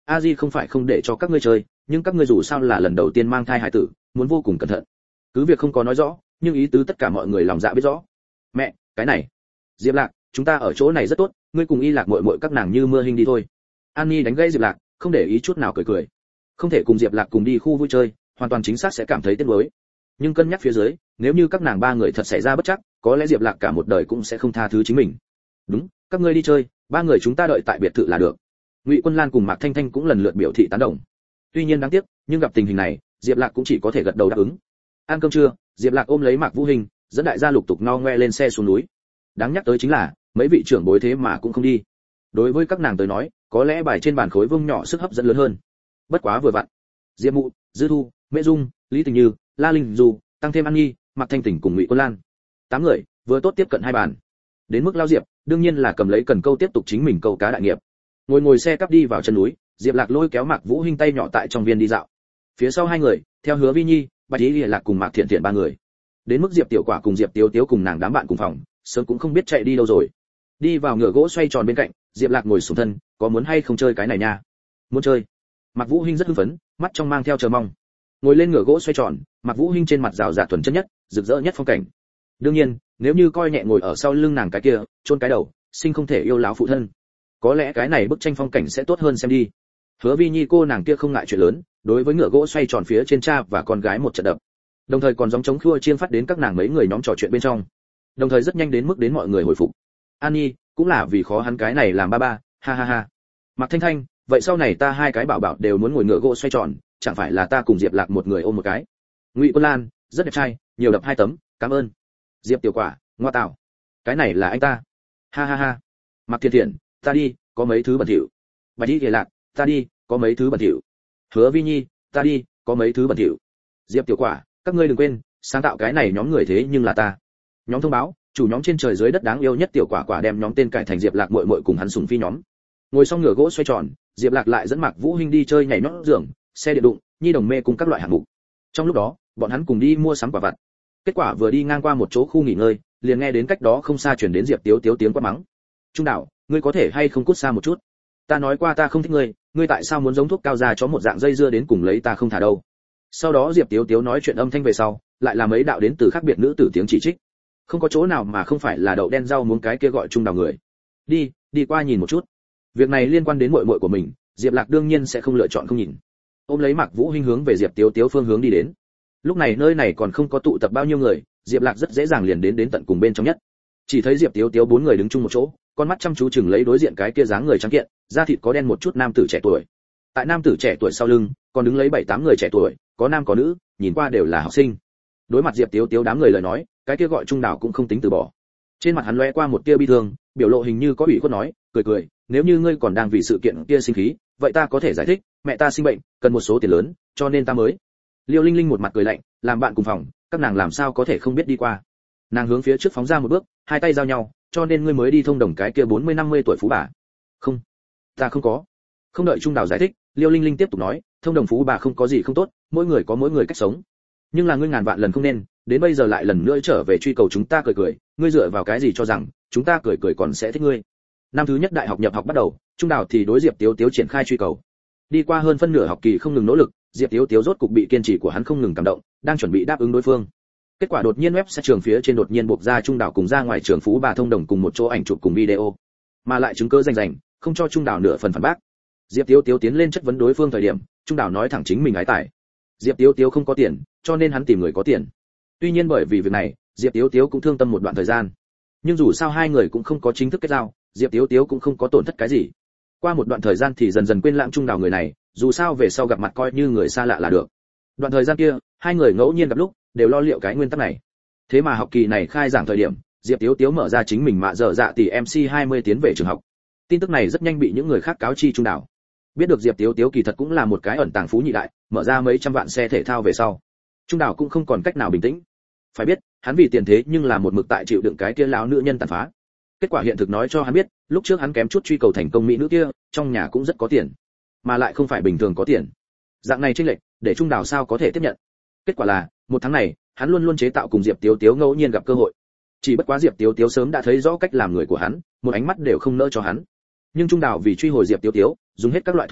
a di không phải không để cho các ngươi chơi, nhưng các ngươi dù sao là lần đầu tiên mang thai hài tử, muốn vô cùng cẩn thận. Cứ việc không có nói rõ, nhưng ý tứ tất cả mọi người lòng dạ biết rõ. Mẹ, cái này, Diệp Lạc, chúng ta ở chỗ này rất tốt, ngươi cùng Y Lạc muội muội các nàng như mưa hình đi thôi. An Nhi đánh gãy Diệp Lạc, không để ý chút nào cười cười. Không thể cùng Diệp Lạc cùng đi khu vui chơi, hoàn toàn chính xác sẽ cảm thấy tiếc nuối. Nhưng cân nhắc phía dưới, nếu như các nàng ba người thật xảy ra bất trắc, có lẽ Diệp Lạc cả một đời cũng sẽ không tha thứ chính mình. Đúng, các ngươi đi chơi, ba người chúng ta đợi tại biệt thự là được. Ngụy Quân Lan cùng Mạc Thanh Thanh cũng lần lượt biểu thị tán đồng. Tuy nhiên đáng tiếc, nhưng gặp tình hình này, Diệp Lạc cũng chỉ có thể gật đầu đáp ứng. Ăn cơm trưa, Diệp Lạc ôm lấy Mạc Vũ Hình, dẫn đại gia lục tục no ngoe lên xe xuống núi. Đáng nhắc tới chính là, mấy vị trưởng bối thế mà cũng không đi. Đối với các nàng tới nói, có lẽ bài trên bàn khối vuông nhỏ sức hấp dẫn lớn hơn. Bất quá vừa vặn, Diệp Mụ, Dư Thu, Mễ Dung, Lý Tình Như, La Linh Du, tăng thêm An Nhi, Mạc Thanh Tỉnh cùng Ngụy Quân Lan. 8 người, vừa tốt tiếp cận hai bàn. Đến mức Lao Diệp, đương nhiên là cầm lấy cần câu tiếp tục chính mình câu cá đại nghiệp. Ngồi xe cắp đi vào chân núi, Diệp Lạc lôi kéo Mạc Vũ Hinh tay nhỏ tại trong viên đi dạo. Phía sau hai người, theo Hứa Vi Nhi, Bạch Ý Lạc cùng Mạc Thiện Thiện ba người. Đến mức Diệp Tiểu Quả cùng Diệp Tiếu Tiếu cùng nàng đám bạn cùng phòng, sớm cũng không biết chạy đi đâu rồi. Đi vào ngựa gỗ xoay tròn bên cạnh, Diệp Lạc ngồi xuống thân, có muốn hay không chơi cái này nha? Muốn chơi. Mạc Vũ Hinh rất hưng phấn, mắt trong mang theo chờ mong. Ngồi lên ngựa gỗ xoay tròn, Mạc Vũ Hinh trên mặt rào rạt thuần chân nhất, rực rỡ nhất phong cảnh. Đương nhiên, nếu như coi nhẹ ngồi ở sau lưng nàng cái kia, chôn cái đầu, sinh không thể yêu láo phụ thân. Có lẽ cái này bức tranh phong cảnh sẽ tốt hơn xem đi. Hứa Vi Nhi cô nàng kia không ngại chuyện lớn, đối với ngựa gỗ xoay tròn phía trên cha và con gái một trận đập. Đồng thời còn gióng trống khua chiên phát đến các nàng mấy người nhóm trò chuyện bên trong. Đồng thời rất nhanh đến mức đến mọi người hồi phục. An Nhi, cũng là vì khó hắn cái này làm ba ba, ha ha ha. Mạc Thanh Thanh, vậy sau này ta hai cái bảo bảo đều muốn ngồi ngựa gỗ xoay tròn, chẳng phải là ta cùng Diệp Lạc một người ôm một cái. Ngụy Quân Lan, rất đẹp trai, nhiều đập 2 tấm, cảm ơn. Diệp Tiểu Quả, ngoa tạo, cái này là anh ta, ha ha ha. Mạc Thiện Thiện, ta đi, có mấy thứ bẩn thỉu. Bạch Y Lạc, ta đi, có mấy thứ bẩn thỉu. Hứa Vi Nhi, ta đi, có mấy thứ bẩn thỉu. Diệp Tiểu Quả, các ngươi đừng quên, sáng tạo cái này nhóm người thế nhưng là ta. Nhóm thông báo, chủ nhóm trên trời dưới đất đáng yêu nhất Tiểu Quả Quả đem nhóm tên cải thành Diệp Lạc muội muội cùng hắn sủng phi nhóm. Ngồi xong ngựa gỗ xoay tròn, Diệp Lạc lại dẫn Mạc Vũ Hinh đi chơi nhảy nhót giường, xe điện đụng, nhi đồng mê cùng các loại hạng mục. Trong lúc đó, bọn hắn cùng đi mua sắm quả vặt. Kết quả vừa đi ngang qua một chỗ khu nghỉ ngơi, liền nghe đến cách đó không xa truyền đến Diệp Tiếu Tiếu tiếng quát mắng. Trung Đạo, ngươi có thể hay không cút xa một chút? Ta nói qua ta không thích ngươi, ngươi tại sao muốn giống thuốc cao già chó một dạng dây dưa đến cùng lấy ta không thả đâu? Sau đó Diệp Tiếu Tiếu nói chuyện âm thanh về sau, lại là mấy đạo đến từ khác biệt nữ tử tiếng chỉ trích. Không có chỗ nào mà không phải là đậu đen rau muống cái kia gọi Trung Đạo người. Đi qua nhìn một chút. Việc này liên quan đến muội muội của mình, Diệp Lạc đương nhiên sẽ không lựa chọn không nhìn. Ôm lấy Mạc Vũ Hinh hướng về Diệp Tiếu Tiếu phương hướng đi đến. Lúc này nơi này còn không có tụ tập bao nhiêu người, Diệp Lạc rất dễ dàng liền đến tận cùng bên trong nhất. Chỉ thấy Diệp Tiếu Tiếu 4 người đứng chung một chỗ, con mắt chăm chú chừng lấy đối diện cái kia dáng người trắng kiện, da thịt có đen một chút nam tử trẻ tuổi. Tại nam tử trẻ tuổi sau lưng, còn đứng lấy 7-8 người trẻ tuổi, có nam có nữ, nhìn qua đều là học sinh. Đối mặt Diệp Tiếu Tiếu đám người lời nói, cái kia gọi Trung Đảo cũng không tính từ bỏ. Trên mặt hắn lóe qua một tia bi thương, biểu lộ hình như có ủy khuất nói, cười, nếu như ngươi còn đang vì sự kiện kia sinh khí, vậy ta có thể giải thích, mẹ ta sinh bệnh, cần một số tiền lớn, cho nên ta mới. Liêu Linh Linh một mặt cười lạnh, làm bạn cùng phòng, các nàng làm sao có thể không biết đi qua. Nàng hướng phía trước phóng ra một bước, hai tay giao nhau, cho nên ngươi mới đi thông đồng cái kia 40-50 tuổi phú bà. Không, ta không có. Không đợi Trung Đào giải thích, Liêu Linh Linh tiếp tục nói, thông đồng phú bà không có gì không tốt, mỗi người có mỗi người cách sống. Nhưng là ngươi ngàn vạn lần không nên, đến bây giờ lại lần nữa trở về truy cầu chúng ta cười, ngươi dựa vào cái gì cho rằng chúng ta cười còn sẽ thích ngươi? Năm thứ nhất đại học nhập học bắt đầu, Trung Đào thì đối Diệp Tiếu Tiếu triển khai truy cầu. Đi qua hơn phân nửa học kỳ không ngừng nỗ lực, Diệp Tiếu Tiếu rốt cục bị kiên trì của hắn không ngừng cảm động, đang chuẩn bị đáp ứng đối phương. Kết quả đột nhiên website trường phía trên đột nhiên buộc ra Trung Đào cùng ra ngoài trường phú bà thông đồng cùng một chỗ ảnh chụp cùng video, mà lại chứng cứ rành, không cho Trung Đào nửa phần phản bác. Diệp Tiếu Tiếu tiến lên chất vấn đối phương thời điểm, Trung Đào nói thẳng chính mình ái tài. Diệp Tiếu Tiếu không có tiền, cho nên hắn tìm người có tiền. Tuy nhiên bởi vì việc này, Diệp Tiếu Tiếu cũng thương tâm một đoạn thời gian. Nhưng dù sao hai người cũng không có chính thức kết giao, Diệp Tiếu Tiếu cũng không có tổn thất cái gì. Qua một đoạn thời gian thì dần dần quên lãng Trung Đào người này, dù sao về sau gặp mặt coi như người xa lạ là được. Đoạn thời gian kia, hai người ngẫu nhiên gặp lúc, đều lo liệu cái nguyên tắc này. Thế mà học kỳ này khai giảng thời điểm, Diệp Tiếu Tiếu mở ra chính mình mạ dở dạ tỷ MC20 tiến về trường học. Tin tức này rất nhanh bị những người khác cáo chi Trung Đào. Biết được Diệp Tiếu Tiếu kỳ thật cũng là một cái ẩn tàng phú nhị đại, mở ra mấy trăm vạn xe thể thao về sau, Trung Đào cũng không còn cách nào bình tĩnh. Phải biết, hắn vì tiền thế nhưng là một mực tại chịu đựng cái kia lão nữ nhân tàn phá. Kết quả hiện thực nói cho hắn biết, lúc trước hắn kém chút truy cầu thành công mỹ nữ kia, trong nhà cũng rất có tiền, mà lại không phải bình thường có tiền. Dạng này chênh lệch, để Trung Đào sao có thể tiếp nhận. Kết quả là, một tháng này, hắn luôn luôn chế tạo cùng Diệp Tiếu Tiếu ngẫu nhiên gặp cơ hội. Chỉ bất quá Diệp Tiếu Tiếu sớm đã thấy rõ cách làm người của hắn, một ánh mắt đều không nỡ cho hắn. Nhưng Trung Đào vì truy hồi Diệp Tiếu Tiếu, dùng hết các loại thủ đoạn,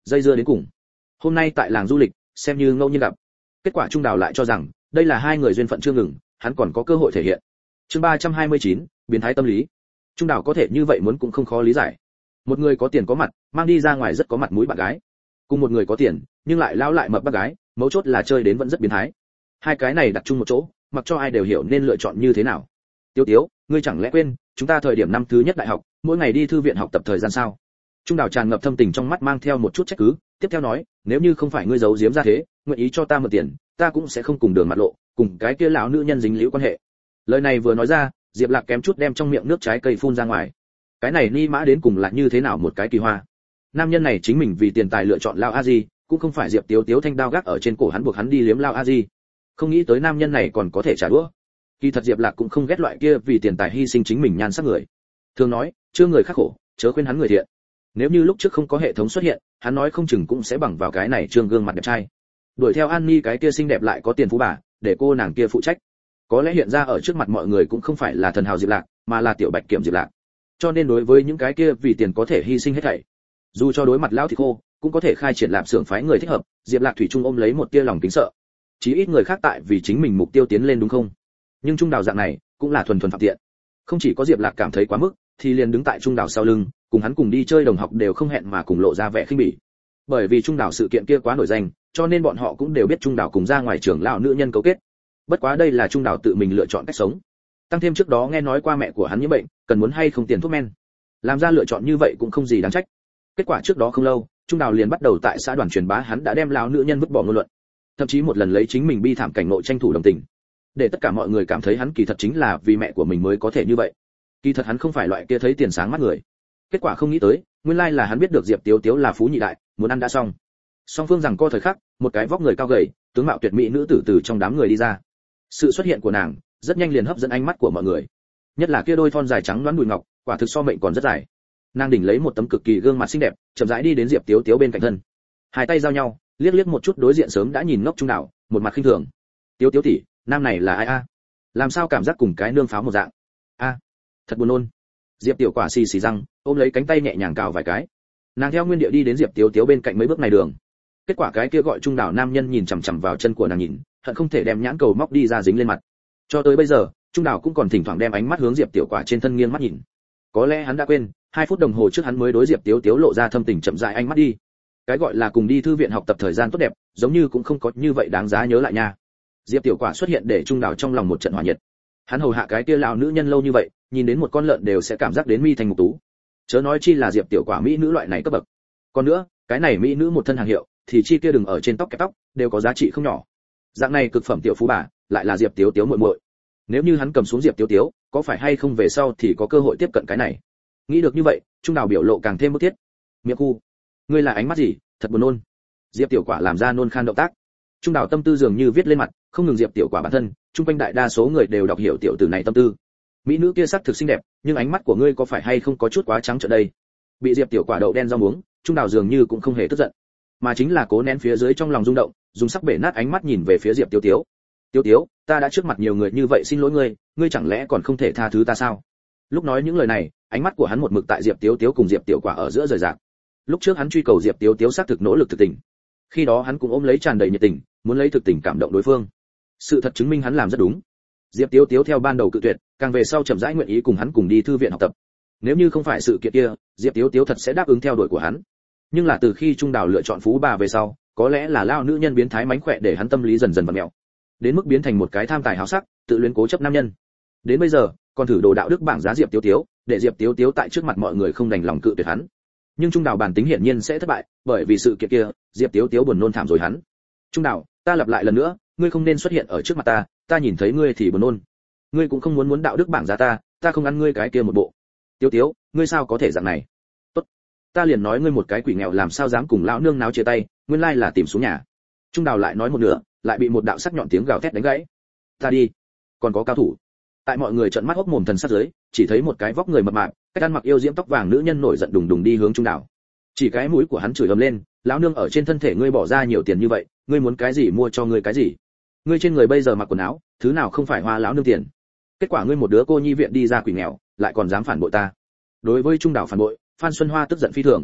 dây dưa đến cùng. Hôm nay tại làng du lịch, xem như ngẫu nhiên gặp. Kết quả Trung Đào lại cho rằng, đây là hai người duyên phận chưa ngừng, hắn còn có cơ hội thể hiện. Chương 329, biến thái tâm lý. Trung Đào có thể như vậy muốn cũng không khó lý giải. Một người có tiền có mặt, mang đi ra ngoài rất có mặt mũi bạn gái. Cùng một người có tiền, nhưng lại lão lại mập bác gái, mấu chốt là chơi đến vẫn rất biến thái. Hai cái này đặt chung một chỗ, mặc cho ai đều hiểu nên lựa chọn như thế nào. Tiếu Tiếu, ngươi chẳng lẽ quên, chúng ta thời điểm năm thứ nhất đại học, mỗi ngày đi thư viện học tập thời gian sao? Trung Đào tràn ngập thâm tình trong mắt mang theo một chút trách cứ, tiếp theo nói, nếu như không phải ngươi giấu giếm ra thế, nguyện ý cho ta mượn tiền, ta cũng sẽ không cùng đường mặt lộ, cùng cái kia lão nữ nhân dính liễu quan hệ. Lời này vừa nói ra, Diệp Lạc kém chút đem trong miệng nước trái cây phun ra ngoài. Cái này ni mã đến cùng là như thế nào một cái kỳ hoa. Nam nhân này chính mình vì tiền tài lựa chọn Lao A Di, cũng không phải Diệp Tiếu Tiếu thanh đao gác ở trên cổ hắn buộc hắn đi liếm Lao A Di. Không nghĩ tới nam nhân này còn có thể trả đũa. Kỳ thật Diệp Lạc cũng không ghét loại kia vì tiền tài hy sinh chính mình nhan sắc người. Thường nói, chưa người khắc khổ, chớ khuyên hắn người thiện. Nếu như lúc trước không có hệ thống xuất hiện, hắn nói không chừng cũng sẽ bằng vào cái này trương gương mặt đẹp trai. Đuổi theo An Nhi cái kia xinh đẹp lại có tiền phú bà, để cô nàng kia phụ trách. Có lẽ hiện ra ở trước mặt mọi người cũng không phải là thần hào Diệp Lạc, mà là tiểu Bạch Kiểm Diệp Lạc. Cho nên đối với những cái kia vì tiền có thể hy sinh hết thảy, dù cho đối mặt lão thì khô, cũng có thể khai triển lạp xưởng phái người thích hợp, Diệp Lạc thủy chung ôm lấy một tia lòng kính sợ. Chí ít người khác tại vì chính mình mục tiêu tiến lên đúng không? Nhưng Trung Đào dạng này, cũng là thuần thuần phạm tiện. Không chỉ có Diệp Lạc cảm thấy quá mức, thì liền đứng tại Trung Đào sau lưng, cùng hắn cùng đi chơi đồng học đều không hẹn mà cùng lộ ra vẻ khinh bỉ. Bởi vì Trung Đào sự kiện kia quá nổi danh, cho nên bọn họ cũng đều biết Trung Đào cùng ra ngoài trưởng lão nữ nhân cấu kết. Bất quá đây là Trung Đào tự mình lựa chọn cách sống. Tăng thêm trước đó nghe nói qua mẹ của hắn nhiễm bệnh, cần muốn hay không tiền thuốc men. Làm ra lựa chọn như vậy cũng không gì đáng trách. Kết quả trước đó không lâu, Trung Đào liền bắt đầu tại xã đoàn truyền bá hắn đã đem lão nữ nhân vứt bỏ ngôn luận. Thậm chí một lần lấy chính mình bi thảm cảnh ngộ tranh thủ đồng tình, để tất cả mọi người cảm thấy hắn kỳ thật chính là vì mẹ của mình mới có thể như vậy. Kỳ thật hắn không phải loại kia thấy tiền sáng mắt người. Kết quả không nghĩ tới, nguyên lai là hắn biết được Diệp Tiếu Tiếu là phú nhị đại, muốn ăn đã xong. Song phương rằng co thời khắc, một cái vóc người cao gầy, tướng mạo tuyệt mỹ nữ tử từ trong đám người đi ra. Sự xuất hiện của nàng rất nhanh liền hấp dẫn ánh mắt của mọi người, nhất là kia đôi thon dài trắng nõn đùi ngọc, quả thực so mệnh còn rất dài. Nàng đỉnh lấy một tấm cực kỳ gương mặt xinh đẹp, chậm rãi đi đến Diệp Tiếu Tiếu bên cạnh thân, hai tay giao nhau, liếc liếc một chút đối diện sớm đã nhìn ngốc Trung Đào, một mặt khinh thường. Tiếu Tiếu tỷ, nam này là ai a? Làm sao cảm giác cùng cái nương pháo một dạng? A, thật buồn nôn. Diệp Tiểu Quả xì xì răng, ôm lấy cánh tay nhẹ nhàng cào vài cái. Nàng theo nguyên địa đi đến Diệp Tiếu Tiếu bên cạnh mấy bước này đường. Kết quả cái kia gọi Trung Đào nam nhân nhìn chằm chằm vào chân của nàng nhìn, hận không thể đem nhãn cầu móc đi ra dính lên mặt. Cho tới bây giờ, Trung Đào cũng còn thỉnh thoảng đem ánh mắt hướng Diệp Tiểu Quả trên thân nghiêng mắt nhìn. Có lẽ hắn đã quên, 2 phút đồng hồ trước hắn mới đối Diệp Tiếu Tiếu lộ ra thâm tình chậm rãi ánh mắt đi. Cái gọi là cùng đi thư viện học tập thời gian tốt đẹp, giống như cũng không có như vậy đáng giá nhớ lại nha. Diệp Tiểu Quả xuất hiện để Trung Đào trong lòng một trận hỏa nhiệt. Hắn hầu hạ cái kia lão nữ nhân lâu như vậy, nhìn đến một con lợn đều sẽ cảm giác đến mi thành mục tú. Chớ nói chi là Diệp Tiểu Quả mỹ nữ loại này cấp bậc. Còn nữa, cái này mỹ nữ một thân hàng hiệu, thì chi kia đừng ở trên tóc kẹp tóc, đều có giá trị không nhỏ. Dạng này cực phẩm tiểu phú bà, lại là Diệp Tiếu Tiếu muội muội. Nếu như hắn cầm xuống Diệp Tiếu Tiếu, có phải hay không về sau thì có cơ hội tiếp cận cái này. Nghĩ được như vậy, Trung Đào biểu lộ càng thêm bức thiết. Miệng khu, ngươi là ánh mắt gì, thật buồn nôn. Diệp Tiểu Quả làm ra nôn khan động tác. Trung Đào tâm tư dường như viết lên mặt, không ngừng Diệp Tiểu Quả bản thân, chung quanh đại đa số người đều đọc hiểu tiểu tử này tâm tư. Mỹ nữ kia sắc thực xinh đẹp, nhưng ánh mắt của ngươi có phải hay không có chút quá trắng trợn đây? Bị Diệp Tiểu Quả đậu đen rau muống, Trung Đào dường như cũng không hề tức giận, mà chính là cố nén phía dưới trong lòng rung động, dùng sắc bể nát ánh mắt nhìn về phía Diệp Tiếu Tiếu. Tiếu Tiếu, ta đã trước mặt nhiều người như vậy xin lỗi ngươi, ngươi chẳng lẽ còn không thể tha thứ ta sao? Lúc nói những lời này, ánh mắt của hắn một mực tại Diệp Tiếu Tiếu cùng Diệp Tiểu Quả ở giữa rời rạc. Lúc trước hắn truy cầu Diệp Tiếu Tiếu xác thực nỗ lực thực tình. Khi đó hắn cũng ôm lấy tràn đầy nhiệt tình, muốn lấy thực tình cảm động đối phương. Sự thật chứng minh hắn làm rất đúng. Diệp Tiếu Tiếu theo ban đầu cự tuyệt, càng về sau chậm rãi nguyện ý cùng hắn cùng đi thư viện học tập. Nếu như không phải sự kiện kia, Diệp Tiếu Tiếu thật sẽ đáp ứng theo đuổi của hắn. Nhưng là từ khi Trung Đào lựa chọn phú bà về sau, có lẽ là lao nữ nhân biến thái mánh khỏe để hắn tâm lý dần dần vặn mèo, đến mức biến thành một cái tham tài háo sắc, tự luyến cố chấp nam nhân. Đến bây giờ, còn thử đồ đạo đức bảng giá Diệp Tiếu Tiếu, để Diệp Tiếu Tiếu tại trước mặt mọi người không đành lòng cự tuyệt hắn. Nhưng Trung Đào bản tính hiển nhiên sẽ thất bại, bởi vì sự kiện kia, Diệp Tiếu Tiếu buồn nôn thảm rồi hắn. Trung Đào, ta lặp lại lần nữa, ngươi không nên xuất hiện ở trước mặt ta, ta nhìn thấy ngươi thì buồn nôn. Ngươi cũng không muốn đạo đức bảng giá ta không ăn ngươi cái kia một bộ. Tiếu Tiếu, ngươi sao có thể dạng này? Tốt, ta liền nói ngươi một cái quỷ nghèo làm sao dám cùng lão nương náo chia tay, nguyên lai là tìm xuống nhà. Trung Đào lại nói một nửa, lại bị một đạo sắc nhọn tiếng gào thét đánh gãy. Ta đi, còn có cao thủ. Tại mọi người trợn mắt hốc mồm thần sắc dưới, chỉ thấy một cái vóc người mập mạp, cách ăn mặc yêu diễm tóc vàng nữ nhân nổi giận đùng đùng đi hướng Trung Đào. Chỉ cái mũi của hắn chửi ầm lên, lão nương ở trên thân thể ngươi bỏ ra nhiều tiền như vậy, ngươi muốn cái gì mua cho ngươi cái gì? Ngươi trên người bây giờ mặc quần áo, thứ nào không phải hoa lão nương tiền? Kết quả ngươi một đứa cô nhi viện đi ra quỷ nghèo, lại còn dám phản bội ta. Đối với Trung Đào phản bội, Phan Xuân Hoa tức giận phi thường.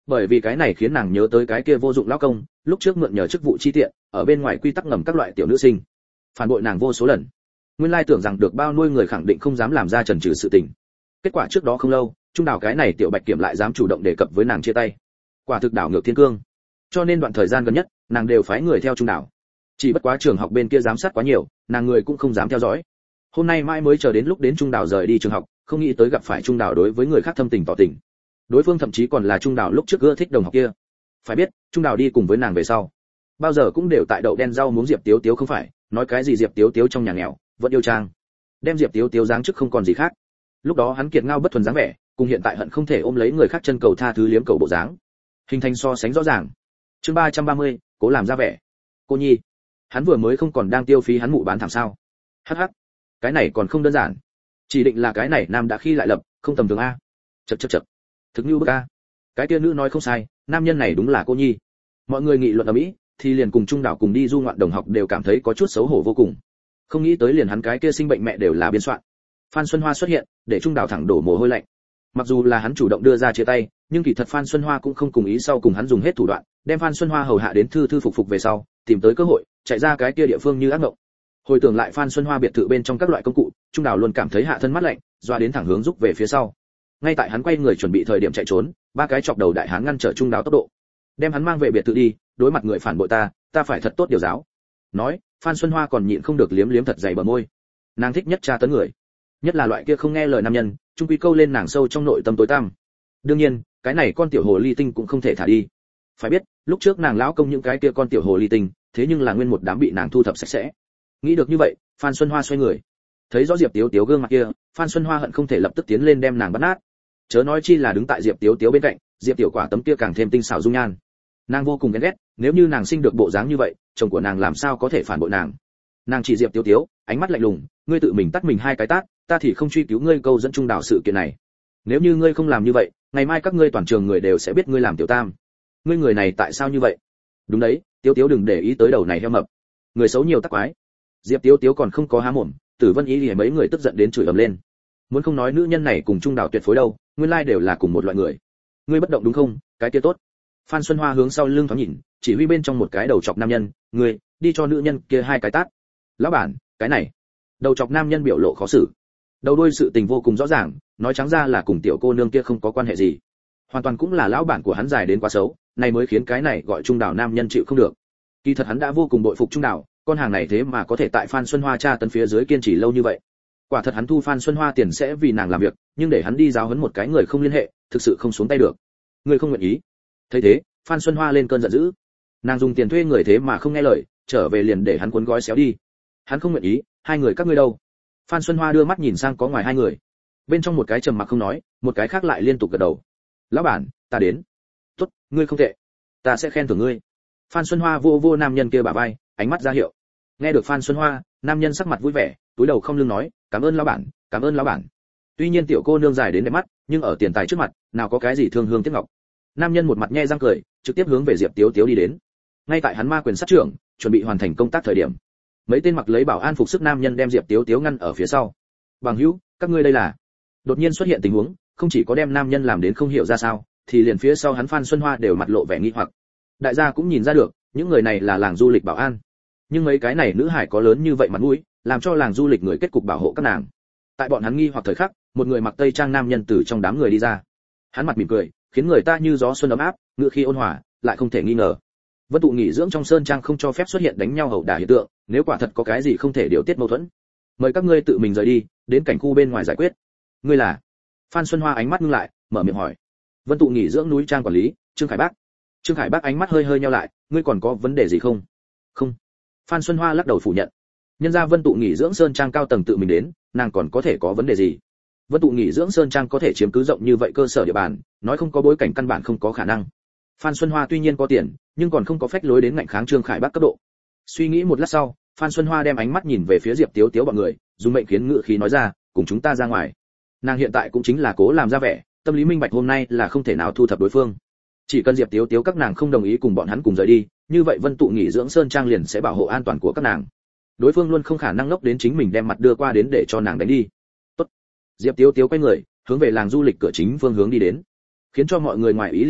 Bởi vì cái này khiến nàng nhớ tới cái kia vô dụng lão công, lúc trước mượn nhờ chức vụ chi tiện, ở bên ngoài quy tắc ngầm các loại tiểu nữ sinh, phản bội nàng vô số lần. Nguyên lai tưởng rằng được bao nuôi người khẳng định không dám làm ra trần trừ sự tình. Kết quả trước đó không lâu, Trung Đào cái này tiểu Bạch Kiểm lại dám chủ động đề cập với nàng chia tay. Quả thực đảo ngược thiên cương. Cho nên đoạn thời gian gần nhất, nàng đều phái người theo Trung Đào. Chỉ bất quá trường học bên kia giám sát quá nhiều, nàng người cũng không dám theo dõi. Hôm nay mãi mới chờ đến lúc đến Trung Đào rời đi trường học, không nghĩ tới gặp phải Trung Đào đối với người khác thâm tình tỏ tình. Đối phương thậm chí còn là Trung Đào lúc trước ưa thích đồng học kia. Phải biết, Trung Đào đi cùng với nàng về sau, bao giờ cũng đều tại đậu đen rau muống Diệp Tiếu Tiếu không phải, nói cái gì Diệp Tiếu Tiếu trong nhà nghèo, vẫn yêu Trang. Đem Diệp Tiếu Tiếu dáng trước không còn gì khác. Lúc đó hắn kiệt ngao bất thuần dáng vẻ, cùng hiện tại hận không thể ôm lấy người khác chân cầu tha thứ liếm cầu bộ dáng, hình thành so sánh rõ ràng. Chương 330, cố làm ra vẻ. Cô Nhi, hắn vừa mới không còn đang tiêu phí hắn mụ bán thảm sao? Hắc hắc, cái này còn không đơn giản. Chỉ định là cái này nam đã khi lại lập, không tầm thường a. Chậc chậc chậc. Thực như bức a. Cái kia nữ nói không sai, nam nhân này đúng là cô Nhi. Mọi người nghị luận ở mỹ, thì liền cùng Trung Đảo cùng đi du ngoạn đồng học đều cảm thấy có chút xấu hổ vô cùng. Không nghĩ tới liền hắn cái kia sinh bệnh mẹ đều là biên soạn. Phan Xuân Hoa xuất hiện, để Trung Đảo thẳng đổ mồ hôi lạnh. Mặc dù là hắn chủ động đưa ra chia tay, nhưng kỳ thật Phan Xuân Hoa cũng không cùng ý, sau cùng hắn dùng hết thủ đoạn, đem Phan Xuân Hoa hầu hạ đến thư thư phục phục về sau, tìm tới cơ hội, chạy ra cái kia địa phương như ác mộng. Hồi tưởng lại Phan Xuân Hoa biệt thự bên trong các loại công cụ, Trung Đào luôn cảm thấy hạ thân mát lạnh, doa đến thẳng hướng rút về phía sau. Ngay tại hắn quay người chuẩn bị thời điểm chạy trốn, ba cái chọc đầu đại hán ngăn trở Trung Đào tốc độ, đem hắn mang về biệt thự đi, đối mặt người phản bội ta phải thật tốt điều giáo. Nói, Phan Xuân Hoa còn nhịn không được liếm liếm thật dày bờ môi. Nàng thích nhất tra tấn người, nhất là loại kia không nghe lời nam nhân, trung quy câu lên nàng sâu trong nội tâm tối tăm. Đương nhiên, cái này con tiểu hồ ly tinh cũng không thể thả đi. Phải biết, lúc trước nàng lão công những cái kia con tiểu hồ ly tinh, thế nhưng là nguyên một đám bị nàng thu thập sạch sẽ. Nghĩ được như vậy, Phan Xuân Hoa xoay người, thấy rõ Diệp Tiếu Tiếu gương mặt kia, Phan Xuân Hoa hận không thể lập tức tiến lên đem nàng bắt nát. Chớ nói chi là đứng tại Diệp Tiếu Tiếu bên cạnh, Diệp Tiểu Quả tấm kia càng thêm tinh xảo dung nhan. Nàng vô cùng ghen ghét, nếu như nàng sinh được bộ dáng như vậy, chồng của nàng làm sao có thể phản bội nàng. Nàng chỉ Diệp Tiếu Tiếu, ánh mắt lạnh lùng, ngươi tự mình tắt mình hai cái tát, ta thì không truy cứu ngươi câu dẫn Trung Đảo sự kiện này. Nếu như ngươi không làm như vậy, ngày mai các ngươi toàn trường người đều sẽ biết ngươi làm tiểu tam. Ngươi người này tại sao như vậy? Đúng đấy, Tiếu Tiếu đừng để ý tới đầu này heo mập. Người xấu nhiều tắc quái. Diệp Tiếu Tiếu còn không có há mồm, Tử Vân Ý Lìa mấy người tức giận đến chửi ầm lên. Muốn không nói nữ nhân này cùng Trung Đảo tuyệt phối đâu, nguyên lai đều là cùng một loại người. Ngươi bất động đúng không? Cái kia tốt. Phan Xuân Hoa hướng sau lưng thoáng nhìn, chỉ huy bên trong một cái đầu chọc nam nhân, ngươi đi cho nữ nhân kia hai cái tát. Lão bản, cái này. Đầu chọc nam nhân biểu lộ khó xử. Đầu đuôi sự tình vô cùng rõ ràng, nói trắng ra là cùng tiểu cô nương kia không có quan hệ gì. Hoàn toàn cũng là lão bản của hắn dài đến quá xấu, này mới khiến cái này gọi Trung Đảo nam nhân chịu không được. Kỳ thật hắn đã vô cùng bội phục Trung Đảo, con hàng này thế mà có thể tại Phan Xuân Hoa tra tấn phía dưới kiên trì lâu như vậy. Quả thật hắn thu Phan Xuân Hoa tiền sẽ vì nàng làm việc, nhưng để hắn đi giáo huấn một cái người không liên hệ, thực sự không xuống tay được. Người không nguyện ý. Thấy thế, Phan Xuân Hoa lên cơn giận dữ. Nàng dùng tiền thuê người thế mà không nghe lời, trở về liền để hắn cuốn gói xéo đi. Hắn không nguyện ý, hai người các ngươi đâu? Phan Xuân Hoa đưa mắt nhìn sang có ngoài hai người. Bên trong một cái trầm mặc không nói, một cái khác lại liên tục gật đầu. Lão bản, ta đến. Tốt, ngươi không tệ. Ta sẽ khen thưởng ngươi. Phan Xuân Hoa vô vô nam nhân kia bả vai, ánh mắt ra hiệu. Nghe được Phan Xuân Hoa, nam nhân sắc mặt vui vẻ, túi đầu không lưng nói, cảm ơn lão bản, cảm ơn lão bản. Tuy nhiên tiểu cô nương dài đến đẹp mắt, nhưng ở tiền tài trước mặt, nào có cái gì thương hương tiếc ngọc. Nam nhân một mặt nhe răng cười, trực tiếp hướng về Diệp Tiếu Tiếu đi đến. Ngay tại hắn ma quyền sát trưởng, chuẩn bị hoàn thành công tác thời điểm, mấy tên mặc lấy bảo an phục sức nam nhân đem Diệp Tiếu Tiếu ngăn ở phía sau. Bằng hữu, các ngươi đây là? Đột nhiên xuất hiện tình huống, không chỉ có đem nam nhân làm đến không hiểu ra sao, thì liền phía sau hắn Phan Xuân Hoa đều mặt lộ vẻ nghi hoặc. Đại gia cũng nhìn ra được, những người này là làng du lịch bảo an. Nhưng mấy cái này nữ hải có lớn như vậy mặt mũi, làm cho làng du lịch người kết cục bảo hộ các nàng. Tại bọn hắn nghi hoặc thời khắc, một người mặc tây trang nam nhân từ trong đám người đi ra. Hắn mặt mỉm cười, khiến người ta như gió xuân ấm áp, ngựa khi ôn hòa, lại không thể nghi ngờ. Vân tụ nghỉ dưỡng trong sơn trang không cho phép xuất hiện đánh nhau ẩu đả hiện tượng, nếu quả thật có cái gì không thể điều tiết mâu thuẫn, mời các ngươi tự mình rời đi, đến cảnh khu bên ngoài giải quyết. Ngươi là? Phan Xuân Hoa ánh mắt ngưng lại, mở miệng hỏi. Vân tụ nghỉ dưỡng núi trang quản lý, Trương Khải Bác. Trương Khải Bác ánh mắt hơi hơi nheo lại, ngươi còn có vấn đề gì không? Không. Phan Xuân Hoa lắc đầu phủ nhận. Nhân ra Vân tụ nghỉ dưỡng sơn trang cao tầng tự mình đến, nàng còn có thể có vấn đề gì? Vân tụ nghỉ dưỡng sơn trang có thể chiếm cứ rộng như vậy cơ sở địa bàn, nói không có bối cảnh căn bản không có khả năng. Phan Xuân Hoa tuy nhiên có tiền, nhưng còn không có phách lối đến ngạnh kháng Trương Khải Bác cấp độ. Suy nghĩ một lát sau, Phan Xuân Hoa đem ánh mắt nhìn về phía Diệp Tiếu Tiếu bọn người, dùng mệnh khiến ngự khí nói ra, cùng chúng ta ra ngoài. Nàng hiện tại cũng chính là cố làm ra vẻ, tâm lý minh bạch hôm nay là không thể nào thu thập đối phương. Chỉ cần Diệp Tiếu Tiếu các nàng không đồng ý cùng bọn hắn cùng rời đi, như vậy Vân tụ nghỉ dưỡng sơn trang liền sẽ bảo hộ an toàn của các nàng. Đối phương luôn không khả năng ngốc đến chính mình đem mặt đưa qua đến để cho nàng đánh đi. Tốt. Diệp Tiếu Tiếu quay người, hướng về làng du lịch cửa chính phương hướng đi đến. Khiến cho mọi người ngoài ý liệu là,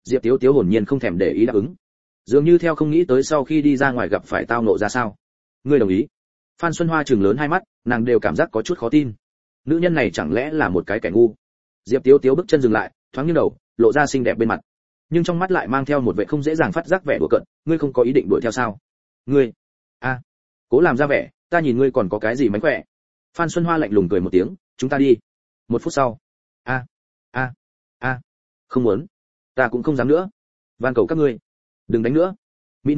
Diệp Tiếu Tiếu hồn nhiên không thèm để ý đáp ứng, dường như theo không nghĩ tới sau khi đi ra ngoài gặp phải tao nộ ra sao. Ngươi đồng ý? Phan Xuân Hoa trừng lớn hai mắt, nàng đều cảm giác có chút khó tin. Nữ nhân này chẳng lẽ là một cái kẻ ngu? Diệp Tiếu Tiếu bước chân dừng lại, thoáng nghiêng đầu, lộ ra xinh đẹp bên mặt, nhưng trong mắt lại mang theo một vẻ không dễ dàng phát giác vẻ đùa cợt. Ngươi không có ý định đuổi theo sao? Ngươi, cố làm ra vẻ, ta nhìn ngươi còn có cái gì mánh khỏe. Phan Xuân Hoa lạnh lùng cười một tiếng, chúng ta đi. Một phút sau, không muốn, ta cũng không dám nữa, van cầu các ngươi, đừng đánh nữa. Mỹ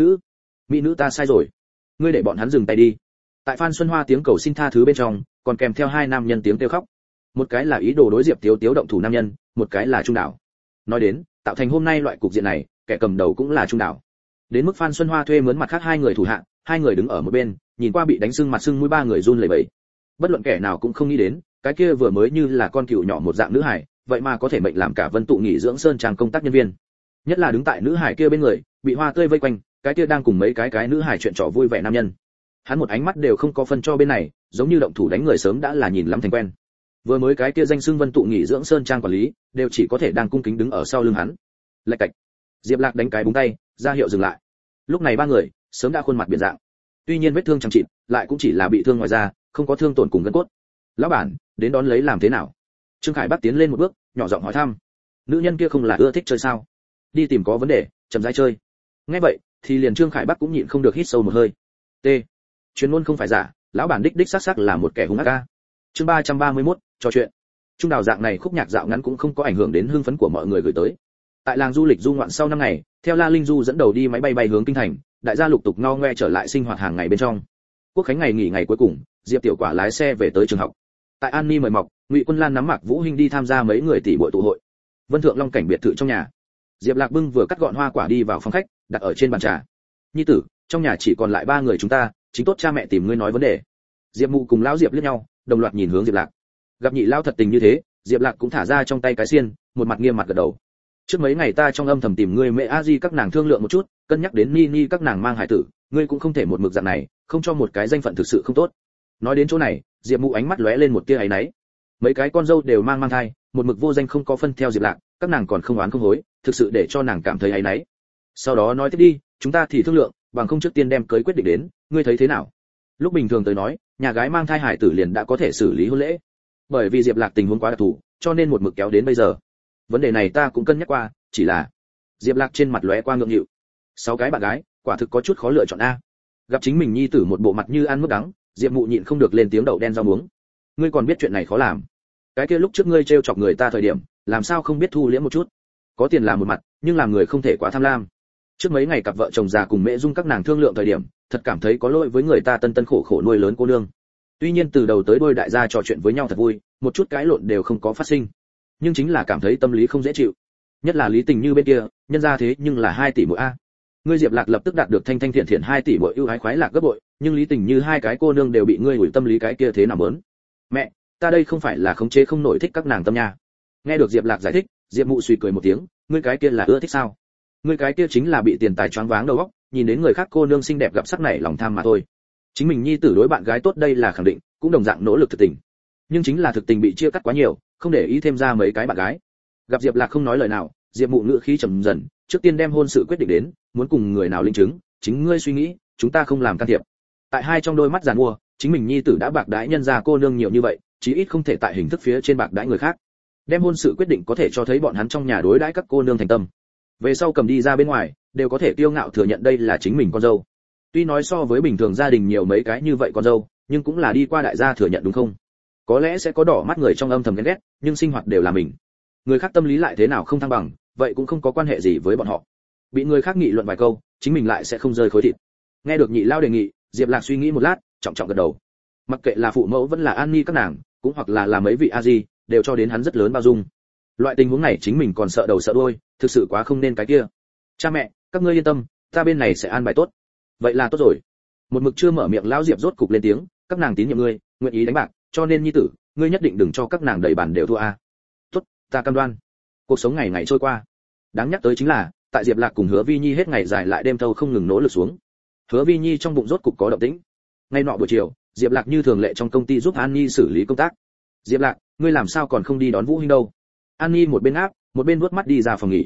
nữ ta sai rồi, ngươi để bọn hắn dừng tay đi. Tại Phan Xuân Hoa tiếng cầu xin tha thứ bên trong, còn kèm theo hai nam nhân tiếng kêu khóc. Một cái là ý đồ đối Diệp Tiếu Tiếu động thủ nam nhân, một cái là Trung Đảo. Nói đến, tạo thành hôm nay loại cục diện này, kẻ cầm đầu cũng là Trung Đảo. Đến mức Phan Xuân Hoa thuê mướn mặt khác hai người thủ hạ, hai người đứng ở một bên, nhìn qua bị đánh sưng mặt sưng mũi ba người run lẩy bẩy. Bất luận kẻ nào cũng không nghĩ đến, cái kia vừa mới như là con cừu nhỏ một dạng nữ hải, vậy mà có thể mệnh làm cả Vân Tụ nghỉ dưỡng sơn trang công tác nhân viên. Nhất là đứng tại nữ hải kia bên người, bị hoa tươi vây quanh, cái kia đang cùng mấy cái nữ hải chuyện trò vui vẻ nam nhân. Hắn một ánh mắt đều không có phân cho bên này, giống như động thủ đánh người sớm đã là nhìn lắm thành quen. Vừa mới cái kia danh xưng Vân Tụ nghỉ dưỡng sơn trang quản lý, đều chỉ có thể đang cung kính đứng ở sau lưng hắn. Lạch cạch. Diệp Lạc đánh cái búng tay, ra hiệu dừng lại. Lúc này ba người sớm đã khuôn mặt biến dạng. Tuy nhiên vết thương chẳng chịt, lại cũng chỉ là bị thương ngoài da, không có thương tổn cùng gân cốt. Lão bản, đến đón lấy làm thế nào? Trương Khải Bắc tiến lên một bước, nhỏ giọng hỏi thăm. Nữ nhân kia không là ưa thích chơi sao? Đi tìm có vấn đề, chậm rãi chơi. Nghe vậy, thì liền Trương Khải Bắc cũng nhịn không được hít sâu một hơi. T. Chuyên môn không phải giả, lão bản đích xác xác là một kẻ hung ác a. Chương 331, trò chuyện. Trung Đào dạng này khúc nhạc dạo ngắn cũng không có ảnh hưởng đến hưng phấn của mọi người gửi tới. Tại làng du lịch du ngoạn sau 5 ngày, theo La Linh Du dẫn đầu đi máy bay bay hướng kinh thành, đại gia lục tục ngo ngoe trở lại sinh hoạt hàng ngày bên trong. Quốc khánh ngày nghỉ ngày cuối cùng, Diệp Tiểu Quả lái xe về tới trường học. Tại An Ni mời mọc, Ngụy Quân Lan nắm Mạc Vũ Hinh đi tham gia mấy người tỷ muội tụ hội. Vân Thượng Long cảnh biệt thự trong nhà, Diệp Lạc bưng vừa cắt gọn hoa quả đi vào phòng khách, đặt ở trên bàn trà. Nhi tử, trong nhà chỉ còn lại 3 người chúng ta, chính tốt cha mẹ tìm ngươi nói vấn đề. Diệp Mụ cùng lão Diệp liếc nhau, đồng loạt nhìn hướng Diệp Lạc. Gặp nhị lão thật tình như thế, Diệp Lạc cũng thả ra trong tay cái xiên, một mặt nghiêm mặt gật đầu. Trước mấy ngày ta trong âm thầm tìm ngươi mẹ a di các nàng thương lượng một chút, cân nhắc đến Nini các nàng mang hải tử, ngươi cũng không thể một mực dạng này, không cho một cái danh phận thực sự không tốt. Nói đến chỗ này, Diệp Mụ ánh mắt lóe lên một tia áy náy. Mấy cái con dâu đều mang thai, một mực vô danh không có phân theo Diệp Lạc, các nàng còn không oán không hối, thực sự để cho nàng cảm thấy áy náy. Sau đó nói tiếp đi, chúng ta thì thương lượng, bằng không trước tiên đem cưới quyết định đến, ngươi thấy thế nào? Lúc bình thường tới nói, nhà gái mang thai hải tử liền đã có thể xử lý hôn lễ. Bởi vì Diệp Lạc tình huống quá đặc thù, cho nên một mực kéo đến bây giờ. Vấn đề này ta cũng cân nhắc qua, chỉ là Diệp Lạc trên mặt lóe qua ngượng nghịu. 6 cái bạn gái, quả thực có chút khó lựa chọn a. Gặp chính mình nhi tử một bộ mặt như ăn mướp đắng, Diệp Mụ nhịn không được lên tiếng đậu đen rau muống. Ngươi còn biết chuyện này khó làm. Cái kia lúc trước ngươi trêu chọc người ta thời điểm, làm sao không biết thu liễm một chút. Có tiền là một mặt, nhưng làm người không thể quá tham lam. Trước mấy ngày cặp vợ chồng già cùng Mẹ Dung các nàng thương lượng thời điểm, thật cảm thấy có lỗi với người ta tân tân khổ khổ nuôi lớn cô nương. Tuy nhiên từ đầu tới đuôi đại gia trò chuyện với nhau thật vui, một chút cãi lộn đều không có phát sinh. Nhưng chính là cảm thấy tâm lý không dễ chịu. Nhất là Lý Tình Như bên kia, nhân ra thế nhưng là 2 tỷ mỗi a. Ngươi Diệp Lạc lập tức đạt được thanh thanh thiện thiện 2 tỷ mỗi ưu ái khoái lạc gấp bội, nhưng Lý Tình Như 2 cái cô nương đều bị ngươi ủi tâm lý cái kia thế nào muốn? Mẹ, ta đây không phải là khống chế không nổi thích các nàng tâm nha. Nghe được Diệp Lạc giải thích, Diệp Mụ suy cười một tiếng, ngươi cái kia là ưa thích sao? Ngươi cái kia chính là bị tiền tài choáng váng đầu óc, nhìn đến người khác cô nương xinh đẹp gặp sắc này lòng tham mà thôi. Chính mình nhi tử đối bạn gái tốt đây là khẳng định, cũng đồng dạng nỗ lực thực tình. Nhưng chính là thực tình bị chia cắt quá nhiều, không để ý thêm ra mấy cái bạn gái. Gặp Diệp Lạc không nói lời nào, Diệp Mụ ngữ khí trầm dần, trước tiên đem hôn sự quyết định đến, muốn cùng người nào linh chứng, chính ngươi suy nghĩ, chúng ta không làm can thiệp. Tại hai trong đôi mắt giàn mua, chính mình nhi tử đã bạc đãi nhân gia cô nương nhiều như vậy, chí ít không thể tại hình thức phía trên bạc đãi người khác. Đem hôn sự quyết định có thể cho thấy bọn hắn trong nhà đối đãi các cô nương thành tâm. Về sau cầm đi ra bên ngoài, đều có thể kiêu ngạo thừa nhận đây là chính mình con dâu. Tuy nói so với bình thường gia đình nhiều mấy cái như vậy con dâu, nhưng cũng là đi qua đại gia thừa nhận đúng không? Có lẽ sẽ có đỏ mắt người trong âm thầm ghen ghét, nhưng sinh hoạt đều là mình. Người khác tâm lý lại thế nào không thăng bằng, vậy cũng không có quan hệ gì với bọn họ. Bị người khác nghị luận vài câu, chính mình lại sẽ không rơi khối thịt. Nghe được nhị lao đề nghị, Diệp Lạc suy nghĩ một lát, trọng trọng gật đầu. Mặc kệ là phụ mẫu vẫn là An Ni các nàng, cũng hoặc là mấy vị a di, đều cho đến hắn rất lớn bao dung. Loại tình huống này chính mình còn sợ đầu sợ đuôi, thực sự quá không nên cái kia. Cha mẹ, các ngươi yên tâm, ta bên này sẽ an bài tốt. Vậy là tốt rồi. Một mực chưa mở miệng lão Diệp rốt cục lên tiếng, các nàng tín nhiệm ngươi, nguyện ý đánh bạc, cho nên nhi tử, ngươi nhất định đừng cho các nàng đầy bàn đều thua a. Tốt, ta cam đoan. Cuộc sống ngày ngày trôi qua. Đáng nhắc tới chính là, tại Diệp Lạc cùng Hứa Vi Nhi hết ngày dài lại đêm thâu không ngừng nỗ lực xuống. Hứa Vi Nhi trong bụng rốt cục có động tĩnh. Ngay nọ buổi chiều, Diệp Lạc như thường lệ trong công ty giúp An Nhi xử lý công tác. Diệp Lạc, ngươi làm sao còn không đi đón Vũ Hinh đâu? An Nhi một bên áp, một bên vuốt mắt đi ra phòng nghỉ.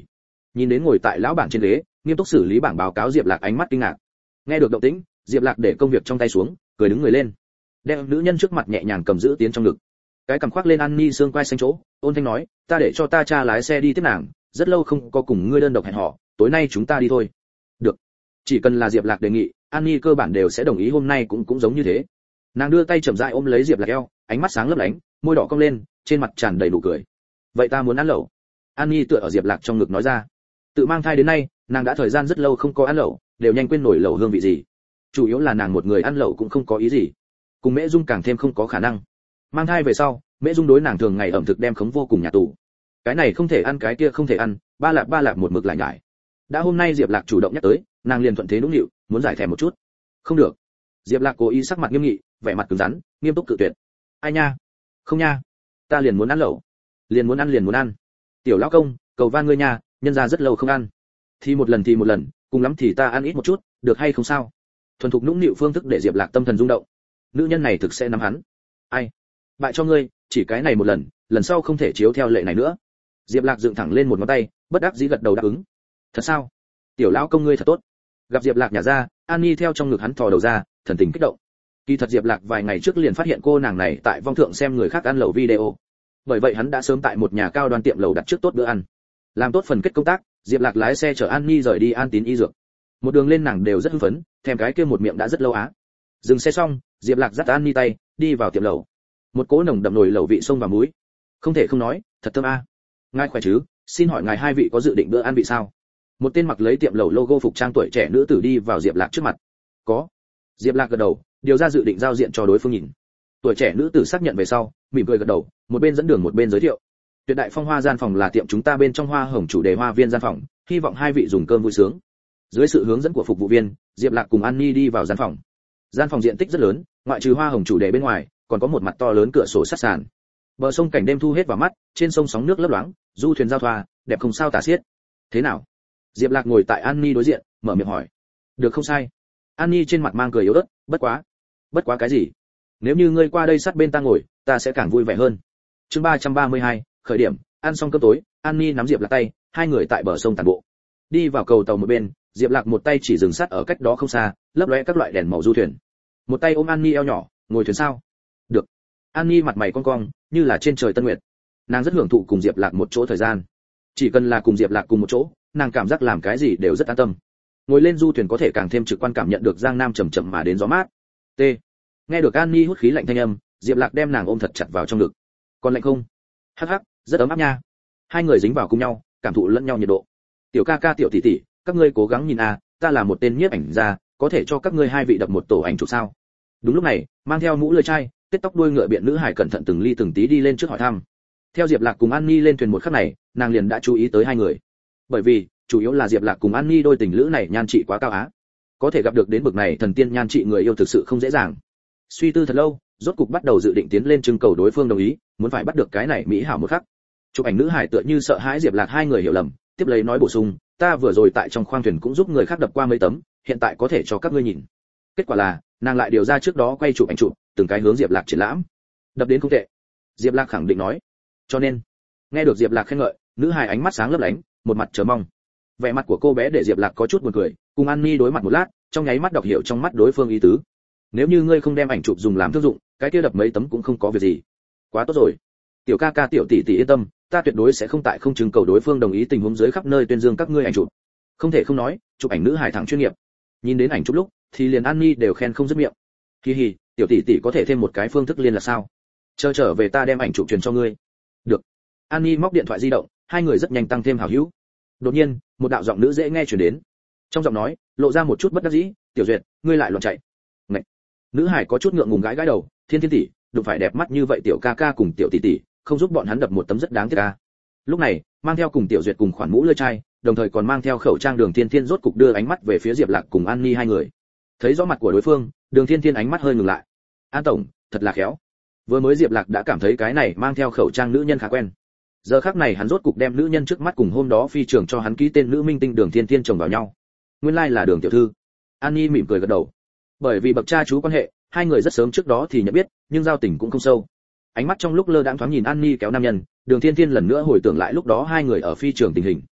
Nhìn đến ngồi tại lão bản trên ghế nghiêm túc xử lý bảng báo cáo Diệp Lạc ánh mắt kinh ngạc. Nghe được động tĩnh, Diệp Lạc để công việc trong tay xuống, cười đứng người lên, đem nữ nhân trước mặt nhẹ nhàng cầm giữ tiến trong ngực. Cái cằm khoác lên Annie xương quai xanh chỗ, ôn thanh nói, ta để cho ta cha lái xe đi tiếp nàng, rất lâu không có cùng ngươi đơn độc hẹn hò, tối nay chúng ta đi thôi. Được. Chỉ cần là Diệp Lạc đề nghị, Annie cơ bản đều sẽ đồng ý, hôm nay cũng giống như thế. Nàng đưa tay chậm rãi ôm lấy Diệp Lạc eo, ánh mắt sáng lấp lánh, môi đỏ cong lên, trên mặt tràn đầy nụ cười. Vậy ta muốn ăn lẩu. Annie tựa ở Diệp Lạc trong ngực nói ra. Tự mang thai đến nay, nàng đã thời gian rất lâu không có ăn lẩu, đều nhanh quên nổi lẩu hương vị gì. Chủ yếu là nàng một người ăn lẩu cũng không có ý gì, cùng Mễ Dung càng thêm không có khả năng. Mang thai về sau, Mễ Dung đối nàng thường ngày ẩm thực đem khống vô cùng nhà tù. Cái này không thể ăn, cái kia không thể ăn, ba lạp một mực lại nhải. Đã hôm nay Diệp Lạc chủ động nhắc tới, nàng liền thuận thế nũng nịu, muốn giải thèm một chút. Không được. Diệp Lạc cố ý sắc mặt nghiêm nghị, vẻ mặt cứng rắn, nghiêm túc cự tuyệt. Ai nha? Không nha, ta liền muốn ăn lẩu. Liền muốn ăn. Tiểu lão công, cầu van ngươi nha, nhân gia rất lâu không ăn. Thì một lần, cùng lắm thì ta ăn ít một chút, được hay không sao? Thuần thục nũng nịu phương thức để Diệp Lạc tâm thần rung động. Nữ nhân này thực sẽ nắm hắn. Ai? Bại cho ngươi, chỉ cái này một lần, lần sau không thể chiếu theo lệ này nữa. Diệp Lạc dựng thẳng lên một ngón tay, bất đắc dĩ gật đầu đáp ứng. Thật sao? Tiểu lão công ngươi thật tốt. Gặp Diệp Lạc nhả ra, Annie theo trong ngực hắn thò đầu ra, thần tình kích động. Kỳ thật Diệp Lạc vài ngày trước liền phát hiện cô nàng này tại vong thượng xem người khác ăn lẩu video. Bởi vậy hắn đã sớm tại một nhà cao đoan tiệm lẩu đặt trước tốt bữa ăn. Làm tốt phần kết công tác, Diệp Lạc lái xe chở Annie rời đi An Tín y dược. Một đường lên nàng đều rất hưng phấn, thèm cái kia một miệng đã rất lâu á. Dừng xe xong, Diệp Lạc dắt Annie tay, đi vào tiệm lẩu. Một cỗ nồng đậm nồi lẩu vị xông vào mũi. Không thể không nói, thật thơm a. Ngài khỏe chứ? Xin hỏi ngài hai vị có dự định bữa ăn vị sao? Một tên mặc lấy tiệm lẩu logo phục trang tuổi trẻ nữ tử đi vào Diệp Lạc trước mặt. Có. Diệp Lạc gật đầu, điều ra dự định giao diện cho đối phương nhìn. Tuổi trẻ nữ tử xác nhận về sau, mỉm cười gật đầu, một bên dẫn đường một bên giới thiệu. Tuyệt đại phong hoa gian phòng là tiệm chúng ta bên trong hoa hồng chủ đề hoa viên gian phòng, hy vọng hai vị dùng cơm vui sướng. Dưới sự hướng dẫn của phục vụ viên, Diệp Lạc cùng Annie đi vào gian phòng. Gian phòng diện tích rất lớn, ngoại trừ hoa hồng chủ đề bên ngoài, còn có một mặt to lớn cửa sổ sát sàn. Bờ sông cảnh đêm thu hết vào mắt, trên sông sóng nước lấp loáng, du thuyền giao thoa, đẹp không sao tả xiết. Thế nào? Diệp Lạc ngồi tại Annie đối diện, mở miệng hỏi. Được không sai. Annie trên mặt mang cười yếu ớt, bất quá cái gì? Nếu như ngươi qua đây sát bên ta ngồi, ta sẽ càng vui vẻ hơn. Chương 332, khởi điểm. Ăn xong cơm tối, Annie nắm Diệp Lạc tay, hai người tại bờ sông tản bộ. Đi vào cầu tàu một bên, Diệp Lạc một tay chỉ dừng sát ở cách đó không xa, lấp lóe các loại đèn màu du thuyền. Một tay ôm Annie eo nhỏ, ngồi thuyền sao? Được. Annie mặt mày cong cong, như là trên trời tân nguyệt. Nàng rất hưởng thụ cùng Diệp Lạc một chỗ thời gian. Chỉ cần là cùng Diệp Lạc cùng một chỗ, nàng cảm giác làm cái gì đều rất an tâm. Ngồi lên du thuyền có thể càng thêm trực quan cảm nhận được giang nam chậm chậm mà đến gió mát. T. Nghe được Annie hút khí lạnh thanh âm, Diệp Lạc đem nàng ôm thật chặt vào trong ngực. Còn lạnh không? Hắc hắc, rất ấm áp nha. Hai người dính vào cùng nhau, cảm thụ lẫn nhau nhiệt độ. Tiểu ca ca tiểu tỷ tỷ, các ngươi cố gắng nhìn a, ta là một tên nhiếp ảnh gia, có thể cho các ngươi hai vị đập một tổ ảnh chụp sao? Đúng lúc này, mang theo mũ lưỡi chai, tết tóc đuôi ngựa biện nữ hải cẩn thận từng ly từng tí đi lên trước hỏi thăm. Theo Diệp Lạc cùng Annie lên thuyền một khắc này, nàng liền đã chú ý tới hai người. Bởi vì, chủ yếu là Diệp Lạc cùng Annie đôi tình lữ này nhan trị quá cao á. Có thể gặp được đến bậc này thần tiên nhan trị người yêu thực sự không dễ dàng. Suy tư thật lâu, rốt cục bắt đầu dự định tiến lên trưng cầu đối phương đồng ý, muốn phải bắt được cái này mỹ hảo một khắc. Chụp ảnh nữ hải tựa như sợ hãi Diệp Lạc hai người hiểu lầm, tiếp lấy nói bổ sung, ta vừa rồi tại trong khoang thuyền cũng giúp người khác đập qua mấy tấm, hiện tại có thể cho các ngươi nhìn. Kết quả là, nàng lại điều ra trước đó quay chụp ảnh chụp, từng cái hướng Diệp Lạc triển lãm. Đập đến không tệ. Diệp Lạc khẳng định nói. Cho nên, nghe được Diệp Lạc khen ngợi, nữ hài ánh mắt sáng lấp lánh, một mặt chờ mong. Vẻ mặt của cô bé để Diệp Lạc có chút buồn cười, cùng Annie đối mặt một lát, trong nháy mắt đọc hiểu trong mắt đối phương ý tứ. Nếu như ngươi không đem ảnh chụp dùng làm thương dụng, cái kia đập mấy tấm cũng không có việc gì. Quá tốt rồi. Tiểu ca ca tiểu tỷ tỷ yên tâm, ta tuyệt đối sẽ không tại không chứng cầu đối phương đồng ý tình huống dưới khắp nơi tuyên dương các ngươi ảnh chụp. Không thể không nói, chụp ảnh nữ hài thẳng chuyên nghiệp. Nhìn đến ảnh chụp lúc, thì liền Annie đều khen không dứt miệng. Hi hi, tiểu tỷ tỷ có thể thêm một cái phương thức liên là sao? Chờ trở về ta đem ảnh chụp truyền cho ngươi. Được. Annie móc điện thoại di động, hai người rất nhanh tăng thêm hảo hữu. Đột nhiên, một đạo giọng nữ dễ nghe truyền đến. Trong giọng nói, lộ ra một chút bất đắc dĩ, "Tiểu Duyệt, ngươi lại loạn chạy." Ngậy. Nữ hải có chút ngượng ngùng gãi gãi đầu, "Thiên Thiên tỷ, đụng phải đẹp mắt như vậy tiểu ca ca cùng tiểu tỷ tỷ, không giúp bọn hắn đập một tấm rất đáng tiếc a." Lúc này, mang theo cùng Tiểu Duyệt cùng khoản mũ lưỡi chai, đồng thời còn mang theo khẩu trang Đường Thiên Thiên rốt cục đưa ánh mắt về phía Diệp Lạc cùng Annie hai người. Thấy rõ mặt của đối phương, Đường Thiên Thiên ánh mắt hơi ngừng lại. "An tổng, thật là khéo." Vừa mới Diệp Lạc đã cảm thấy cái này mang theo khẩu trang nữ nhân khá quen. Giờ khắc này hắn rốt cục đem nữ nhân trước mắt cùng hôm đó phi trường cho hắn ký tên nữ minh tinh Đường Thiên Thiên chồng vào nhau. Nguyên lai là Đường tiểu thư. Annie mỉm cười gật đầu. Bởi vì bậc cha chú quan hệ, hai người rất sớm trước đó thì nhận biết, nhưng giao tình cũng không sâu. Ánh mắt trong lúc lơ đãng thoáng nhìn Annie kéo nam nhân, Đường Thiên Thiên lần nữa hồi tưởng lại lúc đó hai người ở phi trường tình hình.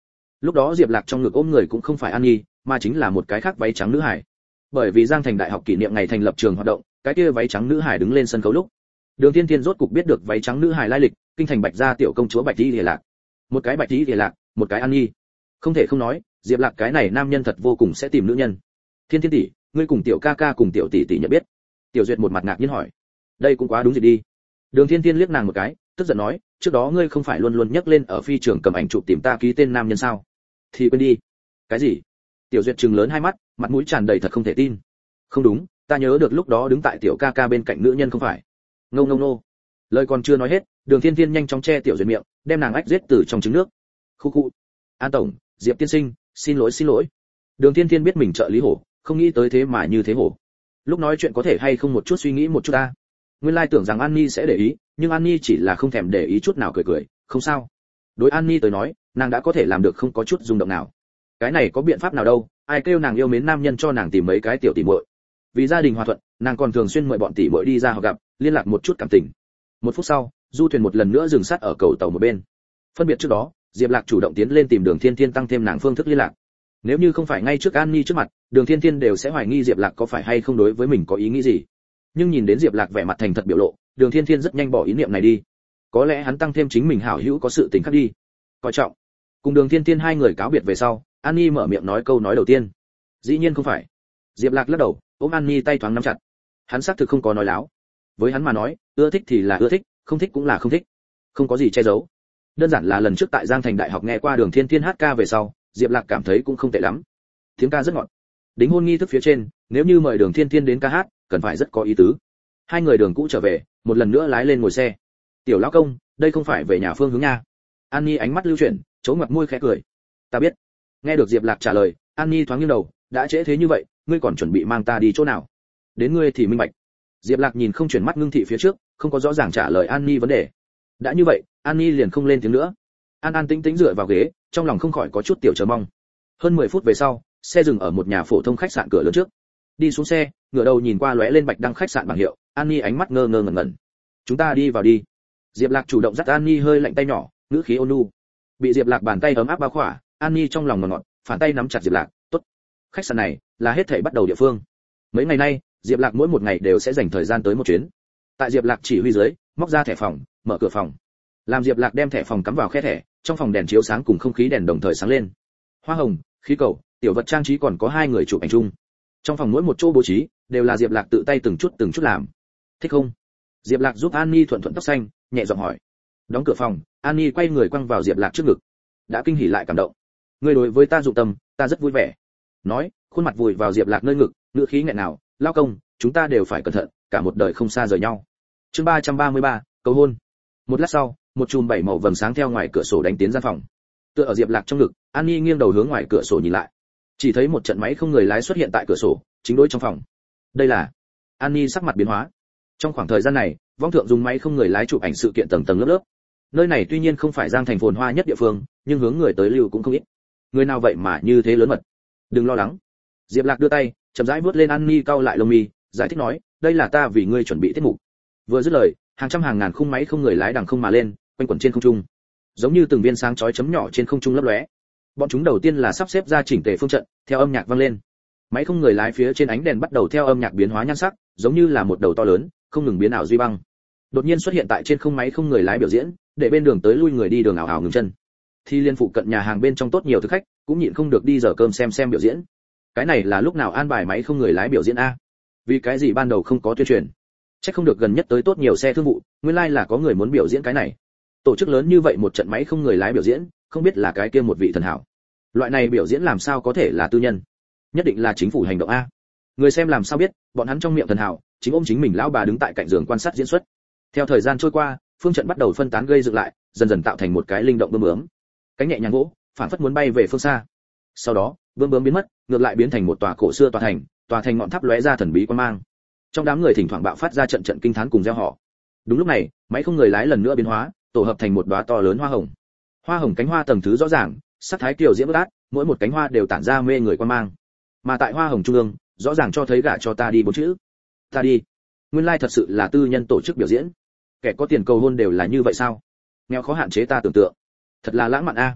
Lúc đó Diệp Lạc trong ngực ôm người cũng không phải An Nhi, mà chính là một cái khác váy trắng nữ hải. Bởi vì Giang Thành Đại học kỷ niệm ngày thành lập trường hoạt động, cái kia váy trắng nữ hải đứng lên sân khấu lúc, Đường Thiên Thiên rốt cục biết được váy trắng nữ hải lai lịch, kinh thành Bạch gia tiểu công chúa Bạch Tỷ Lệ Lạc. Một cái Bạch Tỷ Lệ Lạc, một cái An Nhi. Không thể không nói, Diệp Lạc cái này nam nhân thật vô cùng sẽ tìm nữ nhân. Thiên Thiên tỷ, ngươi cùng tiểu ca ca cùng tiểu tỷ tỷ nhận biết? Tiểu Duyệt một mặt ngạc nhiên hỏi. Đây cũng quá đúng gì đi. Đường Thiên Thiên liếc nàng một cái, tức giận nói, trước đó ngươi không phải luôn luôn nhắc lên ở phi trường cầm ảnh chụp tìm ta ký tên nam nhân sao? Thì quên đi. Cái gì? Tiểu Duyệt trừng lớn hai mắt, mặt mũi tràn đầy thật không thể tin. Không đúng, ta nhớ được lúc đó đứng tại tiểu ca ca bên cạnh nữ nhân không phải. Ngô ngô nô. Lời còn chưa nói hết, Đường Thiên Thiên nhanh chóng che Tiểu Duyệt miệng, đem nàng ách giết từ trong trứng nước. Khu khu. An tổng, Diệp tiên sinh, xin lỗi xin lỗi. Đường Thiên Thiên biết mình trợ lý hổ, không nghĩ tới thế mà như thế hổ. Lúc nói chuyện có thể hay không một chút suy nghĩ một chút ta. Nguyên lai tưởng rằng An Nhi sẽ để ý, nhưng An Nhi chỉ là không thèm để ý chút nào, cười cười, không sao. Đối An Nhi tới nói, nàng đã có thể làm được không có chút rung động nào. Cái này có biện pháp nào đâu, ai kêu nàng yêu mến nam nhân cho nàng tìm mấy cái tiểu tỷ muội. Vì gia đình hòa thuận, nàng còn thường xuyên mời bọn tỷ muội đi ra họ gặp, liên lạc một chút cảm tình. Một phút sau, du thuyền một lần nữa dừng sát ở cầu tàu một bên. Phân biệt trước đó, Diệp Lạc chủ động tiến lên tìm Đường Thiên Thiên tăng thêm nàng phương thức liên lạc. Nếu như không phải ngay trước An Nhi trước mặt, Đường Thiên Thiên đều sẽ hoài nghi Diệp Lạc có phải hay không đối với mình có ý nghĩ gì. Nhưng nhìn đến Diệp Lạc vẻ mặt thành thật biểu lộ, Đường Thiên Thiên rất nhanh bỏ ý niệm này đi. Có lẽ hắn tăng thêm chính mình hảo hữu có sự tình khác đi. Coi trọng. Cùng Đường Thiên Thiên hai người cáo biệt về sau, An Nhi mở miệng nói câu nói đầu tiên. Dĩ nhiên không phải. Diệp Lạc lắc đầu, ôm An Nhi tay thoáng nắm chặt. Hắn xác thực không có nói láo. Với hắn mà nói, ưa thích thì là ưa thích, không thích cũng là không thích. Không có gì che giấu. Đơn giản là lần trước tại Giang Thành Đại học nghe qua Đường Thiên Thiên hát ca về sau, Diệp Lạc cảm thấy cũng không tệ lắm. Tiếng ca rất ngọt. Đính hôn nghi thức phía trên, nếu như mời Đường Thiên Thiên đến ca hát, cần phải rất có ý tứ. Hai người đường cũ trở về, một lần nữa lái lên ngồi xe. Tiểu lão công, đây không phải về nhà phương hướng nha. An Nhi ánh mắt lưu chuyển, chố ngoặt môi khẽ cười. Ta biết. Nghe được Diệp Lạc trả lời, An Nhi thoáng nghiêng đầu, đã trễ thế như vậy, ngươi còn chuẩn bị mang ta đi chỗ nào? Đến ngươi thì minh bạch. Diệp Lạc nhìn không chuyển mắt ngưng thị phía trước, không có rõ ràng trả lời An Nhi vấn đề. Đã như vậy, An Nhi liền không lên tiếng nữa. An An tĩnh tĩnh dựa vào ghế, trong lòng không khỏi có chút tiểu chờ mong. Hơn 10 phút về sau, xe dừng ở một nhà phổ thông khách sạn cửa lớn trước. Đi xuống xe, ngửa đầu nhìn qua lóe lên bạch đăng khách sạn bảng hiệu, An Nhi ánh mắt ngơ ngơ ngẩn ngẩn. Chúng ta đi vào đi. Diệp Lạc chủ động dắt An Nhi hơi lạnh tay nhỏ, ngữ khí ôn nhu. Bị Diệp Lạc bàn tay ấm áp bao khỏa, An Nhi trong lòng ngọt ngọt, phản tay nắm chặt Diệp Lạc, tốt. Khách sạn này là hết thảy bắt đầu địa phương. Mấy ngày nay, Diệp Lạc mỗi một ngày đều sẽ dành thời gian tới một chuyến. Tại Diệp Lạc chỉ huy dưới, móc ra thẻ phòng, mở cửa phòng. Làm Diệp Lạc đem thẻ phòng cắm vào khe thẻ, trong phòng đèn chiếu sáng cùng không khí đèn đồng thời sáng lên. Hoa hồng, khí cầu, tiểu vật trang trí còn có hai người chụp ảnh chung. Trong phòng mỗi một chỗ bố trí đều là Diệp Lạc tự tay từng chút làm. Thích không? Diệp Lạc giúp An Nhi thuận thuận tóc xanh, nhẹ giọng hỏi. Đóng cửa phòng, An Nhi quay người quăng vào Diệp Lạc trước ngực. Đã kinh hỉ lại cảm động. Ngươi đối với ta dụng tâm, ta rất vui vẻ. Nói, khuôn mặt vùi vào Diệp Lạc nơi ngực, ngữ khí nghẹn ngào, lao công, chúng ta đều phải cẩn thận, cả một đời không xa rời nhau. Chương 333, cầu hôn. Một lát sau, một chùm bảy màu vầng sáng theo ngoài cửa sổ đánh tiến gian phòng. Tựa ở Diệp Lạc trong ngực, An Nhi nghiêng đầu hướng ngoài cửa sổ nhìn lại. Chỉ thấy một trận máy không người lái xuất hiện tại cửa sổ, chính đối trong phòng. Đây là... An Nhi sắc mặt biến hóa. Trong khoảng thời gian này, vong thượng dùng máy không người lái chụp ảnh sự kiện tầng tầng lớp lớp. Nơi này tuy nhiên không phải Giang Thành phồn hoa nhất địa phương, nhưng hướng người tới lưu cũng không ít. Người nào vậy mà như thế lớn mật? Đừng lo lắng. Diệp Lạc đưa tay, chậm rãi vuốt lên An Nhi cau lại lông mi, giải thích nói, đây là ta vì ngươi chuẩn bị tiết mục. Vừa dứt lời, hàng trăm hàng ngàn khung máy không người lái đằng không mà lên, quanh quẩn trên không trung, giống như từng viên sáng chói chấm nhỏ trên không trung lấp lóe. Bọn chúng đầu tiên là sắp xếp ra chỉnh tề phương trận, theo âm nhạc vang lên. Máy không người lái phía trên ánh đèn bắt đầu theo âm nhạc biến hóa nhan sắc, giống như là một đầu to lớn, không ngừng biến ảo duy băng. Đột nhiên xuất hiện tại trên không máy không người lái biểu diễn, để bên đường tới lui người đi đường ảo ảo ngừng chân. Thì liên phụ cận nhà hàng bên trong tốt nhiều thực khách, cũng nhịn không được đi giờ cơm xem biểu diễn. Cái này là lúc nào an bài máy không người lái biểu diễn a? Vì cái gì ban đầu không có tuyên truyền? Chắc không được gần nhất tới tốt nhiều xe thương vụ, nguyên lai là có người muốn biểu diễn cái này. Tổ chức lớn như vậy một trận máy không người lái biểu diễn, không biết là cái kia một vị thần hảo. Loại này biểu diễn làm sao có thể là tư nhân? Nhất định là chính phủ hành động a. Người xem làm sao biết, bọn hắn trong miệng thần hảo, chính ôm chính mình lão bà đứng tại cạnh giường quan sát diễn xuất. Theo thời gian trôi qua, phương trận bắt đầu phân tán gây dựng lại, dần dần tạo thành một cái linh động bướm bướm. Cánh nhẹ nhàng vỗ, phản phất muốn bay về phương xa. Sau đó, bướm bướm biến mất, ngược lại biến thành một tòa cổ xưa tòa thành ngọn tháp lóe ra thần bí quang mang. Trong đám người thỉnh thoảng bạo phát ra trận trận kinh thán cùng reo hò. Đúng lúc này, máy không người lái lần nữa biến hóa, tổ hợp thành một đóa to lớn hoa hồng. Hoa hồng cánh hoa tầng thứ rõ ràng, sắc thái kiều diễm bất át, mỗi một cánh hoa đều tản ra mê người quang mang. Mà tại hoa hồng trung ương, rõ ràng cho thấy gả cho ta đi bốn chữ. Ta đi. Nguyên lai thật sự là tư nhân tổ chức biểu diễn. Kẻ có tiền cầu hôn đều là như vậy sao? Nghèo khó hạn chế ta tưởng tượng. Thật là lãng mạn a.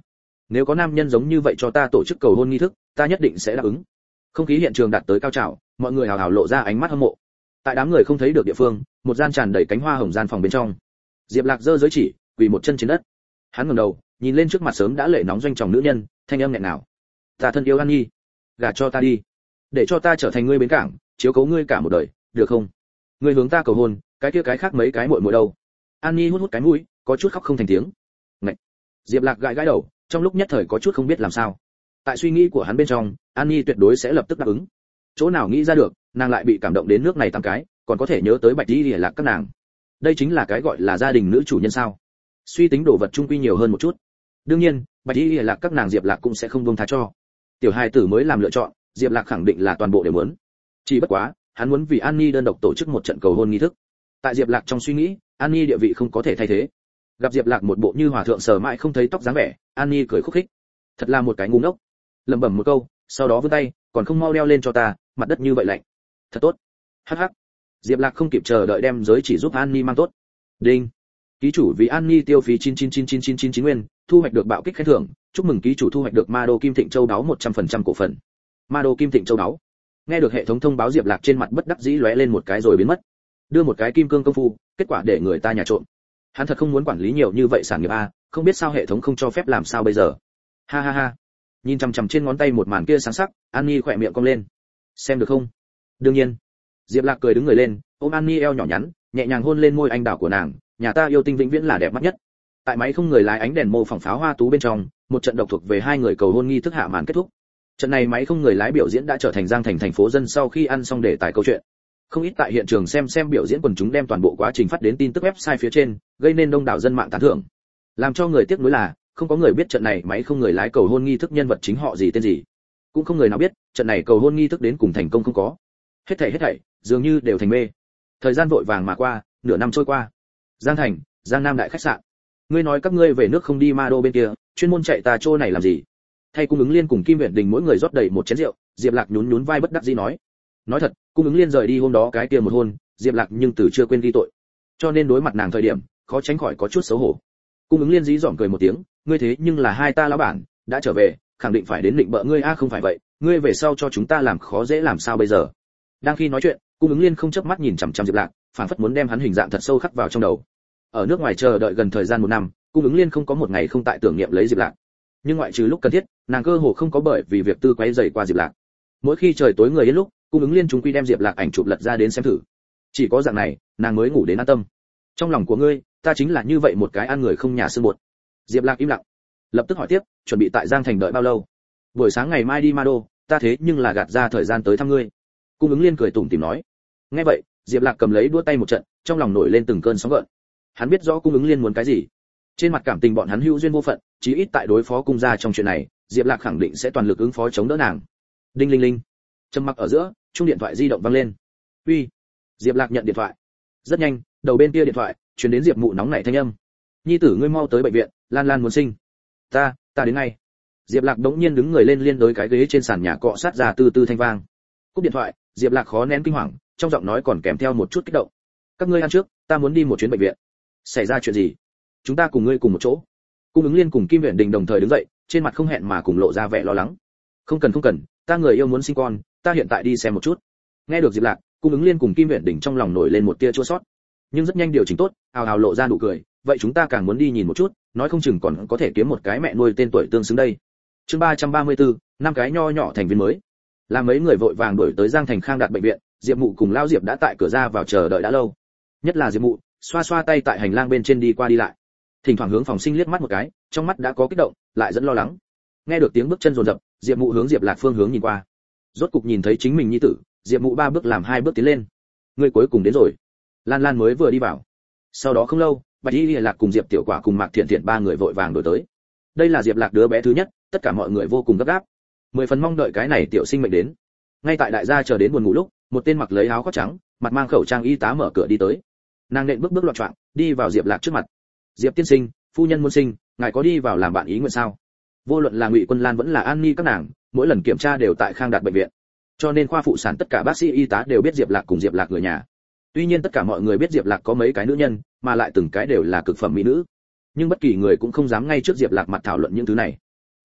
nếu có nam nhân giống như vậy cho ta tổ chức cầu hôn nghi thức, ta nhất định sẽ đáp ứng. Không khí hiện trường đạt tới cao trào, mọi người hào hào lộ ra ánh mắt hâm mộ. Tại đám người không thấy được địa phương, một gian tràn đầy cánh hoa hồng gian phòng bên trong, Diệp Lạc giơ giới chỉ, quỳ một chân trên đất. Hắn ngẩng đầu, nhìn lên trước mặt sớm đã lệ nóng doanh tròng nữ nhân, thanh âm nghẹn ngào. "Ta thân yêu An Nhi, gả cho ta đi, để cho ta trở thành ngươi bến cảng, chiếu cố ngươi cả một đời, được không? Ngươi hướng ta cầu hôn, cái kia cái khác mấy cái muội muội đâu?" An Nhi hút hút cái mũi, có chút khóc không thành tiếng. Ngậy. Diệp Lạc gãi gãi đầu, trong lúc nhất thời có chút không biết làm sao. Tại suy nghĩ của hắn bên trong, An Nhi tuyệt đối sẽ lập tức đáp ứng. Chỗ nào nghĩ ra được, nàng lại bị cảm động đến nước này tám cái, còn có thể nhớ tới Bạch Y Lạc các nàng. Đây chính là cái gọi là gia đình nữ chủ nhân sao? Suy tính đồ vật trung quy nhiều hơn một chút. Đương nhiên, Bạch Y Lạc các nàng Diệp Lạc cũng sẽ không buông tha cho. Tiểu hài tử mới làm lựa chọn, Diệp Lạc khẳng định là toàn bộ đều muốn. Chỉ bất quá, hắn muốn vì An Nhi đơn độc tổ chức một trận cầu hôn nghi thức. Tại Diệp Lạc trong suy nghĩ, An Nhi địa vị không có thể thay thế. Gặp Diệp Lạc một bộ như hòa thượng sờ mãi không thấy tóc dáng vẻ, An Nhi cười khúc khích. Thật là một cái ngu ngốc. Lẩm bẩm một câu, sau đó vươn tay, còn không mau đeo lên cho ta, mặt đất như vậy lạnh. Thật tốt. Hắc hắc. Diệp Lạc không kịp chờ đợi đem giới chỉ giúp An Nhi mang tốt. Đinh. Ký chủ vì An Nhi tiêu phí 9999999 nguyên, thu hoạch được bạo kích khen thưởng, chúc mừng ký chủ thu hoạch được Ma Đô Kim Thịnh Châu đáo 100% cổ phần. Ma Đô Kim Thịnh Châu đáo. Nghe được hệ thống thông báo Diệp Lạc trên mặt bất đắc dĩ lóe lên một cái rồi biến mất. Đưa một cái kim cương công phu, kết quả để người ta nhà trộm. Hắn thật không muốn quản lý nhiều như vậy sản nghiệp a, không biết sao hệ thống không cho phép làm sao bây giờ. Ha ha ha. Nhìn chằm chằm trên ngón tay một màn kia sáng sắc, An Nhi khỏe miệng cong lên. Xem được không? Đương nhiên. Diệp Lạc cười đứng người lên, ôm An Nhi eo nhỏ nhắn, nhẹ nhàng hôn lên môi anh đào của nàng, nhà ta yêu tinh vĩnh viễn là đẹp mắt nhất. Tại máy không người lái ánh đèn mô phỏng pháo hoa tú bên trong, một trận độc thuộc về hai người cầu hôn nghi thức hạ màn kết thúc. Trận này máy không người lái biểu diễn đã trở thành Giang Thành thành phố dân sau khi ăn xong đề tài câu chuyện. Không ít tại hiện trường xem biểu diễn quần chúng đem toàn bộ quá trình phát đến tin tức website phía trên, gây nên đông đảo dân mạng tán thưởng. Làm cho người tiếc nuối là, không có người biết trận này máy không người lái cầu hôn nghi thức nhân vật chính họ gì tên gì. Cũng không người nào biết, trận này cầu hôn nghi thức đến cùng thành công không có. Hết thảy, dường như đều thành mê. Thời gian vội vàng mà qua, nửa năm trôi qua. Giang Thành, Giang Nam đại khách sạn. Ngươi nói các ngươi về nước không đi Ma Đô bên kia, chuyên môn chạy ta chỗ này làm gì? Thay Cung Ứng Liên cùng Kim Uyển Đình mỗi người rót đầy một chén rượu, Diệp Lạc nhún nhún vai bất đắc dĩ nói. Nói thật, Cung Ứng Liên rời đi hôm đó cái kia một hôn, Diệp Lạc nhưng từ chưa quên ghi tội. Cho nên đối mặt nàng thời điểm, khó tránh khỏi có chút xấu hổ. Cung Ứng Liên dí dỏm cười một tiếng, ngươi thế nhưng là hai ta lão bản, đã trở về, khẳng định phải đến định bợ ngươi a không phải vậy, ngươi về sau cho chúng ta làm khó dễ làm sao bây giờ? Đang khi nói chuyện, Cung Ứng Liên không chớp mắt nhìn chằm chằm Diệp Lạc, phảng phất muốn đem hắn hình dạng thật sâu khắc vào trong đầu. Ở nước ngoài chờ đợi gần thời gian một năm, Cung Ứng Liên không có một ngày không tại tưởng niệm lấy Diệp Lạc. Nhưng ngoại trừ lúc cần thiết, nàng cơ hồ không có bởi vì việc tư quấy rầy qua Diệp Lạc. Mỗi khi trời tối người yên lúc, Cung Ứng Liên chúng quy đem Diệp Lạc ảnh chụp lật ra đến xem thử. Chỉ có dạng này, nàng mới ngủ đến an tâm. Trong lòng của ngươi, ta chính là như vậy một cái ăn người không nhà xương bột. Diệp Lạc im lặng, lập tức hỏi tiếp, chuẩn bị tại Giang Thành đợi bao lâu? Buổi sáng ngày mai đi Ma Đô, ta thế nhưng là gạt ra thời gian tới thăm ngươi. Cung Ứng Liên cười tủm tỉm nói. Nghe vậy, Diệp Lạc cầm lấy đũa tay một trận, trong lòng nổi lên từng cơn sóng gợn. Hắn biết rõ Cung Ứng Liên muốn cái gì. Trên mặt cảm tình bọn hắn hữu duyên vô phận, chí ít tại đối phó cung gia trong chuyện này, Diệp Lạc khẳng định sẽ toàn lực ứng phó chống đỡ nàng. Đinh linh linh. Trầm mặc ở giữa, chuông điện thoại di động vang lên. "Uy." Diệp Lạc nhận điện thoại. Rất nhanh, đầu bên kia điện thoại truyền đến Diệp Mụ nóng nảy thanh âm. "Nhi tử ngươi mau tới bệnh viện, Lan Lan muốn sinh." Ta đến ngay." Diệp Lạc đống nhiên đứng người lên liên đối cái ghế trên sàn nhà cọ sát ra từ từ thanh vang. Cúp điện thoại, Diệp Lạc khó nén kinh hoàng, trong giọng nói còn kèm theo một chút kích động. "Các ngươi ăn trước, ta muốn đi một chuyến bệnh viện." "Xảy ra chuyện gì?" "Chúng ta cùng ngươi cùng một chỗ." Cung Ứng Liên cùng Kim Uyển Đình đồng thời đứng dậy, trên mặt không hẹn mà cùng lộ ra vẻ lo lắng. Không cần, ta người yêu muốn sinh con, ta hiện tại đi xem một chút." Nghe được Diệp Lạc, Cung Ứng Liên cùng Kim Uyển Đình trong lòng nổi lên một tia chua xót, nhưng rất nhanh điều chỉnh tốt, hào hào lộ ra nụ cười, "Vậy chúng ta càng muốn đi nhìn một chút, nói không chừng còn có thể kiếm một cái mẹ nuôi tên tuổi tương xứng đây." Chương 334, năm cái nho nhỏ thành viên mới. Làm mấy người vội vàng đuổi tới Giang Thành Khang Đạt bệnh viện, Diệp Mụ cùng Lão Diệp đã tại cửa ra vào chờ đợi đã lâu. Nhất là Diệp Mụ, xoa xoa tay tại hành lang bên trên đi qua đi lại, thỉnh thoảng hướng phòng sinh liếc mắt một cái, trong mắt đã có kích động, lại dẫn lo lắng. Nghe được tiếng bước chân rồn rập, Diệp Mụ hướng Diệp Lạc phương hướng nhìn qua. Rốt cục nhìn thấy chính mình nhi tử, Diệp Mụ 3 bước làm 2 bước tiến lên. "Ngươi cuối cùng đến rồi." Lan Lan mới vừa đi vào. Sau đó không lâu, Bạch Y Lạc cùng Diệp Tiểu Quả cùng Mạc Thiện Thiện 3 người vội vàng đuổi tới. Đây là Diệp Lạc đứa bé thứ nhất, tất cả mọi người vô cùng gấp gáp, 10 phần mong đợi cái này tiểu sinh mệnh đến. Ngay tại đại gia chờ đến buồn ngủ lúc, một tên mặc lấy áo khoác trắng, mặt mang khẩu trang y tá mở cửa đi tới. Nàng nện bước loạn choạng, đi vào Diệp Lạc trước mặt. "Diệp tiên sinh, phu nhân muốn sinh, ngài có đi vào làm bạn ý nguyện sao?" Vô luận là Ngụy Quân Lan vẫn là An Ni các nàng, mỗi lần kiểm tra đều tại Khang Đạt bệnh viện, cho nên khoa phụ sản tất cả bác sĩ y tá đều biết Diệp Lạc cùng Diệp Lạc người nhà. Tuy nhiên tất cả mọi người biết Diệp Lạc có mấy cái nữ nhân, mà lại từng cái đều là cực phẩm mỹ nữ, nhưng bất kỳ người cũng không dám ngay trước Diệp Lạc mặt thảo luận những thứ này.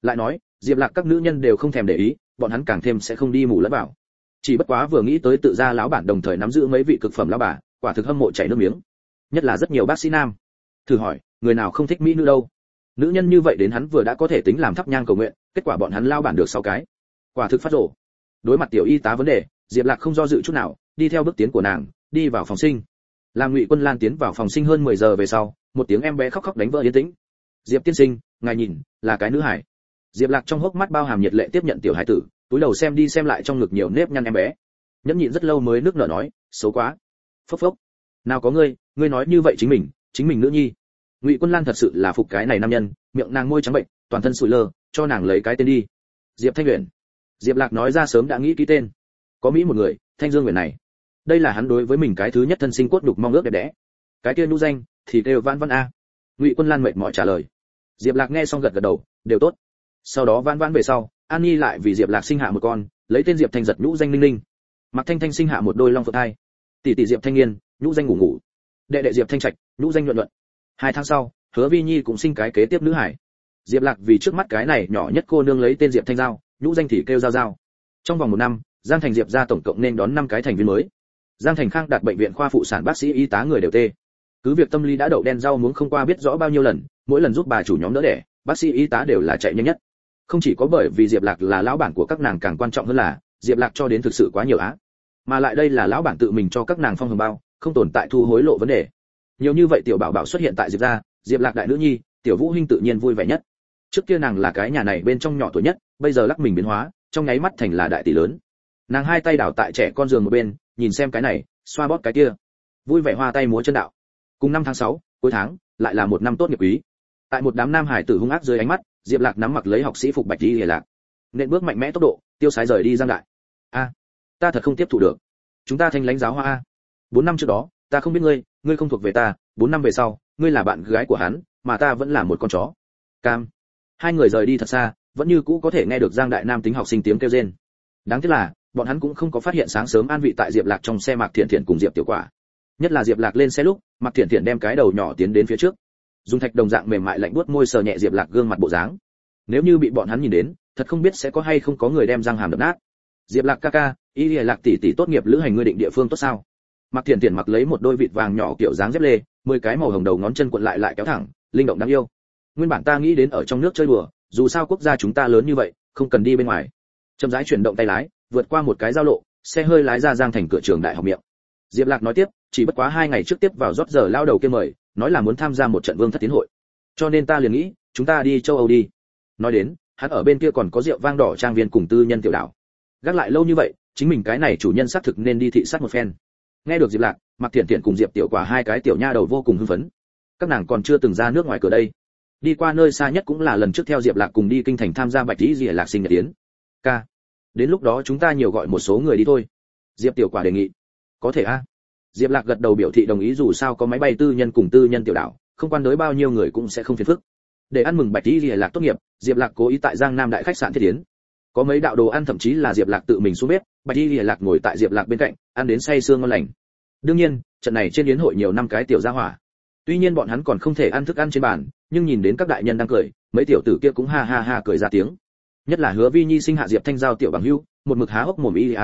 Lại nói, Diệp Lạc các nữ nhân đều không thèm để ý, bọn hắn càng thêm sẽ không đi mù lẫn vào. Chỉ bất quá vừa nghĩ tới tự gia lão bản đồng thời nắm giữ mấy vị cực phẩm lão bà, quả thực hâm mộ chảy nước miếng. Nhất là rất nhiều bác sĩ nam. Thử hỏi, người nào không thích mỹ nữ đâu? Nữ nhân như vậy đến hắn vừa đã có thể tính làm thắp nhang cầu nguyện, kết quả bọn hắn lao bản được 6 cái. Quả thực phát rồ. Đối mặt tiểu y tá vấn đề, Diệp Lạc không do dự chút nào, đi theo bước tiến của nàng, đi vào phòng sinh. Làm Ngụy Quân Lan tiến vào phòng sinh hơn 10 giờ về sau, một tiếng em bé khóc khóc đánh vỡ yên tĩnh. Diệp tiên sinh, ngài nhìn, là cái nữ hải. Diệp Lạc trong hốc mắt bao hàm nhiệt lệ tiếp nhận tiểu hải tử, túi đầu xem đi xem lại trong ngực nhiều nếp nhăn em bé. Nhẫn nhịn rất lâu mới nước nở nói, xấu quá. Phốc phốc. Nào có ngươi nói như vậy chính mình nữ nhi. Ngụy Quân Lan thật sự là phục cái này nam nhân, miệng nàng môi trắng bệnh, toàn thân sụi lơ, cho nàng lấy cái tên đi. Diệp Thanh Uyển. Diệp Lạc nói ra sớm đã nghĩ ký tên. Có mỹ một người, Thanh Dương Uyển này. Đây là hắn đối với mình cái thứ nhất thân sinh cốt đục mong ước đẹp đẽ. Cái kia nhũ danh thì đều Vãn Vãn a. Ngụy Quân Lan mệt mỏi trả lời. Diệp Lạc nghe xong gật gật đầu, đều tốt. Sau đó Vãn Vãn về sau, An Nhi lại vì Diệp Lạc sinh hạ một con, lấy tên Diệp Thanh giật nhũ danh Linh Linh. Mạc Thanh Thanh sinh hạ một đôi long phượng thai. Tỷ tỷ Diệp Thanh Nghiên, nhũ danh Ngủ Ngủ. Đệ đệ Diệp Thanh Trạch, nhũ danh Nhuận Nhuận. 2 tháng sau, Hứa Vi Nhi cũng sinh cái kế tiếp nữ hải. Diệp Lạc vì trước mắt cái này nhỏ nhất cô nương lấy tên Diệp Thanh Giao, nhũ danh thì kêu Giao Giao. Trong vòng 1 năm, Giang Thành Diệp gia tổng cộng nên đón 5 cái thành viên mới. Giang Thành Khang đạt bệnh viện khoa phụ sản bác sĩ y tá người đều tê. Cứ việc tâm lý đã đậu đen rau muống không qua biết rõ bao nhiêu lần, mỗi lần giúp bà chủ nhóm đỡ đẻ, bác sĩ y tá đều là chạy nhanh nhất. Không chỉ có bởi vì Diệp Lạc là lão bản của các nàng, càng quan trọng hơn là Diệp Lạc cho đến thực sự quá nhiều á. Mà lại đây là lão bản tự mình cho các nàng phong hồng bao, không tồn tại thu hối lộ vấn đề. Nhiều như vậy tiểu bảo bảo xuất hiện tại Diệp gia, Diệp Lạc đại nữ nhi, Tiểu Vũ Hinh tự nhiên vui vẻ nhất. Trước kia nàng là cái nhà này bên trong nhỏ tuổi nhất, bây giờ lắc mình biến hóa, trong nháy mắt thành là đại tỷ lớn. Nàng 2 tay đảo tại trẻ con giường một bên, nhìn xem cái này, xoa bóp cái kia, vui vẻ hoa tay múa chân đạo. Cùng năm tháng 6, cuối tháng, lại là một năm tốt nghiệp quý. Tại một đám nam hải tử hung ác dưới ánh mắt, Diệp Lạc nắm mặc lấy học sĩ phục bạch y hề lạc, nên bước mạnh mẽ tốc độ, tiêu sái rời đi Giang Đại. A, ta thật không tiếp thụ được. Chúng ta thanh lãnh giáo hoa a. 4 năm trước đó, ta không biết ngươi không thuộc về ta, 4 năm về sau, ngươi là bạn gái của hắn, mà ta vẫn là một con chó. Cam. 2 người rời đi thật xa, vẫn như cũ có thể nghe được Giang Đại nam tính học sinh tiếng kêu rên. Đáng tiếc là, bọn hắn cũng không có phát hiện sáng sớm an vị tại Diệp Lạc trong xe Mạc Thiện Thiện cùng Diệp Tiểu Quả. Nhất là Diệp Lạc lên xe lúc, Mạc Thiện Thiện đem cái đầu nhỏ tiến đến phía trước, dùng thạch đồng dạng mềm mại lạnh buốt môi sờ nhẹ Diệp Lạc gương mặt bộ dáng. Nếu như bị bọn hắn nhìn đến, thật không biết sẽ có hay không có người đem răng hàm đập nát. Diệp Lạc ca ca, Y Lạc tỷ tỷ tốt nghiệp lữ hành ngươi định địa phương tốt sao? Mạc Thiện Thiện mặc lấy một đôi vịt vàng nhỏ kiểu dáng dép lê, 10 cái màu hồng đầu ngón chân cuộn lại kéo thẳng, linh động đáng yêu. Nguyên bản ta nghĩ đến ở trong nước chơi đùa, dù sao quốc gia chúng ta lớn như vậy, không cần đi bên ngoài. Chậm rãi chuyển động tay lái, vượt qua một cái giao lộ, xe hơi lái ra Giang Thành cửa trường đại học miệng. Diệp Lạc nói tiếp, chỉ bất quá 2 ngày trước tiếp vào rót giờ lao đầu kia mời, nói là muốn tham gia một trận vương thất tiến hội. Cho nên ta liền nghĩ, chúng ta đi châu Âu đi. Nói đến, hắn ở bên kia còn có rượu vang đỏ trang viên cùng tư nhân tiểu đảo. Gác lại lâu như vậy, chính mình cái này chủ nhân xác thực nên đi thị sát một phen. Nghe được Diệp Lạc, Mạc Thiện Thiện cùng Diệp Tiểu Quả 2 cái tiểu nha đầu vô cùng hưng phấn. Các nàng còn chưa từng ra nước ngoài cửa đây. Đi qua nơi xa nhất cũng là lần trước theo Diệp Lạc cùng đi kinh thành tham gia Bạch Tỷ Diệp Lạc sinh nhật yến. Ca, đến lúc đó chúng ta nhiều gọi một số người đi thôi. Diệp Tiểu Quả đề nghị. Có thể a. Diệp Lạc gật đầu biểu thị đồng ý, dù sao có máy bay tư nhân cùng tư nhân tiểu đảo, không quan đối bao nhiêu người cũng sẽ không phiền phức. Để ăn mừng Bạch Tỷ Diệp Lạc tốt nghiệp, Diệp Lạc cố ý tại Giang Nam đại khách sạn thiết yến. Có mấy đạo đồ ăn thậm chí là Diệp Lạc tự mình xuống bếp, Bạch Tỷ Diệp Lạc ngồi tại Diệp Lạc bên cạnh, ăn đến say sưa ngon lành. Đương nhiên, trận này trên yến hội nhiều năm cái tiểu gia hỏa. Tuy nhiên bọn hắn còn không thể ăn thức ăn trên bàn, nhưng nhìn đến các đại nhân đang cười, mấy tiểu tử kia cũng ha ha ha cười ra tiếng. Nhất là Hứa Vi Nhi sinh hạ Diệp Thanh Giao tiểu bằng hữu, một mực há hốc mồm ia,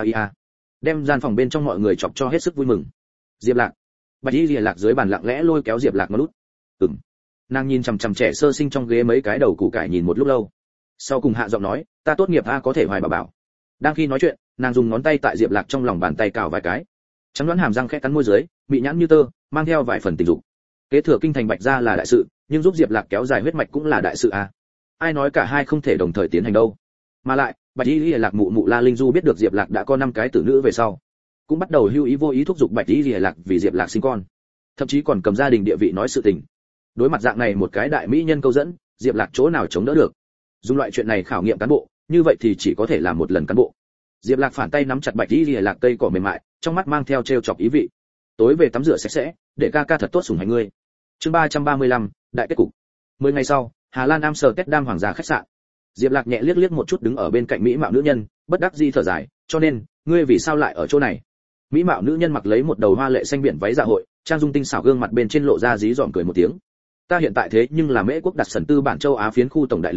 đem gian phòng bên trong mọi người chọc cho hết sức vui mừng. Diệp Lạc, Bạch Y Lìa Lạc dưới bàn lặng lẽ lôi kéo Diệp Lạc ngón út. Nàng nhìn chằm chằm trẻ sơ sinh trong ghế mấy cái đầu củ cải nhìn một lúc lâu. Sau cùng hạ giọng nói, ta tốt nghiệp a có thể hoài bảo bảo. Đang khi nói chuyện, nàng dùng ngón tay tại Diệp Lạc trong lòng bàn tay cào vài cái. Trắng đoán hàm răng khẽ cắn môi dưới, bị nhãn như tơ, mang theo vài phần tình dục. Kế thừa kinh thành Bạch gia là đại sự, nhưng giúp Diệp Lạc kéo dài huyết mạch cũng là đại sự a. Ai nói cả hai không thể đồng thời tiến hành đâu? Mà lại, Bạch Y Lìa Lạc mụ mụ La Linh Du biết được Diệp Lạc đã có 5 cái tử nữ về sau, cũng bắt đầu hưu ý vô ý thúc giục Bạch Y Lìa Lạc vì Diệp Lạc sinh con, thậm chí còn cầm gia đình địa vị nói sự tình. Đối mặt dạng này một cái đại mỹ nhân câu dẫn, Diệp Lạc chỗ nào chống đỡ được? Dùng loại chuyện này khảo nghiệm cán bộ, như vậy thì chỉ có thể làm một lần cán bộ. Diệp Lạc phản tay nắm chặt Bạch Y Lìa Lạc cây cỏ mềm mại, trong mắt mang theo trêu chọc ý vị. Tối về tắm rửa sạch sẽ, để ca ca thật tốt sủng hạnh ngươi. Chương 335, đại kết cục. 10 ngày sau, Hà Lan Amsterdam hoàng gia khách sạn. Diệp Lạc nhẹ liếc liếc một chút đứng ở bên cạnh mỹ mạo nữ nhân, bất đắc dĩ thở dài, cho nên, ngươi vì sao lại ở chỗ này? Mỹ mạo nữ nhân mặc lấy một đầu hoa lệ xanh biển váy dạ hội, trang dung tinh xảo gương mặt bên trên lộ ra dí dỏm cười một tiếng. Ta hiện tại thế nhưng là Mễ quốc đặt sẩn tư bản châu Á phiến khu tổng đại lý,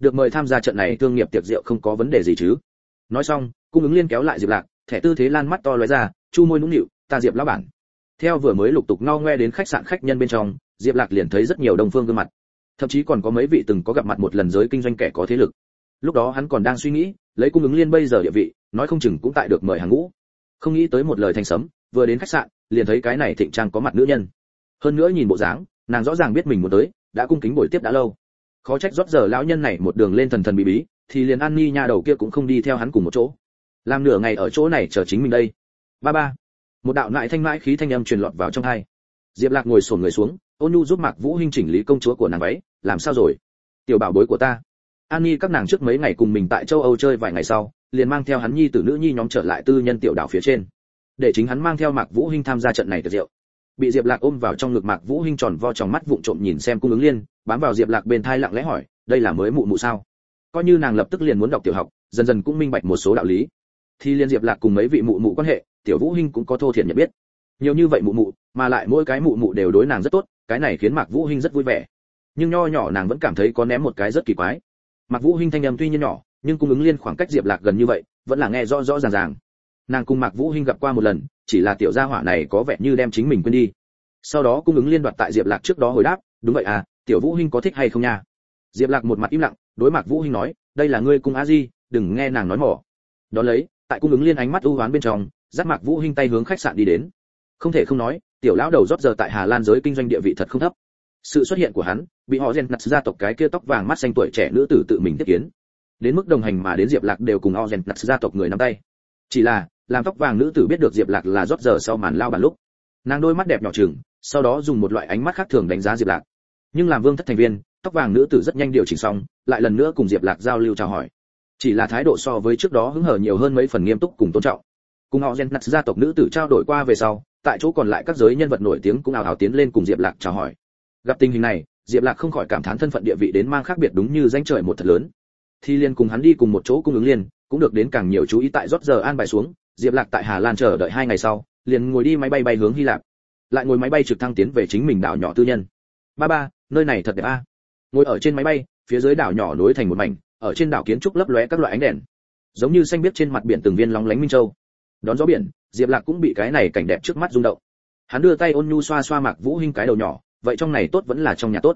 được mời tham gia trận này thương nghiệp tiệc rượu không có vấn đề gì chứ? Nói xong, Cung Ứng Liên kéo lại Diệp Lạc, thẻ tư thế lan mắt to lóe ra, chu môi nũng nịu, ta Diệp lão bản. Theo vừa mới lục tục ngao ngoe đến khách sạn khách nhân bên trong, Diệp Lạc liền thấy rất nhiều đồng phương gương mặt, thậm chí còn có mấy vị từng có gặp mặt một lần giới kinh doanh kẻ có thế lực. Lúc đó hắn còn đang suy nghĩ, lấy Cung Ứng Liên bây giờ địa vị, nói không chừng cũng tại được mời hàng ngũ. Không nghĩ tới một lời thành sấm, vừa đến khách sạn, liền thấy cái này thịnh trang có mặt nữ nhân. Hơn nữa nhìn bộ dáng, nàng rõ ràng biết mình muốn tới, đã cung kính buổi tiếp đã lâu. Khó trách rót giờ lão nhân này một đường lên thần thần bí bí, thì liền An Nhi nha đầu kia cũng không đi theo hắn cùng một chỗ. Làm nửa ngày ở chỗ này chờ chính mình đây. Ba ba. Một đạo nại thanh mãi khí thanh âm truyền lọt vào trong tai. Diệp Lạc ngồi xổm người xuống, ôn nhu giúp Mạc Vũ Hinh chỉnh lý công chúa của nàng váy, làm sao rồi? Tiểu bảo bối của ta. An Nhi các nàng trước mấy ngày cùng mình tại châu Âu chơi vài ngày sau, liền mang theo hắn nhi tử nữ nhi nhóm trở lại tư nhân tiểu đảo phía trên, để chính hắn mang theo Mạc Vũ Hinh tham gia trận này tiệc rượu. Bị Diệp Lạc ôm vào trong ngực, Mạc Vũ Hinh tròn vo trong mắt vụng trộm nhìn xem Cung Ứng Liên, bám vào Diệp Lạc bên thai lặng lẽ hỏi, đây là mới mụ mụ sao? Coi như nàng lập tức liền muốn đọc tiểu học, dần dần cũng minh bạch một số đạo lý. Thì liên Diệp Lạc cùng mấy vị mụ mụ quan hệ, Tiểu Vũ Hinh cũng có thô thiển nhận biết. Nhiều như vậy mụ mụ, mà lại mỗi cái mụ mụ đều đối nàng rất tốt, cái này khiến Mạc Vũ Hinh rất vui vẻ. Nhưng nho nhỏ nàng vẫn cảm thấy có ném một cái rất kỳ quái. Mạc Vũ Hinh thanh âm tuy nhiên nhỏ, nhưng Cung Ứng Liên khoảng cách Diệp Lạc gần như vậy, vẫn là nghe rõ rõ ràng ràng. Nàng cùng Mạc Vũ Hinh gặp qua một lần, chỉ là tiểu gia hỏa này có vẻ như đem chính mình quên đi. Sau đó Cung Ứng Liên đoạt tại Diệp Lạc trước đó hồi đáp, đúng vậy à, Tiểu Vũ Hinh có thích hay không nha? Diệp Lạc một mặt im lặng, đối Mạc Vũ Hinh nói, đây là ngươi Cung A Di, đừng nghe nàng nói mỏ. Đó lấy, tại Cung Ứng Liên ánh mắt u hoán bên trong, dắt Mạc Vũ Hinh tay hướng khách sạn đi đến. Không thể không nói, tiểu lão đầu rót giờ tại Hà Lan giới kinh doanh địa vị thật không thấp. Sự xuất hiện của hắn, bị họ Gentnats gia tộc cái kia tóc vàng mắt xanh tuổi trẻ nữ tử tự mình tiếp kiến. Đến mức đồng hành mà đến Diệp Lạc đều cùng họ Gentnats gia tộc người nắm tay. Chỉ là, làm tóc vàng nữ tử biết được Diệp Lạc là rót giờ sau màn lao bàn lúc, nàng đôi mắt đẹp nhỏ trừng, sau đó dùng một loại ánh mắt khác thường đánh giá Diệp Lạc. Nhưng làm vương thất thành viên, tóc vàng nữ tử rất nhanh điều chỉnh xong, lại lần nữa cùng Diệp Lạc giao lưu chào hỏi. Chỉ là thái độ so với trước đó hứng hở nhiều hơn mấy phần nghiêm túc cùng tôn trọng. Cùng họ Gentnats gia tộc nữ tử trao đổi qua về sau, tại chỗ còn lại các giới nhân vật nổi tiếng cũng ào ào tiến lên cùng Diệp Lạc chào hỏi. Gặp tình hình này, Diệp Lạc không khỏi cảm thán thân phận địa vị đến mang khác biệt đúng như danh trời một thật lớn. Thì liền cùng hắn đi cùng một chỗ Cung Ứng Liên, cũng được đến càng nhiều chú ý tại rót giờ an bài xuống. Diệp Lạc tại Hà Lan chờ đợi 2 ngày sau, liền ngồi đi máy bay bay hướng Hy Lạp, lại ngồi máy bay trực thăng tiến về chính mình đảo nhỏ tư nhân. Ba ba, nơi này thật đẹp a. Ngồi ở trên máy bay, phía dưới đảo nhỏ nối thành một mảnh, ở trên đảo kiến trúc lấp lóe các loại ánh đèn, giống như xanh biếc trên mặt biển từng viên lóng lánh minh châu. Đón gió biển, Diệp Lạc cũng bị cái này cảnh đẹp trước mắt rung động. Hắn đưa tay ôn nhu xoa xoa Mạc Vũ Hinh cái đầu nhỏ, vậy trong này tốt vẫn là trong nhà tốt?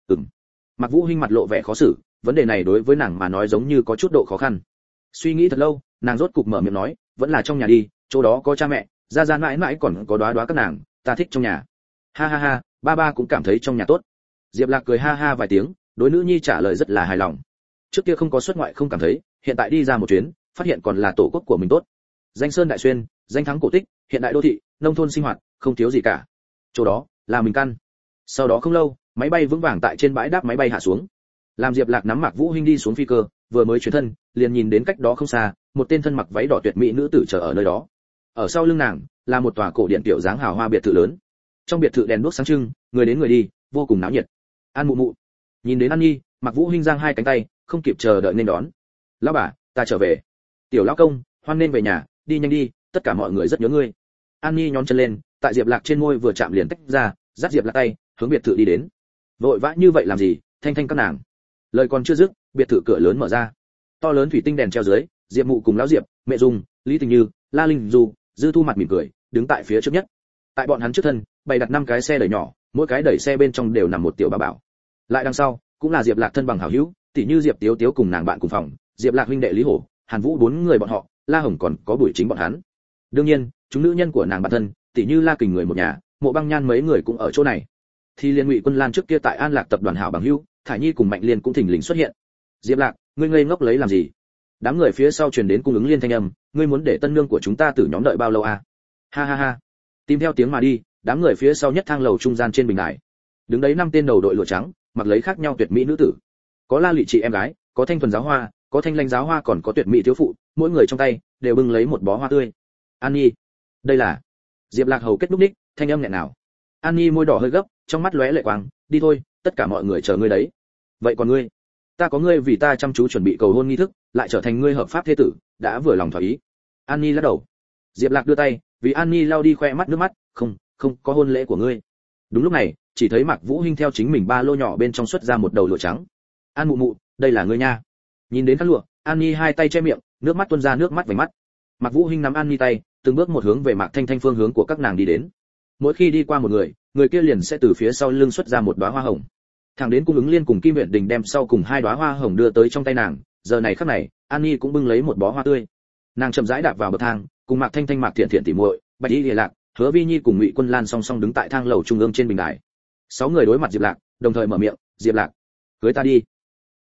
Mạc Vũ Hinh mặt lộ vẻ khó xử, vấn đề này đối với nàng mà nói giống như có chút độ khó khăn. Suy nghĩ thật lâu, nàng rốt cục mở miệng nói, vẫn là trong nhà đi, chỗ đó có cha mẹ, gia gia mãi mãi còn có đóa đóa các nàng, ta thích trong nhà. Ha ha ha, ba ba cũng cảm thấy trong nhà tốt. Diệp Lạc cười ha ha vài tiếng, đối nữ nhi trả lời rất là hài lòng. Trước kia không có xuất ngoại không cảm thấy, hiện tại đi ra một chuyến, phát hiện còn là tổ quốc của mình tốt. Danh sơn đại xuyên, danh thắng cổ tích, hiện đại đô thị, nông thôn sinh hoạt, không thiếu gì cả. Chỗ đó là mình căn. Sau đó không lâu, máy bay vững vàng tại trên bãi đáp máy bay hạ xuống. Làm Diệp Lạc nắm Mạc Vũ Hinh đi xuống phi cơ, vừa mới chuyển thân, liền nhìn đến cách đó không xa, một tên thân mặc váy đỏ tuyệt mỹ nữ tử chờ ở nơi đó. Ở sau lưng nàng là một tòa cổ điện tiểu dáng hào hoa biệt thự lớn. Trong biệt thự đèn đuốc sáng trưng, người đến người đi, vô cùng náo nhiệt. An mụ mụ. Nhìn đến An Nhi, Mạc Vũ Hinh giang hai cánh tay, không kịp chờ đợi nên đón. Lão bà, ta trở về. Tiểu lão công, hoan nên về nhà, đi nhanh đi, tất cả mọi người rất nhớ ngươi. An Nhi nhón chân lên, tại Diệp Lạc trên môi vừa chạm liền tách ra, dắt Diệp Lạc tay, hướng biệt thự đi đến. Vội vã như vậy làm gì, thanh thanh các nàng. Lời còn chưa dứt, biệt thự cửa lớn mở ra. To lớn thủy tinh đèn treo dưới, Diệp Mụ cùng lão Diệp, mẹ Dung, Lý Tình Như, La Linh Du, Dư Thu mặt mỉm cười, đứng tại phía trước nhất. Tại bọn hắn trước thân, bày đặt 5 cái xe đẩy nhỏ, mỗi cái đẩy xe bên trong đều nằm một tiểu bà bảo. Lại đằng sau, cũng là Diệp Lạc thân bằng hảo hữu, tỷ như Diệp Tiếu Tiếu cùng nàng bạn cùng phòng, Diệp Lạc huynh đệ Lý Hổ, Hàn Vũ 4 người bọn họ, La Hồng còn có Bùi Chính bọn hắn. Đương nhiên, chúng nữ nhân của nàng bản thân, tỷ như La Kình người một nhà, Mộ Băng Nhan mấy người cũng ở chỗ này. Thì liên Ngụy Quân Lan trước kia tại An Lạc tập đoàn hảo bằng hữu, Thải Nhi cùng Mạnh Liên cũng thình lình xuất hiện. Diệp Lạc, ngươi ngây ngốc lấy làm gì? Đám người phía sau truyền đến Cung Ứng Liên thanh âm, ngươi muốn để tân nương của chúng ta tử nhóm đợi bao lâu à? Ha ha ha. Tìm theo tiếng mà đi, đám người phía sau nhất thang lầu trung gian trên bình đài. Đứng đấy 5 tên đầu đội lụa trắng, mặc lấy khác nhau tuyệt mỹ nữ tử. Có La Lụy chị em gái, có Thanh Thuần giáo hoa, có Thanh Lanh giáo hoa còn có tuyệt mỹ thiếu phụ, mỗi người trong tay đều bưng lấy một bó hoa tươi. An Nhi, đây là. Diệp Lạc hầu kết núc ních, thanh âm nhẹ nào. An Nhi môi đỏ hơi gấp, trong mắt lóe lệ quang, đi thôi, tất cả mọi người chờ ngươi đấy. Vậy còn ngươi? Ta có ngươi vì ta chăm chú chuẩn bị cầu hôn nghi thức, lại trở thành ngươi hợp pháp thế tử, đã vừa lòng thỏa ý. An Nhi lắc đầu. Diệp Lạc đưa tay, vì An Nhi lau đi khoe mắt nước mắt, không có hôn lễ của ngươi. Đúng lúc này, chỉ thấy Mạc Vũ Hinh theo chính mình ba lô nhỏ bên trong xuất ra một đầu lụa trắng. An mụ mụ, đây là ngươi nha. Nhìn đến khăn lụa, An Nhi hai tay che miệng, nước mắt tuôn ra nước mắt vành mắt. Mạc Vũ Hinh nắm An Nhi tay, từng bước một hướng về Mạc Thanh Thanh phương hướng của các nàng đi đến. Mỗi khi đi qua một người, người kia liền sẽ từ phía sau lưng xuất ra một đóa hoa hồng. Thẳng đến Cung Ứng Liên cùng Kim Uyển Đình đem sau cùng hai đóa hoa hồng đưa tới trong tay nàng, giờ này khắc này, An Nhi cũng bưng lấy một bó hoa tươi. Nàng chậm rãi đạp vào bậc thang, cùng Mạc Thanh Thanh, Mạc Thiện Thiện tỉ muội, Bạch Y Lìa Lạc, Hứa Vi Nhi cùng Ngụy Quân Lan song song đứng tại thang lầu trung ương trên bình đài. 6 người đối mặt Diệp Lạc, đồng thời mở miệng, "Diệp Lạc, cưới ta đi."